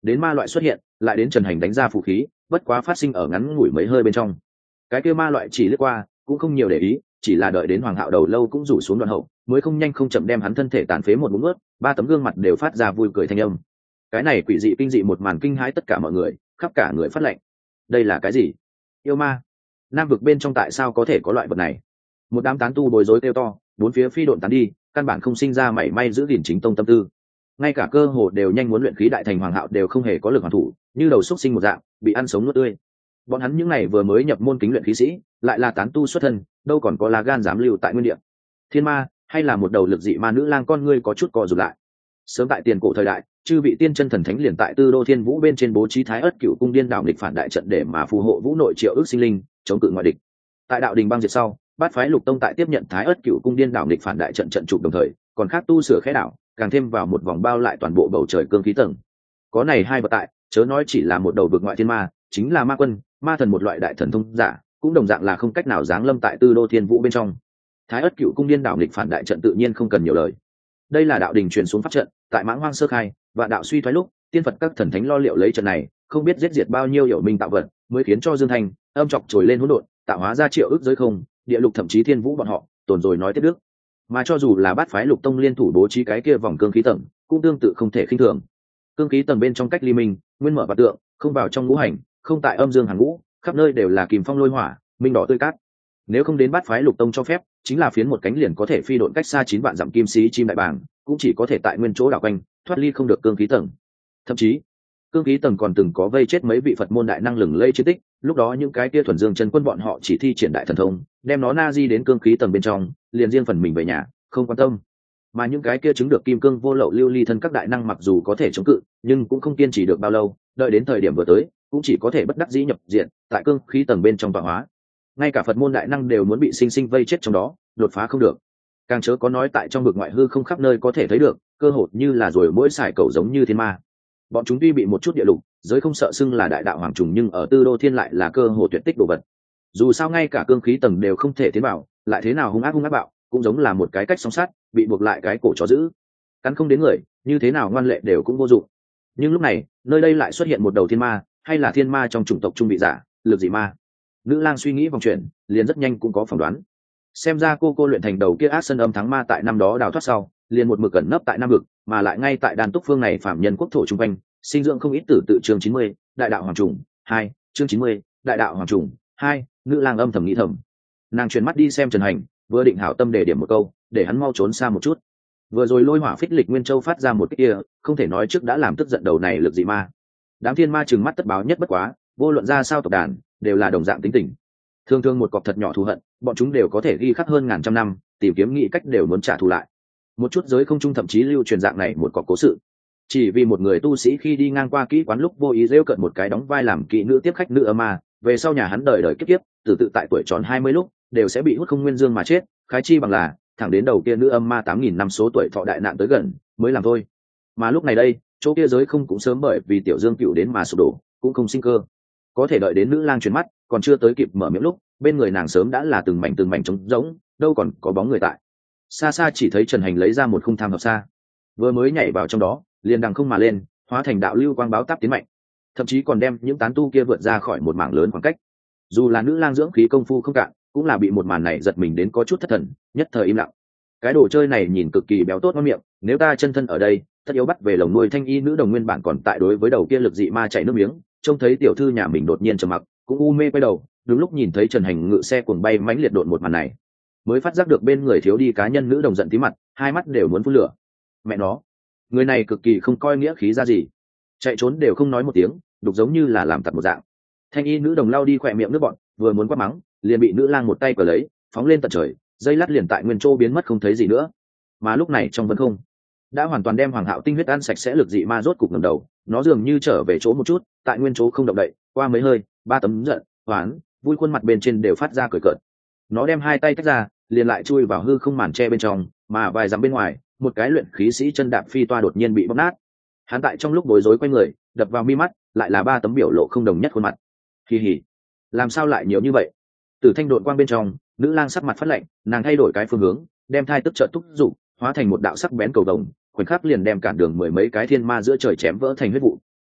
đến ma loại xuất hiện, lại đến Trần Hành đánh ra phù khí, bất quá phát sinh ở ngắn ngủi mấy hơi bên trong. Cái kia ma loại chỉ lướt qua, cũng không nhiều để ý, chỉ là đợi đến Hoàng Hạo đầu lâu cũng rủ xuống đoạn hậu, mới không nhanh không chậm đem hắn thân thể tàn phế một ngụm ướt, ba tấm gương mặt đều phát ra vui cười thanh âm. Cái này quỷ dị kinh dị một màn kinh hãi tất cả mọi người, khắp cả người phát lệnh. Đây là cái gì? Yêu ma? Nam vực bên trong tại sao có thể có loại vật này? Một đám tán tu bối rối kêu to, bốn phía phi độn tán đi, căn bản không sinh ra mảy may giữ gìn chính tông tâm tư. Ngay cả cơ hồ đều nhanh muốn luyện khí đại thành Hoàng Hạo đều không hề có lực hoàn thủ, như đầu xúc sinh một dạng, bị ăn sống nuốt tươi. Bọn hắn những này vừa mới nhập môn kính luyện khí sĩ, lại là tán tu xuất thân, đâu còn có lá gan dám lưu tại nguyên địa. Thiên ma, hay là một đầu lực dị ma nữ lang, con ngươi có chút co rụt lại. Sớm tại tiền cổ thời đại, chư vị tiên chân thần thánh liền tại Tư Đô Thiên Vũ bên trên bố trí Thái Ức Cửu Cung điên đảo nghịch phản đại trận để mà phù hộ vũ nội triệu ước sinh linh, chống cự ngoại địch. Tại đạo đình băng diệt sau, bát phái Lục Tông tại tiếp nhận Thái Ức Cửu Cung điên đảo nghịch phản đại trận trận trụ đồng thời, còn khác tu sửa khẽ đảo, càng thêm vào một vòng bao lại toàn bộ bầu trời cương khí tầng. Có này hai vật tại, chớ nói chỉ là một đầu vực ngoại thiên ma, chính là ma quân, ma thần một loại đại thần thông giả, cũng đồng dạng là không cách nào giáng lâm tại Tư Đô Thiên Vũ bên trong. Thái Ức Cửu Cung điên đảo nghịch phản đại trận tự nhiên không cần nhiều lời. Đây là đạo đình truyền xuống pháp trận, tại Mãng Hoang sơ khai, và đạo suy thoái lúc, tiên Phật các thần thánh lo liệu lấy trận này, không biết giết diệt bao nhiêu hiểu minh tạo vật, mới khiến cho Dương Thành âm chọc trồi lên hỗn độn, tạo hóa ra triệu ước giới không, địa lục thậm chí thiên vũ bọn họ, tồn rồi nói tiếp đức. Mà cho dù là bát phái Lục Tông liên thủ bố trí cái kia vòng cương khí tầng, cũng tương tự không thể khinh thường. Cương khí tầng bên trong cách ly minh, nguyên mở và tượng, không vào trong ngũ hành, không tại âm dương hàng ngũ, khắp nơi đều là kìm phong lôi hỏa, minh đỏ tươi cát. Nếu không đến bát phái Lục Tông cho phép, chính là phiến một cánh liền có thể phi độn cách xa chín vạn dặm kim sĩ chim đại bàng, cũng chỉ có thể tại nguyên chỗ đảo quanh, thoát ly không được cương khí tầng. Thậm chí, cương khí tầng còn từng có vây chết mấy vị Phật môn đại năng lừng lây chiến tích, lúc đó những cái kia thuần dương chân quân bọn họ chỉ thi triển đại thần thông, đem nó na di đến cương khí tầng bên trong, liền riêng phần mình về nhà, không quan tâm. Mà những cái kia chứng được kim cương vô lậu lưu ly thân các đại năng mặc dù có thể chống cự, nhưng cũng không kiên trì được bao lâu, đợi đến thời điểm vừa tới, cũng chỉ có thể bất đắc dĩ nhập diện, tại cương khí tầng bên trong tọa hóa. Ngay cả Phật môn đại năng đều muốn bị sinh sinh vây chết trong đó, đột phá không được. Càng chớ có nói tại trong vực ngoại hư không khắp nơi có thể thấy được, cơ hội như là rồi mỗi xài cầu giống như thiên ma. Bọn chúng tuy bị một chút địa lục, giới không sợ xưng là đại đạo hoàng trùng, nhưng ở Tư Đô Thiên lại là cơ hội tuyệt tích đồ vật. Dù sao ngay cả cương khí tầng đều không thể tiến vào, lại thế nào hung ác hung ác bạo, cũng giống là một cái cách song sắt, bị buộc lại cái cổ chó giữ. Cắn không đến người, như thế nào ngoan lệ đều cũng vô dụng. Nhưng lúc này, nơi đây lại xuất hiện một đầu thiên ma, hay là thiên ma trong chủng tộc trung vị giả, lực dị ma. Nữ lang suy nghĩ vòng chuyển, liền rất nhanh cũng có phỏng đoán. Xem ra cô cô luyện thành đầu kia ác sơn âm thắng ma tại năm đó đào thoát sau, liền một mực ẩn nấp tại nam vực, mà lại ngay tại đan túc phương này phạm nhân quốc thổ trung quanh, sinh dưỡng không ít tử tự chương chín mươi, đại đạo hoàng trùng hai, chương chín mươi, đại đạo hoàng trùng hai. Nữ lang âm thầm nghĩ thầm. Nàng chuyển mắt đi xem Trần Hành, vừa định hảo tâm để điểm một câu, để hắn mau trốn xa một chút. Vừa rồi lôi hỏa phích lịch nguyên châu phát ra một cái kia, không thể nói trước đã làm tức giận đầu này lực dị ma. Đám thiên ma trừng mắt tất báo nhất bất quá, vô luận ra sao tộc đàn, đều là đồng dạng tính tình. Thường thường một cọc thật nhỏ thù hận, bọn chúng đều có thể ghi khắc hơn ngàn trăm năm, tìm kiếm nghĩ cách đều muốn trả thù lại. Một chút giới không trung thậm chí lưu truyền dạng này một cọc cố sự. Chỉ vì một người tu sĩ khi đi ngang qua kỹ quán lúc vô ý rêu cận một cái đóng vai làm kỹ nữ tiếp khách nữ âm ma, về sau nhà hắn đời đời kiếp kiếp, từ tự tại tuổi tròn hai mươi lúc, đều sẽ bị hút không nguyên dương mà chết, khái chi bằng là, thẳng đến đầu kia nữ âm ma tám nghìn năm số tuổi thọ đại nạn tới gần, mới làm thôi. Mà lúc này đây, chỗ kia giới không cũng sớm bởi vì tiểu dương cựu đến mà sụp đổ, cũng không sinh cơ. Có thể đợi đến nữ lang chuyển mắt, còn chưa tới kịp mở miệng lúc, bên người nàng sớm đã là từng mảnh từng mảnh trống rỗng, đâu còn có bóng người tại. Xa xa chỉ thấy Trần Hành lấy ra một khung tham hợp xa, vừa mới nhảy vào trong đó, liền đằng không mà lên, hóa thành đạo lưu quang báo táp tiến mạnh, thậm chí còn đem những tán tu kia vượt ra khỏi một mảng lớn khoảng cách. Dù là nữ lang dưỡng khí công phu không cạn, cũng là bị một màn này giật mình đến có chút thất thần, nhất thời im lặng. Cái đồ chơi này nhìn cực kỳ béo tốt ngon miệng, nếu ta chân thân ở đây, tất yếu bắt về lồng nuôi thanh y nữ đồng nguyên bản còn tại đối với đầu kia lực dị ma chảy nước miếng, trông thấy tiểu thư nhà mình đột nhiên trầm mặc, cũng u mê quay đầu, đúng lúc nhìn thấy Trần Hành ngự xe cuồng bay mãnh liệt độn một màn này, mới phát giác được bên người thiếu đi cá nhân nữ đồng giận tí mặt, hai mắt đều muốn phun lửa. Mẹ nó, người này cực kỳ không coi nghĩa khí ra gì, chạy trốn đều không nói một tiếng, đục giống như là làm tặc một dạng. Thanh y nữ đồng lao đi khỏe miệng nước bọn, vừa muốn quát mắng, liền bị nữ lang một tay cờ lấy, phóng lên tận trời, dây lát liền tại nguyên chỗ biến mất không thấy gì nữa. Mà lúc này trong vân không, đã hoàn toàn đem Hoàng Hạo tinh huyết ăn sạch sẽ lực dị ma rốt cục ngẩng đầu, nó dường như trở về chỗ một chút, tại nguyên chỗ không động đậy, qua mấy hơi, ba tấm giận, hoán, vui khuôn mặt bên trên đều phát ra cười cợt. Nó đem hai tay tách ra, liền lại chui vào hư không màn che bên trong, mà vài dặm bên ngoài, một cái luyện khí sĩ chân đạp phi toa đột nhiên bị bóp nát. Hắn tại trong lúc bối rối quay người, đập vào mi mắt, lại là ba tấm biểu lộ không đồng nhất khuôn mặt. Kỳ hỉ, làm sao lại nhiều như vậy? Từ thanh độn quang bên trong, nữ lang sắc mặt phát lạnh, nàng thay đổi cái phương hướng, đem thai tức trợ thúc dục, hóa thành một đạo sắc bén cầu đồng, khoảnh khắc liền đem cản đường mười mấy cái thiên ma giữa trời chém vỡ thành huyết vụ.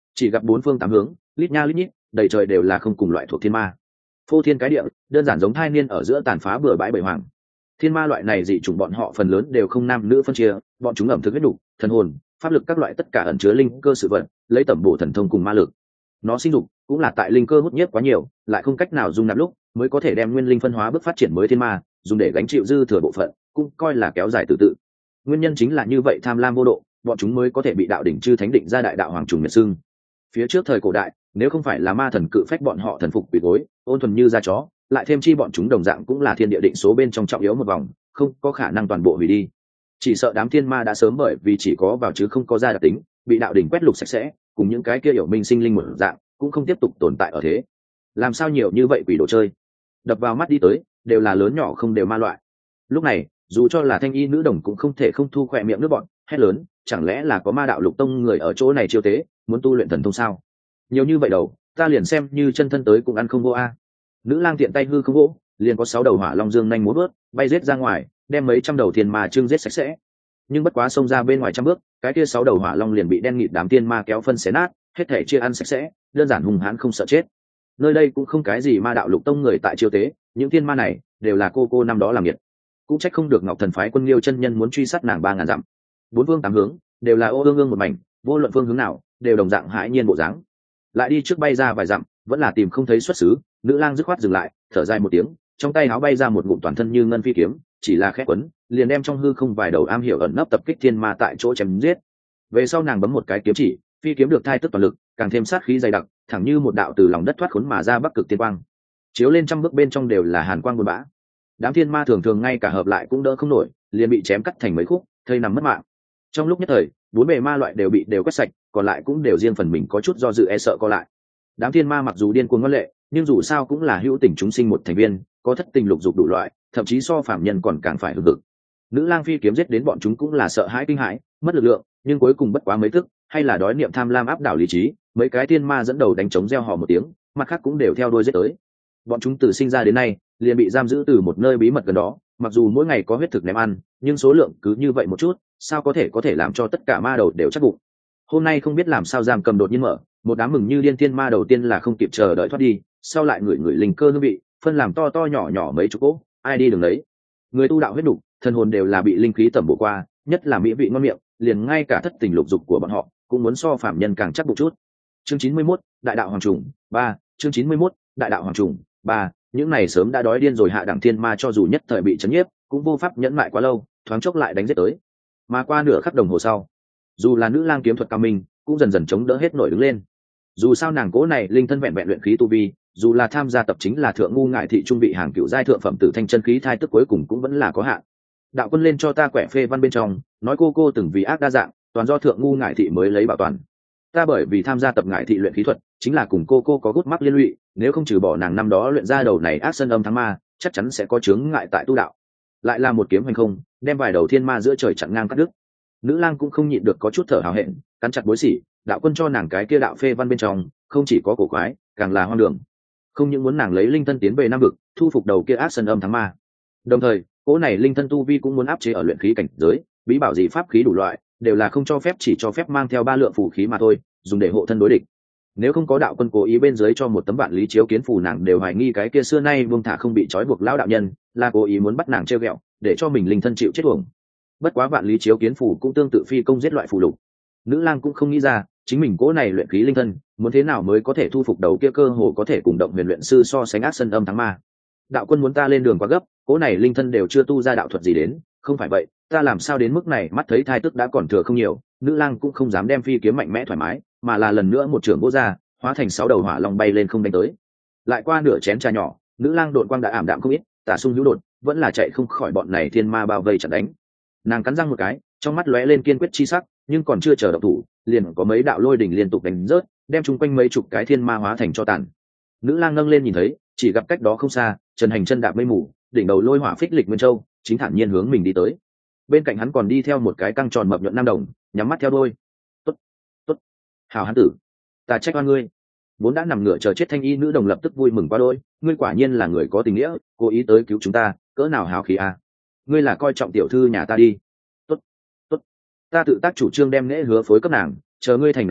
chỉ gặp bốn phương tám hướng lít nha lít nhít đầy trời đều là không cùng loại thuộc thiên ma, phô thiên cái địa, đơn giản giống thai niên ở giữa tàn phá bừa bãi bầy hoàng. Thiên ma loại này dị chủng bọn họ phần lớn đều không nam nữ phân chia, bọn chúng ẩm thực huyết đủ, thần hồn, pháp lực các loại tất cả ẩn chứa linh cơ sự vật, lấy tẩm bổ thần thông cùng ma lực. Nó sinh dục cũng là tại linh cơ hút nhiếp quá nhiều, lại không cách nào dung nạp lúc mới có thể đem nguyên linh phân hóa bước phát triển mới thiên ma, dùng để gánh chịu dư thừa bộ phận, cũng coi là kéo dài tự tự. Nguyên nhân chính là như vậy, tham lam vô độ, bọn chúng mới có thể bị đạo đỉnh chư thánh định ra đại đạo hoàng trùng miệt xưng. Phía trước thời cổ đại, nếu không phải là ma thần cự phách bọn họ thần phục quỷ gối, ôn thuần như da chó, lại thêm chi bọn chúng đồng dạng cũng là thiên địa định số bên trong trọng yếu một vòng, không có khả năng toàn bộ hủy đi. Chỉ sợ đám thiên ma đã sớm bởi vì chỉ có vào chứ không có ra đặc tính, bị đạo đỉnh quét lục sạch sẽ, cùng những cái kia hiểu minh sinh linh một dạng, cũng không tiếp tục tồn tại ở thế. Làm sao nhiều như vậy quỷ đồ chơi? Đập vào mắt đi tới, đều là lớn nhỏ không đều ma loại. Lúc này, dù cho là thanh y nữ đồng cũng không thể không thu khỏe miệng nước bọn, hét lớn, chẳng lẽ là có ma đạo lục tông người ở chỗ này chiêu tế, muốn tu luyện thần thông sao? Nhiều như vậy đầu, ta liền xem như chân thân tới cũng ăn không vô a. Nữ lang tiện tay hư không gỗ, liền có sáu đầu hỏa long dương nhanh múa vớt, bay giết ra ngoài, đem mấy trăm đầu thiên ma trưng giết sạch sẽ. Nhưng bất quá xông ra bên ngoài trăm bước, cái kia sáu đầu hỏa long liền bị đen nghịt đám thiên ma kéo phân xé nát, hết thể chia ăn sạch sẽ, đơn giản hùng hãn không sợ chết. Nơi đây cũng không cái gì ma đạo lục tông người tại chiêu tế, những thiên ma này đều là cô cô năm đó làm nhiệt. Cũng trách không được Ngọc Thần phái Quân Liêu chân nhân muốn truy sát nàng ba ngàn dặm. Bốn phương tám hướng đều là ô ương ương một mảnh, vô luận phương hướng nào đều đồng dạng hãi nhiên bộ dáng. Lại đi trước bay ra vài dặm, vẫn là tìm không thấy xuất xứ, nữ lang dứt khoát dừng lại, thở dài một tiếng, trong tay áo bay ra một ngụm toàn thân như ngân phi kiếm, chỉ là khẽ quấn, liền đem trong hư không vài đầu am hiểu ẩn nấp tập kích thiên ma tại chỗ chém giết. Về sau nàng bấm một cái kiếm chỉ, phi kiếm được thai tức toàn lực, càng thêm sát khí dày đặc, thẳng như một đạo từ lòng đất thoát khốn mà ra bắc cực tiên quang, chiếu lên trăm bước bên trong đều là hàn quang buồn bã. Đám thiên ma thường thường ngay cả hợp lại cũng đỡ không nổi, liền bị chém cắt thành mấy khúc, thây nằm mất mạng. Trong lúc nhất thời, bốn bề ma loại đều bị đều quét sạch, còn lại cũng đều riêng phần mình có chút do dự e sợ co lại. Đám thiên ma mặc dù điên cuồng ngoan lệ, nhưng dù sao cũng là hữu tình chúng sinh một thành viên, có thất tình lục dục đủ loại, thậm chí so phạm nhân còn càng phải hưng hực. Nữ lang phi kiếm giết đến bọn chúng cũng là sợ hãi kinh hãi, mất lực lượng, nhưng cuối cùng bất quá mấy thức, hay là đói niệm tham lam áp đảo lý trí, mấy cái thiên ma dẫn đầu đánh trống reo hò một tiếng, mặt khác cũng đều theo đuôi giết tới. Bọn chúng từ sinh ra đến nay liền bị giam giữ từ một nơi bí mật gần đó, mặc dù mỗi ngày có huyết thực ném ăn, nhưng số lượng cứ như vậy một chút, sao có thể có thể làm cho tất cả ma đầu đều chắc bụng. Hôm nay không biết làm sao giam cầm đột nhiên mở, một đám mừng như điên thiên ma đầu tiên là không kịp chờ đợi thoát đi, sau lại người người linh cơ hương vị, phân làm to to nhỏ nhỏ mấy chục cỗ, ai đi đường đấy. Người tu đạo huyết đủ, thần hồn đều là bị linh khí tẩm bổ qua, nhất là mỹ vị ngon miệng, liền ngay cả thất tình lục dục của bọn họ cũng muốn so phạm nhân càng chắc bụng chút. Chương chín mươi mốt, đại đạo hoàng trùng ba. Chương chín mươi mốt, đại đạo hoàng trùng ba. Những này sớm đã đói điên rồi hạ đẳng thiên ma cho dù nhất thời bị chấn nhiếp, cũng vô pháp nhẫn mại quá lâu, thoáng chốc lại đánh giết tới. Mà qua nửa khắc đồng hồ sau, dù là nữ lang kiếm thuật cao minh, cũng dần dần chống đỡ hết nổi đứng lên. Dù sao nàng cố này linh thân vẹn vẹn luyện khí tu vi, dù là tham gia tập chính là thượng ngu ngại thị trung vị hàng cựu giai thượng phẩm tử thanh chân khí thai tức cuối cùng cũng vẫn là có hạn. Đạo quân lên cho ta quẻ phê văn bên trong, nói cô cô từng vì ác đa dạng, toàn do thượng ngu ngại thị mới lấy bảo toàn. Ta bởi vì tham gia tập ngại thị luyện khí thuật, chính là cùng cô cô có gút mắc liên lụy, nếu không trừ bỏ nàng năm đó luyện ra đầu này ác sơn âm thắng ma, chắc chắn sẽ có chướng ngại tại tu đạo. Lại là một kiếm hành không, đem vài đầu thiên ma giữa trời chặn ngang cắt đứt. Nữ lang cũng không nhịn được có chút thở hào hẹn, cắn chặt bối xỉ, đạo quân cho nàng cái kia đạo phê văn bên trong, không chỉ có cổ quái, càng là hoang đường. Không những muốn nàng lấy linh thân tiến về nam vực, thu phục đầu kia ác sơn âm thắng ma, đồng thời cỗ này linh thân tu vi cũng muốn áp chế ở luyện khí cảnh giới, bí bảo gì pháp khí đủ loại đều là không cho phép, chỉ cho phép mang theo ba lượng phù khí mà thôi, dùng để hộ thân đối địch. Nếu không có đạo quân cố ý bên dưới cho một tấm vạn lý chiếu kiến phù, nàng đều hoài nghi cái kia xưa nay buông thả không bị trói buộc lão đạo nhân là cố ý muốn bắt nàng treo ghẹo, để cho mình linh thân chịu chết uổng. Bất quá vạn lý chiếu kiến phù cũng tương tự phi công giết loại phù lục, nữ lang cũng không nghĩ ra chính mình cỗ này luyện khí linh thân muốn thế nào mới có thể thu phục đầu kia cơ hồ có thể cùng động huyền luyện sư so sánh ác sân âm thắng ma. Đạo quân muốn ta lên đường quá gấp, cỗ này linh thân đều chưa tu ra đạo thuật gì đến, không phải vậy ta làm sao đến mức này, mắt thấy thai tức đã còn thừa không nhiều. Nữ lang cũng không dám đem phi kiếm mạnh mẽ thoải mái, mà là lần nữa một trường vỗ ra, hóa thành sáu đầu hỏa long bay lên không đánh tới. Lại qua nửa chén trà nhỏ, nữ lang độn quang đã ảm đạm không ít, tả sung hữu đột, vẫn là chạy không khỏi bọn này thiên ma bao vây chặn đánh. Nàng cắn răng một cái, trong mắt lóe lên kiên quyết chi sắc, nhưng còn chưa chờ động thủ, liền có mấy đạo lôi đỉnh liên tục đánh rớt, đem chung quanh mấy chục cái thiên ma hóa thành cho tàn. Nữ lang nâng lên nhìn thấy, chỉ gặp cách đó không xa, Trần Hành chân đạp mây mù, đỉnh đầu lôi hỏa phích lịch nguyên châu, chính thản nhiên hướng mình đi tới. Bên cạnh hắn còn đi theo một cái căng tròn mập nhuận nam đồng, nhắm mắt theo đôi. Tốt, tốt, hào hán tử, ta trách oan ngươi. Vốn đã nằm ngửa chờ chết thanh y nữ đồng lập tức vui mừng quá đôi, ngươi quả nhiên là người có tình nghĩa, cố ý tới cứu chúng ta, cỡ nào hào khí à. Ngươi là coi trọng tiểu thư nhà ta đi. Tốt, tốt, ta tự tác chủ trương đem lễ hứa phối cấp nàng, chờ ngươi thành đạo quân,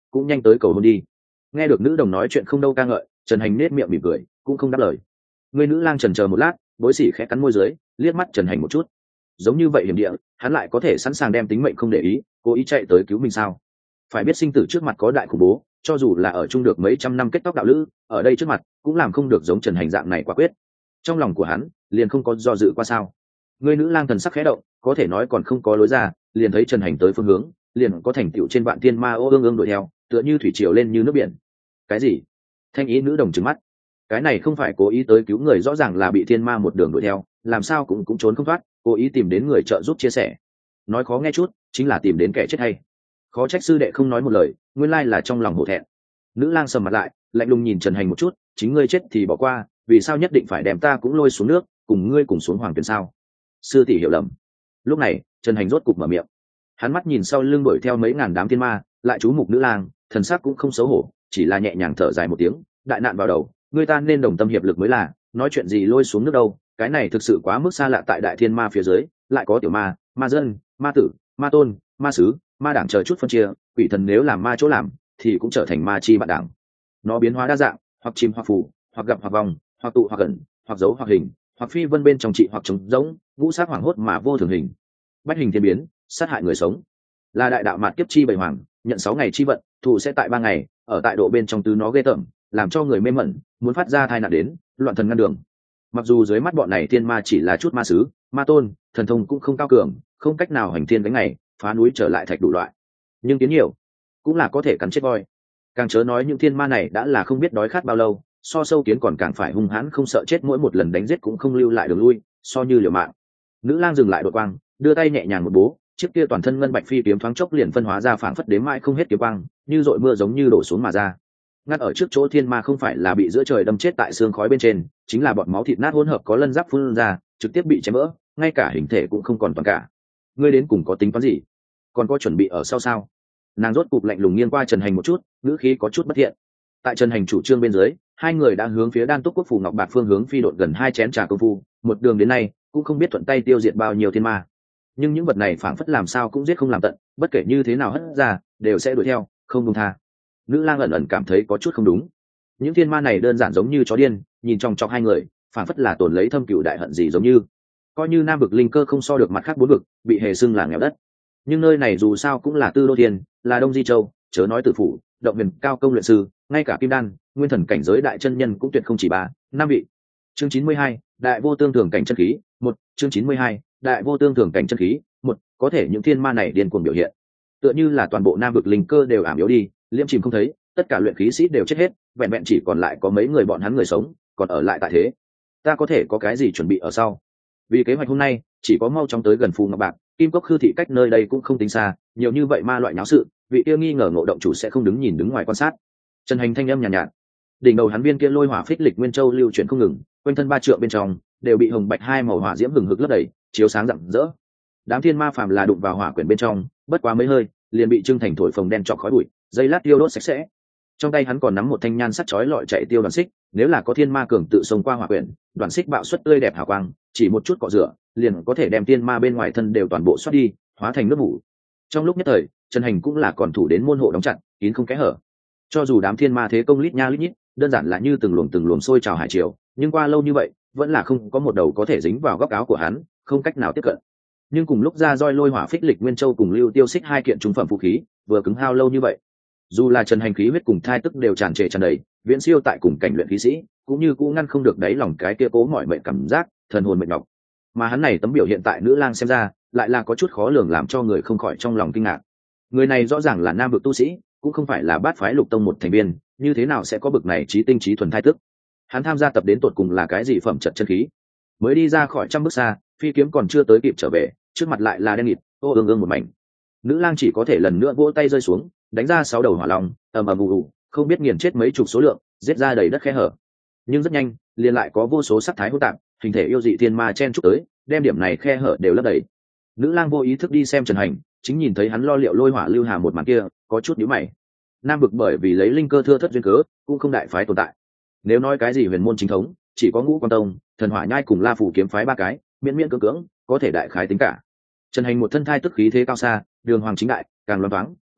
cũng nhanh tới cầu hôn đi. Nghe được nữ đồng nói chuyện không đâu ca ngợi, Trần Hành nết miệng mỉm cười, cũng không đáp lời. Người nữ lang chần chờ một lát, bối xỉ khẽ cắn môi dưới, liếc mắt Trần Hành một chút. Giống như vậy hiểm địa, hắn lại có thể sẵn sàng đem tính mệnh không để ý, cố ý chạy tới cứu mình sao? Phải biết sinh tử trước mặt có đại khủng bố, cho dù là ở chung được mấy trăm năm kết tóc đạo lữ, ở đây trước mặt cũng làm không được giống Trần Hành dạng này quả quyết. Trong lòng của hắn liền không có do dự qua sao? Người nữ lang thần sắc khẽ động, có thể nói còn không có lối ra, liền thấy Trần Hành tới phương hướng, liền có thành tựu trên vạn thiên ma ô ương ương đuổi theo, tựa như thủy triều lên như nước biển. Cái gì? Thanh ý nữ đồng trừng mắt. Cái này không phải cố ý tới cứu người, rõ ràng là bị thiên ma một đường đuổi theo, làm sao cũng cũng trốn không thoát, cố ý tìm đến người trợ giúp chia sẻ. Nói khó nghe chút, chính là tìm đến kẻ chết hay. Khó trách sư đệ không nói một lời, nguyên lai là trong lòng hổ thẹn. Nữ lang sầm mặt lại, lạnh lùng nhìn Trần Hành một chút, chính ngươi chết thì bỏ qua, vì sao nhất định phải đem ta cũng lôi xuống nước, cùng ngươi cùng xuống hoàng tuyển sao? Sư tỷ hiểu lầm. Lúc này Trần Hành rốt cục mở miệng. Hắn mắt nhìn sau lưng đuổi theo mấy ngàn đám thiên ma, lại chú mục nữ lang, thần sắc cũng không xấu hổ, chỉ là nhẹ nhàng thở dài một tiếng. Đại nạn vào đầu, người ta nên đồng tâm hiệp lực mới là, nói chuyện gì lôi xuống nước đâu, cái này thực sự quá mức xa lạ. Tại đại thiên ma phía dưới lại có tiểu ma, ma dân, ma tử, ma tôn, ma sứ, ma đảng chờ chút phân chia, quỷ thần nếu làm ma chỗ làm thì cũng trở thành ma chi bạn đảng. Nó biến hóa đa dạng, hoặc chim hoặc phù, hoặc gặp hoặc vòng, hoặc tụ hoặc gần, hoặc dấu hoặc hình, hoặc phi vân bên trong trị hoặc trống rỗng, ngũ sát hoàng hốt mà vô thường hình, bách hình thiên biến, sát hại người sống. Là đại đạo mạt kiếp chi bảy hoàng, nhận sáu ngày chi vận, thù sẽ tại ba ngày, ở tại độ bên trong tứ nó ghê tởm, làm cho người mê mẩn, muốn phát ra thai nạn đến, loạn thần ngăn đường. Mặc dù dưới mắt bọn này thiên ma chỉ là chút ma sứ, ma tôn, thần thông cũng không cao cường, không cách nào hành thiên đánh ngày, phá núi trở lại thạch đủ loại, nhưng tiến nhiều cũng là có thể cắn chết voi. Càng chớ nói những thiên ma này đã là không biết đói khát bao lâu, so sâu kiến còn càng phải hung hãn không sợ chết, mỗi một lần đánh giết cũng không lưu lại đường lui, so như liều mạng. Nữ lang dừng lại đột quang, đưa tay nhẹ nhàng một bố, chiếc kia toàn thân ngân bạch phi kiếm thoáng chốc liền phân hóa ra phảng phất đếm mãi không hết kiếm quang, như dội mưa giống như đổ xuống mà ra. Ngắt ở trước chỗ thiên ma không phải là bị giữa trời đâm chết tại xương khói bên trên, chính là bọn máu thịt nát hỗn hợp có lân giáp phun ra, trực tiếp bị chém vỡ, ngay cả hình thể cũng không còn toàn cả. Ngươi đến cùng có tính toán gì? Còn có chuẩn bị ở sau sao? Nàng rốt cục lạnh lùng nghiêng qua Trần Hành một chút, ngữ khí có chút bất thiện. Tại Trần Hành chủ trương bên dưới, hai người đã hướng phía Đan Túc Quốc phủ Ngọc Bạc phương hướng phi độn gần hai chén trà công phu, một đường đến nay cũng không biết thuận tay tiêu diệt bao nhiêu thiên ma. Nhưng những vật này phảng phất làm sao cũng giết không làm tận, bất kể như thế nào hất ra, đều sẽ đuổi theo, không buông tha. Nữ lang ẩn ẩn cảm thấy có chút không đúng. Những thiên ma này đơn giản giống như chó điên, nhìn trong chọc hai người, phảng phất là tổn lấy thâm cừu đại hận gì giống như. Coi như Nam vực linh cơ không so được mặt khác bốn vực, bị hề xưng là nghèo đất. Nhưng nơi này dù sao cũng là Tư Đô Thiên, là Đông Di Châu, chớ nói tử phủ, động huyền cao công luyện sư, ngay cả kim đan, nguyên thần cảnh giới đại chân nhân cũng tuyệt không chỉ ba, năm vị. Chương chín mươi hai, đại vô tương thường cảnh chân khí, một, chương chín mươi hai, đại vô tương thường cảnh chân khí, một, có thể những thiên ma này điên cuồng biểu hiện, tựa như là toàn bộ Nam vực linh cơ đều ảm yếu đi, liễm chìm không thấy, tất cả luyện khí sĩ đều chết hết, vẹn vẹn chỉ còn lại có mấy người bọn hắn người sống, còn ở lại tại thế. Ta có thể có cái gì chuẩn bị ở sau? Vì kế hoạch hôm nay, chỉ có mau chóng tới gần Phù Ngọc Bạc, Kim Cốc Khư thị cách nơi đây cũng không tính xa, nhiều như vậy ma loại náo sự, vị kia nghi ngờ ngộ động chủ sẽ không đứng nhìn đứng ngoài quan sát. Trần Hành thanh âm nhàn nhạt, nhạt, đỉnh đầu hắn viên kia lôi hỏa phích lịch nguyên châu lưu chuyển không ngừng, quanh thân ba trượng bên trong đều bị hồng bạch hai màu hỏa diễm hừng hực lấp đầy, chiếu sáng rạng rỡ. Đám thiên ma phàm là đụng vào hỏa quyển bên trong, bất quá mấy hơi, liền bị trưng thành thổi phồng đen trọc khói bụi, dây lát tiêu đốt sạch sẽ. Trong tay hắn còn nắm một thanh nhan sắt chói lọi chạy tiêu đoàn xích, nếu là có thiên ma cường tự xông qua hỏa quyển, đoàn xích bạo xuất tươi đẹp hào quang, chỉ một chút cọ rửa, liền có thể đem thiên ma bên ngoài thân đều toàn bộ xoát đi, hóa thành nước mủ. Trong lúc nhất thời, Trần Hành cũng là còn thủ đến môn hộ đóng chặt, kín không kẽ hở. Cho dù đám thiên ma thế công lít nha lít nhít, đơn giản là như từng luồng từng luồng sôi trào hải triều, nhưng qua lâu như vậy, vẫn là không có một đầu có thể dính vào góc áo của hắn, không cách nào tiếp cận. Nhưng cùng lúc ra roi lôi hỏa phích lịch nguyên châu cùng lưu tiêu xích hai kiện trung phẩm vũ khí, vừa cứng hao lâu như vậy, dù là Trần Hành khí huyết cùng thai tức đều tràn trề tràn đầy, viễn siêu tại cùng cảnh luyện khí sĩ, cũng như cũng ngăn không được đáy lòng cái kia cố mỏi mệt cảm giác thần hồn mệt nhọc. Mà hắn này tấm biểu hiện tại nữ lang xem ra, lại là có chút khó lường, làm cho người không khỏi trong lòng kinh ngạc. Người này rõ ràng là nam vực tu sĩ, cũng không phải là bát phái lục tông một thành viên, như thế nào sẽ có bực này trí tinh trí thuần thai tức? Hắn tham gia tập đến tột cùng là cái gì phẩm chất chân khí? Mới đi ra khỏi trăm bước xa, phi kiếm còn chưa tới kịp trở về, trước mặt lại là đen nghịt, ô ương ương một mảnh. Nữ lang chỉ có thể lần nữa vỗ tay rơi xuống, đánh ra sáu đầu hỏa long, ầm ầm ù ù, không biết nghiền chết mấy chục số lượng, giết ra đầy đất khe hở. Nhưng rất nhanh, liền lại có vô số sắc thái hỗn tạp, hình thể yêu dị thiên ma chen chúc tới, đem điểm này khe hở đều lấp đầy. Nữ lang vô ý thức đi xem Trần Hành, chính nhìn thấy hắn lo liệu lôi hỏa lưu hà một màn kia, có chút nhíu mày. Nam vực bởi vì lấy linh cơ thưa thất duyên cớ, cũng không đại phái tồn tại. Nếu nói cái gì huyền môn chính thống, chỉ có Ngũ Quan Tông, Thần Hỏa Nhai cùng La Phủ kiếm phái ba cái, miễn miễn cưỡng cưỡng, có thể đại khái tính cả. Trần Hành một thân thai tức khí thế cao xa, đường hoàng chính đại, càng loan thoáng,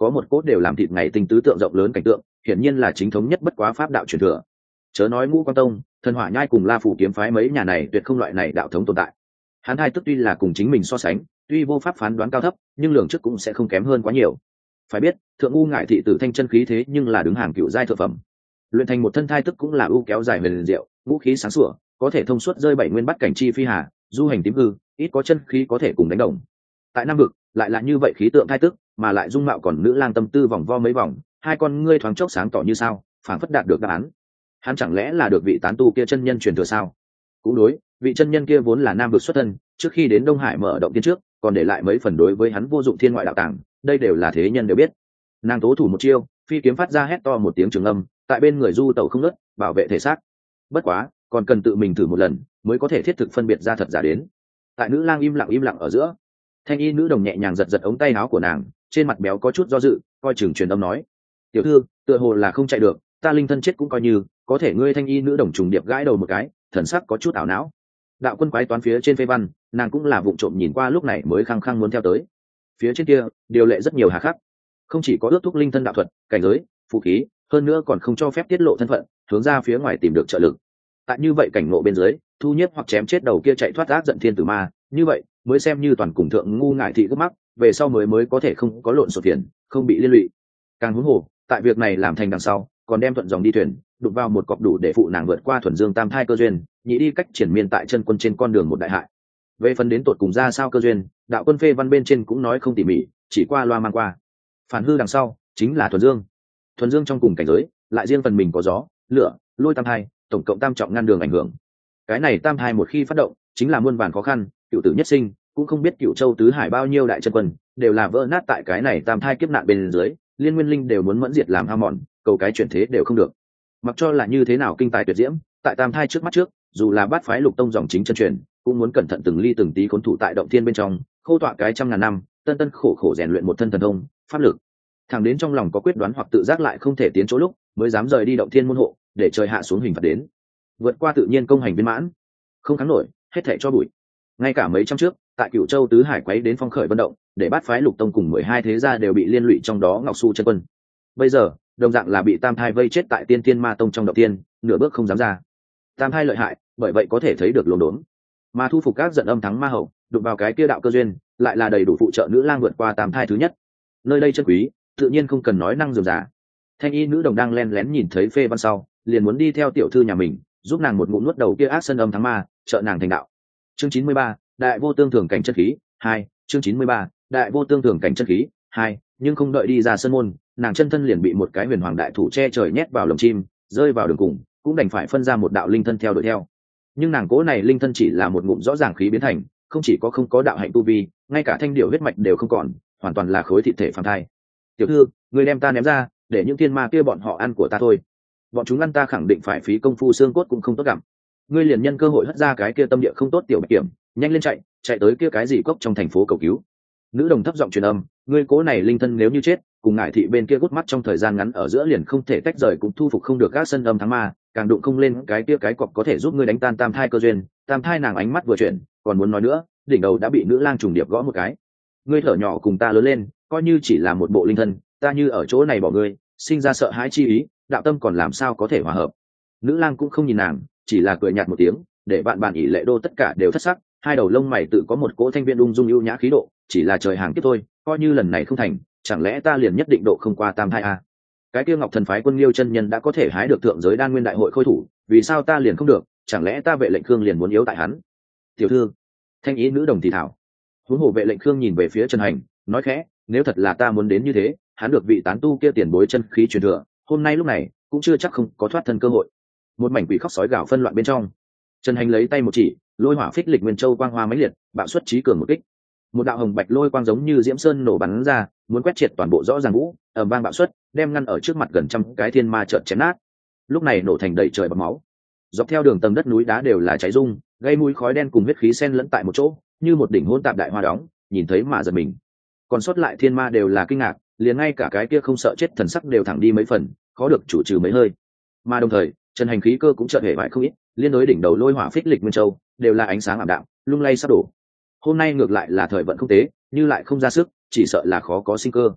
có một cốt đều làm thịt ngày tinh tứ tượng rộng lớn cảnh tượng, hiển nhiên là chính thống nhất bất quá pháp đạo truyền thừa. Chớ nói Ngũ Quang Tông, Thần Hỏa Nhai cùng La Phủ kiếm phái mấy nhà này tuyệt không loại này đạo thống tồn tại. Hắn hai tức tuy là cùng chính mình so sánh, tuy vô pháp phán đoán cao thấp, nhưng lường trước cũng sẽ không kém hơn quá nhiều. Phải biết, thượng ngu ngại thị tử thanh chân khí thế nhưng là đứng hàng cựu giai thượng phẩm. Luyện thành một thân thai tức cũng là ưu kéo dài huyền diệu, ngũ khí sáng sủa, có thể thông suốt rơi bảy nguyên bắt cảnh chi phi hà, du hành tím hư, ít có chân khí có thể cùng đánh đồng. Tại Nam vực, lại là như vậy khí tượng thai tức, mà lại dung mạo còn nữ lang tâm tư vòng vo mấy vòng, hai con ngươi thoáng chốc sáng tỏ như sao, phảng phất đạt được đáp án. Hắn chẳng lẽ là được vị tán tu kia chân nhân truyền thừa sao? Cũng đối, vị chân nhân kia vốn là Nam vực xuất thân, trước khi đến Đông Hải mở động tiên trước, còn để lại mấy phần đối với hắn vô dụng thiên ngoại đạo tàng, đây đều là thế nhân đều biết. Nàng tố thủ một chiêu, phi kiếm phát ra hét to một tiếng trường âm, tại bên người du tẩu không ngớt, bảo vệ thể xác. Bất quá, còn cần tự mình thử một lần, mới có thể thiết thực phân biệt ra thật giả đến. Tại nữ lang im lặng im lặng ở giữa, thanh y nữ đồng nhẹ nhàng giật giật ống tay áo của nàng, trên mặt béo có chút do dự, coi chừng truyền âm nói: "Tiểu thư, tựa hồ là không chạy được, ta linh thân chết cũng coi như, có thể ngươi." Thanh y nữ đồng trùng điệp gãi đầu một cái, thần sắc có chút ảo não. Đạo quân quái toán phía trên phê văn, nàng cũng là vụng trộm nhìn qua, lúc này mới khăng khăng muốn theo tới. Phía trên kia, điều lệ rất nhiều hà khắc, không chỉ có ước thúc linh thân đạo thuật, cảnh giới, phù khí, hơn nữa còn không cho phép tiết lộ thân phận, hướng ra phía ngoài tìm được trợ lực. Tại như vậy cảnh ngộ bên dưới, thu nhiếp hoặc chém chết đầu kia chạy thoát ác giận thiên tử ma, như vậy mới xem như toàn cùng thượng ngu ngại thị gấp mắc, về sau mới mới có thể không có lộn xộn tiền, không bị liên lụy. Càng huống hồ, tại việc này làm thành đằng sau, còn đem thuận dòng đi thuyền, đụng vào một cọc đủ để phụ nàng vượt qua thuần dương tam thai cơ duyên, nhị đi cách triển miên tại chân quân trên con đường một đại hại. Về phần đến tột cùng ra sao cơ duyên, đạo quân phê văn bên trên cũng nói không tỉ mỉ, chỉ qua loa mang qua. Phản hư đằng sau chính là thuần dương. Thuần dương trong cùng cảnh giới, lại riêng phần mình có gió, lửa, lôi tam thai, tổng cộng tam trọng ngăn đường ảnh hưởng. Cái này tam thai một khi phát động, chính là muôn vàn khó khăn, cựu tử nhất sinh, cũng không biết cựu châu tứ hải bao nhiêu đại chân quân đều là vỡ nát tại cái này tam thai kiếp nạn bên dưới, liên nguyên linh đều muốn mẫn diệt làm hao mòn, cầu cái chuyển thế đều không được. Mặc cho là như thế nào kinh tài tuyệt diễm, tại tam thai trước mắt trước, dù là bát phái lục tông dòng chính chân truyền, cũng muốn cẩn thận từng ly từng tí khốn thủ tại động thiên bên trong, khô tọa cái trăm ngàn năm, tân tân khổ khổ rèn luyện một thân thần thông, pháp lực. Thẳng đến trong lòng có quyết đoán hoặc tự giác lại không thể tiến chỗ lúc, mới dám rời đi động thiên môn hộ, để trời hạ xuống hình phạt đến. Vượt qua tự nhiên công hành viên mãn, không kháng nổi, hết thảy cho bụi. Ngay cả mấy trăm trước, tại Cửu Châu tứ hải quấy đến phong khởi vận động, để bát phái lục tông cùng mười hai thế gia đều bị liên lụy trong đó Ngọc Su chân quân. Bây giờ, đồng dạng là bị tam thai vây chết tại Tiên Tiên Ma tông trong động tiên, nửa bước không dám ra. Tam thai lợi hại, bởi vậy có thể thấy được lồn đốn. Mà thu phục các giận âm thắng ma hậu, đụng vào cái kia đạo cơ duyên, lại là đầy đủ phụ trợ nữ lang vượt qua tam thai thứ nhất. Nơi đây chân quý, tự nhiên không cần nói năng dườm giả. Thanh y nữ đồng đang len lén nhìn thấy phê văn sau, liền muốn đi theo tiểu thư nhà mình, giúp nàng một ngụm nuốt đầu kia ác sân âm thắng ma, trợ nàng thành đạo. Chương chín mươi ba, đại vô tương thường cảnh chân khí hai. Chương chín mươi ba, đại vô tương thường cảnh chân khí hai. Nhưng không đợi đi ra sân môn, nàng chân thân liền bị một cái huyền hoàng đại thủ che trời nhét vào lồng chim, rơi vào đường cùng, cũng đành phải phân ra một đạo linh thân theo đuổi theo. Nhưng nàng cố này linh thân chỉ là một ngụm rõ ràng khí biến thành, không chỉ có không có đạo hạnh tu vi, ngay cả thanh điệu huyết mạch đều không còn, hoàn toàn là khối thịt thể phàm thai. Tiểu thư, người đem ta ném ra, để những thiên ma kia bọn họ ăn của ta thôi. Bọn chúng ăn ta khẳng định phải phí công phu xương cốt cũng không tốt gặm. Ngươi liền nhân cơ hội hất ra cái kia tâm địa không tốt tiểu bạch kiểm, nhanh lên chạy, chạy tới kia cái gì cốc trong thành phố cầu cứu. Nữ đồng thấp giọng truyền âm, ngươi cố này linh thân nếu như chết, cùng ngải thị bên kia gút mắt trong thời gian ngắn ở giữa liền không thể tách rời, cũng thu phục không được các sân âm thắng ma, càng đụng không lên cái kia cái cọc có thể giúp ngươi đánh tan tam thai cơ duyên. Tam thai nàng ánh mắt vừa chuyển, còn muốn nói nữa, đỉnh đầu đã bị nữ lang trùng điệp gõ một cái. Ngươi thở nhỏ cùng ta lớn lên, coi như chỉ là một bộ linh thân, ta như ở chỗ này bỏ ngươi, sinh ra sợ hãi chi ý, đạo tâm còn làm sao có thể hòa hợp. Nữ lang cũng không nhìn nàng, chỉ là cười nhạt một tiếng, để bạn bạn ỷ lệ đô tất cả đều thất sắc, hai đầu lông mày tự có một cỗ thanh viên ung dung ưu nhã khí độ, chỉ là trời hàng tiếp thôi, coi như lần này không thành, chẳng lẽ ta liền nhất định độ không qua tam thai à? Cái kia Ngọc Thần phái Quân Liêu chân nhân đã có thể hái được thượng giới đan nguyên đại hội khôi thủ, vì sao ta liền không được? Chẳng lẽ ta Vệ Lệnh Khương liền muốn yếu tại hắn? Tiểu thư, thanh ý nữ đồng thì thảo. Huống hồ Vệ Lệnh Khương nhìn về phía Trần Hành, nói khẽ, nếu thật là ta muốn đến như thế, hắn được vị tán tu kia tiền bối chân khí truyền thừa, hôm nay lúc này cũng chưa chắc không có thoát thân cơ hội. Một mảnh quỷ khóc sói gào phân loạn bên trong, Trần Hành lấy tay một chỉ, lôi hỏa phích lịch nguyên châu quang hoa mãnh liệt, bạo xuất trí cường một kích. Một đạo hồng bạch lôi quang giống như diễm sơn nổ bắn ra, muốn quét triệt toàn bộ rõ ràng vũ, ầm vang bạo xuất, đem ngăn ở trước mặt gần trăm cái thiên ma chợt chém nát. Lúc này nổ thành đầy trời bọt máu. Dọc theo đường tầng đất núi đá đều là cháy rung, gây mũi khói đen cùng huyết khí xen lẫn tại một chỗ, như một đỉnh hỗn tạp đại hoa đóng, nhìn thấy mà giật mình. Còn sót lại thiên ma đều là kinh ngạc, liền ngay cả cái kia không sợ chết thần sắc đều thẳng đi mấy phần, khó được chủ trừ mấy hơi. Mà đồng thời, Trần Hành khí cơ cũng chợt hề bại không ít, liên đối đỉnh đầu lôi hỏa phích lịch nguyên châu, đều là ánh sáng ảm đạm, lung lay sắp đổ. Hôm nay ngược lại là thời vận không tế, như lại không ra sức, chỉ sợ là khó có sinh cơ.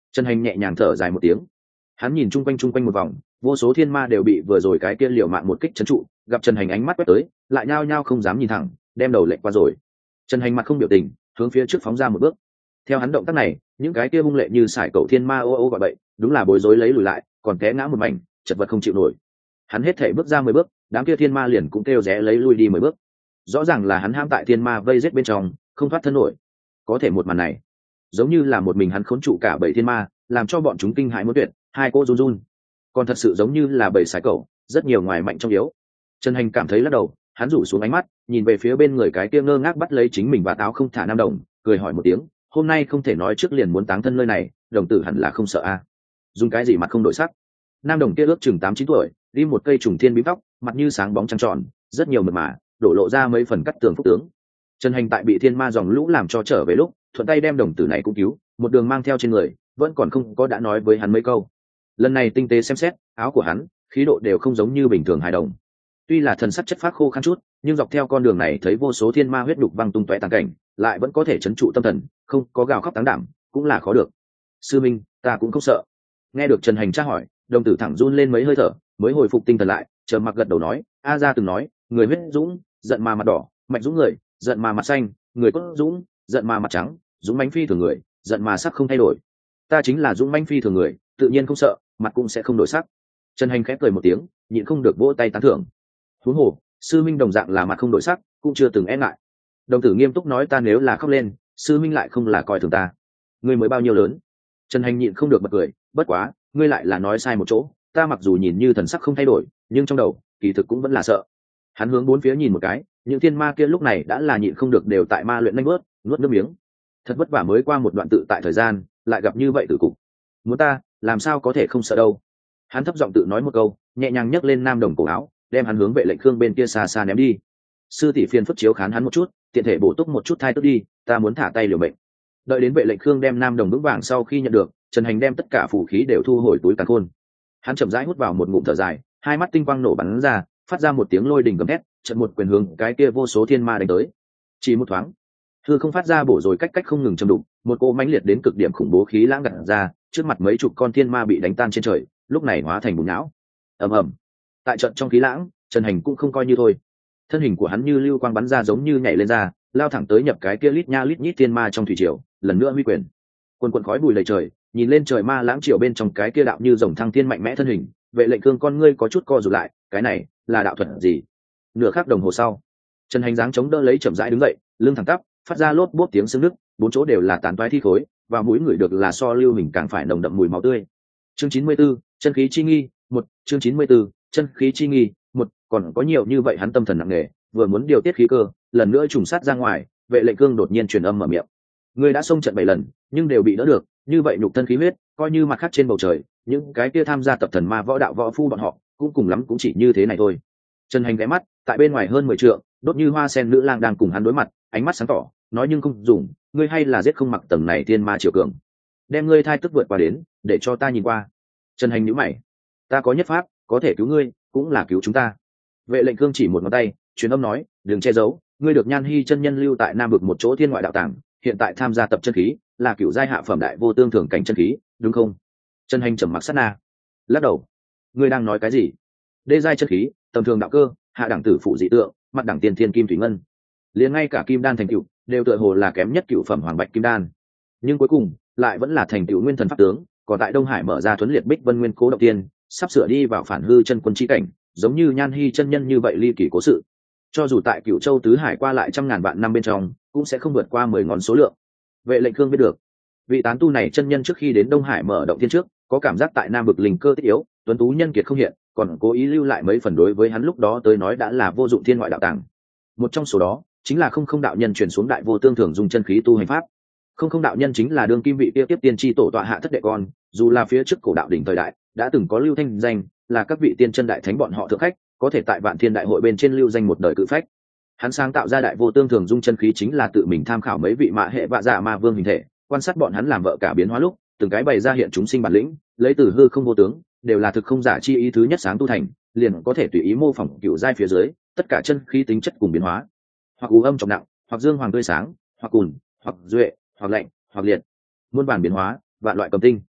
Trần Hành nhẹ nhàng thở dài một tiếng, hắn nhìn chung quanh chung quanh một vòng, vô số thiên ma đều bị vừa rồi cái kia liều mạng một kích trấn trụ, gặp Trần Hành ánh mắt quét tới, lại nhao nhao không dám nhìn thẳng, đem đầu lệch qua rồi. Trần Hành mặt không biểu tình, hướng phía trước phóng ra một bước. Theo hắn động tác này, những cái kia hung lệ như sải cẩu thiên ma ô ô gọi bậy, đúng là bối rối lấy lùi lại, còn té ngã một mảnh, chật vật không chịu nổi. Hắn hết thể bước ra mười bước, đám kia thiên ma liền cũng kêu rẽ lấy lui đi mười bước. Rõ ràng là hắn ham tại thiên ma vây giết bên trong, không thoát thân nổi. Có thể một màn này, giống như là một mình hắn khốn trụ cả bảy thiên ma, làm cho bọn chúng kinh hãi muốn tuyệt, hai cô run run. Còn thật sự giống như là bảy sải cẩu, rất nhiều ngoài mạnh trong yếu. Trần Hành cảm thấy lắc đầu, hắn rủ xuống ánh mắt, nhìn về phía bên người cái kia ngơ ngác bắt lấy chính mình và táo không thả nam đồng, cười hỏi một tiếng, hôm nay không thể nói trước liền muốn táng thân nơi này, đồng tử hẳn là không sợ a? Dùng cái gì mặt không đổi sắc? Nam đồng kia ước chừng tám chín tuổi, đi một cây trùng thiên bím tóc, mặt như sáng bóng trăng tròn, rất nhiều mượt mà, đổ lộ ra mấy phần cắt tường phúc tướng. Trần Hành tại bị thiên ma dòng lũ làm cho trở về lúc, thuận tay đem đồng tử này cũng cứu, một đường mang theo trên người, vẫn còn không có đã nói với hắn mấy câu. Lần này tinh tế xem xét, áo của hắn, khí độ đều không giống như bình thường hài đồng. Tuy là thần sắc chất phác khô khan chút, nhưng dọc theo con đường này thấy vô số thiên ma huyết đục văng tung tóe tàn cảnh, lại vẫn có thể trấn trụ tâm thần, không có gào khóc táng đảm, cũng là khó được. Sư minh, ta cũng không sợ. Nghe được Trần Hành tra hỏi, đồng tử thẳng run lên mấy hơi thở, mới hồi phục tinh thần lại, chờ mặc gật đầu nói, a gia từng nói, người huyết dũng, giận mà mặt đỏ, mạnh dũng người, giận mà mặt xanh, người cốt dũng, giận mà mặt trắng, dũng mãnh phi thường người, giận mà sắc không thay đổi. Ta chính là dũng mãnh phi thường người, tự nhiên không sợ, mặt cũng sẽ không đổi sắc. Trần Hành khép cười một tiếng, nhịn không được vỗ tay tán thưởng. Huống hồ, sư minh đồng dạng là mặt không đổi sắc, cũng chưa từng e ngại. Đồng tử nghiêm túc nói, ta nếu là khóc lên, sư minh lại không là coi thường ta. Ngươi mới bao nhiêu lớn? Trần Hành nhịn không được bật cười, bất quá, ngươi lại là nói sai một chỗ, ta mặc dù nhìn như thần sắc không thay đổi, nhưng trong đầu, kỳ thực cũng vẫn là sợ. Hắn hướng bốn phía nhìn một cái, những thiên ma kia lúc này đã là nhịn không được đều tại ma luyện nhanh bớt, nuốt nước miếng. Thật vất vả mới qua một đoạn tự tại thời gian, lại gặp như vậy tử cục. Muốn ta, làm sao có thể không sợ đâu? Hắn thấp giọng tự nói một câu, nhẹ nhàng nhấc lên nam đồng cổ áo, đem hắn hướng vệ lệnh khương bên kia xa xa ném đi. Sư tỷ phiền phức chiếu khán hắn một chút, tiện thể bổ túc một chút thai tức đi, ta muốn thả tay liều mệnh. Đợi đến vệ lệnh khương đem nam đồng vững vàng sau khi nhận được, Trần Hành đem tất cả phù khí đều thu hồi túi càn khôn. Hắn chậm rãi hút vào một ngụm thở dài, hai mắt tinh quang nổ bắn ra, phát ra một tiếng lôi đình gầm thét, chợt một quyền hướng cái kia vô số thiên ma đánh tới. Chỉ một thoáng, hư không phát ra bổ rồi cách cách không ngừng châm đụng, một cỗ mãnh liệt đến cực điểm khủng bố khí lãng gặt ra, trước mặt mấy chục con thiên ma bị đánh tan trên trời, lúc này hóa thành bùn não. Ầm ầm. Tại trận trong khí lãng, Trần Hành cũng không coi như thôi. Thân hình của hắn như lưu quang bắn ra giống như nhảy lên ra, lao thẳng tới nhập cái kia lít nha lít nhít thiên ma trong thủy triều, lần nữa huy quyền. Quần quần khói bụi lầy trời, nhìn lên trời ma lãng triều bên trong cái kia đạo như rồng thăng thiên mạnh mẽ thân hình, vệ lệnh cương con ngươi có chút co rụt lại, cái này là đạo thuật gì? Nửa khắc đồng hồ sau, Trần Hành dáng chống đỡ lấy chậm rãi đứng dậy, lưng thẳng tắp, phát ra lốp bốp tiếng xương nứt, bốn chỗ đều là tàn toái thi khối, và mũi người được là so lưu hình càng phải nồng đậm mùi máu tươi. Chương chín mươi 94, chân khí chi nghi, một, chương chín mươi 94, chân khí chi nghi, một, còn có nhiều như vậy hắn tâm thần nặng nề, vừa muốn điều tiết khí cơ, lần nữa trùng sát ra ngoài, vệ lệnh cương đột nhiên truyền âm mở miệng. Ngươi đã xông trận bảy lần, nhưng đều bị đỡ được, như vậy nhục thân khí huyết, coi như mặt khác trên bầu trời, những cái kia tham gia tập thần ma võ đạo võ phu bọn họ, cũng cùng lắm cũng chỉ như thế này thôi. Trần Hành ghé mắt, tại bên ngoài hơn mười trượng, đốt như hoa sen nữ lang đang cùng hắn đối mặt, ánh mắt sáng tỏ, nói nhưng không dùng, ngươi hay là giết không mặc tầng này thiên ma triều cường. Đem ngươi thai tức vượt qua đến, để cho ta nhìn qua. Trần Hành nhíu mày, ta có nhất pháp, có thể cứu ngươi, cũng là cứu chúng ta. Vệ lệnh cương chỉ một ngón tay, truyền âm nói, đừng che giấu, ngươi được Nhan Hi chân nhân lưu tại Nam vực một chỗ thiên ngoại đạo tàng, hiện tại tham gia tập chân khí, là cửu giai hạ phẩm đại vô tương thường cảnh chân khí, đúng không? Trần Hành trầm mặc sát na, lắc đầu, ngươi đang nói cái gì? Đê giai chân khí, tầm thường đạo cơ, hạ đẳng tử phụ dị tượng, mặt đẳng tiên thiên kim thủy ngân, liền ngay cả kim đan thành cựu đều tựa hồ là kém nhất cựu phẩm hoàng bạch kim đan, nhưng cuối cùng lại vẫn là thành cựu nguyên thần pháp tướng. Còn tại Đông Hải mở ra thuấn liệt bích vân nguyên cố động tiên, sắp sửa đi vào phản hư chân quân chi cảnh, giống như Nhan Hi chân nhân như vậy ly kỳ cố sự, cho dù tại Cửu Châu tứ hải qua lại trăm ngàn vạn năm bên trong, cũng sẽ không vượt qua mười ngón số lượng. Vệ lệnh cương biết được, vị tán tu này chân nhân trước khi đến Đông Hải mở động tiên trước, có cảm giác tại Nam vực linh cơ tích yếu, tuấn tú nhân kiệt không hiện, còn cố ý lưu lại mấy phần đối với hắn lúc đó tới nói đã là vô dụng thiên ngoại đạo tàng. Một trong số đó chính là không không đạo nhân truyền xuống đại vô tương thường dùng chân khí tu hành pháp. Không không đạo nhân chính là đương kim vị kia tiếp tiên tri tổ tọa hạ thất đệ con, dù là phía trước cổ đạo đỉnh thời đại đã từng có lưu thanh danh, là các vị tiên chân đại thánh bọn họ thượng khách, có thể tại vạn thiên đại hội bên trên lưu danh một đời cự phách. Hắn sáng tạo ra đại vô tương thường dung chân khí chính là tự mình tham khảo mấy vị mạ hệ vạ dạ ma vương hình thể, quan sát bọn hắn làm vợ cả biến hóa lúc, từng cái bày ra hiện chúng sinh bản lĩnh, lấy từ hư không vô tướng, đều là thực không giả chi ý thứ nhất sáng tu thành, liền có thể tùy ý mô phỏng cựu giai phía dưới tất cả chân khí tính chất cùng biến hóa, hoặc u âm trọng nặng, hoặc dương hoàng tươi sáng, hoặc cùn, hoặc duệ, hoặc lạnh, hoặc liệt, muôn bản biến hóa, vạn loại cầm tinh.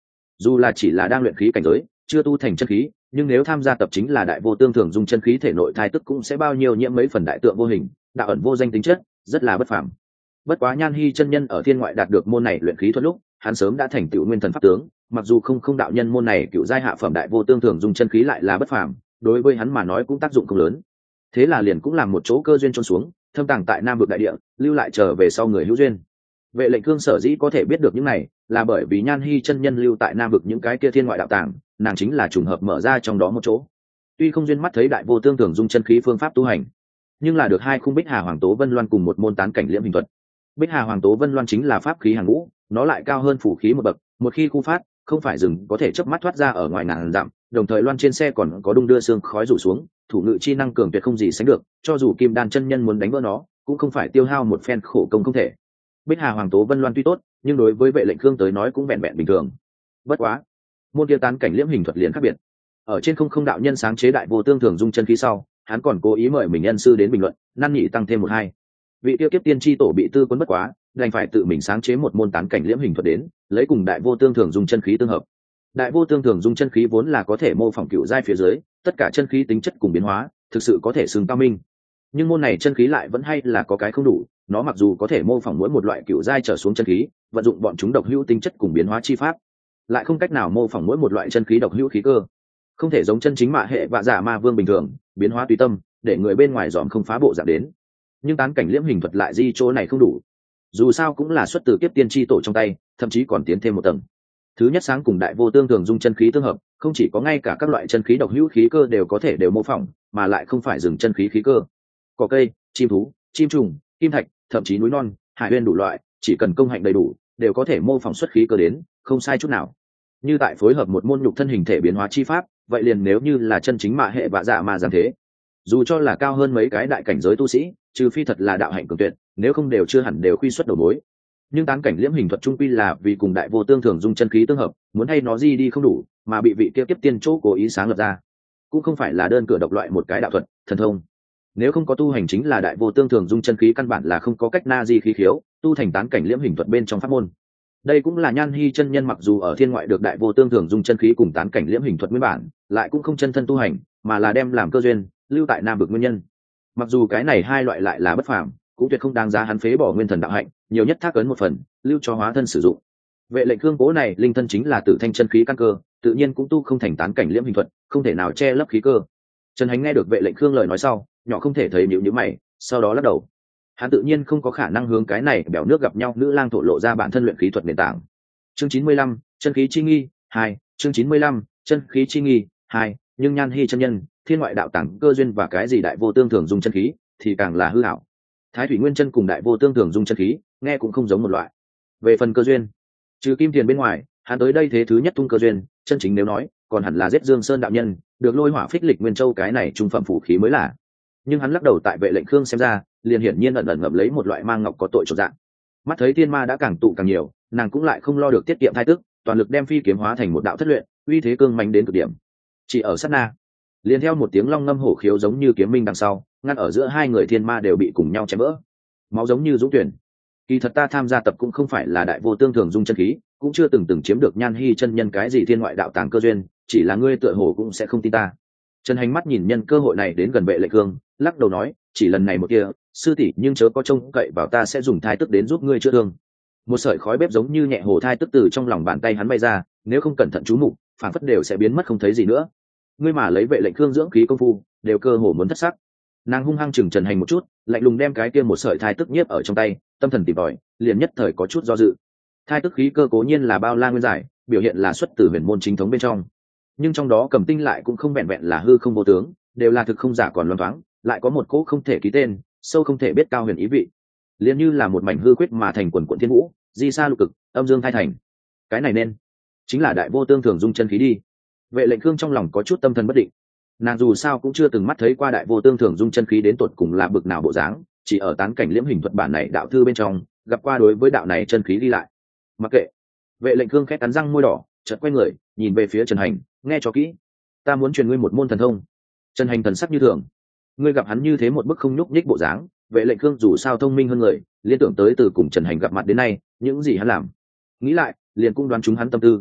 dù là chỉ là đang luyện khí cảnh giới, chưa tu thành chân khí, nhưng nếu tham gia tập chính là đại vô tương thường dung chân khí thể nội thai tức cũng sẽ bao nhiêu nhiễm mấy phần đại tượng vô hình, đạo ẩn vô danh tính chất, rất là bất phàm. Bất quá Nhan Hi chân nhân ở thiên ngoại đạt được môn này luyện khí thuật lúc, hắn sớm đã thành tựu nguyên thần pháp tướng, mặc dù không không đạo nhân môn này cựu giai hạ phẩm đại vô tương thường dung chân khí lại là bất phàm, đối với hắn mà nói cũng tác dụng không lớn. Thế là liền cũng làm một chỗ cơ duyên trôn xuống, thâm tàng tại Nam vực đại địa, lưu lại trở về sau người hữu duyên. Vệ Lệnh Cương sở dĩ có thể biết được những này, là bởi vì Nhan Hi chân nhân lưu tại Nam vực những cái kia thiên ngoại đạo tàng, nàng chính là trùng hợp mở ra trong đó một chỗ. Tuy không duyên mắt thấy đại vô tương thường dung chân khí phương pháp tu hành, nhưng là được hai khung Bích Hà Hoàng Tố Vân Loan cùng một môn tán cảnh liễm hình thuật. Bích Hà Hoàng Tố Vân Loan chính là pháp khí hàng ngũ, nó lại cao hơn phủ khí một bậc, một khi khu phát, không phải rừng có thể chớp mắt thoát ra ở ngoài ngàn dặm, đồng thời loan trên xe còn có đung đưa xương khói rủ xuống, thủ ngự chi năng cường tuyệt không gì sánh được, cho dù Kim Đan chân nhân muốn đánh vỡ nó, cũng không phải tiêu hao một phen khổ công không thể. Bích Hà Hoàng Tố Vân Loan tuy tốt, nhưng đối với Vệ Lệnh Cương tới nói cũng vẹn vẹn bình thường. Bất quá, môn kia tán cảnh liễm hình thuật liền khác biệt. Ở trên không không đạo nhân sáng chế đại vô tương thường dung chân khí sau, hắn còn cố ý mời mình nhân sư đến bình luận, năn nhị tăng thêm một hai. Vị tiêu kiếp tiên tri tổ bị tư quân bất quá, đành phải tự mình sáng chế một môn tán cảnh liễm hình thuật đến, lấy cùng đại vô tương thường dung chân khí tương hợp. Đại vô tương thường dung chân khí vốn là có thể mô phỏng cựu giai phía dưới, tất cả chân khí tính chất cùng biến hóa, thực sự có thể xưng cao minh. Nhưng môn này chân khí lại vẫn hay là có cái không đủ, nó mặc dù có thể mô phỏng mỗi một loại cựu giai trở xuống chân khí, vận dụng bọn chúng độc hữu tính chất cùng biến hóa chi pháp, lại không cách nào mô phỏng mỗi một loại chân khí độc hữu khí cơ, không thể giống chân chính mạ hệ và giả ma vương bình thường, biến hóa tùy tâm, để người bên ngoài dòm không phá bộ dạng đến. Nhưng tán cảnh liễm hình thuật lại di chỗ này không đủ, dù sao cũng là xuất từ kiếp tiên tri tổ trong tay, thậm chí còn tiến thêm một tầng. Thứ nhất sáng cùng đại vô tương thường dung chân khí tương hợp, không chỉ có ngay cả các loại chân khí độc hữu khí cơ đều có thể đều mô phỏng, mà lại không phải dừng chân khí khí cơ, cỏ cây, chim thú, chim trùng, kim thạch, thậm chí núi non, hải nguyên đủ loại, chỉ cần công hạnh đầy đủ, đều có thể mô phỏng xuất khí cơ đến, không sai chút nào. Như tại phối hợp một môn nhục thân hình thể biến hóa chi pháp, vậy liền nếu như là chân chính mạ hệ vạ dạ mà giáng thế, dù cho là cao hơn mấy cái đại cảnh giới tu sĩ, trừ phi thật là đạo hạnh cường tuyệt, nếu không đều chưa hẳn đều quy xuất đầu mối. Nhưng tán cảnh liễm hình thuật trung quy là vì cùng đại vô tương thường dung chân khí tương hợp, muốn hay nó di đi không đủ, mà bị vị kia kiếp tiên chỗ cố ý sáng lập ra, cũng không phải là đơn cửa độc loại một cái đạo thuật thần thông. Nếu không có tu hành chính là đại vô tương thường dung chân khí, căn bản là không có cách na di khí khiếu tu thành tán cảnh liễm hình thuật bên trong pháp môn. Đây cũng là Nhan Hi chân nhân mặc dù ở thiên ngoại được đại vô tương thường dung chân khí cùng tán cảnh liễm hình thuật nguyên bản, lại cũng không chân thân tu hành, mà là đem làm cơ duyên lưu tại Nam vực nguyên nhân. Mặc dù cái này hai loại lại là bất phàm, cũng tuyệt không đáng giá hắn phế bỏ nguyên thần đạo hạnh, nhiều nhất thác ấn một phần, lưu cho hóa thân sử dụng. Vệ Lệnh Cương cố này linh thân chính là tử thanh chân khí căn cơ, tự nhiên cũng tu không thành tán cảnh liễm hình thuật, không thể nào che lấp khí cơ. Trần Hành nghe được Vệ Lệnh Cương lời nói sau, nhỏ không thể thấy nhíu nhíu mày, sau đó lắc đầu. Hắn tự nhiên không có khả năng hướng cái này bèo nước gặp nhau nữ lang thổ lộ ra bản thân luyện khí thuật nền tảng. Chương chín mươi lăm, chân khí chi nghi hai. Chương chín mươi lăm, chân khí chi nghi hai. Nhưng Nhan Hi chân nhân, thiên ngoại đạo tàng cơ duyên và cái gì đại vô tương thường dung chân khí, thì càng là hư ảo. Thái thủy nguyên chân cùng đại vô tương thường dung chân khí, nghe cũng không giống một loại. Về phần cơ duyên, trừ kim tiền bên ngoài, hắn tới đây thế thứ nhất tung cơ duyên, chân chính nếu nói, còn hẳn là giết Dương Sơn đạo nhân, được lôi hỏa phích lịch nguyên châu cái này trung phẩm phụ khí mới là. Nhưng hắn lắc đầu, tại Vệ Lệnh Khương xem ra, liền hiển nhiên ẩn ẩn ngậm lấy một loại mang ngọc có tội trột dạng. Mắt thấy thiên ma đã càng tụ càng nhiều, nàng cũng lại không lo được tiết kiệm thai tức, toàn lực đem phi kiếm hóa thành một đạo thất luyện, uy thế cương mạnh đến cực điểm. Chỉ ở sát na, liền theo một tiếng long ngâm hổ khiếu giống như kiếm minh đằng sau, ngăn ở giữa hai người thiên ma đều bị cùng nhau chém vỡ, máu giống như dũng tuyển. Kỳ thật ta tham gia tập cũng không phải là đại vô tương thường dung chân khí, cũng chưa từng từng chiếm được Nhan Hi chân nhân cái gì thiên ngoại đạo tàng cơ duyên, chỉ là ngươi tựa hồ cũng sẽ không tin ta. Trần Hành mắt nhìn nhân cơ hội này đến gần Vệ Lệnh Cương, lắc đầu nói, chỉ lần này một kia, sư tỷ nhưng chớ có trông cậy vào ta sẽ dùng thai tức đến giúp ngươi chữa thương. Một sợi khói bếp giống như nhẹ hồ thai tức từ trong lòng bàn tay hắn bay ra, nếu không cẩn thận chú mục, phản phất đều sẽ biến mất không thấy gì nữa. Ngươi mà lấy Vệ Lệnh Cương dưỡng khí công phu, đều cơ hồ muốn thất sắc. Nàng hung hăng chừng Trần Hành một chút, lạnh lùng đem cái kia một sợi thai tức nhiếp ở trong tay, tâm thần tìm tòi, liền nhất thời có chút do dự. Thai tức khí cơ cố nhiên là bao la nguyên giải, biểu hiện là xuất từ huyền môn chính thống bên trong, nhưng trong đó cầm tinh lại cũng không vẹn vẹn là hư không vô tướng, đều là thực không giả còn loan thoáng, lại có một cỗ không thể ký tên, sâu không thể biết cao huyền ý vị, liền như là một mảnh hư quyết mà thành quần quận thiên vũ, di sa lục cực, âm dương thai thành. Cái này nên chính là đại vô tương thường dung chân khí đi. Vệ Lệnh Cương trong lòng có chút tâm thần bất định, nàng dù sao cũng chưa từng mắt thấy qua đại vô tương thường dung chân khí đến tột cùng là bực nào bộ dáng, chỉ ở tán cảnh liễm hình thuật bản này đạo thư bên trong gặp qua đối với đạo này chân khí đi lại. Mặc kệ. Vệ Lệnh Cương khẽ cắn răng môi đỏ, chợt quay người nhìn về phía Trần Hành, nghe cho kỹ, ta muốn truyền ngươi một môn thần thông. Trần Hành thần sắc như thường, ngươi gặp hắn như thế một bức không nhúc nhích bộ dáng, Vệ Lệnh Cương dù sao thông minh hơn người, liên tưởng tới từ cùng Trần Hành gặp mặt đến nay những gì hắn làm, nghĩ lại liền cũng đoán chúng hắn tâm tư.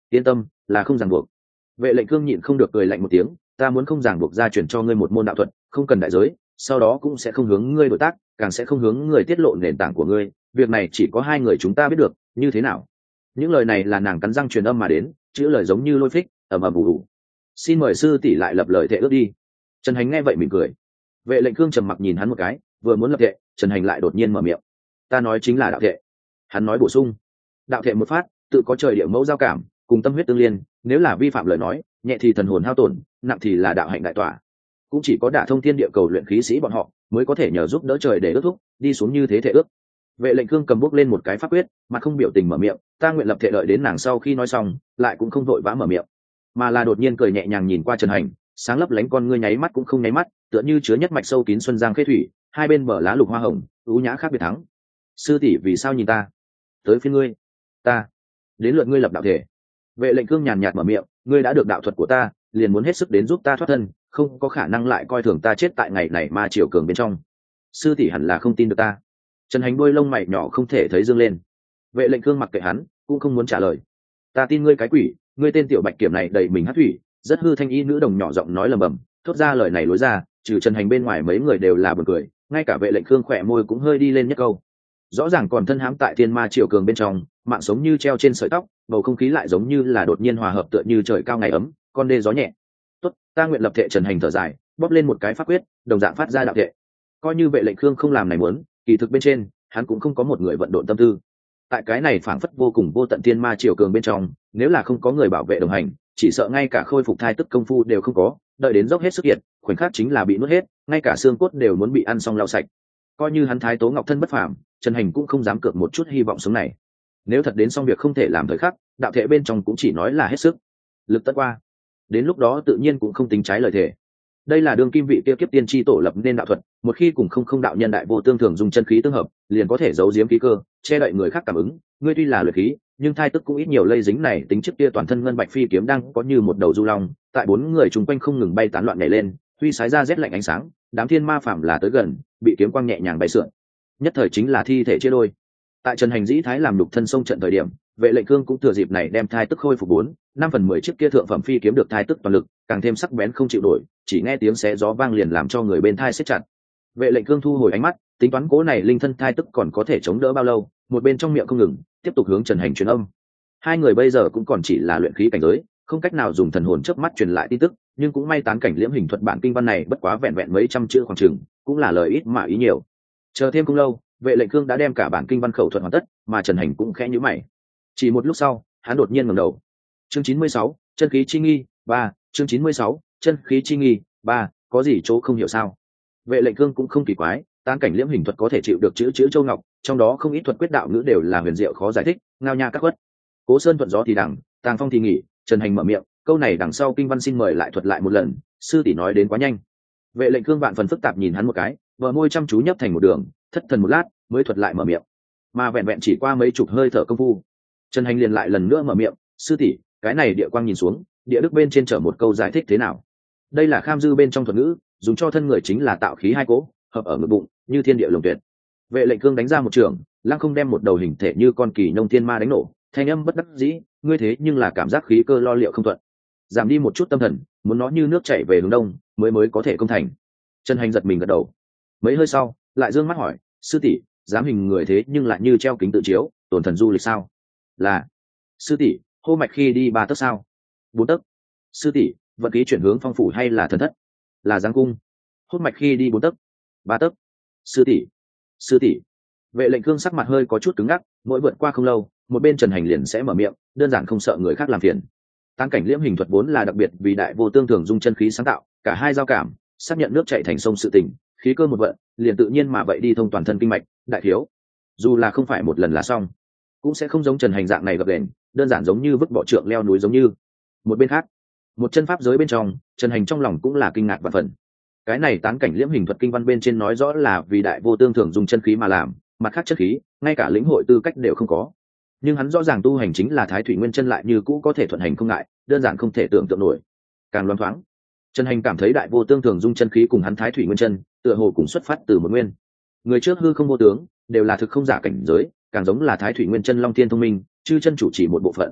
yên tâm, là không ràng buộc. Vệ lệnh cương nhịn không được cười lạnh một tiếng, ta muốn không ràng buộc gia truyền cho ngươi một môn đạo thuật, không cần đại giới, sau đó cũng sẽ không hướng ngươi đối tác, càng sẽ không hướng người tiết lộ nền tảng của ngươi, việc này chỉ có hai người chúng ta biết được, như thế nào? Những lời này là nàng cắn răng truyền âm mà đến, chữ lời giống như lôi phích, ầm ầm ù ù. Xin mời sư tỷ lại lập lời thệ ước đi. Trần Hành nghe vậy mỉm cười. Vệ lệnh cương trầm mặc nhìn hắn một cái, vừa muốn lập thệ, Trần Hành lại đột nhiên mở miệng. Ta nói chính là đạo thệ. Hắn nói bổ sung. Đạo thệ một phát, tự có trời địa mẫu giao cảm, cùng tâm huyết tương liên, nếu là vi phạm lời nói, nhẹ thì thần hồn hao tổn, nặng thì là đạo hạnh đại tỏa. Cũng chỉ có đả thông thiên địa cầu luyện khí sĩ bọn họ mới có thể nhờ giúp đỡ trời để ước thúc, đi xuống như thế thệ ước. Vệ lệnh cương cầm bút lên một cái pháp quyết, mà không biểu tình mở miệng, ta nguyện lập thệ đợi đến nàng sau khi nói xong, lại cũng không vội vã mở miệng, mà là đột nhiên cười nhẹ nhàng nhìn qua Trần Hành, sáng lấp lánh con ngươi nháy mắt cũng không nháy mắt, tựa như chứa nhất mạch sâu kín xuân giang khê thủy, hai bên bờ lá lục hoa hồng, ưu nhã khác biệt thắng. Sư tỷ vì sao nhìn ta? Tới phía ngươi. Ta. Đến lượt ngươi lập đạo thể. Vệ lệnh cương nhàn nhạt mở miệng, ngươi đã được đạo thuật của ta, liền muốn hết sức đến giúp ta thoát thân, không có khả năng lại coi thường ta chết tại ngày này mà triều cường bên trong. Sư tỷ hẳn là không tin được ta. Trần Hành đôi lông mày nhỏ không thể thấy dương lên. Vệ lệnh cương mặc kệ hắn, cũng không muốn trả lời. Ta tin ngươi cái quỷ, ngươi tên tiểu bạch kiểm này đầy mình hát thủy, rất hư thanh y nữ đồng nhỏ giọng nói lầm bầm, thốt ra lời này lối ra, trừ Trần Hành bên ngoài mấy người đều là buồn cười, ngay cả vệ lệnh cương khỏe môi cũng hơi đi lên nhất câu. Rõ ràng còn thân hãm tại thiên ma triều cường bên trong, mạng sống như treo trên sợi tóc, bầu không khí lại giống như là đột nhiên hòa hợp tựa như trời cao ngày ấm, con đê gió nhẹ. Tốt, ta nguyện lập thệ. Trần Hành thở dài, bóp lên một cái pháp quyết, đồng dạng phát ra đạo thệ. Coi như vệ lệnh cương không làm này muốn, kỳ thực bên trên, hắn cũng không có một người vận động tâm tư. Tại cái này phảng phất vô cùng vô tận thiên ma triều cường bên trong, nếu là không có người bảo vệ đồng hành, chỉ sợ ngay cả khôi phục thai tức công phu đều không có, đợi đến dốc hết sức kiệt, khoảnh khắc chính là bị nuốt hết, ngay cả xương cốt đều muốn bị ăn xong lau sạch. Coi như hắn thái tố ngọc thân bất phàm, Trần Hành cũng không dám cược một chút hy vọng sống này. Nếu thật đến xong việc không thể làm thời khắc, đạo thể bên trong cũng chỉ nói là hết sức lực tất qua, đến lúc đó tự nhiên cũng không tính trái lời thể. Đây là đương kim vị tiêu kiếp tiên tri tổ lập nên đạo thuật, một khi cùng không không đạo nhân đại vô tương thường dùng chân khí tương hợp, liền có thể giấu giếm khí cơ, che đậy người khác cảm ứng. Ngươi tuy là luyện khí, nhưng thai tức cũng ít nhiều lây dính này tính chất kia, toàn thân ngân bạch phi kiếm đang có như một đầu du long, tại bốn người chung quanh không ngừng bay tán loạn nhảy lên, huy sái ra rét lạnh ánh sáng, đám thiên ma phạm là tới gần, bị kiếm quang nhẹ nhàng bay sượn, nhất thời chính là thi thể chia đôi. Tại Trần Hành dĩ thái làm đục thân sông trận thời điểm, vệ lệnh cương cũng thừa dịp này đem thai tức khôi phục bốn năm phần mười chiếc kia thượng phẩm phi kiếm được thai tức toàn lực, càng thêm sắc bén không chịu nổi, chỉ nghe tiếng xé gió vang liền làm cho người bên thai siết chặt. Vệ lệnh cương thu hồi ánh mắt, tính toán cố này linh thân thai tức còn có thể chống đỡ bao lâu, một bên trong miệng không ngừng tiếp tục hướng Trần Hành truyền âm. Hai người bây giờ cũng còn chỉ là luyện khí cảnh giới, không cách nào dùng thần hồn chớp mắt truyền lại tin tức, nhưng cũng may tán cảnh liễm hình thuật bản kinh văn này bất quá vẹn vẹn mấy trăm chữ khoảng chừng, cũng là lời ít mà ý nhiều. Chờ thêm không lâu, vệ lệnh cương đã đem cả bản kinh văn khẩu thuật hoàn tất, mà Trần Hành cũng khẽ nhíu mày. Chỉ một lúc sau, hắn đột nhiên ngẩng đầu. Chương chín mươi sáu, chân khí chi nghi ba. Chương chín mươi sáu, chân khí chi nghi ba. Có gì chỗ không hiểu sao? Vệ lệnh cương cũng không kỳ quái, tán cảnh liễm hình thuật có thể chịu được chữ chữ châu ngọc, trong đó không ít thuật quyết đạo ngữ đều là huyền diệu khó giải thích, ngao nha các khuất. Cố Sơn thuận gió thì đằng, Tàng Phong thì nghỉ, Trần Hành mở miệng, câu này đằng sau kinh văn xin mời lại thuật lại một lần, sư tỷ nói đến quá nhanh. Vệ lệnh cương vạn phần phức tạp nhìn hắn một cái, bờ môi chăm chú nhấp thành một đường, thất thần một lát mới thuật lại mở miệng, mà vẹn vẹn chỉ qua mấy chục hơi thở công phu, Trần Hành liền lại lần nữa mở miệng, sư tỷ, cái này địa quang nhìn xuống, địa đức bên trên chở một câu giải thích thế nào? Đây là kham dư bên trong thuật ngữ, dùng cho thân người chính là tạo khí hai cỗ, hợp ở ngực bụng, như thiên địa lồng tuyệt. Vệ lệnh cương đánh ra một trường, lăng không đem một đầu hình thể như con kỳ nông thiên ma đánh nổ, thanh âm bất đắc dĩ, ngươi thế nhưng là cảm giác khí cơ lo liệu không thuận, giảm đi một chút tâm thần, muốn nó như nước chảy về hướng đông, mới mới có thể công thành. Trần Hành giật mình gật đầu. Mấy hơi sau, lại dương mắt hỏi, sư tỷ, dám hình người thế nhưng lại như treo kính tự chiếu, tổn thần du lịch sao? Là. Sư tỷ, hô mạch khi đi ba tấc sao? Bốn tấc. Sư tỷ, vận khí chuyển hướng phong phủ hay là thần thất? Là giáng cung. Hốt mạch khi đi bốn tấc. Ba tấc. Sư tỷ. Sư tỷ. Vệ lệnh cương sắc mặt hơi có chút cứng ngắc, mỗi vượt qua không lâu, một bên Trần Hành liền sẽ mở miệng, đơn giản không sợ người khác làm phiền. Tán cảnh liễm hình thuật vốn là đặc biệt vì đại vô tương thường dung chân khí sáng tạo, cả hai giao cảm, xác nhận nước chảy thành sông sự tình, khí cơ một vận, liền tự nhiên mà vậy đi thông toàn thân kinh mạch, đại thiếu. Dù là không phải một lần là xong, cũng sẽ không giống Trần Hành dạng này gập ghềnh, đơn giản giống như vứt bỏ trượng leo núi giống như. Một bên khác, một chân pháp giới bên trong, Trần Hành trong lòng cũng là kinh ngạc và phần. Cái này tán cảnh liễm hình thuật kinh văn bên trên nói rõ là vì đại vô tương thường dùng chân khí mà làm, mặt khác chất khí, ngay cả lĩnh hội tư cách đều không có. Nhưng hắn rõ ràng tu hành chính là Thái Thủy Nguyên Chân lại như cũ có thể thuận hành không ngại, đơn giản không thể tưởng tượng nổi. Càng loáng thoáng, Trần Hành cảm thấy đại vô tương thường dung chân khí cùng hắn Thái Thủy Nguyên Chân, tựa hồ cùng xuất phát từ một nguyên. Người trước hư không vô tướng, đều là thực không giả cảnh giới, càng giống là Thái Thủy Nguyên Chân Long Thiên thông minh, chư chân chủ chỉ một bộ phận.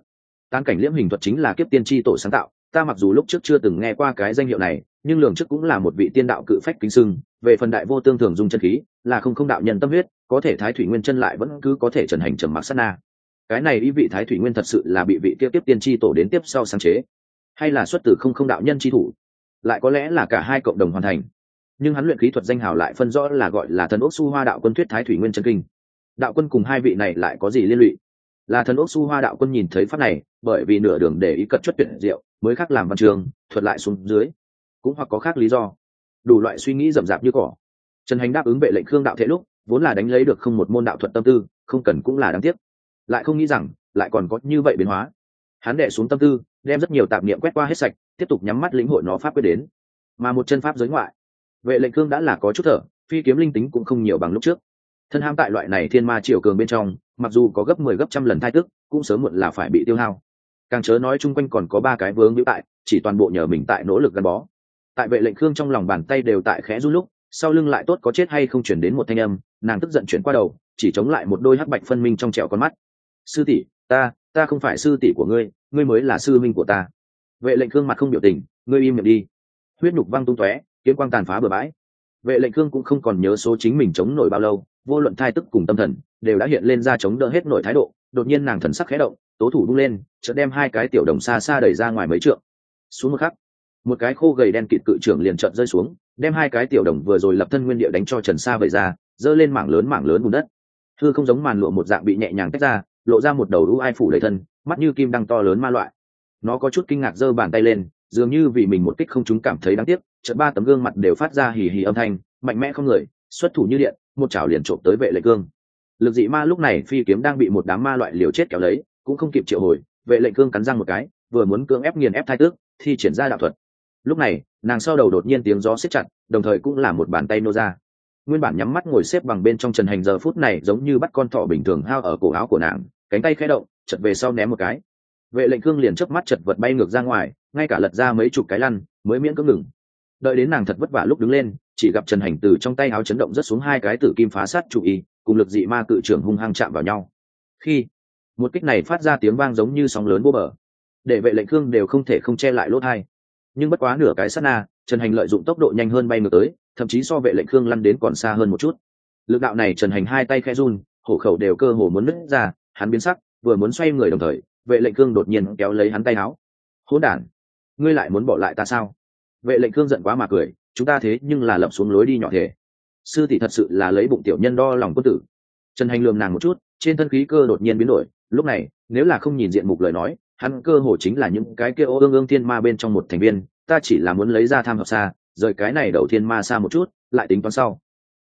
Tán cảnh liễm hình thuật chính là kiếp tiên tri tổ sáng tạo, ta mặc dù lúc trước chưa từng nghe qua cái danh hiệu này, nhưng lường trước cũng là một vị tiên đạo cự phách kính sưng. Về phần đại vô tương thường dùng chân khí, là không không đạo nhân tâm huyết, có thể thái thủy nguyên chân lại vẫn cứ có thể trần hành trầm mặc sát na. Cái này ý vị thái thủy nguyên thật sự là bị vị kia tiếp tiên tri tổ đến tiếp sau sáng chế, hay là xuất từ không không đạo nhân chi thủ, lại có lẽ là cả hai cộng đồng hoàn thành. Nhưng hắn luyện khí thuật danh hào lại phân rõ là gọi là thần ốc su hoa đạo quân thuyết thái thủy nguyên chân kinh. Đạo quân cùng hai vị này lại có gì liên lụy? Là thần ốc su hoa đạo quân nhìn thấy pháp này, bởi vì nửa đường để ý cật chất tuyển diệu, mới khác làm văn trường thuật lại xuống dưới, cũng hoặc có khác lý do. Đủ loại suy nghĩ rậm rạp như cỏ. Trần Hành đáp ứng vệ lệnh Khương đạo thể lúc vốn là đánh lấy được không một môn đạo thuật tâm tư, không cần cũng là đáng tiếc. Lại không nghĩ rằng lại còn có như vậy biến hóa. Hắn đè xuống tâm tư, đem rất nhiều tạp niệm quét qua hết sạch, tiếp tục nhắm mắt lĩnh hội nó pháp quyết đến. Mà một chân pháp giới ngoại, vệ lệnh Khương đã là có chút thở, phi kiếm linh tính cũng không nhiều bằng lúc trước. Thân ham tại loại này thiên ma triều cường bên trong, mặc dù có gấp mười gấp trăm lần thai tức, cũng sớm muộn là phải bị tiêu hao. Càng chớ nói chung quanh còn có ba cái vướng hữu tại, chỉ toàn bộ nhờ mình tại nỗ lực gắn bó. Tại vệ lệnh Khương trong lòng bàn tay đều tại khẽ run lúc, sau lưng lại tốt có chết hay không chuyển đến một thanh âm, nàng tức giận chuyển qua đầu, chỉ chống lại một đôi hắc bạch phân minh trong trẻo con mắt. Sư tỷ, ta, ta không phải sư tỷ của ngươi, ngươi mới là sư minh của ta. Vệ lệnh Khương mặt không biểu tình, ngươi im miệng đi. Huyết nhục văng tung tóe, kiếm quang tàn phá bừa bãi. Vệ lệnh Khương cũng không còn nhớ số chính mình chống nổi bao lâu, vô luận thai tức cùng tâm thần đều đã hiện lên ra chống đỡ hết nổi thái độ. Đột nhiên nàng thần sắc khẽ động, tố thủ bung lên, chợt đem hai cái tiểu đồng xa xa đẩy ra ngoài mấy trượng. Xuống một khắc, một cái khô gầy đen kịt cự trưởng liền chợt rơi xuống, đem hai cái tiểu đồng vừa rồi lập thân nguyên địa đánh cho trần xa vẩy ra, dơ lên mảng lớn mảng lớn bùn đất. Thưa không giống màn lụa một dạng bị nhẹ nhàng tách ra, lộ ra một đầu đũ ai phủ đầy thân, mắt như kim đăng to lớn ma loại. Nó có chút kinh ngạc giơ bàn tay lên, dường như vì mình một kích không trúng cảm thấy đáng tiếc, chợt ba tấm gương mặt đều phát ra hì hì âm thanh, mạnh mẽ không người, xuất thủ như điện, một chảo liền trộm tới vệ lệnh Cương. Lực dị ma lúc này phi kiếm đang bị một đám ma loại liều chết kéo lấy, cũng không kịp triệu hồi, vệ lệnh Cương cắn răng một cái, vừa muốn cưỡng ép nghiền ép thai tước, thì triển ra đạo thuật. Lúc này, nàng sau đầu đột nhiên tiếng gió siết chặt, đồng thời cũng là một bàn tay nô ra. Nguyên bản nhắm mắt ngồi xếp bằng bên trong Trần Hành giờ phút này giống như bắt con thỏ bình thường hao ở cổ áo của nàng, cánh tay khẽ động, chật về sau ném một cái. Vệ lệnh Cương liền chớp mắt chật vật bay ngược ra ngoài, ngay cả lật ra mấy chục cái lăn, mới miễn cưỡng ngừng. Đợi đến nàng thật vất vả lúc đứng lên, chỉ gặp Trần Hành từ trong tay áo chấn động rất xuống hai cái tử kim phá sát trụ y, cùng lực dị ma cự trưởng hung hăng chạm vào nhau. Khi một kích này phát ra tiếng vang giống như sóng lớn vô bờ, để vệ lệnh Cương đều không thể không che lại lỗ tai. Nhưng bất quá nửa cái sát na, Trần Hành lợi dụng tốc độ nhanh hơn bay ngược tới, thậm chí so vệ lệnh Cương lăn đến còn xa hơn một chút. Lực đạo này Trần Hành hai tay khẽ run, hổ khẩu đều cơ hồ muốn nứt ra, hắn biến sắc, vừa muốn xoay người đồng thời, vệ lệnh Cương đột nhiên kéo lấy hắn tay áo. Hỗn đản, ngươi lại muốn bỏ lại ta sao? Vệ lệnh Cương giận quá mà cười, chúng ta thế nhưng là lập xuống lối đi nhỏ thể. Sư tỷ thật sự là lấy bụng tiểu nhân đo lòng quân tử. Trần Hành lườm nàng một chút, trên thân khí cơ đột nhiên biến đổi, lúc này, nếu là không nhìn diện mục lời nói, hắn cơ hồ chính là những cái kia ô ương ương thiên ma bên trong một thành viên, ta chỉ là muốn lấy ra tham hợp xa, rời cái này đầu thiên ma xa một chút, lại tính toán sau.